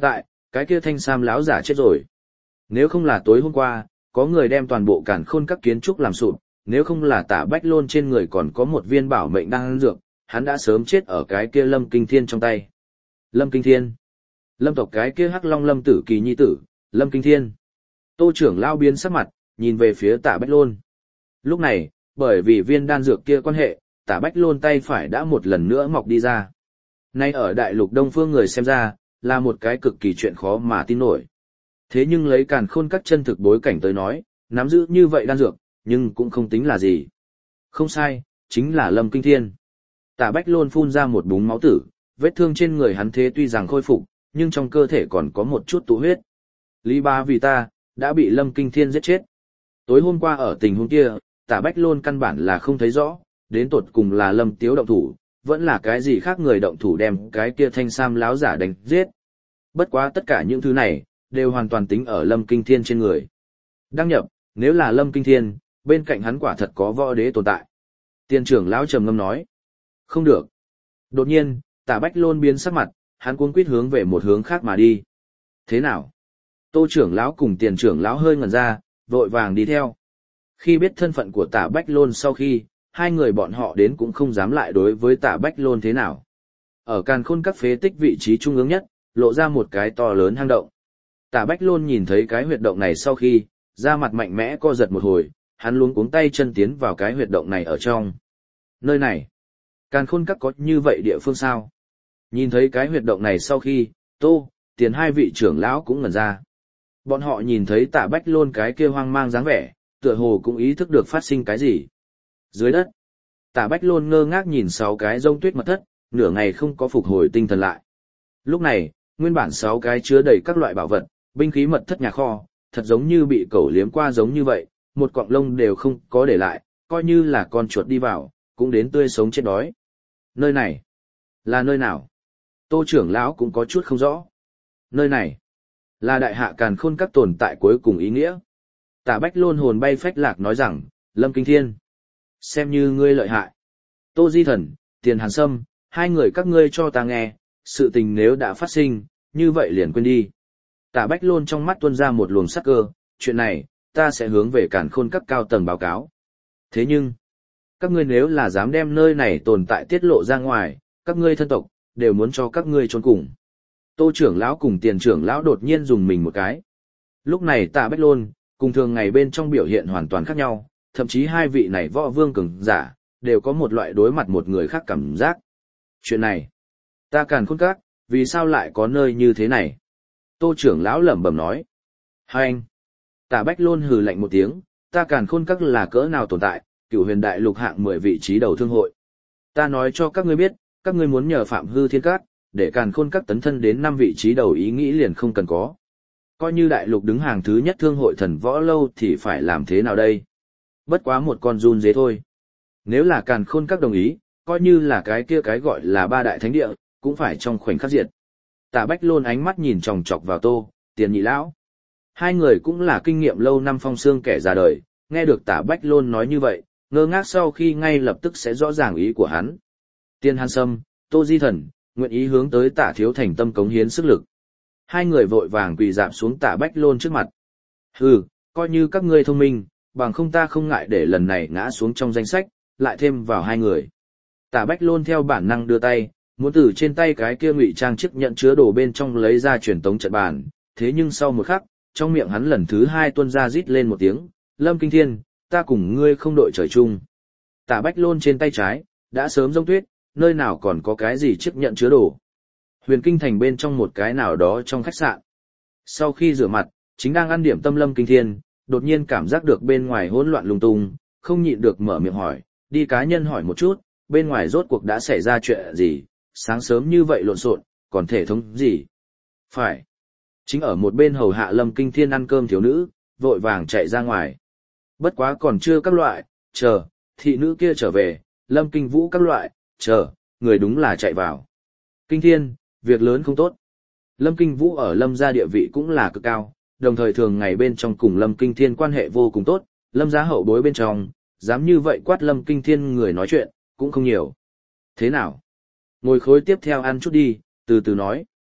cái kia thanh sam lão giả chết rồi. Nếu không là tối hôm qua, có người đem toàn bộ càn khôn các kiến trúc làm sụp, nếu không là Tả Bách Lôn trên người còn có một viên bảo mệnh đang ăn dược, hắn đã sớm chết ở cái kia Lâm Kinh Thiên trong tay. Lâm Kinh Thiên. Lâm tộc cái kia Hắc Long Lâm Tử Kỳ nhi tử, Lâm Kinh Thiên. Tô trưởng lao biến sắc mặt, nhìn về phía Tả Bách Lôn. Lúc này, bởi vì viên đan dược kia quan hệ, Tả Bách Lôn tay phải đã một lần nữa mọc đi ra. Nay ở đại lục Đông Phương người xem ra, là một cái cực kỳ chuyện khó mà tin nổi. Thế nhưng lấy càn khôn các chân thực bối cảnh tới nói, nắm giữ như vậy đan dược, nhưng cũng không tính là gì. Không sai, chính là Lâm Kinh Thiên. Tả Bách Lôn phun ra một búng máu tử, vết thương trên người hắn thế tuy rằng khôi phục, nhưng trong cơ thể còn có một chút tụ huyết. Lý Ba vì ta, đã bị Lâm Kinh Thiên giết chết. Tối hôm qua ở tình huống kia, Tả Bách Lôn căn bản là không thấy rõ, đến tột cùng là Lâm Tiếu động thủ, vẫn là cái gì khác người động thủ đem cái kia thanh sam láo giả đánh giết. Bất quá tất cả những thứ này, đều hoàn toàn tính ở Lâm Kinh Thiên trên người. Đăng nhập, nếu là Lâm Kinh Thiên, bên cạnh hắn quả thật có võ đế tồn tại. Tiên trưởng lão trầm ngâm nói. Không được. Đột nhiên, Tả Bách Lôn biến sắc mặt, hắn cuống quýt hướng về một hướng khác mà đi. Thế nào? Tô trưởng lão cùng tiền trưởng lão hơi ngẩn ra, vội vàng đi theo. Khi biết thân phận của Tả Bách Lôn sau khi, hai người bọn họ đến cũng không dám lại đối với Tả Bách Lôn thế nào. Ở càn khôn các phế tích vị trí trung ương nhất, lộ ra một cái to lớn hang động. Tả Bách Lôn nhìn thấy cái huyệt động này sau khi, da mặt mạnh mẽ co giật một hồi, hắn luống cuống tay chân tiến vào cái huyệt động này ở trong. Nơi này, càn khôn các có như vậy địa phương sao? Nhìn thấy cái huyệt động này sau khi, Tô, Tiền hai vị trưởng lão cũng ngẩn ra. Bọn họ nhìn thấy Tả Bách Lôn cái kia hoang mang dáng vẻ, tựa hồ cũng ý thức được phát sinh cái gì. Dưới đất, Tả Bách Lôn ngơ ngác nhìn sáu cái rông tuyết mật thất, nửa ngày không có phục hồi tinh thần lại. Lúc này, nguyên bản sáu cái chứa đầy các loại bảo vật, binh khí mật thất nhà kho, thật giống như bị cẩu liếm qua giống như vậy, một cọng lông đều không có để lại, coi như là con chuột đi vào, cũng đến tươi sống chết đói. Nơi này, là nơi nào? Tô trưởng lão cũng có chút không rõ. Nơi này, là đại hạ càn khôn các tồn tại cuối cùng ý nghĩa. Tả Bách Lôn hồn bay phách lạc nói rằng, Lâm Kinh Thiên, xem như ngươi lợi hại. Tô Di Thần, Tiền Hàn Sâm, hai người các ngươi cho ta nghe, sự tình nếu đã phát sinh, như vậy liền quên đi. Tả Bách Lôn trong mắt tuôn ra một luồng sắc cơ, chuyện này, ta sẽ hướng về càn khôn các cao tầng báo cáo. Thế nhưng, các ngươi nếu là dám đem nơi này tồn tại tiết lộ ra ngoài, các ngươi thân tộc, đều muốn cho các ngươi trốn cùng. Tô trưởng lão cùng Tiền trưởng lão đột nhiên dùng mình một cái. Lúc này Tả Bách Lôn, cùng thường ngày bên trong biểu hiện hoàn toàn khác nhau, thậm chí hai vị này võ vương cường giả, đều có một loại đối mặt một người khác cảm giác. Chuyện này, ta càn khôn các, vì sao lại có nơi như thế này? Tô trưởng lão lẩm bẩm nói. Hai anh. Tả Bách Lôn hừ lạnh một tiếng, ta càn khôn các là cỡ nào tồn tại, cửu huyền đại lục hạng mười vị trí đầu thương hội. Ta nói cho các ngươi biết, các ngươi muốn nhờ Phạm Hư Thiên Các, để càn khôn các tấn thân đến năm vị trí đầu ý nghĩ liền không cần có. Coi như đại lục đứng hàng thứ nhất thương hội thần võ lâu thì phải làm thế nào đây? Bất quá một con run dế thôi. Nếu là càn khôn các đồng ý, coi như là cái kia cái gọi là ba đại thánh địa, cũng phải trong khoảnh khắc diệt. Tả Bách Lôn ánh mắt nhìn chòng chọc vào Tô, Tiền nhị lão. Hai người cũng là kinh nghiệm lâu năm phong xương kẻ già đời, nghe được Tả Bách Lôn nói như vậy, ngơ ngác sau khi ngay lập tức sẽ rõ ràng ý của hắn. Tiền Hàn Sâm, Tô Di Thần, nguyện ý hướng tới Tả Thiếu Thành tâm cống hiến sức lực. Hai người vội vàng quỳ dạp xuống Tả Bách Lôn trước mặt. Hừ, coi như các ngươi thông minh, bằng không ta không ngại để lần này ngã xuống trong danh sách, lại thêm vào hai người. Tả Bách Lôn theo bản năng đưa tay, muốn từ trên tay cái kia ngụy trang chiếc nhận chứa đồ bên trong lấy ra truyền tống trận bàn, thế nhưng sau một khắc, trong miệng hắn lần thứ hai tuôn ra rít lên một tiếng, Lâm Kinh Thiên, ta cùng ngươi không đội trời chung. Tả Bách Lôn trên tay trái, đã sớm rông tuyết, nơi nào còn có cái gì chiếc nhận chứa đồ. Huyền Kinh Thành bên trong một cái nào đó trong khách sạn. Sau khi rửa mặt, chính đang ăn điểm tâm Lâm Kinh Thiên, đột nhiên cảm giác được bên ngoài hỗn loạn lung tung, không nhịn được mở miệng hỏi, đi cá nhân hỏi một chút, bên ngoài rốt cuộc đã xảy ra chuyện gì, sáng sớm như vậy lộn xộn, còn thể thống gì? Phải. Chính ở một bên hầu hạ Lâm Kinh Thiên ăn cơm thiếu nữ, vội vàng chạy ra ngoài. Bất quá còn chưa các loại, chờ, thị nữ kia trở về, Lâm Kinh Vũ các loại, chờ, người đúng là chạy vào. Kinh Thiên, việc lớn không tốt. Lâm Kinh Vũ ở Lâm gia địa vị cũng là cực cao, đồng thời thường ngày bên trong cùng Lâm Kinh Thiên quan hệ vô cùng tốt, Lâm gia hậu bối bên trong, dám như vậy quát Lâm Kinh Thiên người nói chuyện, cũng không nhiều. Thế nào? Ngồi khối tiếp theo ăn chút đi, từ từ nói.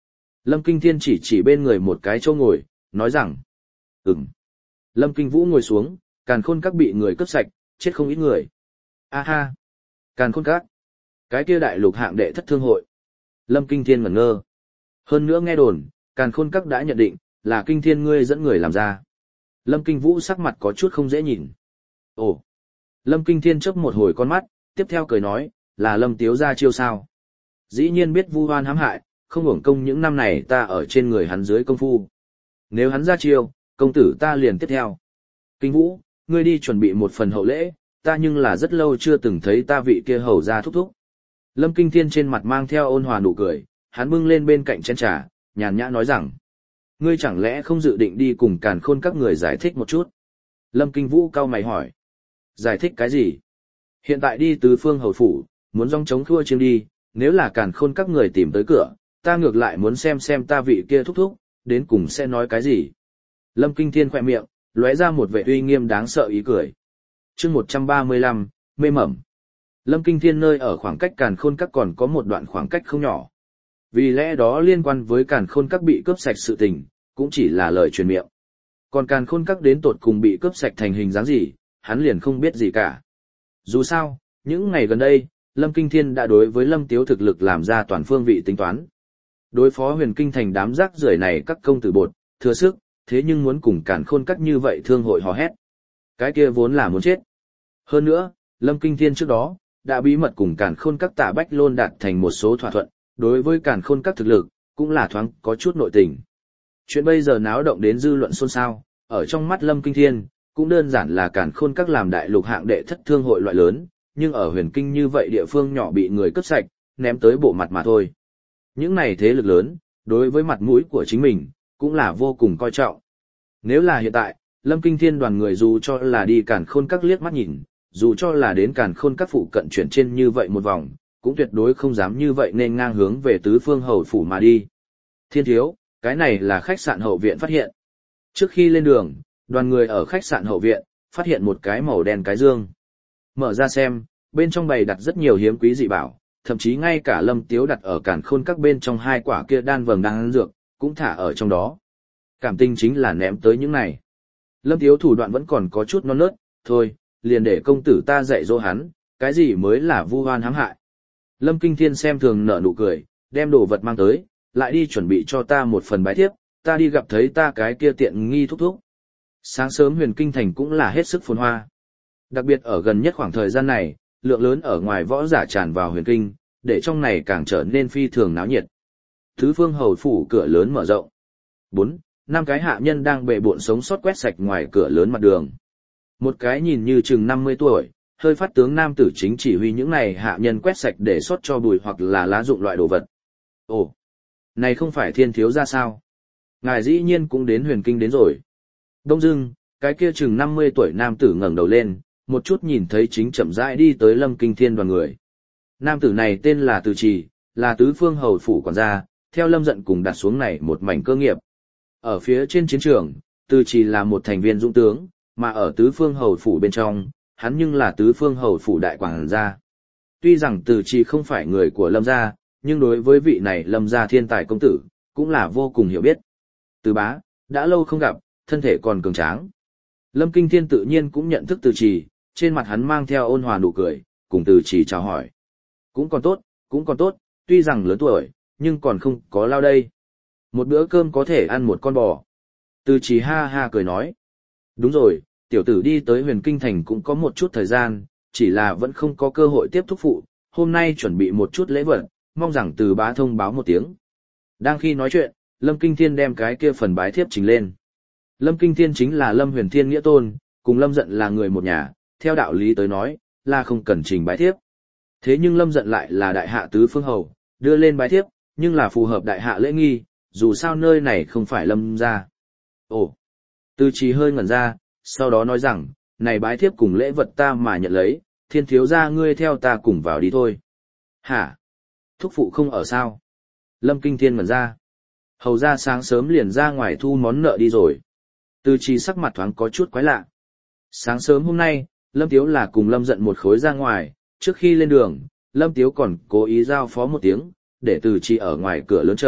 Lâm Kinh Thiên chỉ chỉ bên người một cái chỗ ngồi, nói rằng, ừm. Lâm Kinh Vũ ngồi xuống, Càn Khôn Các bị người cướp sạch, chết không ít người. A ha, Càn Khôn Các, cái kia đại lục hạng đệ thất thương hội. Lâm Kinh Thiên ngẩn ngơ. Hơn nữa nghe đồn, Càn Khôn Các đã nhận định, là Kinh Thiên ngươi dẫn người làm ra. Lâm Kinh Vũ sắc mặt có chút không dễ nhìn. Ồ, Lâm Kinh Thiên chớp một hồi con mắt, tiếp theo cười nói, là Lâm Tiếu ra chiêu sao. Dĩ nhiên biết vu oan hãm hại, không uổng công những năm này ta ở trên người hắn dưới công phu. Nếu hắn ra chiêu, công tử ta liền tiếp theo. Kinh Vũ, ngươi đi chuẩn bị một phần hậu lễ, ta nhưng là rất lâu chưa từng thấy ta vị kia hầu ra thúc thúc. Lâm Kinh Thiên trên mặt mang theo ôn hòa nụ cười, hắn bưng lên bên cạnh chén trà, nhàn nhã nói rằng, ngươi chẳng lẽ không dự định đi cùng Càn Khôn các người giải thích một chút? Lâm Kinh Vũ cau mày hỏi, giải thích cái gì? Hiện tại đi tứ phương hầu phủ, muốn dòng chống khua chiêng đi, nếu là Càn Khôn các người tìm tới cửa, ta ngược lại muốn xem xem ta vị kia thúc thúc, đến cùng sẽ nói cái gì. Lâm Kinh Thiên khỏe miệng, lóe ra một vẻ uy nghiêm đáng sợ ý cười. Chương một trăm ba mươi lăm, mê mẩm. Lâm Kinh Thiên nơi ở khoảng cách Càn Khôn các còn có một đoạn khoảng cách không nhỏ. Vì lẽ đó liên quan với Càn Khôn các bị cướp sạch sự tình, cũng chỉ là lời truyền miệng. Còn Càn Khôn các đến tột cùng bị cướp sạch thành hình dáng gì, hắn liền không biết gì cả. Dù sao, những ngày gần đây, Lâm Kinh Thiên đã đối với Lâm Tiếu thực lực làm ra toàn phương vị tính toán. Đối phó huyền kinh thành đám rác rưởi này các công tử bột, thừa sức, thế nhưng muốn cùng Càn Khôn các như vậy thương hội hò hét. Cái kia vốn là muốn chết. Hơn nữa, Lâm Kinh Thiên trước đó, đã bí mật cùng Càn Khôn các Tạ Bách Lôn đạt thành một số thỏa thuận, đối với Càn Khôn các thực lực, cũng là thoáng có chút nội tình. Chuyện bây giờ náo động đến dư luận xôn xao, ở trong mắt Lâm Kinh Thiên, cũng đơn giản là Càn Khôn các làm đại lục hạng đệ thất thương hội loại lớn, nhưng ở huyền kinh như vậy địa phương nhỏ bị người cướp sạch, ném tới bộ mặt mà thôi. Những này thế lực lớn, đối với mặt mũi của chính mình, cũng là vô cùng coi trọng. Nếu là hiện tại, Lâm Kinh Thiên đoàn người dù cho là đi Càn Khôn các liếc mắt nhìn, dù cho là đến Càn Khôn các phụ cận chuyển trên như vậy một vòng, cũng tuyệt đối không dám như vậy nên ngang hướng về tứ phương hầu phủ mà đi. Thiên thiếu, cái này là khách sạn hậu viện phát hiện. Trước khi lên đường, đoàn người ở khách sạn hậu viện, phát hiện một cái màu đen cái dương. Mở ra xem, bên trong bày đặt rất nhiều hiếm quý dị bảo, thậm chí ngay cả Lâm Tiếu đặt ở Càn Khôn các bên trong hai quả kia đan vầng đan dược, cũng thả ở trong đó. Cảm tình chính là ném tới những này. Lâm Tiếu thủ đoạn vẫn còn có chút non nớt, thôi, liền để công tử ta dạy dỗ hắn, cái gì mới là vu oan hãm hại. Lâm Kinh Thiên xem thường nở nụ cười, đem đồ vật mang tới, lại đi chuẩn bị cho ta một phần bái thiếp, ta đi gặp thấy ta cái kia tiện nghi thúc thúc. Sáng sớm huyền kinh thành cũng là hết sức phồn hoa. Đặc biệt ở gần nhất khoảng thời gian này, lượng lớn ở ngoài võ giả tràn vào huyền kinh, để trong này càng trở nên phi thường náo nhiệt. Tứ phương hầu phủ cửa lớn mở rộng. Bốn, năm cái hạ nhân đang bệ bộn sống sót quét sạch ngoài cửa lớn mặt đường. Một cái nhìn như chừng năm mươi tuổi, hơi phát tướng nam tử chính chỉ huy những này hạ nhân quét sạch để xót cho bụi hoặc là lá dụng loại đồ vật. Ồ, này không phải Thiên thiếu gia sao? Ngài dĩ nhiên cũng đến huyền kinh đến rồi. Đông dưng, cái kia chừng năm mươi tuổi nam tử ngẩng đầu lên, một chút nhìn thấy chính chậm rãi đi tới Lâm Kinh Thiên đoàn người. Nam tử này tên là Từ Trì, là tứ phương hầu phủ quản gia, theo Lâm Dận cùng đặt xuống này một mảnh cơ nghiệp. Ở phía trên chiến trường, Từ Trì là một thành viên dũng tướng, mà ở tứ phương hầu phủ bên trong, hắn nhưng là tứ phương hầu phủ đại quản gia. Tuy rằng Từ Trì không phải người của Lâm gia, nhưng đối với vị này Lâm gia thiên tài công tử, cũng là vô cùng hiểu biết. Từ bá, đã lâu không gặp, thân thể còn cường tráng. Lâm Kinh Thiên tự nhiên cũng nhận thức Từ Trì, trên mặt hắn mang theo ôn hòa nụ cười, cùng Từ Trì chào hỏi. Cũng còn tốt, cũng còn tốt, tuy rằng lớn tuổi, nhưng còn không có lao đây. Một bữa cơm có thể ăn một con bò. Từ Trì ha ha cười nói. Đúng rồi, tiểu tử đi tới huyền kinh thành cũng có một chút thời gian, chỉ là vẫn không có cơ hội tiếp thúc phụ, hôm nay chuẩn bị một chút lễ vật, mong rằng Từ bá thông báo một tiếng. Đang khi nói chuyện, Lâm Kinh Thiên đem cái kia phần bái thiếp trình lên. Lâm Kinh Thiên chính là Lâm Huyền Thiên nghĩa tôn, cùng Lâm Dận là người một nhà, theo đạo lý tới nói, là không cần trình bái thiếp. Thế nhưng Lâm Dận lại là đại hạ tứ phương hầu, đưa lên bái thiếp, nhưng là phù hợp đại hạ lễ nghi, dù sao nơi này không phải Lâm gia. Ồ, Từ Trì hơi ngẩn ra, sau đó nói rằng, này bái thiếp cùng lễ vật ta mà nhận lấy, Thiên thiếu gia ngươi theo ta cùng vào đi thôi. Hả? Thúc phụ không ở sao? Lâm Kinh Thiên ngẩn ra. Hầu ra sáng sớm liền ra ngoài thu món nợ đi rồi. Từ Trì sắc mặt thoáng có chút quái lạ. Sáng sớm hôm nay, Lâm Tiếu là cùng Lâm Dận một khối ra ngoài, trước khi lên đường, Lâm Tiếu còn cố ý giao phó một tiếng, để Từ Trì ở ngoài cửa lớn chờ,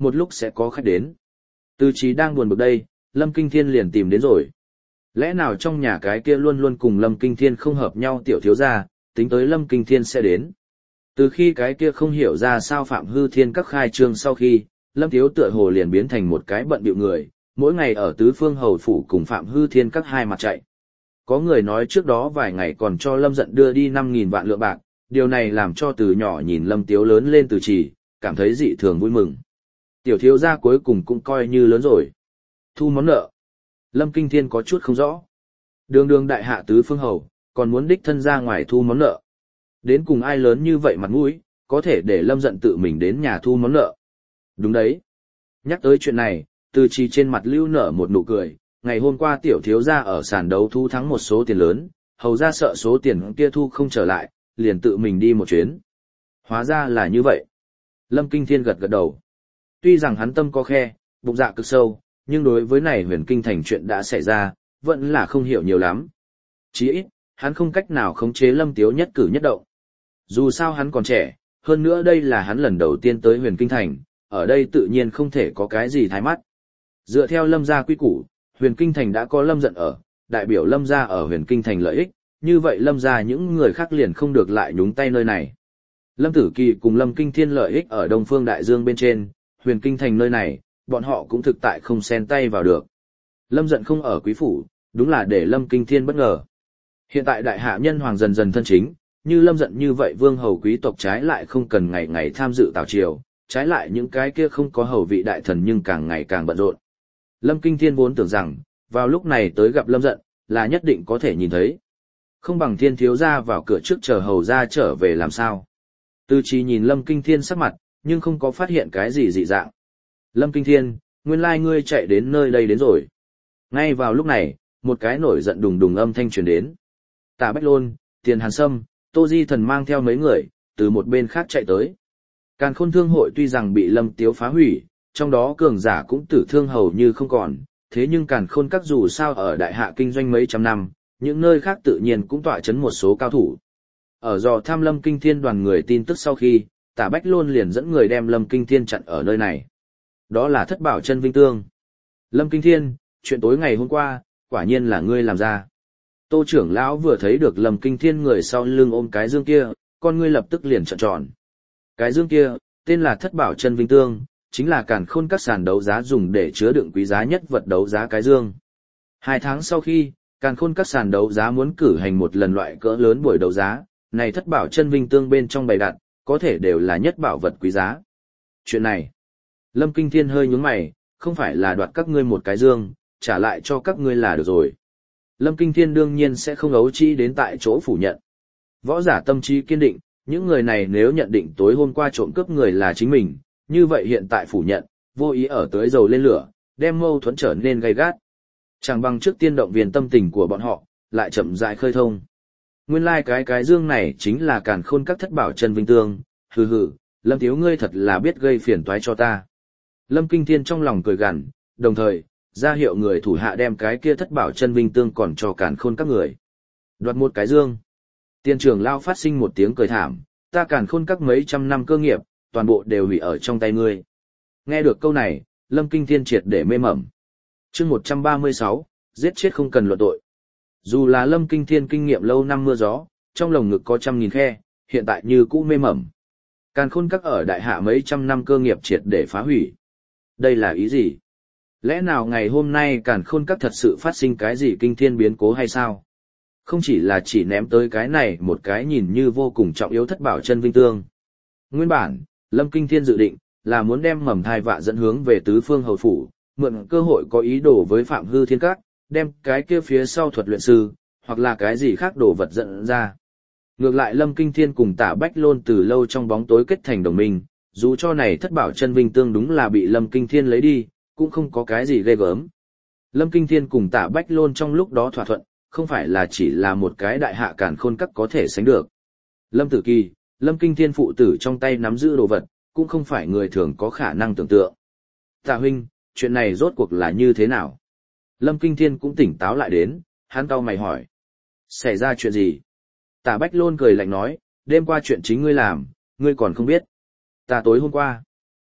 một lúc sẽ có khách đến. Từ Chí đang buồn bực đây, Lâm Kinh Thiên liền tìm đến rồi. Lẽ nào trong nhà cái kia luôn luôn cùng Lâm Kinh Thiên không hợp nhau tiểu thiếu gia, tính tới Lâm Kinh Thiên sẽ đến. Từ khi cái kia không hiểu ra sao Phạm Hư Thiên các khai trương sau khi, Lâm Tiếu tựa hồ liền biến thành một cái bận bịu người, mỗi ngày ở tứ phương hầu phủ cùng Phạm Hư Thiên các hai mặt chạy. Có người nói trước đó vài ngày còn cho Lâm Dận đưa đi năm nghìn vạn lượng bạc, điều này làm cho từ nhỏ nhìn Lâm Tiếu lớn lên từ chỉ, cảm thấy dị thường vui mừng. Tiểu thiếu gia cuối cùng cũng coi như lớn rồi. Thu món nợ. Lâm Kinh Thiên có chút không rõ. Đường đường đại hạ tứ phương hầu, còn muốn đích thân ra ngoài thu món nợ. Đến cùng ai lớn như vậy mặt mũi, có thể để Lâm Dận tự mình đến nhà thu món nợ. Đúng đấy. Nhắc tới chuyện này, từ chỉ trên mặt lưu nở một nụ cười. Ngày hôm qua tiểu thiếu gia ở sàn đấu thu thắng một số tiền lớn, hầu ra sợ số tiền kia thu không trở lại, liền tự mình đi một chuyến. Hóa ra là như vậy. Lâm Kinh Thiên gật gật đầu. Tuy rằng hắn tâm có khe, bụng dạ cực sâu, nhưng đối với này huyền kinh thành chuyện đã xảy ra, vẫn là không hiểu nhiều lắm. Chỉ ít, hắn không cách nào khống chế Lâm Tiếu nhất cử nhất động. Dù sao hắn còn trẻ, hơn nữa đây là hắn lần đầu tiên tới huyền kinh thành, ở đây tự nhiên không thể có cái gì thái mắt. Dựa theo Lâm gia quy củ, huyền kinh thành đã có Lâm Dận ở, đại biểu Lâm gia ở huyền kinh thành lợi ích, như vậy Lâm gia những người khác liền không được lại nhúng tay nơi này. Lâm Tử Kỳ cùng Lâm Kinh Thiên lợi ích ở Đông Phương Đại Dương bên trên, huyền kinh thành nơi này, bọn họ cũng thực tại không xen tay vào được. Lâm Dận không ở quý phủ, đúng là để Lâm Kinh Thiên bất ngờ. Hiện tại đại hạ nhân hoàng dần dần thân chính, như Lâm Dận như vậy vương hầu quý tộc trái lại không cần ngày ngày tham dự tào triều, trái lại những cái kia không có hầu vị đại thần nhưng càng ngày càng bận rộn. Lâm Kinh Thiên vốn tưởng rằng, vào lúc này tới gặp Lâm Dận, là nhất định có thể nhìn thấy. Không bằng Thiên thiếu gia vào cửa trước chờ hầu gia trở về làm sao. Từ Chí nhìn Lâm Kinh Thiên sắc mặt, nhưng không có phát hiện cái gì dị dạng. Lâm Kinh Thiên, nguyên lai ngươi chạy đến nơi đây đến rồi. Ngay vào lúc này, một cái nổi giận đùng đùng âm thanh truyền đến. Tả Bách Lôn, Tiền Hàn Sâm, Tô Di Thần mang theo mấy người, từ một bên khác chạy tới. Càn Khôn Thương hội tuy rằng bị Lâm Tiếu phá hủy, trong đó cường giả cũng tử thương hầu như không còn, thế nhưng Càn Khôn các dù sao ở đại hạ kinh doanh mấy trăm năm, những nơi khác tự nhiên cũng tọa chấn một số cao thủ. Ở dò tham Lâm Kinh Thiên đoàn người tin tức sau khi, Tả Bách Lôn liền dẫn người đem Lâm Kinh Thiên chặn ở nơi này. Đó là Thất Bảo Chân Vinh Tương. Lâm Kinh Thiên, chuyện tối ngày hôm qua, quả nhiên là ngươi làm ra. Tô trưởng lão vừa thấy được Lâm Kinh Thiên người sau lưng ôm cái dương kia, con ngươi lập tức liền trợn tròn. Cái dương kia, tên là Thất Bảo Chân Vinh Tương, chính là Càn Khôn các sàn đấu giá dùng để chứa đựng quý giá nhất vật đấu giá cái dương. Hai tháng sau khi, Càn Khôn các sàn đấu giá muốn cử hành một lần loại cỡ lớn buổi đấu giá, này Thất Bảo Chân Vinh Tương bên trong bày đặt, có thể đều là nhất bảo vật quý giá. Chuyện này, Lâm Kinh Thiên hơi nhướng mày, không phải là đoạt các ngươi một cái dương, trả lại cho các ngươi là được rồi. Lâm Kinh Thiên đương nhiên sẽ không ấu trĩ đến tại chỗ phủ nhận. Võ giả tâm trí kiên định, những người này nếu nhận định tối hôm qua trộm cướp người là chính mình, như vậy hiện tại phủ nhận, vô ý ở tới dầu lên lửa, đem mâu thuẫn trở nên gay gắt. Chẳng bằng trước tiên động viên tâm tình của bọn họ, lại chậm rãi khơi thông. Nguyên lai like cái cái dương này chính là Càn Khôn các Thất Bảo Chân Vinh Tương, hừ hừ, Lâm Tiếu ngươi thật là biết gây phiền toái cho ta. Lâm Kinh Thiên trong lòng cười gằn, đồng thời, ra hiệu người thủ hạ đem cái kia Thất Bảo Chân Vinh Tương còn cho Càn Khôn các người. Đoạt một cái dương. Tiên trưởng lao phát sinh một tiếng cười thảm, ta Càn Khôn các mấy trăm năm cơ nghiệp, toàn bộ đều hủy ở trong tay ngươi. Nghe được câu này, Lâm Kinh Thiên triệt để mê mẩn. Chương một trăm ba mươi sáu, giết chết không cần luận tội. Dù là Lâm Kinh Thiên kinh nghiệm lâu năm mưa gió, trong lồng ngực có trăm nghìn khe, hiện tại như cũ mê mẩn. Càn Khôn các ở đại hạ mấy trăm năm cơ nghiệp triệt để phá hủy. Đây là ý gì? Lẽ nào ngày hôm nay Càn Khôn các thật sự phát sinh cái gì kinh thiên biến cố hay sao? Không chỉ là chỉ ném tới cái này một cái nhìn như vô cùng trọng yếu Thất Bảo Chân Vinh Tương. Nguyên bản, Lâm Kinh Thiên dự định là muốn đem mầm thai vạ dẫn hướng về tứ phương hầu phủ, mượn cơ hội có ý đồ với Phạm Hư Thiên Các, đem cái kia phía sau thuật luyện sư, hoặc là cái gì khác đồ vật dẫn ra. Ngược lại Lâm Kinh Thiên cùng Tả Bách Lôn từ lâu trong bóng tối kết thành đồng minh, dù cho này Thất Bảo Chân Vinh Tương đúng là bị Lâm Kinh Thiên lấy đi, cũng không có cái gì ghê gớm. Lâm Kinh Thiên cùng Tả Bách Lôn trong lúc đó thỏa thuận, không phải là chỉ là một cái đại hạ Càn Khôn các có thể sánh được. Lâm Tử Kỳ, Lâm Kinh Thiên phụ tử trong tay nắm giữ đồ vật, cũng không phải người thường có khả năng tưởng tượng. Tạ huynh, chuyện này rốt cuộc là như thế nào? Lâm Kinh Thiên cũng tỉnh táo lại đến, hắn cau mày hỏi. Xảy ra chuyện gì? Tả Bách Lôn cười lạnh nói, đêm qua chuyện chính ngươi làm, ngươi còn không biết. Ta tối hôm qua.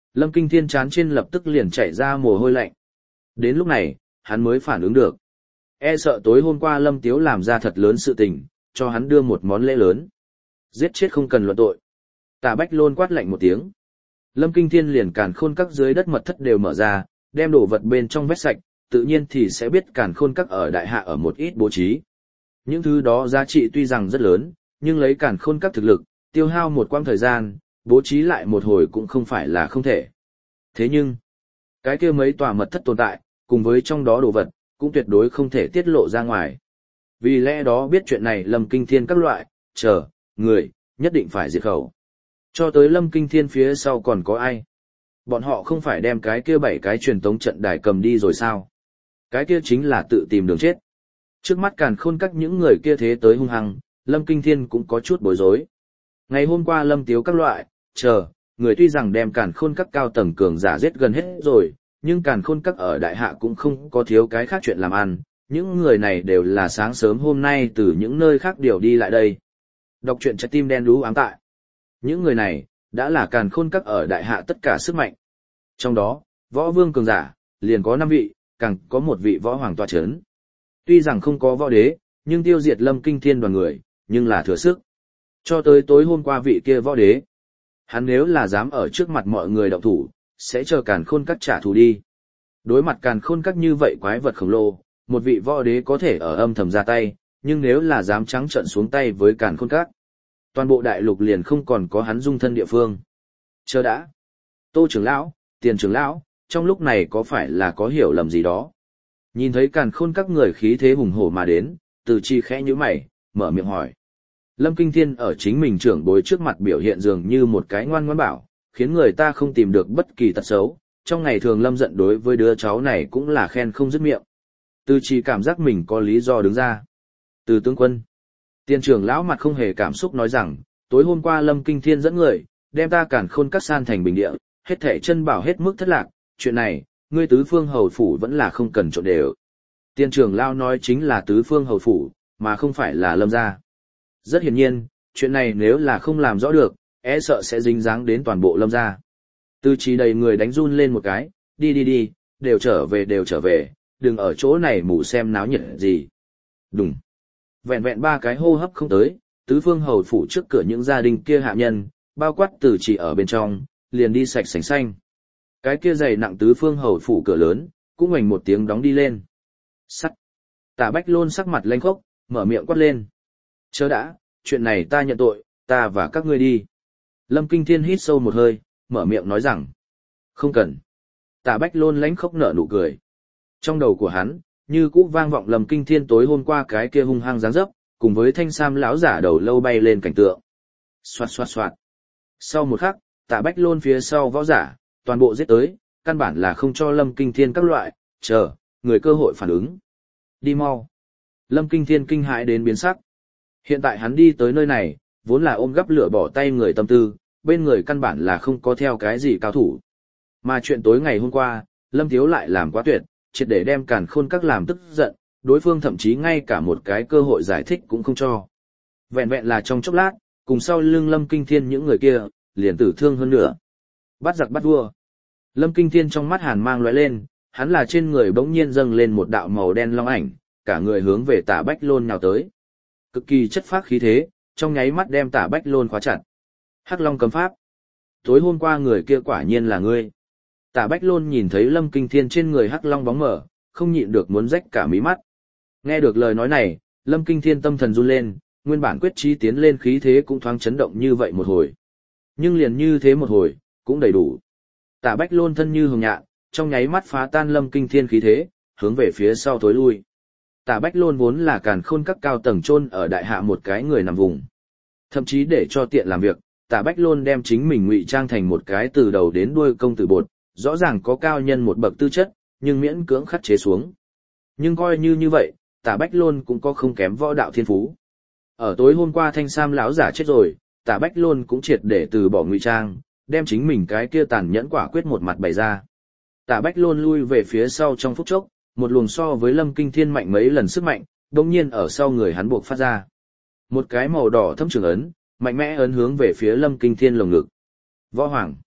Lâm Kinh Thiên trán trên lập tức liền chảy ra mồ hôi lạnh. Đến lúc này, hắn mới phản ứng được. E sợ tối hôm qua Lâm Tiếu làm ra thật lớn sự tình, cho hắn đưa một món lễ lớn. Giết chết không cần luận tội. Tạ Bách Lôn quát lạnh một tiếng. Lâm Kinh Thiên liền càn khôn các dưới đất mật thất đều mở ra, đem đồ vật bên trong vét sạch, tự nhiên thì sẽ biết càn khôn các ở đại hạ ở một ít bố trí. Những thứ đó giá trị tuy rằng rất lớn, nhưng lấy càn khôn các thực lực, tiêu hao một quãng thời gian, bố trí lại một hồi cũng không phải là không thể. Thế nhưng, cái kia mấy tòa mật thất tồn tại, cùng với trong đó đồ vật, cũng tuyệt đối không thể tiết lộ ra ngoài. Vì lẽ đó biết chuyện này Lâm Kinh Thiên các loại, chờ, người, nhất định phải diệt khẩu. Cho tới Lâm Kinh Thiên phía sau còn có ai? Bọn họ không phải đem cái kia bảy cái truyền tống trận đài cầm đi rồi sao? Cái kia chính là tự tìm đường chết. Trước mắt càn khôn các những người kia thế tới hung hăng, Lâm Kinh Thiên cũng có chút bối rối. Ngày hôm qua Lâm Tiếu các loại, chờ, người tuy rằng đem càn khôn các cao tầng cường giả giết gần hết rồi, nhưng càn khôn các ở đại hạ cũng không có thiếu cái khác chuyện làm ăn, những người này đều là sáng sớm hôm nay từ những nơi khác điều đi lại đây. Đọc truyện trái tim đen đú ám tại. Những người này, đã là càn khôn các ở đại hạ tất cả sức mạnh. Trong đó, võ vương cường giả, liền có năm vị, càng có một vị võ hoàng tọa chấn. Tuy rằng không có võ đế, nhưng tiêu diệt Lâm Kinh Thiên đoàn người, nhưng là thừa sức. Cho tới tối hôm qua vị kia võ đế. Hắn nếu là dám ở trước mặt mọi người động thủ, sẽ chờ càn khôn các trả thù đi. Đối mặt càn khôn các như vậy quái vật khổng lồ, một vị võ đế có thể ở âm thầm ra tay, nhưng nếu là dám trắng trợn xuống tay với càn khôn các, toàn bộ đại lục liền không còn có hắn dung thân địa phương. Chờ đã. Tô trưởng lão, Tiền trưởng lão, trong lúc này có phải là có hiểu lầm gì đó? Nhìn thấy càn khôn các người khí thế hùng hổ mà đến, Từ Chi khẽ nhíu mày, mở miệng hỏi. Lâm Kinh Thiên ở chính mình trưởng bối trước mặt biểu hiện dường như một cái ngoan ngoãn bảo, khiến người ta không tìm được bất kỳ tật xấu. Trong ngày thường Lâm giận đối với đứa cháu này cũng là khen không dứt miệng. Từ Chi cảm giác mình có lý do đứng ra. Từ tướng quân. Tiền trưởng lão mặt không hề cảm xúc nói rằng, tối hôm qua Lâm Kinh Thiên dẫn người, đem ta càn khôn các san thành bình địa, hết thảy chân bảo hết mức thất lạc, chuyện này, ngươi tứ phương hầu phủ vẫn là không cần trộn đều. Tiền trưởng lão nói chính là tứ phương hầu phủ, mà không phải là Lâm gia. Rất hiển nhiên, chuyện này nếu là không làm rõ được, e sợ sẽ dính dáng đến toàn bộ Lâm gia. Từ Chi đầy người đánh run lên một cái, đi đi đi, đều trở về đều trở về, đừng ở chỗ này mù xem náo nhiệt gì. Đùng. Vẹn vẹn ba cái hô hấp không tới, tứ phương hầu phủ trước cửa những gia đình kia hạ nhân, bao quát Từ Chỉ ở bên trong, liền đi sạch sành xanh. Cái kia dày nặng tứ phương hầu phủ cửa lớn, cũng ngoảnh một tiếng đóng đi lên. Sắt. Tả Bách Lôn sắc mặt lênh khốc, mở miệng quát lên. Chớ đã, chuyện này ta nhận tội, ta và các ngươi đi. Lâm Kinh Thiên hít sâu một hơi, mở miệng nói rằng. Không cần. Tả Bách Lôn lánh khốc nở nụ cười. Trong đầu của hắn, như cũ vang vọng Lâm Kinh Thiên tối hôm qua cái kia hung hăng dáng dấp, cùng với thanh sam lão giả đầu lâu bay lên cảnh tượng. Xoạt xoạt xoạt. Sau một khắc, Tạ Bách Lôn phía sau võ giả, toàn bộ giết tới, căn bản là không cho Lâm Kinh Thiên các loại, chờ, người cơ hội phản ứng. Đi mau. Lâm Kinh Thiên kinh hãi đến biến sắc. Hiện tại hắn đi tới nơi này, vốn là ôm gắp lửa bỏ tay người tâm tư, bên người căn bản là không có theo cái gì cao thủ. Mà chuyện tối ngày hôm qua, Lâm Thiếu lại làm quá tuyệt, triệt để đem càn khôn các làm tức giận, đối phương thậm chí ngay cả một cái cơ hội giải thích cũng không cho. Vẹn vẹn là trong chốc lát, cùng sau lưng Lâm Kinh Thiên những người kia, liền tử thương hơn nữa. Bắt giặc bắt vua. Lâm Kinh Thiên trong mắt hàn mang lóe lên, hắn là trên người bỗng nhiên dâng lên một đạo màu đen long ảnh, cả người hướng về Tả Bách Lôn nhào tới. Cực kỳ chất phác khí thế, trong nháy mắt đem Tả Bách Lôn khóa chặt. Hắc Long cấm pháp. Tối hôm qua người kia quả nhiên là ngươi. Tả Bách Lôn nhìn thấy Lâm Kinh Thiên trên người Hắc Long bóng mở, không nhịn được muốn rách cả mí mắt. Nghe được lời nói này, Lâm Kinh Thiên tâm thần run lên, nguyên bản quyết chí tiến lên khí thế cũng thoáng chấn động như vậy một hồi. Nhưng liền như thế một hồi, cũng đầy đủ. Tả Bách Lôn thân như hồng nhạn, trong nháy mắt phá tan Lâm Kinh Thiên khí thế, hướng về phía sau tối lui. Tả Bách Lôn vốn là càn khôn các cao tầng chôn ở đại hạ một cái người nằm vùng. Thậm chí để cho tiện làm việc, Tả Bách Lôn đem chính mình ngụy trang thành một cái từ đầu đến đuôi công tử bột, rõ ràng có cao nhân một bậc tư chất, nhưng miễn cưỡng khắc chế xuống. Nhưng coi như như vậy, Tả Bách Lôn cũng có không kém võ đạo thiên phú. Ở tối hôm qua thanh sam lão giả chết rồi, Tả Bách Lôn cũng triệt để từ bỏ ngụy trang, đem chính mình cái kia tàn nhẫn quả quyết một mặt bày ra. Tả Bách Lôn lui về phía sau trong phút chốc, một luồng so với Lâm Kinh Thiên mạnh mấy lần sức mạnh, đột nhiên ở sau người hắn buộc phát ra. Một cái màu đỏ thâm trường ấn, mạnh mẽ ấn hướng về phía Lâm Kinh Thiên lồng ngực. Võ Hoàng.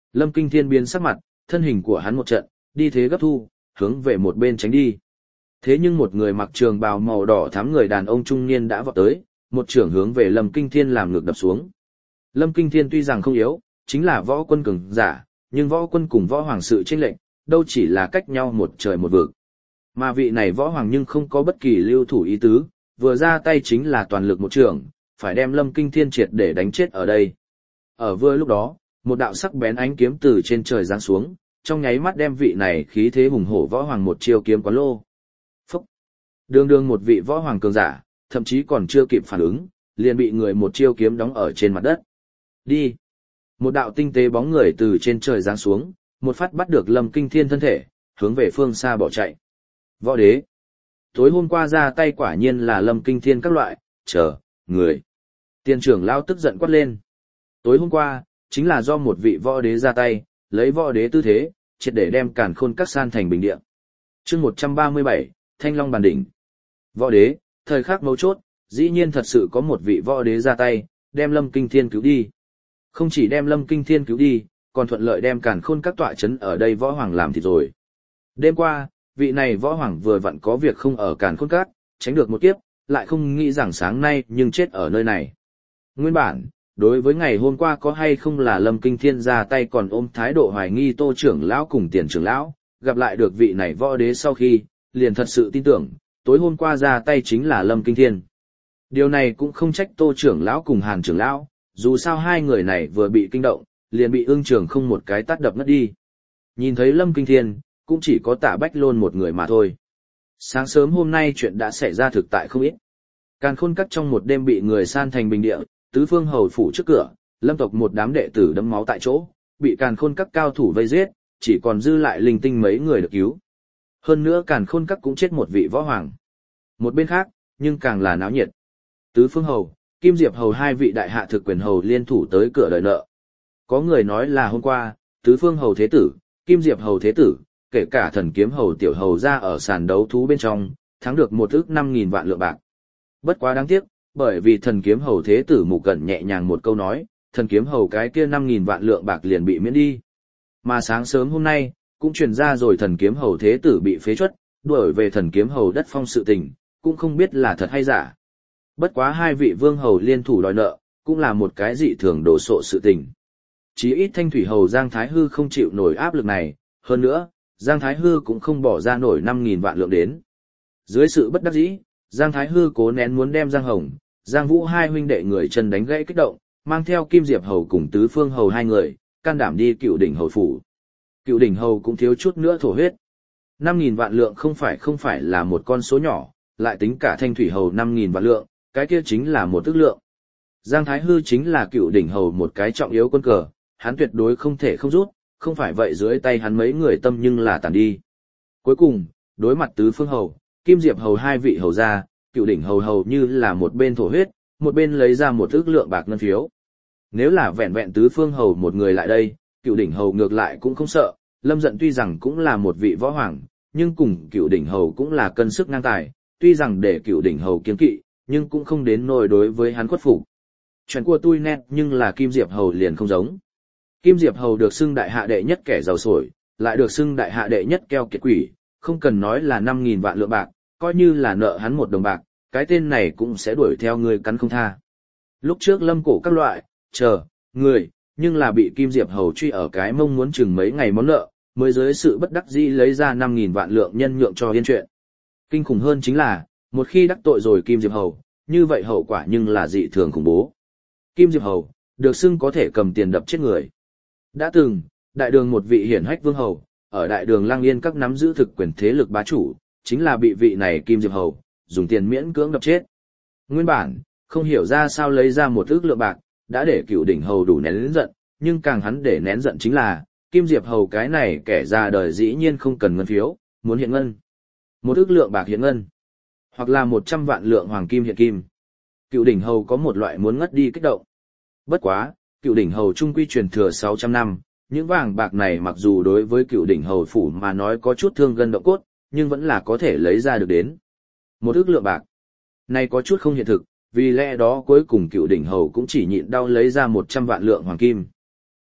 Lâm Kinh Thiên biến sắc mặt, thân hình của hắn một trận, đi thế gấp thu, hướng về một bên tránh đi. Thế nhưng một người mặc trường bào màu đỏ thắm người đàn ông trung niên đã vọt tới, một trưởng hướng về Lâm Kinh Thiên làm ngược đập xuống. Lâm Kinh Thiên tuy rằng không yếu, chính là võ quân cường giả, nhưng võ quân cùng võ hoàng sự chênh lệch, đâu chỉ là cách nhau một trời một vực. Mà vị này võ hoàng nhưng không có bất kỳ lưu thủ ý tứ, vừa ra tay chính là toàn lực một trường, phải đem Lâm Kinh Thiên triệt để đánh chết ở đây. Ở vừa lúc đó, một đạo sắc bén ánh kiếm từ trên trời giáng xuống, trong nháy mắt đem vị này khí thế hùng hổ võ hoàng một chiêu kiếm quán lô. Phúc! Đường đường một vị võ hoàng cường giả, thậm chí còn chưa kịp phản ứng, liền bị người một chiêu kiếm đóng ở trên mặt đất. Đi! Một đạo tinh tế bóng người từ trên trời giáng xuống, một phát bắt được Lâm Kinh Thiên thân thể, hướng về phương xa bỏ chạy. Võ đế! Tối hôm qua ra tay quả nhiên là Lâm Kinh Thiên các loại, chờ, người. Tiên trưởng lao tức giận quát lên. Tối hôm qua, chính là do một vị võ đế ra tay, lấy võ đế tư thế, triệt để đem càn khôn các san thành bình địa. chương một trăm ba mươi bảy, Thanh Long bàn đỉnh. Võ đế, thời khắc mấu chốt, dĩ nhiên thật sự có một vị võ đế ra tay, đem Lâm Kinh Thiên cứu đi. Không chỉ đem Lâm Kinh Thiên cứu đi, còn thuận lợi đem càn khôn các tọa chấn ở đây võ hoàng làm thịt rồi. Đêm qua, vị này võ hoàng vừa vặn có việc không ở càn khôn các, tránh được một kiếp, lại không nghĩ rằng sáng nay nhưng chết ở nơi này. Nguyên bản, đối với ngày hôm qua có hay không là Lâm Kinh Thiên ra tay còn ôm thái độ hoài nghi Tô trưởng lão cùng Tiền trưởng lão, gặp lại được vị này võ đế sau khi, liền thật sự tin tưởng, tối hôm qua ra tay chính là Lâm Kinh Thiên. Điều này cũng không trách Tô trưởng lão cùng Hàn trưởng lão, dù sao hai người này vừa bị kinh động, liền bị Ưng Trường không một cái tát đập ngất đi. Nhìn thấy Lâm Kinh Thiên, cũng chỉ có Tạ Bách Lôn một người mà thôi. Sáng sớm hôm nay chuyện đã xảy ra thực tại không ít. Càn khôn các trong một đêm bị người san thành bình địa, tứ phương hầu phủ trước cửa, Lâm tộc một đám đệ tử đẫm máu tại chỗ, bị càn khôn các cao thủ vây giết, chỉ còn dư lại linh tinh mấy người được cứu. Hơn nữa càn khôn các cũng chết một vị võ hoàng. Một bên khác, nhưng càng là náo nhiệt. Tứ phương hầu, Kim Diệp hầu hai vị đại hạ thực quyền hầu liên thủ tới cửa đòi nợ. Có người nói là hôm qua, tứ phương hầu thế tử, Kim Diệp hầu thế tử, kể cả thần kiếm hầu tiểu hầu ra ở sàn đấu thú bên trong, thắng được một ức năm nghìn vạn lượng bạc. Bất quá đáng tiếc, bởi vì thần kiếm hầu thế tử mục cẩn nhẹ nhàng một câu nói, thần kiếm hầu cái kia năm nghìn vạn lượng bạc liền bị miễn đi. Mà sáng sớm hôm nay, cũng truyền ra rồi thần kiếm hầu thế tử bị phế truất, đuổi về thần kiếm hầu đất phong sự tình, cũng không biết là thật hay giả. Bất quá hai vị vương hầu liên thủ đòi nợ, cũng là một cái dị thường đổ sộ sự tình. Chí ít Thanh Thủy hầu Giang Thái Hư không chịu nổi áp lực này, hơn nữa, Giang Thái Hư cũng không bỏ ra nổi năm nghìn vạn lượng đến. Dưới sự bất đắc dĩ, Giang Thái Hư cố nén muốn đem Giang Hồng, Giang Vũ hai huynh đệ người chân đánh gãy kích động, mang theo Kim Diệp hầu cùng Tứ Phương hầu hai người, can đảm đi Cựu Đỉnh hầu phủ. Cựu Đỉnh hầu cũng thiếu chút nữa thổ huyết. năm nghìn vạn lượng không phải không phải là một con số nhỏ, lại tính cả Thanh Thủy hầu năm nghìn vạn lượng, cái kia chính là một ức lượng. Giang Thái Hư chính là Cựu Đỉnh hầu một cái trọng yếu quân cờ, hắn tuyệt đối không thể không rút, không phải vậy dưới tay hắn mấy người tâm nhưng là tàn đi. Cuối cùng, đối mặt Tứ Phương hầu, Kim Diệp hầu hai vị hầu gia, Cựu Đỉnh hầu hầu như là một bên thổ huyết, một bên lấy ra một ức lượng bạc ngân phiếu. Nếu là vẹn vẹn Tứ Phương hầu một người lại đây, Cựu Đỉnh hầu ngược lại cũng không sợ, Lâm Dận tuy rằng cũng là một vị võ hoàng, nhưng cùng Cựu Đỉnh hầu cũng là cân sức ngang tài, tuy rằng để Cựu Đỉnh hầu kiêng kỵ, nhưng cũng không đến nỗi đối với hắn khuất phục. Chuyện của tôi nét nhưng là Kim Diệp hầu liền không giống. Kim Diệp hầu được xưng đại hạ đệ nhất kẻ giàu sổi, lại được xưng đại hạ đệ nhất keo kiệt quỷ, không cần nói là năm nghìn vạn lượng bạc, coi như là nợ hắn một đồng bạc, cái tên này cũng sẽ đuổi theo người cắn không tha. Lúc trước Lâm cổ các loại, chờ, người, nhưng là bị Kim Diệp hầu truy ở cái mông muốn chừng mấy ngày món nợ, mới dưới sự bất đắc dĩ lấy ra năm nghìn vạn lượng nhân nhượng cho yên chuyện. Kinh khủng hơn chính là, một khi đắc tội rồi Kim Diệp hầu, như vậy hậu quả nhưng là dị thường khủng bố. Kim Diệp hầu, được xưng có thể cầm tiền đập chết người. Đã từng, đại đường một vị hiển hách vương hầu, ở đại đường Lang Yên các nắm giữ thực quyền thế lực bá chủ, chính là bị vị này Kim Diệp hầu, dùng tiền miễn cưỡng đập chết. Nguyên bản, không hiểu ra sao lấy ra một ức lượng bạc, đã để Cựu Đỉnh hầu đủ nén lớn giận, nhưng càng hắn để nén giận chính là, Kim Diệp hầu cái này kẻ ra đời dĩ nhiên không cần ngân phiếu, muốn hiện ngân. Một ức lượng bạc hiện ngân, hoặc là một trăm vạn lượng hoàng kim hiện kim. Cựu Đỉnh hầu có một loại muốn ngất đi kích động. Bất quá, Cựu Đỉnh hầu trung quy truyền thừa sáu trăm năm, những vàng bạc này mặc dù đối với Cựu Đỉnh hầu phủ mà nói có chút thương gân động cốt, nhưng vẫn là có thể lấy ra được đến. Một ức lượng bạc. Này có chút không hiện thực, vì lẽ đó cuối cùng Cựu Đỉnh hầu cũng chỉ nhịn đau lấy ra một trăm vạn lượng hoàng kim.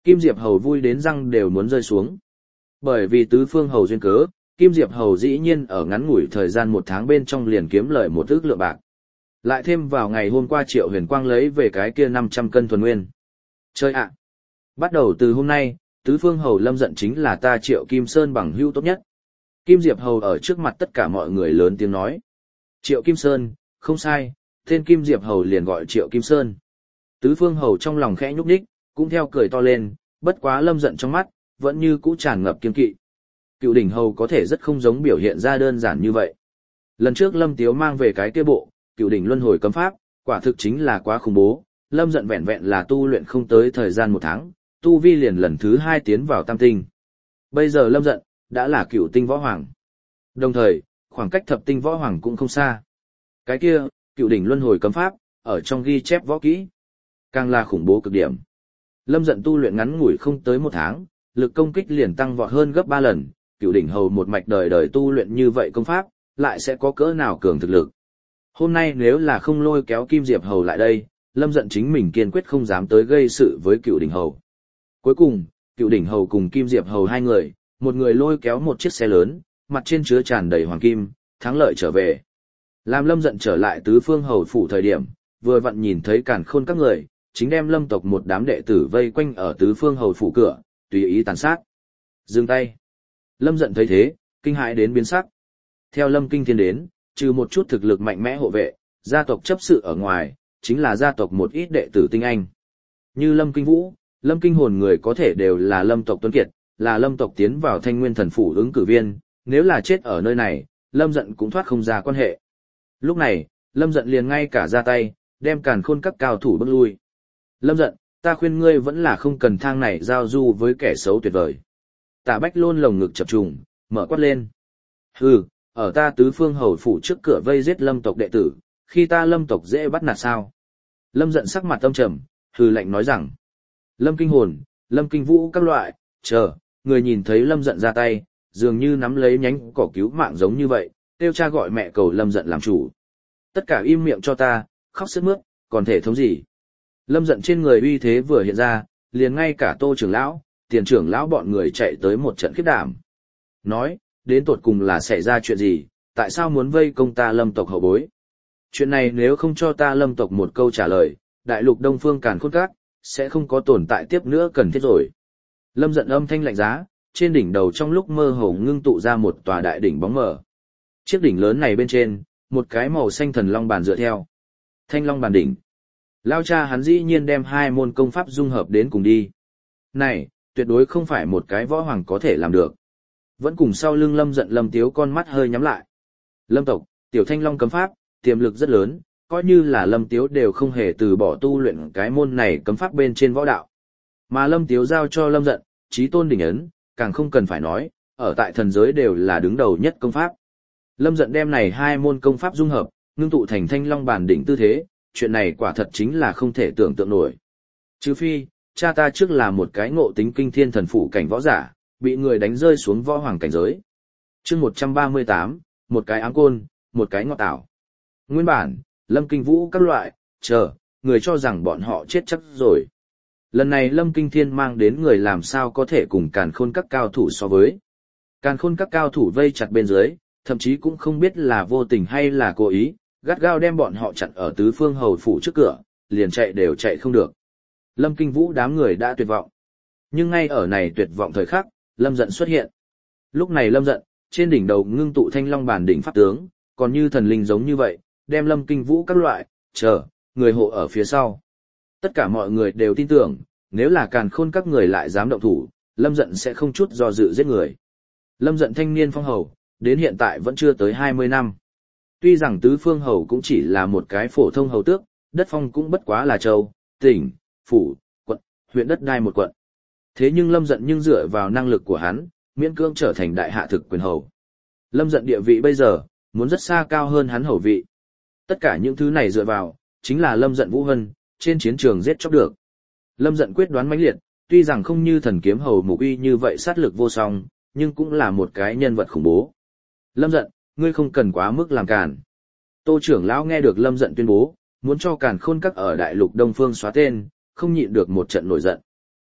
Kim Diệp Hầu vui đến răng đều muốn rơi xuống. Bởi vì tứ phương hầu duyên cớ, Kim Diệp Hầu dĩ nhiên ở ngắn ngủi thời gian một tháng bên trong liền kiếm lợi một ức lượng bạc. Lại thêm vào ngày hôm qua Triệu Huyền Quang lấy về cái kia năm trăm cân thuần nguyên. Chơi ạ! Bắt đầu từ hôm nay, tứ phương hầu Lâm Dận chính là ta Triệu Kim Sơn bằng hữu tốt nhất. Kim Diệp Hầu ở trước mặt tất cả mọi người lớn tiếng nói. Triệu Kim Sơn, không sai, tên Kim Diệp Hầu liền gọi Triệu Kim Sơn. Tứ phương hầu trong lòng khẽ nhúc nhích, cũng theo cười to lên, bất quá Lâm Dận trong mắt, vẫn như cũ tràn ngập kiên kỵ. Cựu đỉnh hầu có thể rất không giống biểu hiện ra đơn giản như vậy. Lần trước Lâm Tiếu mang về cái kia bộ, cựu đỉnh luân hồi cấm pháp, quả thực chính là quá khủng bố. Lâm Dận vẹn vẹn là tu luyện không tới thời gian một tháng, tu vi liền lần thứ hai tiến vào tam tinh. Bây giờ Lâm Dận đã là cựu tinh võ hoàng. Đồng thời, khoảng cách thập tinh võ hoàng cũng không xa. Cái kia, cựu đỉnh luân hồi cấm pháp, ở trong ghi chép võ kỹ, càng là khủng bố cực điểm. Lâm Dận tu luyện ngắn ngủi không tới một tháng, lực công kích liền tăng vọt hơn gấp ba lần, cựu đỉnh hầu một mạch đời đời tu luyện như vậy công pháp, lại sẽ có cỡ nào cường thực lực. Hôm nay nếu là không lôi kéo Kim Diệp Hầu lại đây, Lâm Dận chính mình kiên quyết không dám tới gây sự với cựu đỉnh hầu. Cuối cùng, cựu đỉnh hầu cùng Kim Diệp Hầu hai người, một người lôi kéo một chiếc xe lớn, mặt trên chứa tràn đầy hoàng kim, thắng lợi trở về. Làm Lâm Dận trở lại tứ phương hầu phủ thời điểm, vừa vặn nhìn thấy Càn Khôn các người, chính đem Lâm tộc một đám đệ tử vây quanh ở tứ phương hầu phủ cửa, tùy ý tàn sát. Dừng tay. Lâm Dận thấy thế, kinh hãi đến biến sắc. Theo Lâm Kinh Thiên đến, trừ một chút thực lực mạnh mẽ hộ vệ, gia tộc chấp sự ở ngoài, chính là gia tộc một ít đệ tử tinh anh. Như Lâm Kinh Vũ, Lâm Kinh Hồn người có thể đều là Lâm tộc tuấn kiệt, là Lâm tộc tiến vào Thanh Nguyên Thần phủ ứng cử viên, nếu là chết ở nơi này, Lâm Dận cũng thoát không ra quan hệ. Lúc này, Lâm Dận liền ngay cả ra tay, đem Càn Khôn các cao thủ bước lui. Lâm Dận, ta khuyên ngươi vẫn là không cần thang này giao du với kẻ xấu tuyệt vời. Tả Bách Lôn lồng ngực chập trùng, mở quát lên. Hừ, ở ta tứ phương hầu phủ trước cửa vây giết Lâm tộc đệ tử, khi ta Lâm tộc dễ bắt nạt sao? Lâm Dận sắc mặt âm trầm, hừ lạnh nói rằng. Lâm Kinh Hồn, Lâm Kinh Vũ các loại, chờ, người nhìn thấy Lâm Dận ra tay, dường như nắm lấy nhánh cỏ cứu mạng giống như vậy, kêu cha gọi mẹ cầu Lâm Dận làm chủ. Tất cả im miệng cho ta, khóc sướt mướt, còn thể thống gì? Lâm Dận trên người uy thế vừa hiện ra, liền ngay cả Tô trưởng lão, Tiền trưởng lão bọn người chạy tới một trận khiếp đảm. Nói, đến tột cùng là xảy ra chuyện gì, tại sao muốn vây công ta Lâm tộc hậu bối? Chuyện này nếu không cho ta Lâm tộc một câu trả lời, đại lục Đông Phương Càn Khôn Các sẽ không có tồn tại tiếp nữa cần thiết rồi. Lâm Dận âm thanh lạnh giá, trên đỉnh đầu trong lúc mơ hồ ngưng tụ ra một tòa đại đỉnh bóng mờ. Chiếc đỉnh lớn này bên trên, một cái màu xanh thần long bàn dựa theo. Thanh long bàn đỉnh. Lao cha hắn dĩ nhiên đem hai môn công pháp dung hợp đến cùng đi. Này, tuyệt đối không phải một cái võ hoàng có thể làm được. Vẫn cùng sau lưng Lâm Dận Lâm Tiếu con mắt hơi nhắm lại. Lâm tộc, tiểu thanh long cấm pháp, tiềm lực rất lớn, coi như là Lâm Tiếu đều không hề từ bỏ tu luyện cái môn này cấm pháp bên trên võ đạo. Mà Lâm Tiếu giao cho Lâm Dận, chí tôn đỉnh ấn, càng không cần phải nói, ở tại thần giới đều là đứng đầu nhất công pháp. Lâm Dận đem này hai môn công pháp dung hợp, ngưng tụ thành thanh long bản đỉnh tư thế, chuyện này quả thật chính là không thể tưởng tượng nổi. Trừ phi, cha ta trước là một cái ngộ tính kinh thiên thần phủ cảnh võ giả, bị người đánh rơi xuống võ hoàng cảnh giới. Chương một trăm ba mươi tám, một cái áng côn, một cái ngọt tảo. Nguyên bản, Lâm Kinh Vũ các loại, chờ, người cho rằng bọn họ chết chắc rồi. Lần này Lâm Kinh Thiên mang đến người làm sao có thể cùng Càn Khôn các cao thủ so với. Càn Khôn các cao thủ vây chặt bên dưới, thậm chí cũng không biết là vô tình hay là cố ý, gắt gao đem bọn họ chặn ở tứ phương hầu phủ trước cửa, liền chạy đều chạy không được. Lâm Kinh Vũ đám người đã tuyệt vọng. Nhưng ngay ở này tuyệt vọng thời khắc, Lâm Dận xuất hiện. Lúc này Lâm Dận, trên đỉnh đầu ngưng tụ thanh long bản đỉnh pháp tướng, còn như thần linh giống như vậy, đem Lâm Kinh Vũ các loại, chờ, người hộ ở phía sau. Tất cả mọi người đều tin tưởng, nếu là Càn Khôn các người lại dám động thủ, Lâm Dận sẽ không chút do dự giết người. Lâm Dận thanh niên phong hầu, đến hiện tại vẫn chưa tới hai mươi năm. Tuy rằng tứ phương hầu cũng chỉ là một cái phổ thông hầu tước, đất phong cũng bất quá là châu, tỉnh, phủ, quận, huyện đất đai một quận. Thế nhưng Lâm Dận nhưng dựa vào năng lực của hắn, miễn cưỡng trở thành đại hạ thực quyền hầu. Lâm Dận địa vị bây giờ, muốn rất xa cao hơn hắn hầu vị. Tất cả những thứ này dựa vào, chính là Lâm Dận Vũ Hân, trên chiến trường giết chóc được. Lâm Dận quyết đoán mãnh liệt, tuy rằng không như thần kiếm hầu Mục Uy như vậy sát lực vô song, nhưng cũng là một cái nhân vật khủng bố. Lâm Dận, ngươi không cần quá mức làm càn. Tô trưởng lão nghe được Lâm Dận tuyên bố, muốn cho Càn Khôn các ở đại lục Đông Phương xóa tên, không nhịn được một trận nổi giận.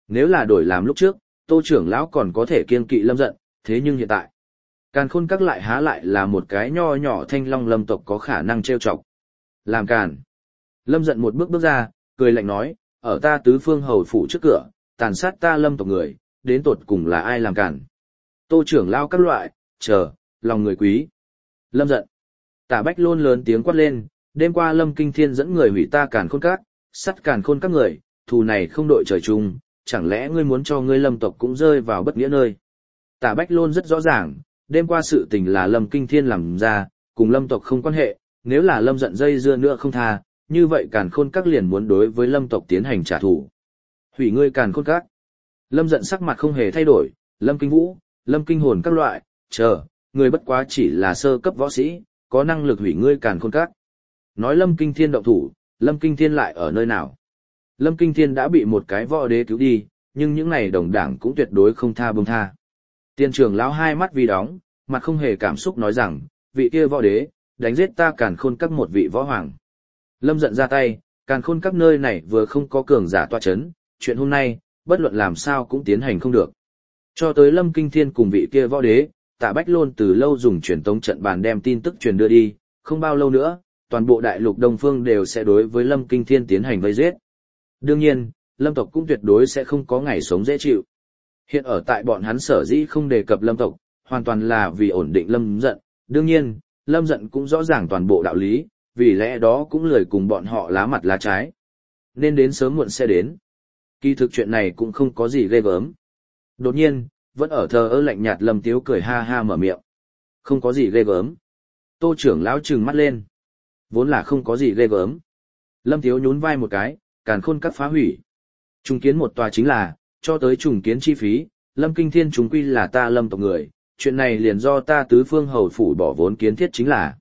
Nếu là đổi làm lúc trước, Tô trưởng lão còn có thể kiên kỵ Lâm Dận, thế nhưng hiện tại, Càn Khôn Các lại há lại là một cái nho nhỏ thanh long Lâm tộc có khả năng trêu chọc. Làm càn. Lâm Dận một bước bước ra, cười lạnh nói, ở ta tứ phương hầu phủ trước cửa, tàn sát ta Lâm tộc người, đến tột cùng là ai làm càn. Tô trưởng lão các loại, chờ, lòng người quý. Lâm Dận. Tả Bách Lôn lớn tiếng quát lên, đêm qua Lâm Kinh Thiên dẫn người hủy ta Càn Khôn Các, sắt Càn Khôn Các người, thù này không đội trời chung, chẳng lẽ ngươi muốn cho ngươi Lâm tộc cũng rơi vào bất nghĩa nơi. Tả Bách Lôn rất rõ ràng, đêm qua sự tình là Lâm Kinh Thiên làm ra, cùng Lâm tộc không quan hệ, nếu là Lâm Dận dây dưa nữa không tha, như vậy Càn Khôn Các liền muốn đối với Lâm tộc tiến hành trả thù. Hủy ngươi Càn Khôn Các. Lâm Dận sắc mặt không hề thay đổi, Lâm Kinh Vũ, Lâm Kinh Hồn các loại, chờ, người bất quá chỉ là sơ cấp võ sĩ, có năng lực hủy ngươi Càn Khôn Các. Nói Lâm Kinh Thiên động thủ, Lâm Kinh Thiên lại ở nơi nào? Lâm Kinh Thiên đã bị một cái võ đế cứu đi, nhưng những này đồng đảng cũng tuyệt đối không tha buông tha. Tiên trưởng lão hai mắt vì đóng, mặt không hề cảm xúc nói rằng, vị kia võ đế, đánh giết ta Càn Khôn Các một vị võ hoàng. Lâm Dận ra tay, Càn Khôn Các nơi này vừa không có cường giả tọa chấn, chuyện hôm nay, bất luận làm sao cũng tiến hành không được. Cho tới Lâm Kinh Thiên cùng vị kia võ đế, Tạ Bách Lôn từ lâu dùng truyền tống trận bàn đem tin tức truyền đưa đi, không bao lâu nữa, toàn bộ đại lục Đông Phương đều sẽ đối với Lâm Kinh Thiên tiến hành vây giết. Đương nhiên, Lâm tộc cũng tuyệt đối sẽ không có ngày sống dễ chịu. Hiện ở tại bọn hắn sở dĩ không đề cập Lâm tộc, hoàn toàn là vì ổn định Lâm Dận. Đương nhiên, Lâm Dận cũng rõ ràng toàn bộ đạo lý, vì lẽ đó cũng lười cùng bọn họ lá mặt lá trái. Nên đến sớm muộn sẽ đến. Kỳ thực chuyện này cũng không có gì ghê gớm. Đột nhiên, vẫn ở thờ ơ lạnh nhạt Lâm Tiếu cười ha ha mở miệng. Không có gì ghê gớm. Tô trưởng lão trừng mắt lên. Vốn là không có gì ghê gớm. Lâm Tiếu nhún vai một cái, Càn Khôn Các phá hủy. Trùng kiến một tòa chính là, cho tới trùng kiến chi phí, Lâm Kinh Thiên chúng quy là ta Lâm tộc người, chuyện này liền do ta tứ phương hầu phủ bỏ vốn kiến thiết chính là.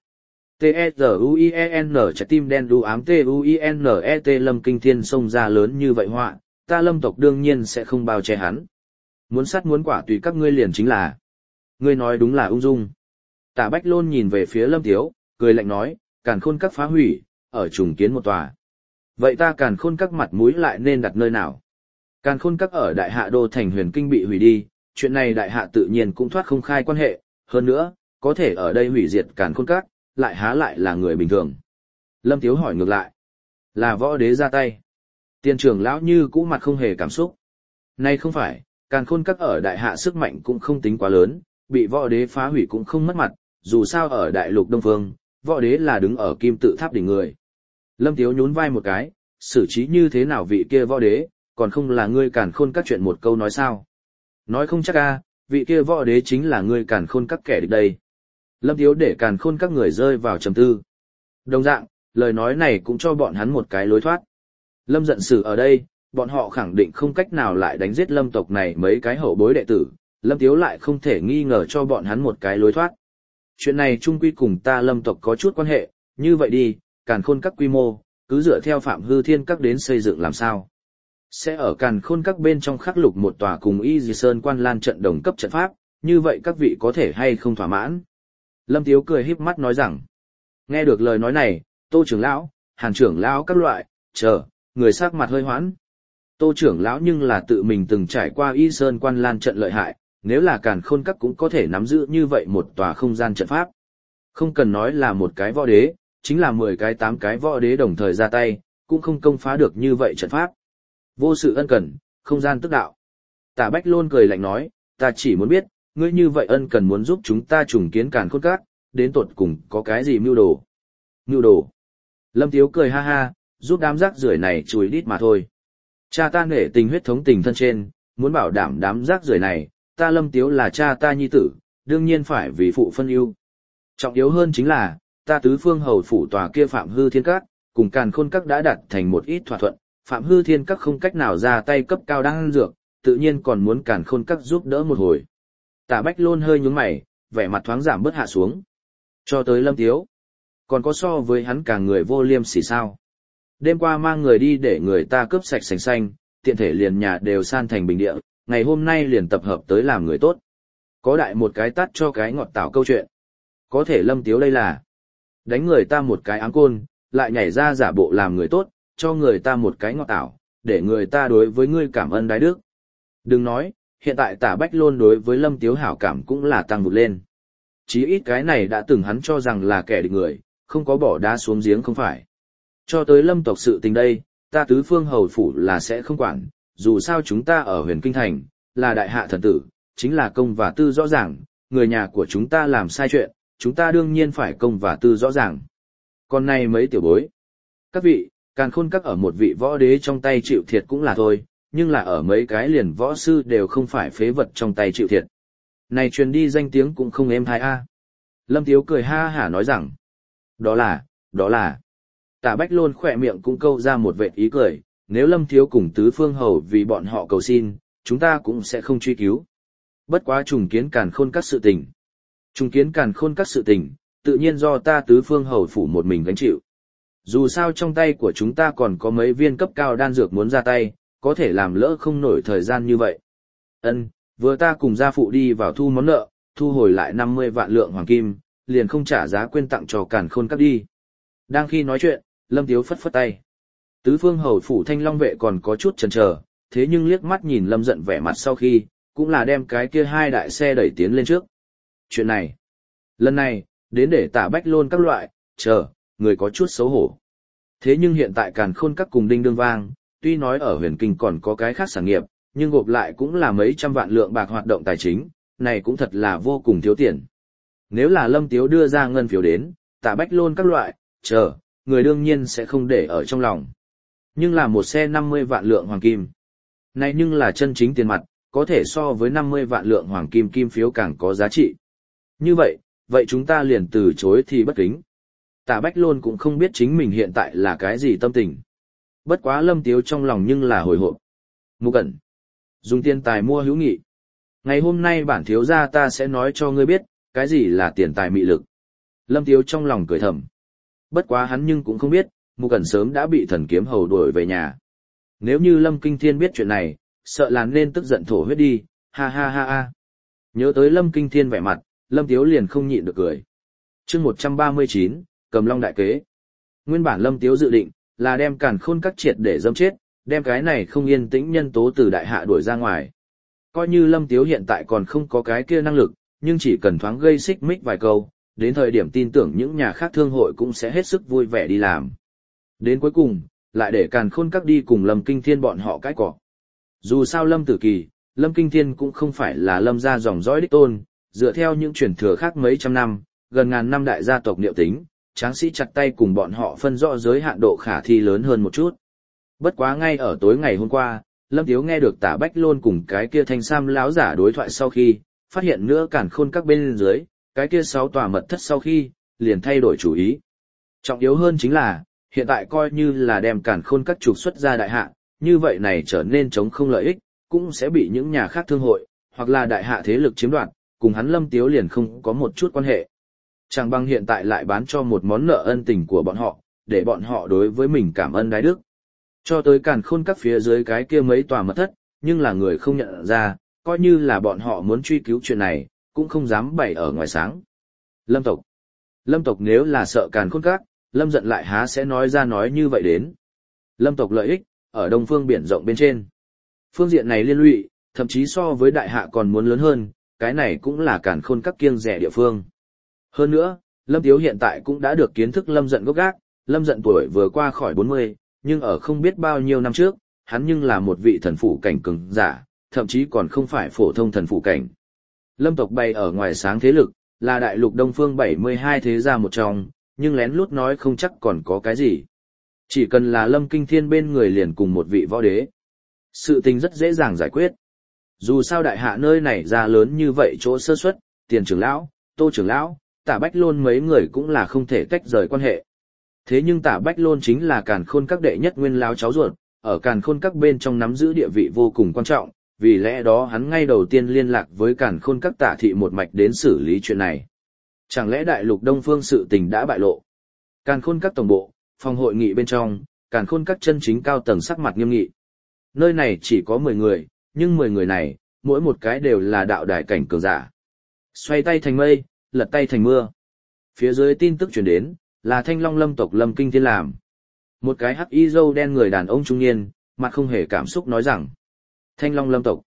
T-E-Z-U-I-E-N trái tim đen đu ám T-U-I-N-E-T Lâm Kinh Thiên xông ra lớn như vậy họa, ta Lâm tộc đương nhiên sẽ không bao che hắn. Muốn sát muốn quả tùy các ngươi liền chính là. Ngươi nói đúng là ung dung. Tạ Bách Lôn nhìn về phía Lâm Tiếu, cười lạnh nói, Càn Khôn Các phá hủy, ở trùng kiến một tòa. Vậy ta Càn Khôn Các mặt mũi lại nên đặt nơi nào? Càn Khôn Các ở Đại Hạ Đô thành Huyền Kinh bị hủy đi, chuyện này Đại Hạ tự nhiên cũng thoát không khai quan hệ, hơn nữa, có thể ở đây hủy diệt Càn Khôn Các, lại há lại là người bình thường. Lâm Tiếu hỏi ngược lại, là võ đế ra tay. Tiên trưởng lão như cũ mặt không hề cảm xúc. Nay không phải, Càn Khôn Các ở Đại Hạ sức mạnh cũng không tính quá lớn, bị võ đế phá hủy cũng không mất mặt, dù sao ở Đại Lục Đông Phương, võ đế là đứng ở kim tự tháp đỉnh người. Lâm Tiếu nhún vai một cái, xử trí như thế nào vị kia võ đế, còn không là ngươi Càn Khôn Các chuyện một câu nói sao. Nói không chắc a, vị kia võ đế chính là ngươi Càn Khôn Các kẻ địch đây. Lâm Tiếu để Càn Khôn Các người rơi vào trầm tư. Đồng dạng, lời nói này cũng cho bọn hắn một cái lối thoát. Lâm giận xử ở đây, bọn họ khẳng định không cách nào lại đánh giết Lâm tộc này mấy cái hậu bối đệ tử, Lâm Tiếu lại không thể nghi ngờ cho bọn hắn một cái lối thoát. Chuyện này chung quy cùng ta Lâm tộc có chút quan hệ, như vậy đi, Càn Khôn Các quy mô, cứ dựa theo Phạm Hư Thiên Các đến xây dựng làm sao. Sẽ ở Càn Khôn Các bên trong khắc lục một tòa cùng Y Dì Sơn Quan Lan trận đồng cấp trận pháp, như vậy các vị có thể hay không thỏa mãn. Lâm Tiếu cười híp mắt nói rằng, nghe được lời nói này, Tô trưởng lão, Hàn trưởng lão các loại, chờ, người sắc mặt hơi hoãn. Tô trưởng lão nhưng là tự mình từng trải qua Y Sơn Quan Lan trận lợi hại, nếu là Càn Khôn Các cũng có thể nắm giữ như vậy một tòa không gian trận pháp. Không cần nói là một cái võ đế, chính là mười cái tám cái võ đế đồng thời ra tay, cũng không công phá được như vậy trận pháp. Vô sự ân cần, không gian tức đạo. Tạ Bách Lôn cười lạnh nói, ta chỉ muốn biết, ngươi như vậy ân cần muốn giúp chúng ta trùng kiến Càn Khôn Các, đến tột cùng có cái gì mưu đồ. Mưu đồ. Lâm Tiếu cười ha ha, giúp đám rác rưởi này chùi đít mà thôi. Cha ta nể tình huyết thống tình thân trên, muốn bảo đảm đám rác rưởi này, ta Lâm Tiếu là cha ta nhi tử, đương nhiên phải vì phụ phân ưu. Trọng yếu hơn chính là, ta tứ phương hầu phủ tòa kia Phạm Hư Thiên Các, cùng Càn Khôn Các đã đạt thành một ít thỏa thuận, Phạm Hư Thiên Các không cách nào ra tay cấp cao đan dược, tự nhiên còn muốn Càn Khôn Các giúp đỡ một hồi. Tạ Bách Lôn hơi nhướng mày, vẻ mặt thoáng giảm bớt hạ xuống. Cho tới Lâm Tiếu, còn có so với hắn cả người vô liêm sỉ sao. Đêm qua mang người đi để người ta cướp sạch sành xanh, tiện thể liền nhà đều san thành bình địa, ngày hôm nay liền tập hợp tới làm người tốt. Có đại một cái tắt cho cái ngọt tảo câu chuyện. Có thể Lâm Tiếu đây là đánh người ta một cái áng côn, lại nhảy ra giả bộ làm người tốt, cho người ta một cái ngọt tảo, để người ta đối với ngươi cảm ơn đái đức, Đừng nói, hiện tại Tả Bách Lôn đối với Lâm Tiếu hảo cảm cũng là tăng vụt lên. Chí ít cái này đã từng hắn cho rằng là kẻ địch người, không có bỏ đá xuống giếng không phải. Cho tới Lâm tộc sự tình đây, ta tứ phương hầu phủ là sẽ không quản, dù sao chúng ta ở huyền kinh thành, là đại hạ thần tử, chính là công và tư rõ ràng, người nhà của chúng ta làm sai chuyện, chúng ta đương nhiên phải công và tư rõ ràng. Còn này mấy tiểu bối, các vị, Càn Khôn Các ở một vị võ đế trong tay chịu thiệt cũng là thôi, nhưng là ở mấy cái liền võ sư đều không phải phế vật trong tay chịu thiệt. Này truyền đi danh tiếng cũng không êm tai a. Lâm Tiếu cười ha hả nói rằng, đó là, đó là. Tả Bách Lôn khỏe miệng cũng câu ra một vệt ý cười, nếu Lâm Thiếu cùng tứ phương hầu vì bọn họ cầu xin, chúng ta cũng sẽ không truy cứu. Bất quá trùng kiến Càn Khôn Các sự tình. Trùng kiến Càn Khôn Các sự tình, tự nhiên do ta tứ phương hầu phủ một mình gánh chịu. Dù sao trong tay của chúng ta còn có mấy viên cấp cao đan dược muốn ra tay, có thể làm lỡ không nổi thời gian như vậy. Ân, vừa ta cùng gia phụ đi vào thu món nợ, thu hồi lại năm mươi vạn lượng hoàng kim, liền không trả giá quên tặng cho Càn Khôn Các đi. Đang khi nói chuyện, Lâm Tiếu phất phất tay. Tứ phương hầu phủ Thanh Long vệ còn có chút chần chờ, thế nhưng liếc mắt nhìn Lâm giận vẻ mặt sau khi, cũng là đem cái kia hai đại xe đẩy tiến lên trước. Chuyện này, lần này, đến để Tả Bách Lôn các loại, chờ, người có chút xấu hổ. Thế nhưng hiện tại Càn Khôn Các cùng Đinh Đương Vang, tuy nói ở huyền kinh còn có cái khác sản nghiệp, nhưng gộp lại cũng là mấy trăm vạn lượng bạc hoạt động tài chính, này cũng thật là vô cùng thiếu tiền. Nếu là Lâm Tiếu đưa ra ngân phiếu đến, Tả Bách Lôn các loại, chờ, người đương nhiên sẽ không để ở trong lòng. Nhưng là một xe năm mươi vạn lượng hoàng kim. Này nhưng là chân chính tiền mặt, có thể so với năm mươi vạn lượng hoàng kim kim phiếu càng có giá trị. Như vậy, vậy chúng ta liền từ chối thì bất kính. Tả Bách Lôn cũng không biết chính mình hiện tại là cái gì tâm tình. Bất quá Lâm Tiếu trong lòng nhưng là hồi hộp. Mục ẩn. Dùng tiền tài mua hữu nghị. Ngày hôm nay bản thiếu gia ta sẽ nói cho ngươi biết, cái gì là tiền tài mị lực. Lâm Tiếu trong lòng cười thầm. Bất quá hắn nhưng cũng không biết, Mục ẩn sớm đã bị thần kiếm hầu đuổi về nhà. Nếu như Lâm Kinh Thiên biết chuyện này, sợ là nên tức giận thổ huyết đi, ha ha ha ha. Nhớ tới Lâm Kinh Thiên vẻ mặt, Lâm Tiếu liền không nhịn được cười. chương một trăm ba mươi chín, Cầm Long Đại Kế. Nguyên bản Lâm Tiếu dự định, là đem Càn Khôn Các triệt để dâm chết, đem cái này không yên tĩnh nhân tố từ đại hạ đuổi ra ngoài. Coi như Lâm Tiếu hiện tại còn không có cái kia năng lực, nhưng chỉ cần thoáng gây xích mích vài câu, đến thời điểm tin tưởng những nhà khác thương hội cũng sẽ hết sức vui vẻ đi làm. Đến cuối cùng, lại để Càn Khôn Các đi cùng Lâm Kinh Thiên bọn họ cãi cọ. Dù sao Lâm Tử Kỳ, Lâm Kinh Thiên cũng không phải là Lâm gia dòng dõi đích tôn, dựa theo những truyền thừa khác mấy trăm năm, gần ngàn năm đại gia tộc Niệu Tính, tráng sĩ chặt tay cùng bọn họ phân rõ giới hạn độ khả thi lớn hơn một chút. Bất quá ngay ở tối ngày hôm qua, Lâm Tiếu nghe được Tả Bách Lôn cùng cái kia thanh sam lão giả đối thoại sau khi, phát hiện nữa Càn Khôn Các bên dưới, cái kia sáu tòa mật thất sau khi, liền thay đổi chủ ý. Trọng yếu hơn chính là, hiện tại coi như là đem Càn Khôn Các trục xuất ra đại hạ, như vậy này trở nên chống không lợi ích, cũng sẽ bị những nhà khác thương hội, hoặc là đại hạ thế lực chiếm đoạt, cùng hắn Lâm Tiếu liền không có một chút quan hệ. Chẳng bằng hiện tại lại bán cho một món nợ ân tình của bọn họ, để bọn họ đối với mình cảm ơn đái đức. Cho tới Càn Khôn Các phía dưới cái kia mấy tòa mật thất, nhưng là người không nhận ra, coi như là bọn họ muốn truy cứu chuyện này, cũng không dám bày ở ngoài sáng. Lâm tộc. Lâm tộc nếu là sợ Càn Khôn Các, Lâm giận lại há sẽ nói ra nói như vậy đến. Lâm tộc lợi ích, ở đông phương biển rộng bên trên. Phương diện này liên lụy, thậm chí so với đại hạ còn muốn lớn hơn, cái này cũng là Càn Khôn Các kiêng rẻ địa phương. Hơn nữa, Lâm Tiếu hiện tại cũng đã được kiến thức Lâm giận gốc gác, Lâm giận tuổi vừa qua khỏi bốn mươi, nhưng ở không biết bao nhiêu năm trước, hắn nhưng là một vị thần phủ cảnh cường giả, thậm chí còn không phải phổ thông thần phủ cảnh. Lâm tộc bày ở ngoài sáng thế lực, là đại lục đông phương bảy mươi hai thế gia một trong, nhưng lén lút nói không chắc còn có cái gì. Chỉ cần là Lâm Kinh Thiên bên người liền cùng một vị võ đế. Sự tình rất dễ dàng giải quyết. Dù sao đại hạ nơi này ra lớn như vậy chỗ sơ suất, Tiền trưởng lão, Tô trưởng lão, Tả Bách Lôn mấy người cũng là không thể tách rời quan hệ. Thế nhưng Tả Bách Lôn chính là Càn Khôn Các đệ nhất nguyên lão cháu ruột, ở Càn Khôn Các bên trong nắm giữ địa vị vô cùng quan trọng, vì lẽ đó hắn ngay đầu tiên liên lạc với Càn Khôn Các Tả thị một mạch đến xử lý chuyện này. Chẳng lẽ đại lục Đông Phương sự tình đã bại lộ? Càn Khôn Các tổng bộ, phòng hội nghị bên trong, Càn Khôn Các chân chính cao tầng sắc mặt nghiêm nghị. Nơi này chỉ có mười người, nhưng mười người này, mỗi một cái đều là đạo đài cảnh cường giả. Xoay tay thành mây, lật tay thành mưa. Phía dưới tin tức truyền đến, là Thanh Long Lâm tộc Lâm Kinh Thiên làm. Một cái hắc y râu đen người đàn ông trung niên, mặt không hề cảm xúc nói rằng: Thanh Long Lâm tộc,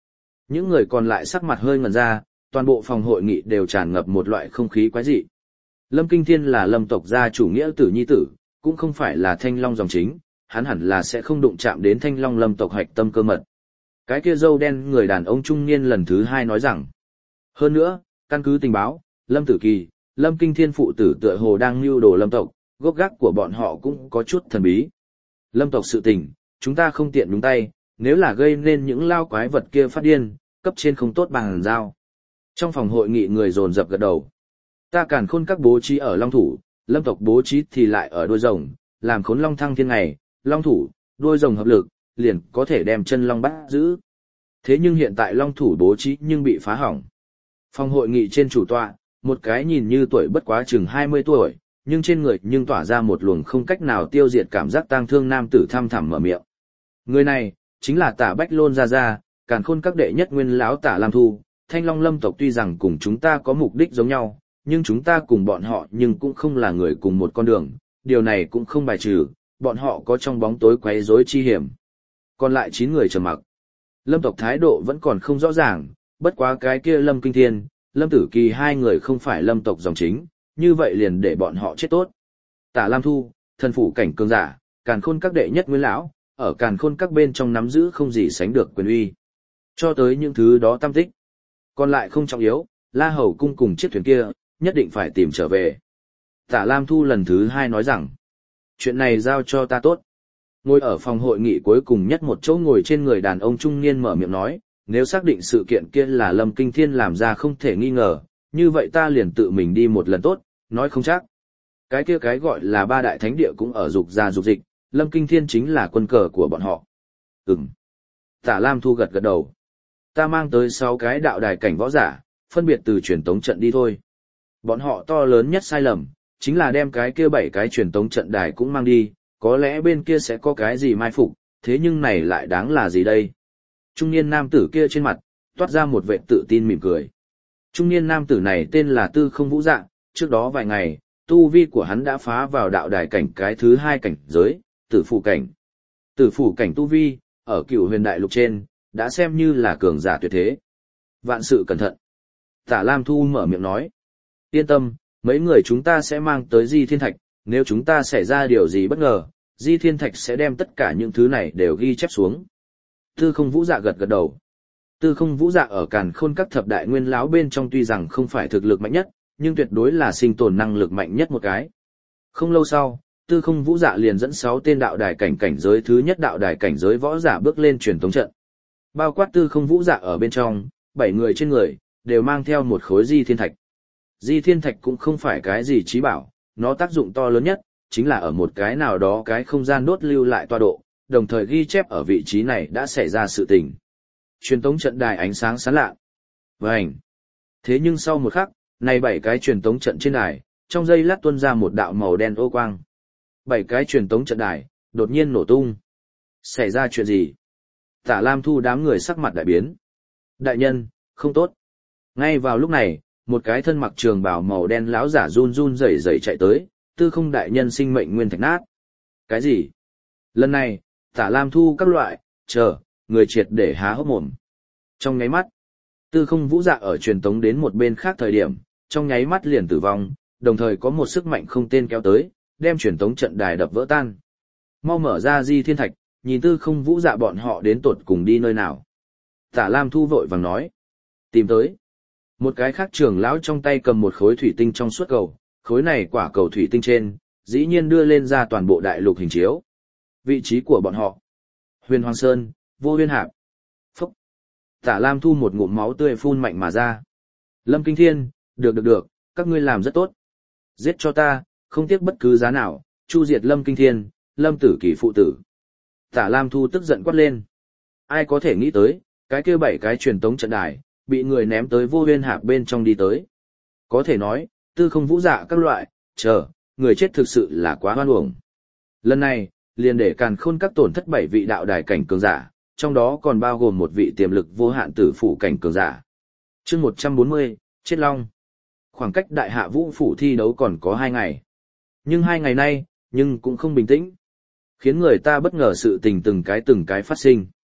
Những người còn lại sắc mặt hơi ngẩn ra, toàn bộ phòng hội nghị đều tràn ngập một loại không khí quái dị. Lâm Kinh Thiên là Lâm tộc gia chủ nghĩa tử nhi tử, cũng không phải là Thanh Long dòng chính, hắn hẳn là sẽ không đụng chạm đến Thanh Long Lâm tộc hạch tâm cơ mật. Cái kia râu đen người đàn ông trung niên lần thứ hai nói rằng, hơn nữa, căn cứ tình báo, Lâm Tử Kỳ, Lâm Kinh Thiên phụ tử tựa hồ đang mưu đồ Lâm tộc, gốc gác của bọn họ cũng có chút thần bí. Lâm tộc sự tình, chúng ta không tiện đúng tay, nếu là gây nên những lao quái vật kia phát điên, cấp trên không tốt bằng giao. Trong phòng hội nghị người dồn dập gật đầu. Ta Càn Khôn các bố trí ở Long Thủ, Lâm tộc bố trí thì lại ở đuôi rồng, làm Khốn Long thăng thiên ngày, Long Thủ, đuôi rồng hợp lực, liền có thể đem chân long bắt giữ. Thế nhưng hiện tại Long Thủ bố trí nhưng bị phá hỏng. Phòng hội nghị trên chủ tọa, một cái nhìn như tuổi bất quá chừng hai mươi tuổi, nhưng trên người nhưng tỏa ra một luồng không cách nào tiêu diệt cảm giác tang thương nam tử thăm thẳm mở miệng. Người này, chính là Tả Bách Lôn Gia Gia, Càn Khôn các đệ nhất nguyên lão Tả Lam Thu. Thanh Long Lâm tộc tuy rằng cùng chúng ta có mục đích giống nhau, nhưng chúng ta cùng bọn họ nhưng cũng không là người cùng một con đường, điều này cũng không bài trừ, bọn họ có trong bóng tối quấy rối chi hiểm. Còn lại chín người trầm mặc. Lâm tộc thái độ vẫn còn không rõ ràng, bất quá cái kia Lâm Kinh Thiên, Lâm Tử Kỳ hai người không phải Lâm tộc dòng chính, như vậy liền để bọn họ chết tốt. Tả Lam Thu, thần phủ cảnh cường giả, Càn Khôn các đệ nhất nguyên lão, ở Càn Khôn các bên trong nắm giữ không gì sánh được quyền uy. Cho tới những thứ đó tâm tích. Còn lại không trọng yếu, La Hầu cung cùng chiếc thuyền kia, nhất định phải tìm trở về. Tả Lam Thu lần thứ hai nói rằng, chuyện này giao cho ta tốt. Ngồi ở phòng hội nghị cuối cùng nhất một chỗ ngồi trên người đàn ông trung niên mở miệng nói, nếu xác định sự kiện kia là Lâm Kinh Thiên làm ra không thể nghi ngờ, như vậy ta liền tự mình đi một lần tốt, nói không chắc. Cái kia cái gọi là ba đại thánh địa cũng ở dục gia dục dịch, Lâm Kinh Thiên chính là quân cờ của bọn họ. Ừm. Tả Lam Thu gật gật đầu. Ta mang tới sáu cái đạo đài cảnh võ giả, phân biệt từ truyền tống trận đi thôi. Bọn họ to lớn nhất sai lầm, chính là đem cái kia bảy cái truyền tống trận đài cũng mang đi, có lẽ bên kia sẽ có cái gì mai phục, thế nhưng này lại đáng là gì đây? Trung niên nam tử kia trên mặt, toát ra một vẻ tự tin mỉm cười. Trung niên nam tử này tên là Tư Không Vũ Dạ, trước đó vài ngày, tu vi của hắn đã phá vào đạo đài cảnh cái thứ hai cảnh giới, tử phủ cảnh. Tử phủ cảnh tu vi, ở Cửu Huyền Đại Lục trên, đã xem như là cường giả tuyệt thế. Vạn sự cẩn thận. Tả Lam Thu mở miệng nói. Yên tâm, mấy người chúng ta sẽ mang tới Di Thiên Thạch, nếu chúng ta xảy ra điều gì bất ngờ, Di Thiên Thạch sẽ đem tất cả những thứ này đều ghi chép xuống. Tư Không Vũ Dạ gật gật đầu. Tư Không Vũ Dạ ở Càn Khôn các thập đại nguyên lão bên trong tuy rằng không phải thực lực mạnh nhất, nhưng tuyệt đối là sinh tồn năng lực mạnh nhất một cái. Không lâu sau, Tư Không Vũ Dạ liền dẫn sáu tên đạo đài cảnh cảnh giới thứ nhất đạo đài cảnh giới võ giả bước lên truyền tống trận. Bao quát Tư Không Vũ Dạ ở bên trong, bảy người trên người đều mang theo một khối Di Thiên Thạch. Di Thiên Thạch cũng không phải cái gì trí bảo, nó tác dụng to lớn nhất chính là ở một cái nào đó cái không gian đốt lưu lại tọa độ, đồng thời ghi chép ở vị trí này đã xảy ra sự tình. Truyền tống trận đài ánh sáng sáng lạ. Vành. Thế nhưng sau một khắc, này bảy cái truyền tống trận trên đài, trong giây lát tuôn ra một đạo màu đen ô quang. Bảy cái truyền tống trận đài đột nhiên nổ tung. Xảy ra chuyện gì? Tả Lam Thu đám người sắc mặt đại biến. Đại nhân, không tốt. Ngay vào lúc này, một cái thân mặc trường bào màu đen lão giả run run rẩy rẩy chạy tới, Tư Không đại nhân sinh mệnh nguyên thạch nát. Cái gì? Lần này, Tả Lam Thu các loại, chờ, người triệt để há hốc mồm. Trong nháy mắt, Tư Không Vũ Dạ ở truyền tống đến một bên khác thời điểm, trong nháy mắt liền tử vong, đồng thời có một sức mạnh không tên kéo tới, đem truyền tống trận đài đập vỡ tan. Mau mở ra Di Thiên Thạch, nhìn Tư Không Vũ Dạ bọn họ đến tột cùng đi nơi nào. Tả Lam Thu vội vàng nói. Tìm tới. Một cái khác trưởng lão trong tay cầm một khối thủy tinh trong suốt cầu, khối này quả cầu thủy tinh trên, dĩ nhiên đưa lên ra toàn bộ đại lục hình chiếu. Vị trí của bọn họ. Huyền Hoàng Sơn, Vô Huyên Hạp. Phúc. Tả Lam Thu một ngụm máu tươi phun mạnh mà ra. Lâm Kinh Thiên, được được được, các ngươi làm rất tốt. Giết cho ta, không tiếc bất cứ giá nào, chu diệt Lâm Kinh Thiên, Lâm Tử Kỳ phụ tử. Tả Lam Thu tức giận quát lên. Ai có thể nghĩ tới, cái kia bảy cái truyền tống trận đài, bị người ném tới Vô Huyên Hạp bên trong đi tới. Có thể nói, Tư Không Vũ Dạ các loại, chờ, người chết thực sự là quá hoan uổng. Lần này, liền để Càn Khôn các tổn thất bảy vị đạo đài cảnh cường giả, trong đó còn bao gồm một vị tiềm lực vô hạn tử phủ cảnh cường giả. Chương một trăm bốn mươi, Chết Long. Khoảng cách Đại Hạ Vũ phủ thi đấu còn có hai ngày. Nhưng hai ngày nay, nhưng cũng không bình tĩnh. Khiến người ta bất ngờ sự tình từng cái từng cái phát sinh.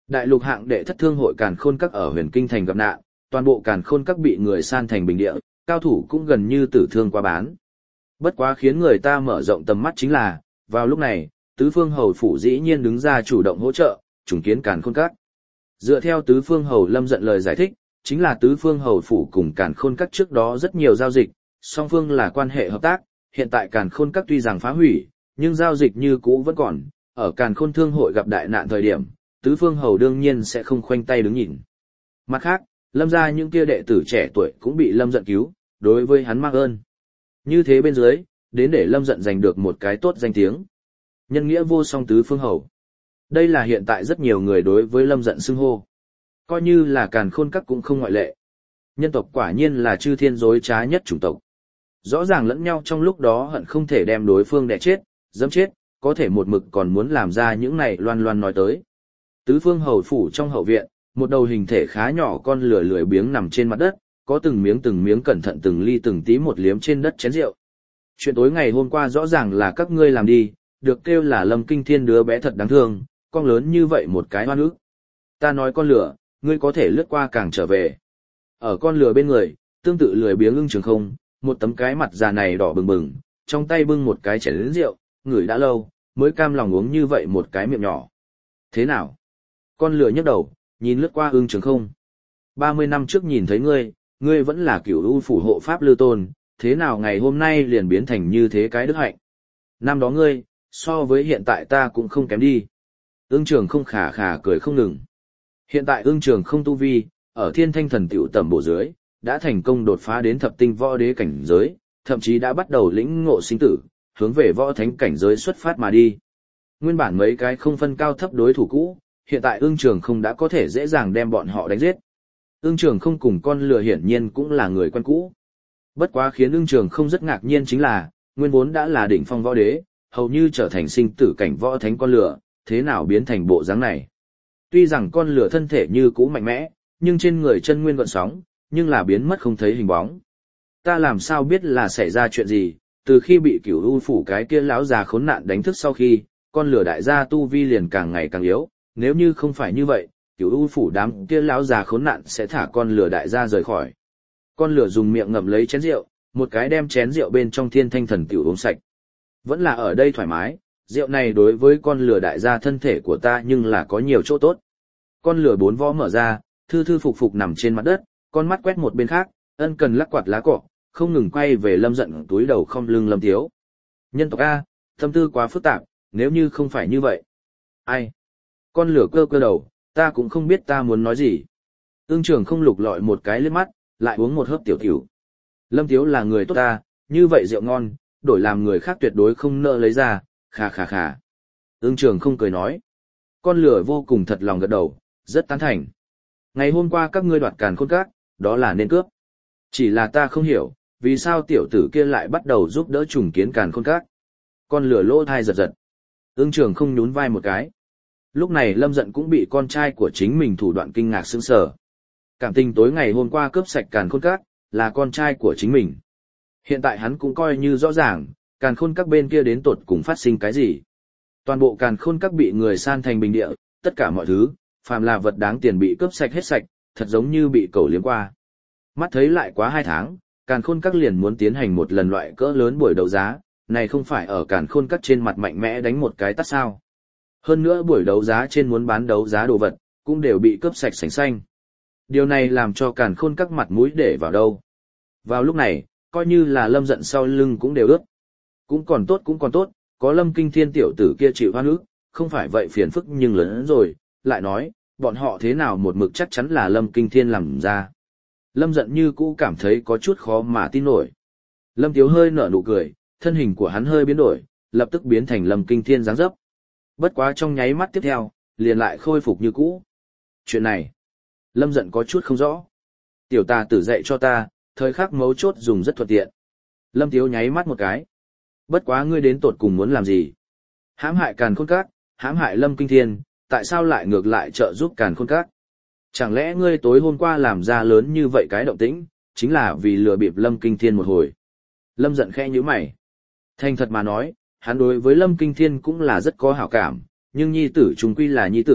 Đại lục hạng đệ thất thương hội Càn Khôn Các ở Huyền Kinh thành gặp nạn, toàn bộ Càn Khôn Các bị người san thành bình địa, cao thủ cũng gần như tử thương qua bán. Bất quá khiến người ta mở rộng tầm mắt chính là, vào lúc này, Tứ Phương Hầu phủ dĩ nhiên đứng ra chủ động hỗ trợ, trùng kiến Càn Khôn Các. Dựa theo Tứ Phương Hầu Lâm Dận lời giải thích, chính là Tứ Phương Hầu phủ cùng Càn Khôn Các trước đó rất nhiều giao dịch, song phương là quan hệ hợp tác, hiện tại Càn Khôn Các tuy rằng phá hủy, nhưng giao dịch như cũ vẫn còn, ở Càn Khôn Thương hội gặp đại nạn thời điểm, Tứ Phương Hầu đương nhiên sẽ không khoanh tay đứng nhìn. Mặt khác, Lâm gia những kia đệ tử trẻ tuổi cũng bị Lâm Dận cứu, đối với hắn mang ơn. Như thế bên dưới, đến để Lâm Dận giành được một cái tốt danh tiếng. Nhân nghĩa vô song Tứ Phương Hầu. Đây là hiện tại rất nhiều người đối với Lâm Dận xưng hô. Coi như là Càn Khôn Các cũng không ngoại lệ. Nhân tộc quả nhiên là chư thiên dối trá nhất chủng tộc. Rõ ràng lẫn nhau trong lúc đó hận không thể đem đối phương đè chết, dẫm chết, có thể một mực còn muốn làm ra những này loan loan nói tới. Tứ Phương Hầu phủ trong hậu viện, một đầu hình thể khá nhỏ con lửa lười biếng nằm trên mặt đất, có từng miếng từng miếng cẩn thận từng ly từng tí một liếm trên đất chén rượu. Chuyện tối ngày hôm qua rõ ràng là các ngươi làm đi, được kêu là Lâm Kinh Thiên đứa bé thật đáng thương, con lớn như vậy một cái hoan ức. Ta nói con lửa, ngươi có thể lướt qua càng trở về. Ở con lửa bên người, tương tự lười biếng Ưng Trường Không, một tấm cái mặt già này đỏ bừng bừng, trong tay bưng một cái chén rượu, ngửi đã lâu, mới cam lòng uống như vậy một cái miệng nhỏ. Thế nào? Con lửa nhấc đầu, nhìn lướt qua Ưng Trường Không. ba mươi năm trước nhìn thấy ngươi, ngươi vẫn là cửu u phủ hộ pháp Lư Tôn, thế nào ngày hôm nay liền biến thành như thế cái đức hạnh? Năm đó ngươi, so với hiện tại ta cũng không kém đi. Ưng Trường Không khà khà cười không ngừng. Hiện tại Ưng Trường Không tu vi, ở Thiên Thanh Thần Tiểu tầm bổ dưới, đã thành công đột phá đến thập tinh võ đế cảnh giới, thậm chí đã bắt đầu lĩnh ngộ sinh tử, hướng về võ thánh cảnh giới xuất phát mà đi. Nguyên bản mấy cái không phân cao thấp đối thủ cũ, hiện tại Ưng Trường Không đã có thể dễ dàng đem bọn họ đánh giết. Ưng Trường Không cùng con lừa hiển nhiên cũng là người quen cũ. Bất quá khiến Ưng Trường Không rất ngạc nhiên chính là, nguyên vốn đã là đỉnh phong võ đế, hầu như trở thành sinh tử cảnh võ thánh con lừa, thế nào biến thành bộ dáng này. Tuy rằng con lừa thân thể như cũ mạnh mẽ, nhưng trên người chân nguyên gợn sóng, nhưng là biến mất không thấy hình bóng. Ta làm sao biết là xảy ra chuyện gì, từ khi bị Cửu U phủ cái kia lão già khốn nạn đánh thức sau khi, con lừa đại gia tu vi liền càng ngày càng yếu, nếu như không phải như vậy, Cửu U phủ đám kia lão già khốn nạn sẽ thả con lừa đại gia rời khỏi. Con lừa dùng miệng ngậm lấy chén rượu, một cái đem chén rượu bên trong Thiên Thanh Thần Tiểu uống sạch. Vẫn là ở đây thoải mái, rượu này đối với con lừa đại gia thân thể của ta nhưng là có nhiều chỗ tốt. Con lừa bốn vó mở ra, thư thư phục phục nằm trên mặt đất, con mắt quét một bên khác, ân cần lắc quạt lá cọ, không ngừng quay về Lâm Dận túi đầu không lưng Lâm Tiếu. Nhân tộc A, tâm tư quá phức tạp, nếu như không phải như vậy. Ai? Con lửa cơ cơ đầu, ta cũng không biết ta muốn nói gì. Ưng Trường Không lục lọi một cái liếc mắt, lại uống một hớp tiểu tiểu. Lâm Tiếu là người tốt ta, như vậy rượu ngon, đổi làm người khác tuyệt đối không nỡ lấy ra, khà khà khà. Ưng Trường Không cười nói. Con lửa vô cùng thật lòng gật đầu, rất tán thành. Ngày hôm qua các ngươi đoạt Càn Khôn Các, đó là nên cướp. Chỉ là ta không hiểu, vì sao tiểu tử kia lại bắt đầu giúp đỡ trùng kiến Càn Khôn Các. Con lửa lỗ thai giật giật. Ưng Trường Không nhún vai một cái. Lúc này Lâm Dận cũng bị con trai của chính mình thủ đoạn kinh ngạc sững sờ. Cảm tình tối ngày hôm qua cướp sạch Càn Khôn Các, là con trai của chính mình. Hiện tại hắn cũng coi như rõ ràng, Càn Khôn Các bên kia đến tột cùng phát sinh cái gì. Toàn bộ Càn Khôn Các bị người san thành bình địa, tất cả mọi thứ, phàm là vật đáng tiền bị cướp sạch hết sạch, thật giống như bị cẩu liếm qua. Mắt thấy lại quá hai tháng, Càn Khôn Các liền muốn tiến hành một lần loại cỡ lớn buổi đấu giá, này không phải ở Càn Khôn Các trên mặt mạnh mẽ đánh một cái tát sao. Hơn nữa buổi đấu giá trên muốn bán đấu giá đồ vật, cũng đều bị cướp sạch sành xanh. Điều này làm cho Càn Khôn Các mặt mũi để vào đâu. Vào lúc này, coi như là Lâm Dận sau lưng cũng đều ướt. Cũng còn tốt cũng còn tốt, có Lâm Kinh Thiên tiểu tử kia chịu hoan ức, không phải vậy phiền phức nhưng lớn hơn rồi, lại nói, bọn họ thế nào một mực chắc chắn là Lâm Kinh Thiên làm ra. Lâm Dận như cũ cảm thấy có chút khó mà tin nổi. Lâm Tiếu hơi nở nụ cười, thân hình của hắn hơi biến đổi, lập tức biến thành Lâm Kinh Thiên dáng dấp. Bất quá trong nháy mắt tiếp theo, liền lại khôi phục như cũ. Chuyện này, Lâm Dận có chút không rõ. Tiểu tà tử dạy cho ta, thời khắc mấu chốt dùng rất thuận tiện. Lâm Tiếu nháy mắt một cái. Bất quá ngươi đến tột cùng muốn làm gì? Hãm hại Càn Khôn Các, hãm hại Lâm Kinh Thiên, tại sao lại ngược lại trợ giúp Càn Khôn Các? Chẳng lẽ ngươi tối hôm qua làm ra lớn như vậy cái động tĩnh, chính là vì lừa bịp Lâm Kinh Thiên một hồi? Lâm Dận khẽ nhíu mày. Thành thật mà nói, hắn đối với Lâm Kinh Thiên cũng là rất có hảo cảm, nhưng nhi tử chúng quy là nhi tử,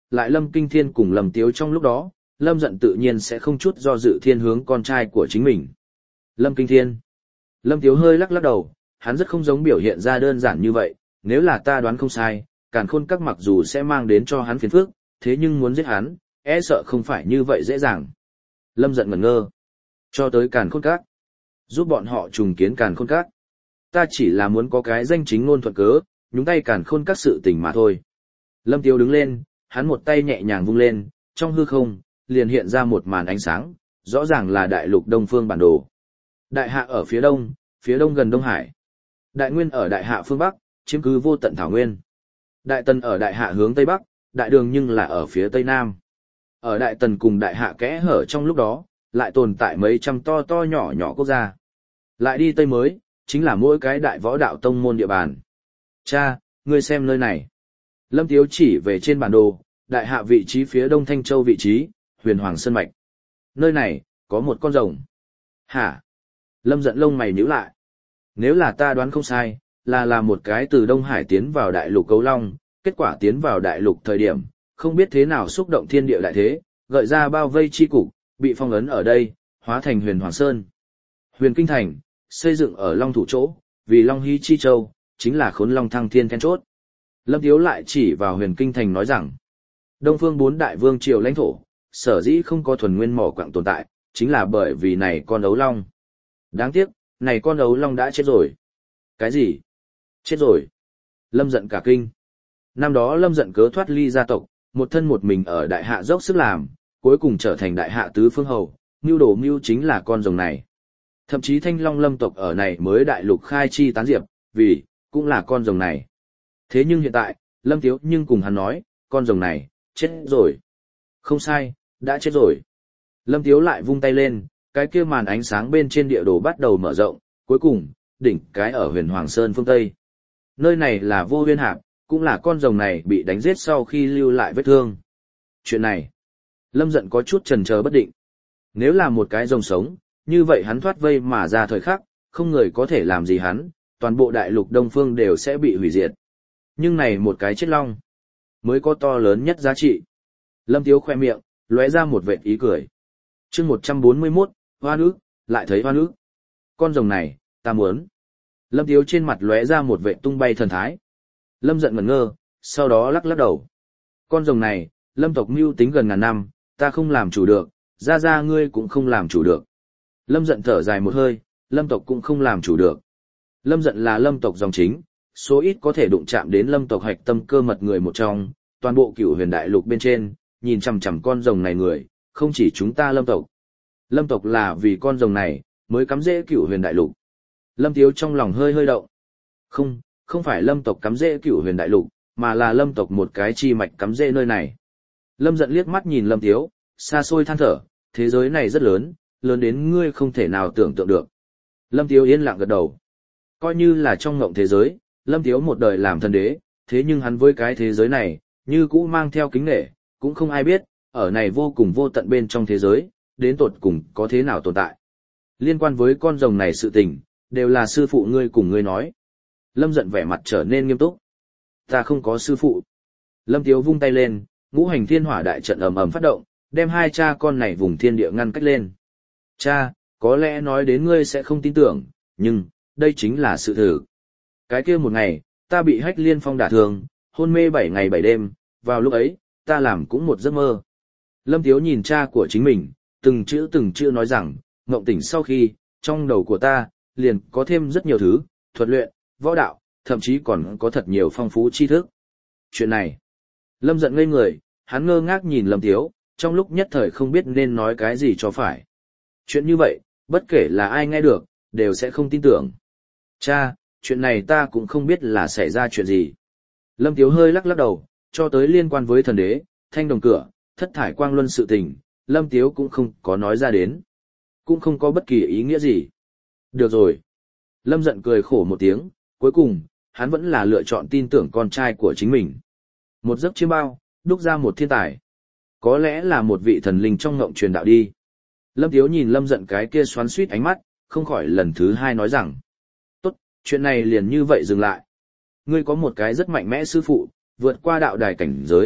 lại Lâm Kinh Thiên cùng Lâm Tiếu trong lúc đó, Lâm Dận tự nhiên sẽ không chút do dự thiên hướng con trai của chính mình. Lâm Kinh Thiên. Lâm Tiếu hơi lắc lắc đầu, hắn rất không giống biểu hiện ra đơn giản như vậy, nếu là ta đoán không sai, Càn Khôn Các mặc dù sẽ mang đến cho hắn phiền phức, thế nhưng muốn giết hắn, e sợ không phải như vậy dễ dàng. Lâm Dận ngẩn ngơ. Cho tới Càn Khôn Các. Giúp bọn họ trùng kiến Càn Khôn Các. Ta chỉ là muốn có cái danh chính ngôn thuận cớ, nhúng tay Càn Khôn Các sự tình mà thôi. Lâm Tiếu đứng lên, hắn một tay nhẹ nhàng vung lên, trong hư không, liền hiện ra một màn ánh sáng, rõ ràng là đại lục Đông Phương bản đồ. Đại Hạ ở phía đông, phía đông gần Đông Hải. Đại Nguyên ở Đại Hạ phương Bắc, chiếm cứ vô tận thảo nguyên. Đại Tần ở Đại Hạ hướng Tây Bắc, Đại Đường nhưng là ở phía Tây Nam. Ở Đại Tần cùng Đại Hạ kẽ hở trong lúc đó, lại tồn tại mấy trăm to to nhỏ nhỏ quốc gia. Lại đi Tây mới, chính là mỗi cái đại võ đạo tông môn địa bàn. Cha, ngươi xem nơi này. Lâm Tiếu chỉ về trên bản đồ, Đại Hạ vị trí phía đông Thanh Châu vị trí, Huyền Hoàng Sơn Mạch. Nơi này, có một con rồng. Hả? Lâm Dận lông mày nhíu lại. Nếu là ta đoán không sai, là là một cái từ Đông Hải tiến vào đại lục Cấu Long, kết quả tiến vào đại lục thời điểm, không biết thế nào xúc động thiên địa đại thế, gợi ra bao vây chi cục, bị phong ấn ở đây, hóa thành Huyền Hoàng Sơn. Huyền Kinh Thành, xây dựng ở Long Thủ chỗ, vì Long Hí Chi Châu, chính là khốn Long Thăng Thiên then chốt. Lâm Tiếu lại chỉ vào Huyền Kinh Thành nói rằng, Đông phương bốn đại vương triều lãnh thổ, sở dĩ không có thuần nguyên mỏ quặng tồn tại, chính là bởi vì này con ấu long. Đáng tiếc, này con ấu long đã chết rồi. Cái gì? Chết rồi. Lâm Dận cả kinh. Năm đó Lâm Dận cớ thoát ly gia tộc, một thân một mình ở đại hạ dốc sức làm, cuối cùng trở thành đại hạ tứ phương hầu, mưu đồ mưu chính là con rồng này. Thậm chí Thanh Long Lâm tộc ở này mới đại lục khai chi tán diệp, vì, cũng là con rồng này. Thế nhưng hiện tại, Lâm Tiếu nhưng cùng hắn nói, con rồng này, chết rồi. Không sai, đã chết rồi. Lâm Tiếu lại vung tay lên, cái kia màn ánh sáng bên trên địa đồ bắt đầu mở rộng, cuối cùng, đỉnh cái ở Huyền Hoàng Sơn phương Tây. Nơi này là Vô Huyên Hạp, cũng là con rồng này bị đánh giết sau khi lưu lại vết thương. Chuyện này, Lâm Dận có chút chần chờ bất định. Nếu là một cái rồng sống, như vậy hắn thoát vây mà ra thời khắc, không người có thể làm gì hắn, toàn bộ đại lục Đông Phương đều sẽ bị hủy diệt. Nhưng này một cái chết long, mới có to lớn nhất giá trị. Lâm Tiếu khoe miệng, lóe ra một vệt ý cười. chương một trăm bốn mươi mốt, hoa nước, lại thấy hoa nước. Con rồng này, ta muốn. Lâm Tiếu trên mặt lóe ra một vệt tung bay thần thái. Lâm Dận ngẩn ngơ, sau đó lắc lắc đầu. Con rồng này, Lâm tộc mưu tính gần ngàn năm, ta không làm chủ được, ra ra ngươi cũng không làm chủ được. Lâm Dận thở dài một hơi, Lâm tộc cũng không làm chủ được. Lâm Dận là Lâm tộc dòng chính, số ít có thể đụng chạm đến Lâm tộc hạch tâm cơ mật người một trong, toàn bộ Cửu Huyền đại lục bên trên, nhìn chằm chằm con rồng này người, không chỉ chúng ta Lâm tộc. Lâm tộc là vì con rồng này, mới cắm rễ Cửu Huyền đại lục. Lâm Tiếu trong lòng hơi hơi động. Không, không phải Lâm tộc cắm rễ Cửu Huyền đại lục, mà là Lâm tộc một cái chi mạch cắm rễ nơi này. Lâm Dận liếc mắt nhìn Lâm Tiếu, xa xôi than thở, thế giới này rất lớn, lớn đến ngươi không thể nào tưởng tượng được. Lâm Tiếu yên lặng gật đầu. Coi như là trong ngộng thế giới, Lâm Tiếu một đời làm thần đế, thế nhưng hắn với cái thế giới này, như cũ mang theo kính nể, cũng không ai biết, ở này vô cùng vô tận bên trong thế giới, đến tột cùng có thế nào tồn tại. Liên quan với con rồng này sự tình, đều là sư phụ ngươi cùng ngươi nói. Lâm Dận vẻ mặt trở nên nghiêm túc. Ta không có sư phụ. Lâm Tiếu vung tay lên, ngũ hành thiên hỏa đại trận ầm ầm phát động, đem hai cha con này vùng thiên địa ngăn cách lên. Cha, có lẽ nói đến ngươi sẽ không tin tưởng, nhưng, đây chính là sự thực. Cái kia một ngày, ta bị Hách Liên Phong đả thương, hôn mê bảy ngày bảy đêm, vào lúc ấy, ta làm cũng một giấc mơ. Lâm Tiếu nhìn cha của chính mình, từng chữ từng chữ nói rằng, ngộng tỉnh sau khi, trong đầu của ta, liền có thêm rất nhiều thứ, thuật luyện, võ đạo, thậm chí còn có thật nhiều phong phú tri thức. Chuyện này, Lâm Dận ngây người, hắn ngơ ngác nhìn Lâm Tiếu, trong lúc nhất thời không biết nên nói cái gì cho phải. Chuyện như vậy, bất kể là ai nghe được, đều sẽ không tin tưởng. Cha, chuyện này ta cũng không biết là xảy ra chuyện gì. Lâm Tiếu hơi lắc lắc đầu, cho tới liên quan với thần đế, thanh đồng cửa, thất thải quang luân sự tình, Lâm Tiếu cũng không có nói ra đến. Cũng không có bất kỳ ý nghĩa gì. Được rồi. Lâm Dận cười khổ một tiếng, cuối cùng, hắn vẫn là lựa chọn tin tưởng con trai của chính mình. Một giấc chiêm bao, đúc ra một thiên tài. Có lẽ là một vị thần linh trong ngộng truyền đạo đi. Lâm Tiếu nhìn Lâm Dận cái kia xoắn xuýt ánh mắt, không khỏi lần thứ hai nói rằng. Tốt, chuyện này liền như vậy dừng lại. Ngươi có một cái rất mạnh mẽ sư phụ, vượt qua đạo đài cảnh giới,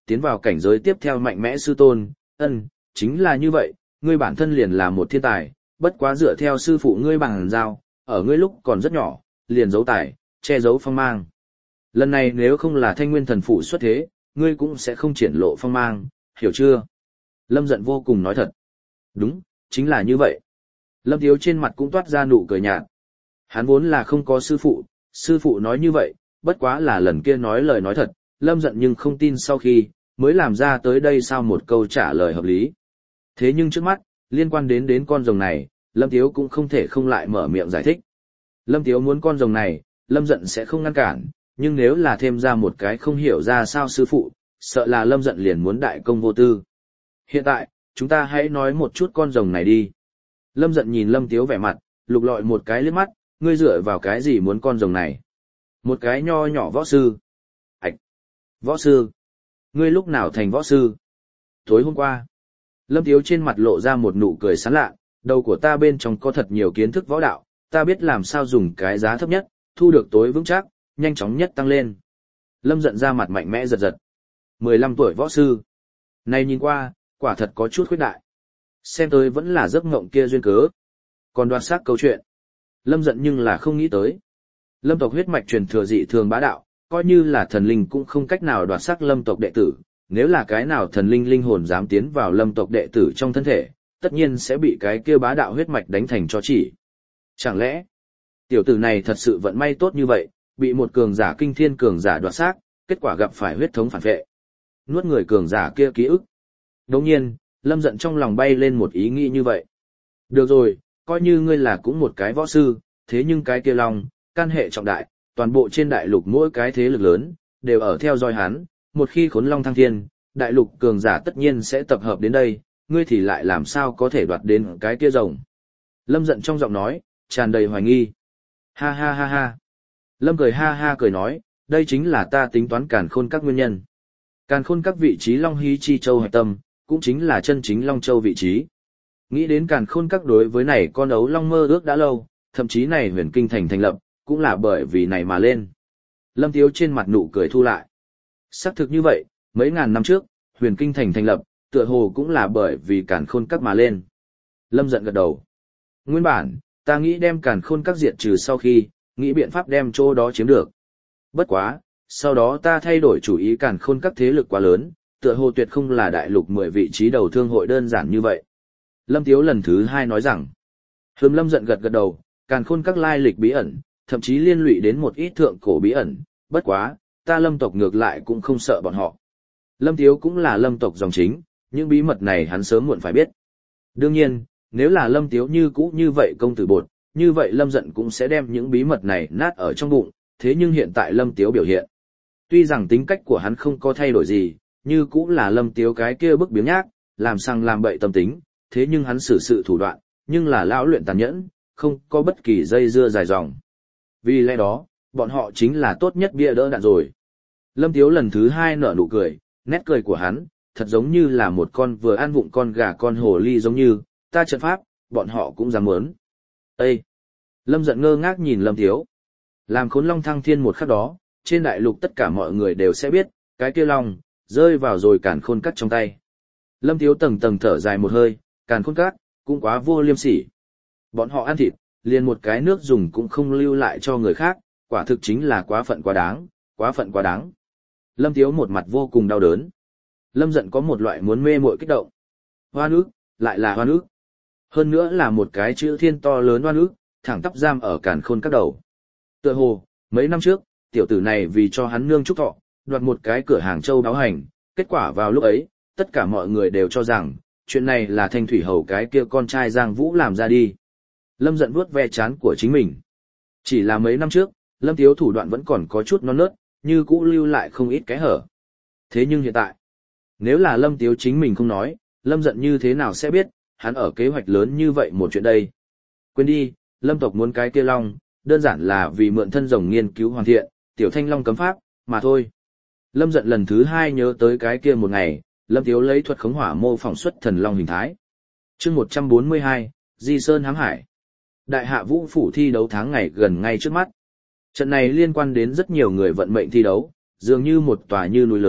tiến vào cảnh giới tiếp theo mạnh mẽ sư tôn, ân, chính là như vậy, ngươi bản thân liền là một thiên tài, bất quá dựa theo sư phụ ngươi bằng giao, ở ngươi lúc còn rất nhỏ, liền giấu tài, che giấu phong mang. Lần này nếu không là thanh nguyên thần phụ xuất thế, ngươi cũng sẽ không triển lộ phong mang, hiểu chưa? Lâm Dận vô cùng nói thật. Đúng, chính là như vậy. Lâm Tiếu trên mặt cũng toát ra nụ cười nhạt. Hắn vốn là không có sư phụ, sư phụ nói như vậy, bất quá là lần kia nói lời nói thật, Lâm Dận nhưng không tin sau khi, mới làm ra tới đây sao một câu trả lời hợp lý. Thế nhưng trước mắt, liên quan đến đến con rồng này, Lâm Tiếu cũng không thể không lại mở miệng giải thích. Lâm Tiếu muốn con rồng này, Lâm Dận sẽ không ngăn cản, nhưng nếu là thêm ra một cái không hiểu ra sao sư phụ, sợ là Lâm Dận liền muốn đại công vô tư. Hiện tại, chúng ta hãy nói một chút con rồng này đi. Lâm Dận nhìn Lâm Tiếu vẻ mặt, lục lọi một cái liếc mắt, ngươi dựa vào cái gì muốn con rồng này? Một cái nho nhỏ võ sư. Ảch! Võ sư! Ngươi lúc nào thành võ sư? Tối hôm qua. Lâm Tiếu trên mặt lộ ra một nụ cười sán lạ, đầu của ta bên trong có thật nhiều kiến thức võ đạo, ta biết làm sao dùng cái giá thấp nhất, thu được tối vững chắc, nhanh chóng nhất tăng lên. Lâm Dận ra mặt mạnh mẽ giật giật. mười lăm tuổi võ sư. Này nhìn qua, quả thật có chút khuyết đại. Xem tới vẫn là giấc mộng kia duyên cớ. Còn đoạt xác câu chuyện. Lâm Dận nhưng là không nghĩ tới. Lâm tộc huyết mạch truyền thừa dị thường bá đạo, coi như là thần linh cũng không cách nào đoạt xác Lâm tộc đệ tử. Nếu là cái nào thần linh linh hồn dám tiến vào Lâm tộc đệ tử trong thân thể, tất nhiên sẽ bị cái kia bá đạo huyết mạch đánh thành cho chỉ. Chẳng lẽ, tiểu tử này thật sự vận may tốt như vậy, bị một cường giả kinh thiên cường giả đoạt xác, kết quả gặp phải huyết thống phản vệ. Nuốt người cường giả kia ký ức. Đồng nhiên, Lâm Dận trong lòng bay lên một ý nghĩ như vậy. Được rồi, coi như ngươi là cũng một cái võ sư, thế nhưng cái kia long, can hệ trọng đại, toàn bộ trên đại lục mỗi cái thế lực lớn, đều ở theo dõi hắn, một khi khốn long thăng thiên, đại lục cường giả tất nhiên sẽ tập hợp đến đây, ngươi thì lại làm sao có thể đoạt đến cái kia rồng. Lâm Dận trong giọng nói, tràn đầy hoài nghi. Ha ha ha ha. Lâm cười ha ha cười nói, đây chính là ta tính toán càn khôn các nguyên nhân. Càn khôn các vị trí Long Hí Chi Châu hạch tâm, cũng chính là chân chính Long Châu vị trí. Nghĩ đến càn khôn các đối với này con ấu Long mơ ước đã lâu, thậm chí này huyền kinh thành thành lập, cũng là bởi vì này mà lên. Lâm Tiếu trên mặt nụ cười thu lại. Xác thực như vậy, mấy ngàn năm trước, huyền kinh thành thành lập, tựa hồ cũng là bởi vì càn khôn các mà lên. Lâm Dận gật đầu. Nguyên bản, ta nghĩ đem càn khôn các diệt trừ sau khi, nghĩ biện pháp đem chỗ đó chiếm được. Bất quá, sau đó ta thay đổi chủ ý càn khôn các thế lực quá lớn, tựa hồ tuyệt không là đại lục mười vị trí đầu thương hội đơn giản như vậy. Lâm Tiếu lần thứ hai nói rằng, Hừm Lâm Dận gật gật đầu, càn khôn các lai lịch bí ẩn, thậm chí liên lụy đến một ít thượng cổ bí ẩn, bất quá, ta Lâm tộc ngược lại cũng không sợ bọn họ. Lâm Tiếu cũng là Lâm tộc dòng chính, những bí mật này hắn sớm muộn phải biết. Đương nhiên, nếu là Lâm Tiếu như cũ như vậy công tử bột, như vậy Lâm Dận cũng sẽ đem những bí mật này nát ở trong bụng, thế nhưng hiện tại Lâm Tiếu biểu hiện. Tuy rằng tính cách của hắn không có thay đổi gì, như cũ là Lâm Tiếu cái kia bức biếng nhác, làm sang làm bậy tâm tính, thế nhưng hắn xử sự thủ đoạn, nhưng là lão luyện tàn nhẫn, không có bất kỳ dây dưa dài dòng. Vì lẽ đó, bọn họ chính là tốt nhất bia đỡ đạn rồi. Lâm Tiếu lần thứ hai nở nụ cười, nét cười của hắn, thật giống như là một con vừa ăn vụng con gà con hồ ly giống như, ta trận pháp, bọn họ cũng dám muốn. Ê! Lâm Dận ngơ ngác nhìn Lâm Tiếu. Làm khốn long thăng thiên một khắc đó, trên đại lục tất cả mọi người đều sẽ biết, cái kia long, rơi vào rồi càn khôn cắt trong tay. Lâm Tiếu tầng tầng thở dài một hơi, càn khôn cắt, cũng quá vô liêm sỉ. Bọn họ ăn thịt, liền một cái nước dùng cũng không lưu lại cho người khác, quả thực chính là quá phận quá đáng, quá phận quá đáng. Lâm Tiếu một mặt vô cùng đau đớn. Lâm Dận có một loại muốn mê muội kích động. Hoa nước, lại là hoa nước. Hơn nữa là một cái chữ thiên to lớn hoa nước, thẳng tắp giam ở càn khôn các đầu. Tựa hồ, mấy năm trước, tiểu tử này vì cho hắn nương trúc thọ, đoạt một cái cửa hàng châu đáo hành, kết quả vào lúc ấy, tất cả mọi người đều cho rằng, chuyện này là Thanh Thủy Hầu cái kia con trai Giang Vũ làm ra đi. Lâm Dận vuốt ve trán của chính mình. Chỉ là mấy năm trước, Lâm Tiếu thủ đoạn vẫn còn có chút non nớt, như cũ lưu lại không ít cái hở. Thế nhưng hiện tại, nếu là Lâm Tiếu chính mình không nói, Lâm Dận như thế nào sẽ biết, hắn ở kế hoạch lớn như vậy một chuyện đây. Quên đi, Lâm tộc muốn cái kia long, đơn giản là vì mượn thân rồng nghiên cứu hoàn thiện, tiểu thanh long cấm pháp, mà thôi. Lâm Dận lần thứ hai nhớ tới cái kia một ngày, Lâm Tiếu lấy thuật khống hỏa mô phỏng xuất thần long hình thái. chương một trăm bốn mươi hai, Di Sơn hãm hải. Đại hạ vũ phủ thi đấu tháng ngày gần ngay trước mắt. Trận này liên quan đến rất nhiều người vận mệnh thi đấu, dường như một tòa như núi lớn,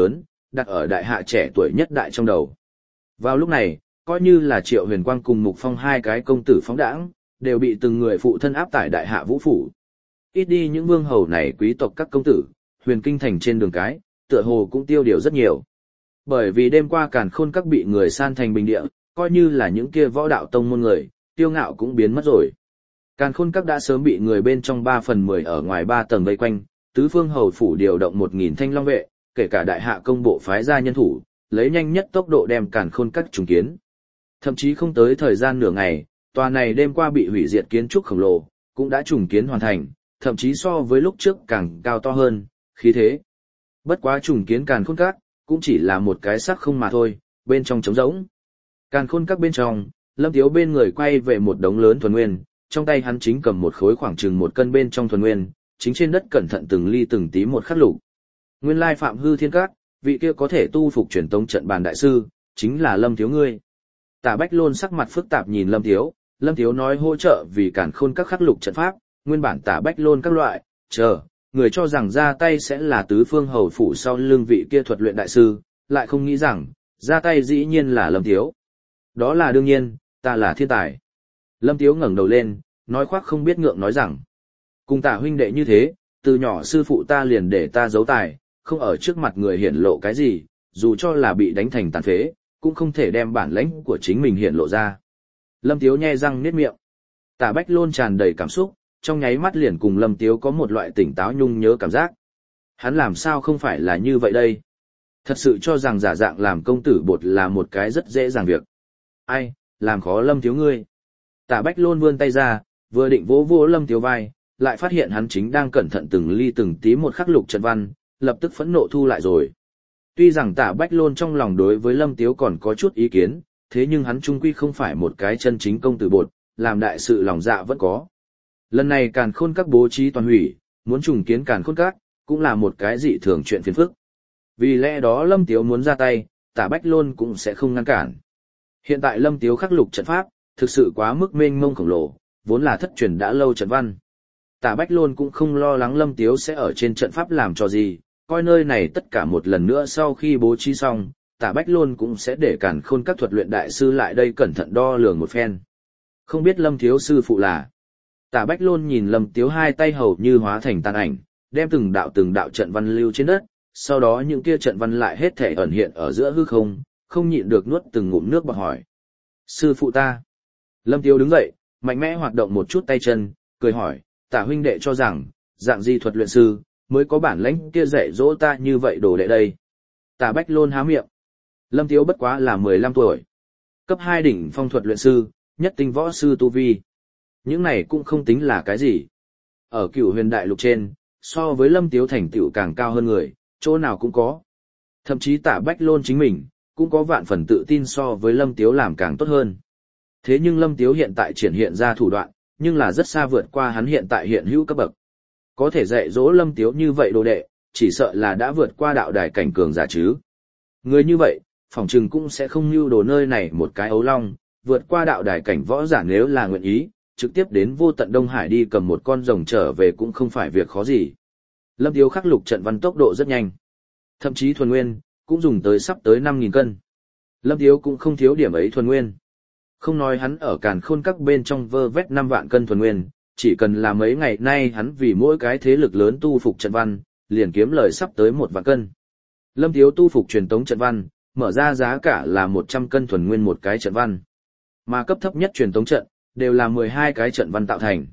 đặt ở đại hạ trẻ tuổi nhất đại trong đầu. Vào lúc này, coi như là Triệu Huyền Quang cùng Mục Phong hai cái công tử phóng đãng, đều bị từng người phụ thân áp tải đại hạ vũ phủ. Ít đi những vương hầu này quý tộc các công tử, huyền kinh thành trên đường cái, tựa hồ cũng tiêu điều rất nhiều. Bởi vì đêm qua Càn Khôn các bị người san thành bình địa, coi như là những kia võ đạo tông môn người, tiêu ngạo cũng biến mất rồi. Càn Khôn các đã sớm bị người bên trong ba phần mười ở ngoài ba tầng vây quanh, tứ phương hầu phủ điều động một nghìn thanh long vệ, kể cả đại hạ công bộ phái ra nhân thủ, lấy nhanh nhất tốc độ đem Càn Khôn các trùng kiến. Thậm chí không tới thời gian nửa ngày, tòa này đêm qua bị hủy diệt kiến trúc khổng lồ, cũng đã trùng kiến hoàn thành, thậm chí so với lúc trước càng cao to hơn, khí thế. Bất quá trùng kiến Càn Khôn các, cũng chỉ là một cái xác không mà thôi, bên trong trống rỗng. Càn Khôn các bên trong, Lâm Tiếu bên người quay về một đống lớn thuần nguyên, trong tay hắn chính cầm một khối khoảng chừng một cân bên trong thuần nguyên, chính trên đất cẩn thận từng ly từng tí một khắc lục. Nguyên lai Phạm Hư Thiên Các, vị kia có thể tu phục truyền tông trận bàn đại sư, chính là Lâm Tiếu ngươi. Tả Bách Lôn sắc mặt phức tạp nhìn Lâm Tiếu, Lâm Tiếu nói hỗ trợ vì Càn Khôn các khắc lục trận pháp, nguyên bản Tả Bách Lôn các loại, chờ, người cho rằng ra tay sẽ là tứ phương hầu phủ sau lưng vị kia thuật luyện đại sư, lại không nghĩ rằng, ra tay dĩ nhiên là Lâm Tiếu. Đó là đương nhiên, ta là thiên tài. Lâm Tiếu ngẩng đầu lên, nói khoác không biết ngượng nói rằng, cùng Tả huynh đệ như thế, từ nhỏ sư phụ ta liền để ta giấu tài, không ở trước mặt người hiển lộ cái gì, dù cho là bị đánh thành tàn phế, cũng không thể đem bản lãnh của chính mình hiển lộ ra. Lâm Tiếu nhe răng niết miệng. Tả Bách Lôn tràn đầy cảm xúc, trong nháy mắt liền cùng Lâm Tiếu có một loại tỉnh táo nhung nhớ cảm giác. Hắn làm sao không phải là như vậy đây? Thật sự cho rằng giả dạng làm công tử bột là một cái rất dễ dàng việc. Ai, làm khó Lâm Tiếu ngươi. Tả Bách Lôn vươn tay ra, vừa định vỗ vỗ Lâm Tiếu vai, lại phát hiện hắn chính đang cẩn thận từng ly từng tí một khắc lục trận văn, lập tức phẫn nộ thu lại rồi. Tuy rằng Tả Bách Lôn trong lòng đối với Lâm Tiếu còn có chút ý kiến, thế nhưng hắn trung quy không phải một cái chân chính công tử bột, làm đại sự lòng dạ vẫn có. Lần này Càn Khôn các bố trí toàn hủy, muốn trùng kiến Càn Khôn các, cũng là một cái dị thường chuyện phiền phức. Vì lẽ đó Lâm Tiếu muốn ra tay, Tả Bách Lôn cũng sẽ không ngăn cản. Hiện tại Lâm Tiếu khắc lục trận pháp, thực sự quá mức mênh mông khổng lồ, vốn là thất truyền đã lâu trận văn. Tả Bách Lôn cũng không lo lắng Lâm Tiếu sẽ ở trên trận pháp làm cho gì, coi nơi này tất cả một lần nữa sau khi bố trí xong, Tả Bách Lôn cũng sẽ để Càn Khôn các thuật luyện đại sư lại đây cẩn thận đo lường một phen. Không biết Lâm Tiếu sư phụ là. Tả Bách Lôn nhìn Lâm Tiếu hai tay hầu như hóa thành tàn ảnh, đem từng đạo từng đạo trận văn lưu trên đất, sau đó những kia trận văn lại hết thể ẩn hiện ở giữa hư không, không nhịn được nuốt từng ngụm nước bọt hỏi. Sư phụ ta. Lâm Tiếu đứng dậy, mạnh mẽ hoạt động một chút tay chân, cười hỏi, Tả huynh đệ cho rằng, dạng di thuật luyện sư, mới có bản lãnh kia dạy dỗ ta như vậy đồ đệ đây. Tả Bách Lôn há miệng. Lâm Tiếu bất quá là mười lăm tuổi. Cấp hai đỉnh phong thuật luyện sư, nhất tinh võ sư tu vi. Những này cũng không tính là cái gì. Ở Cửu Huyền Đại Lục trên, so với Lâm Tiếu thành tựu càng cao hơn người, chỗ nào cũng có. Thậm chí Tả Bách Lôn chính mình, cũng có vạn phần tự tin so với Lâm Tiếu làm càng tốt hơn. Thế nhưng Lâm Tiếu hiện tại triển hiện ra thủ đoạn, nhưng là rất xa vượt qua hắn hiện tại hiện hữu cấp bậc. Có thể dạy dỗ Lâm Tiếu như vậy đồ đệ, chỉ sợ là đã vượt qua đạo đài cảnh cường giả chứ. Người như vậy, phỏng chừng cũng sẽ không lưu đồ nơi này một cái ấu long, vượt qua đạo đài cảnh võ giả nếu là nguyện ý, trực tiếp đến vô tận Đông Hải đi cầm một con rồng trở về cũng không phải việc khó gì. Lâm Tiếu khắc lục trận văn tốc độ rất nhanh. Thậm chí thuần nguyên, cũng dùng tới sắp tới năm nghìn cân. Lâm Tiếu cũng không thiếu điểm ấy thuần nguyên. Không nói hắn ở Càn Khôn các bên trong vơ vét năm vạn cân thuần nguyên, chỉ cần là mấy ngày nay hắn vì mỗi cái thế lực lớn tu phục trận văn, liền kiếm lời sắp tới một vạn cân. Lâm Tiếu tu phục truyền tống trận văn, mở ra giá cả là một trăm cân thuần nguyên một cái trận văn. Mà cấp thấp nhất truyền tống trận, đều là mười hai cái trận văn tạo thành.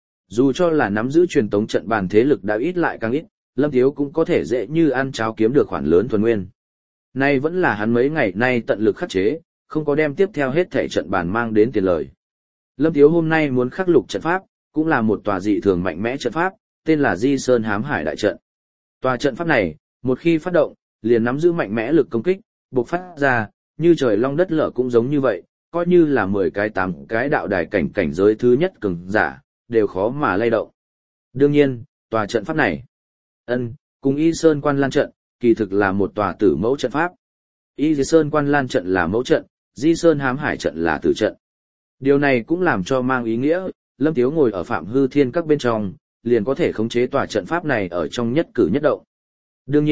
Dù cho là nắm giữ truyền tống trận bàn thế lực đã ít lại càng ít, Lâm Tiếu cũng có thể dễ như ăn cháo kiếm được khoản lớn thuần nguyên. Nay vẫn là hắn mấy ngày nay tận lực khắc chế, không có đem tiếp theo hết thể trận bàn mang đến tiền lời. Lâm Tiếu hôm nay muốn khắc lục trận pháp, cũng là một tòa dị thường mạnh mẽ trận pháp, tên là Di Sơn Hám Hải Đại Trận. Tòa trận pháp này, một khi phát động, liền nắm giữ mạnh mẽ lực công kích, bộc phát ra, như trời long đất lở cũng giống như vậy, coi như là mười cái tám cái đạo đài cảnh cảnh giới thứ nhất cường giả, đều khó mà lay động. Đương nhiên, tòa trận pháp này, ân, cùng Y Sơn Quan Lan Trận, kỳ thực là một tòa tử mẫu trận pháp. Y Sơn Quan Lan Trận là mẫu trận, Di Sơn Hám Hải Trận là tử trận. Điều này cũng làm cho mang ý nghĩa, Lâm Tiếu ngồi ở Phạm Hư Thiên các bên trong, liền có thể khống chế tòa trận pháp này ở trong nhất cử nhất động. Đương nhiên,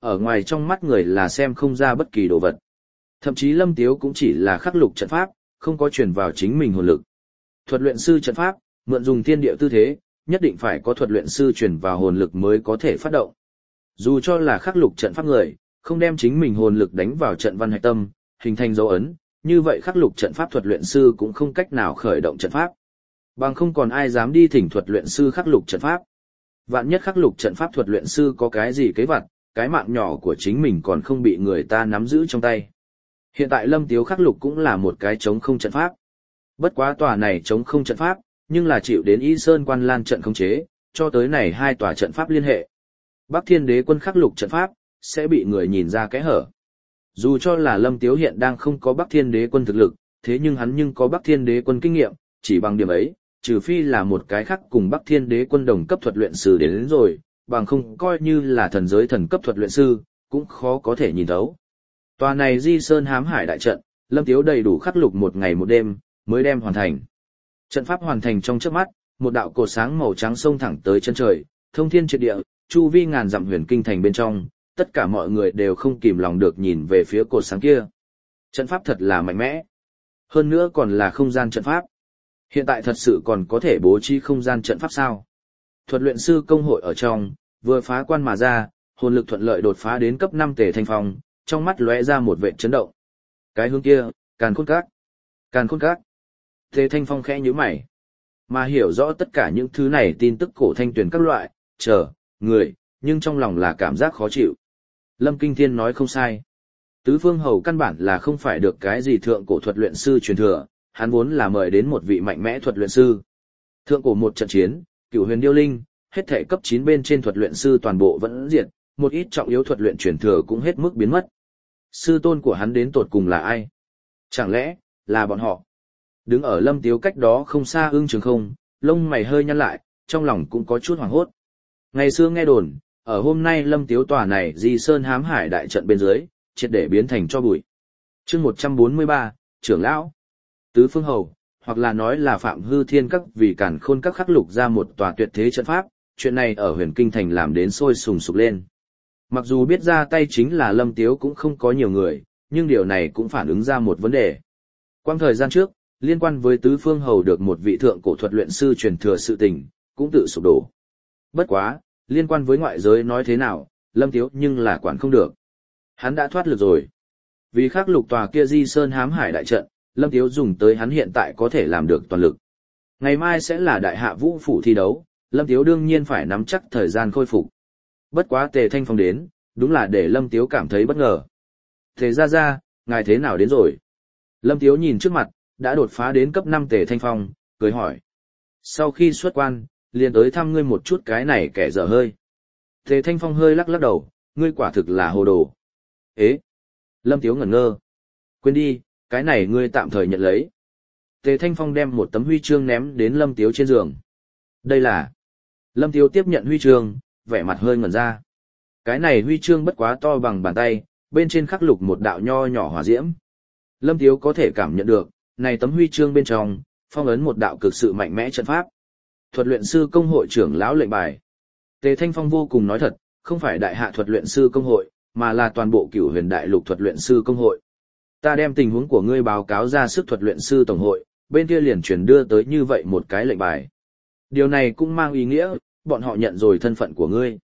ở ngoài trong mắt người là xem không ra bất kỳ đồ vật. Thậm chí Lâm Tiếu cũng chỉ là khắc lục trận pháp, không có truyền vào chính mình hồn lực. Thuật luyện sư trận pháp, mượn dùng thiên địa tư thế, nhất định phải có thuật luyện sư truyền vào hồn lực mới có thể phát động. Dù cho là khắc lục trận pháp người, không đem chính mình hồn lực đánh vào trận văn hạch tâm, hình thành dấu ấn, như vậy khắc lục trận pháp thuật luyện sư cũng không cách nào khởi động trận pháp. Bằng không còn ai dám đi thỉnh thuật luyện sư khắc lục trận pháp. Vạn nhất khắc lục trận pháp thuật luyện sư có cái gì kế vặt, cái mạng nhỏ của chính mình còn không bị người ta nắm giữ trong tay. Hiện tại Lâm Tiếu khắc lục cũng là một cái chống không trận pháp. Bất quá tòa này chống không trận pháp, nhưng là chịu đến Y Sơn Quan Lan trận khống chế, cho tới này hai tòa trận pháp liên hệ. Bắc Thiên Đế quân khắc lục trận pháp, sẽ bị người nhìn ra kẽ hở. Dù cho là Lâm Tiếu hiện đang không có Bắc Thiên Đế quân thực lực, thế nhưng hắn nhưng có Bắc Thiên Đế quân kinh nghiệm, chỉ bằng điểm ấy, trừ phi là một cái khác cùng Bắc Thiên Đế quân đồng cấp thuật luyện sư đến, đến rồi, bằng không coi như là thần giới thần cấp thuật luyện sư, cũng khó có thể nhìn thấu. Tòa này Di Sơn Hám Hải đại trận, Lâm Tiếu đầy đủ khắc lục một ngày một đêm, mới đem hoàn thành. Trận pháp hoàn thành trong chớp mắt, một đạo cột sáng màu trắng xông thẳng tới chân trời, thông thiên triệt địa, chu vi ngàn dặm huyền kinh thành bên trong, tất cả mọi người đều không kìm lòng được nhìn về phía cột sáng kia. Trận pháp thật là mạnh mẽ. Hơn nữa còn là không gian trận pháp. Hiện tại thật sự còn có thể bố trí không gian trận pháp sao? Thuật luyện sư công hội ở trong, vừa phá quan mà ra, hồn lực thuận lợi đột phá đến cấp năm Tề Thanh Phong, trong mắt lóe ra một vệt chấn động. Cái hướng kia, Càn Khôn Các. Càn Khôn Các. Tề Thanh Phong khẽ nhíu mày. Mà hiểu rõ tất cả những thứ này tin tức cổ thanh tuyển các loại, chờ, người, nhưng trong lòng là cảm giác khó chịu. Lâm Kinh Thiên nói không sai. Tứ Phương Hầu căn bản là không phải được cái gì thượng cổ thuật luyện sư truyền thừa, hắn vốn là mời đến một vị mạnh mẽ thuật luyện sư. Thượng cổ một trận chiến, Cửu Huyền Điêu Linh, hết thể cấp chín bên trên thuật luyện sư toàn bộ vẫn diệt, một ít trọng yếu thuật luyện truyền thừa cũng hết mức biến mất. Sư tôn của hắn đến tột cùng là ai? Chẳng lẽ là bọn họ? Đứng ở Lâm Tiếu cách đó không xa Ưng Trường Không, lông mày hơi nhăn lại, trong lòng cũng có chút hoảng hốt. Ngày xưa nghe đồn, ở hôm nay Lâm Tiếu tòa này Di Sơn Hám Hải đại trận bên dưới, triệt để biến thành cho bụi. Chương một trăm bốn mươi ba, trưởng lão. Tứ Phương Hầu, hoặc là nói là Phạm Hư Thiên Các vì Càn Khôn Các khắc lục ra một tòa tuyệt thế trận pháp, chuyện này ở Huyền Kinh thành làm đến sôi sùng sục lên. Mặc dù biết ra tay chính là Lâm Tiếu cũng không có nhiều người, nhưng điều này cũng phản ứng ra một vấn đề. Quang thời gian trước, liên quan với Tứ Phương Hầu được một vị thượng cổ thuật luyện sư truyền thừa sự tình, cũng tự sụp đổ. Bất quá, liên quan với ngoại giới nói thế nào, Lâm Tiếu nhưng là quản không được. Hắn đã thoát lực rồi. Vì khắc lục tòa kia Di Sơn Hám Hải đại trận, Lâm Tiếu dùng tới hắn hiện tại có thể làm được toàn lực. Ngày mai sẽ là đại hạ vũ phủ thi đấu, Lâm Tiếu đương nhiên phải nắm chắc thời gian khôi phục. Bất quá Tề Thanh Phong đến, đúng là để Lâm Tiếu cảm thấy bất ngờ. Tề ra ra, ngài thế nào đến rồi? Lâm Tiếu nhìn trước mặt, đã đột phá đến cấp năm Tề Thanh Phong, cười hỏi. Sau khi xuất quan, liền tới thăm ngươi một chút cái này kẻ dở hơi. Tề Thanh Phong hơi lắc lắc đầu, ngươi quả thực là hồ đồ. Ế! Lâm Tiếu ngẩn ngơ. Quên đi, cái này ngươi tạm thời nhận lấy. Tề Thanh Phong đem một tấm huy chương ném đến Lâm Tiếu trên giường. Đây là... Lâm Tiếu tiếp nhận huy chương, vẻ mặt hơi ngẩn ra. Cái này huy chương bất quá to bằng bàn tay, bên trên khắc lục một đạo nho nhỏ hỏa diễm. Lâm Tiếu có thể cảm nhận được, này tấm huy chương bên trong, phong ấn một đạo cực sự mạnh mẽ trận pháp. Thuật luyện sư công hội trưởng lão lệnh bài. Tề Thanh Phong vô cùng nói thật, không phải đại hạ thuật luyện sư công hội, mà là toàn bộ Cửu Huyền đại lục thuật luyện sư công hội. Ta đem tình huống của ngươi báo cáo ra sức thuật luyện sư tổng hội, bên kia liền truyền đưa tới như vậy một cái lệnh bài. Điều này cũng mang ý nghĩa, bọn họ nhận rồi thân phận của ngươi.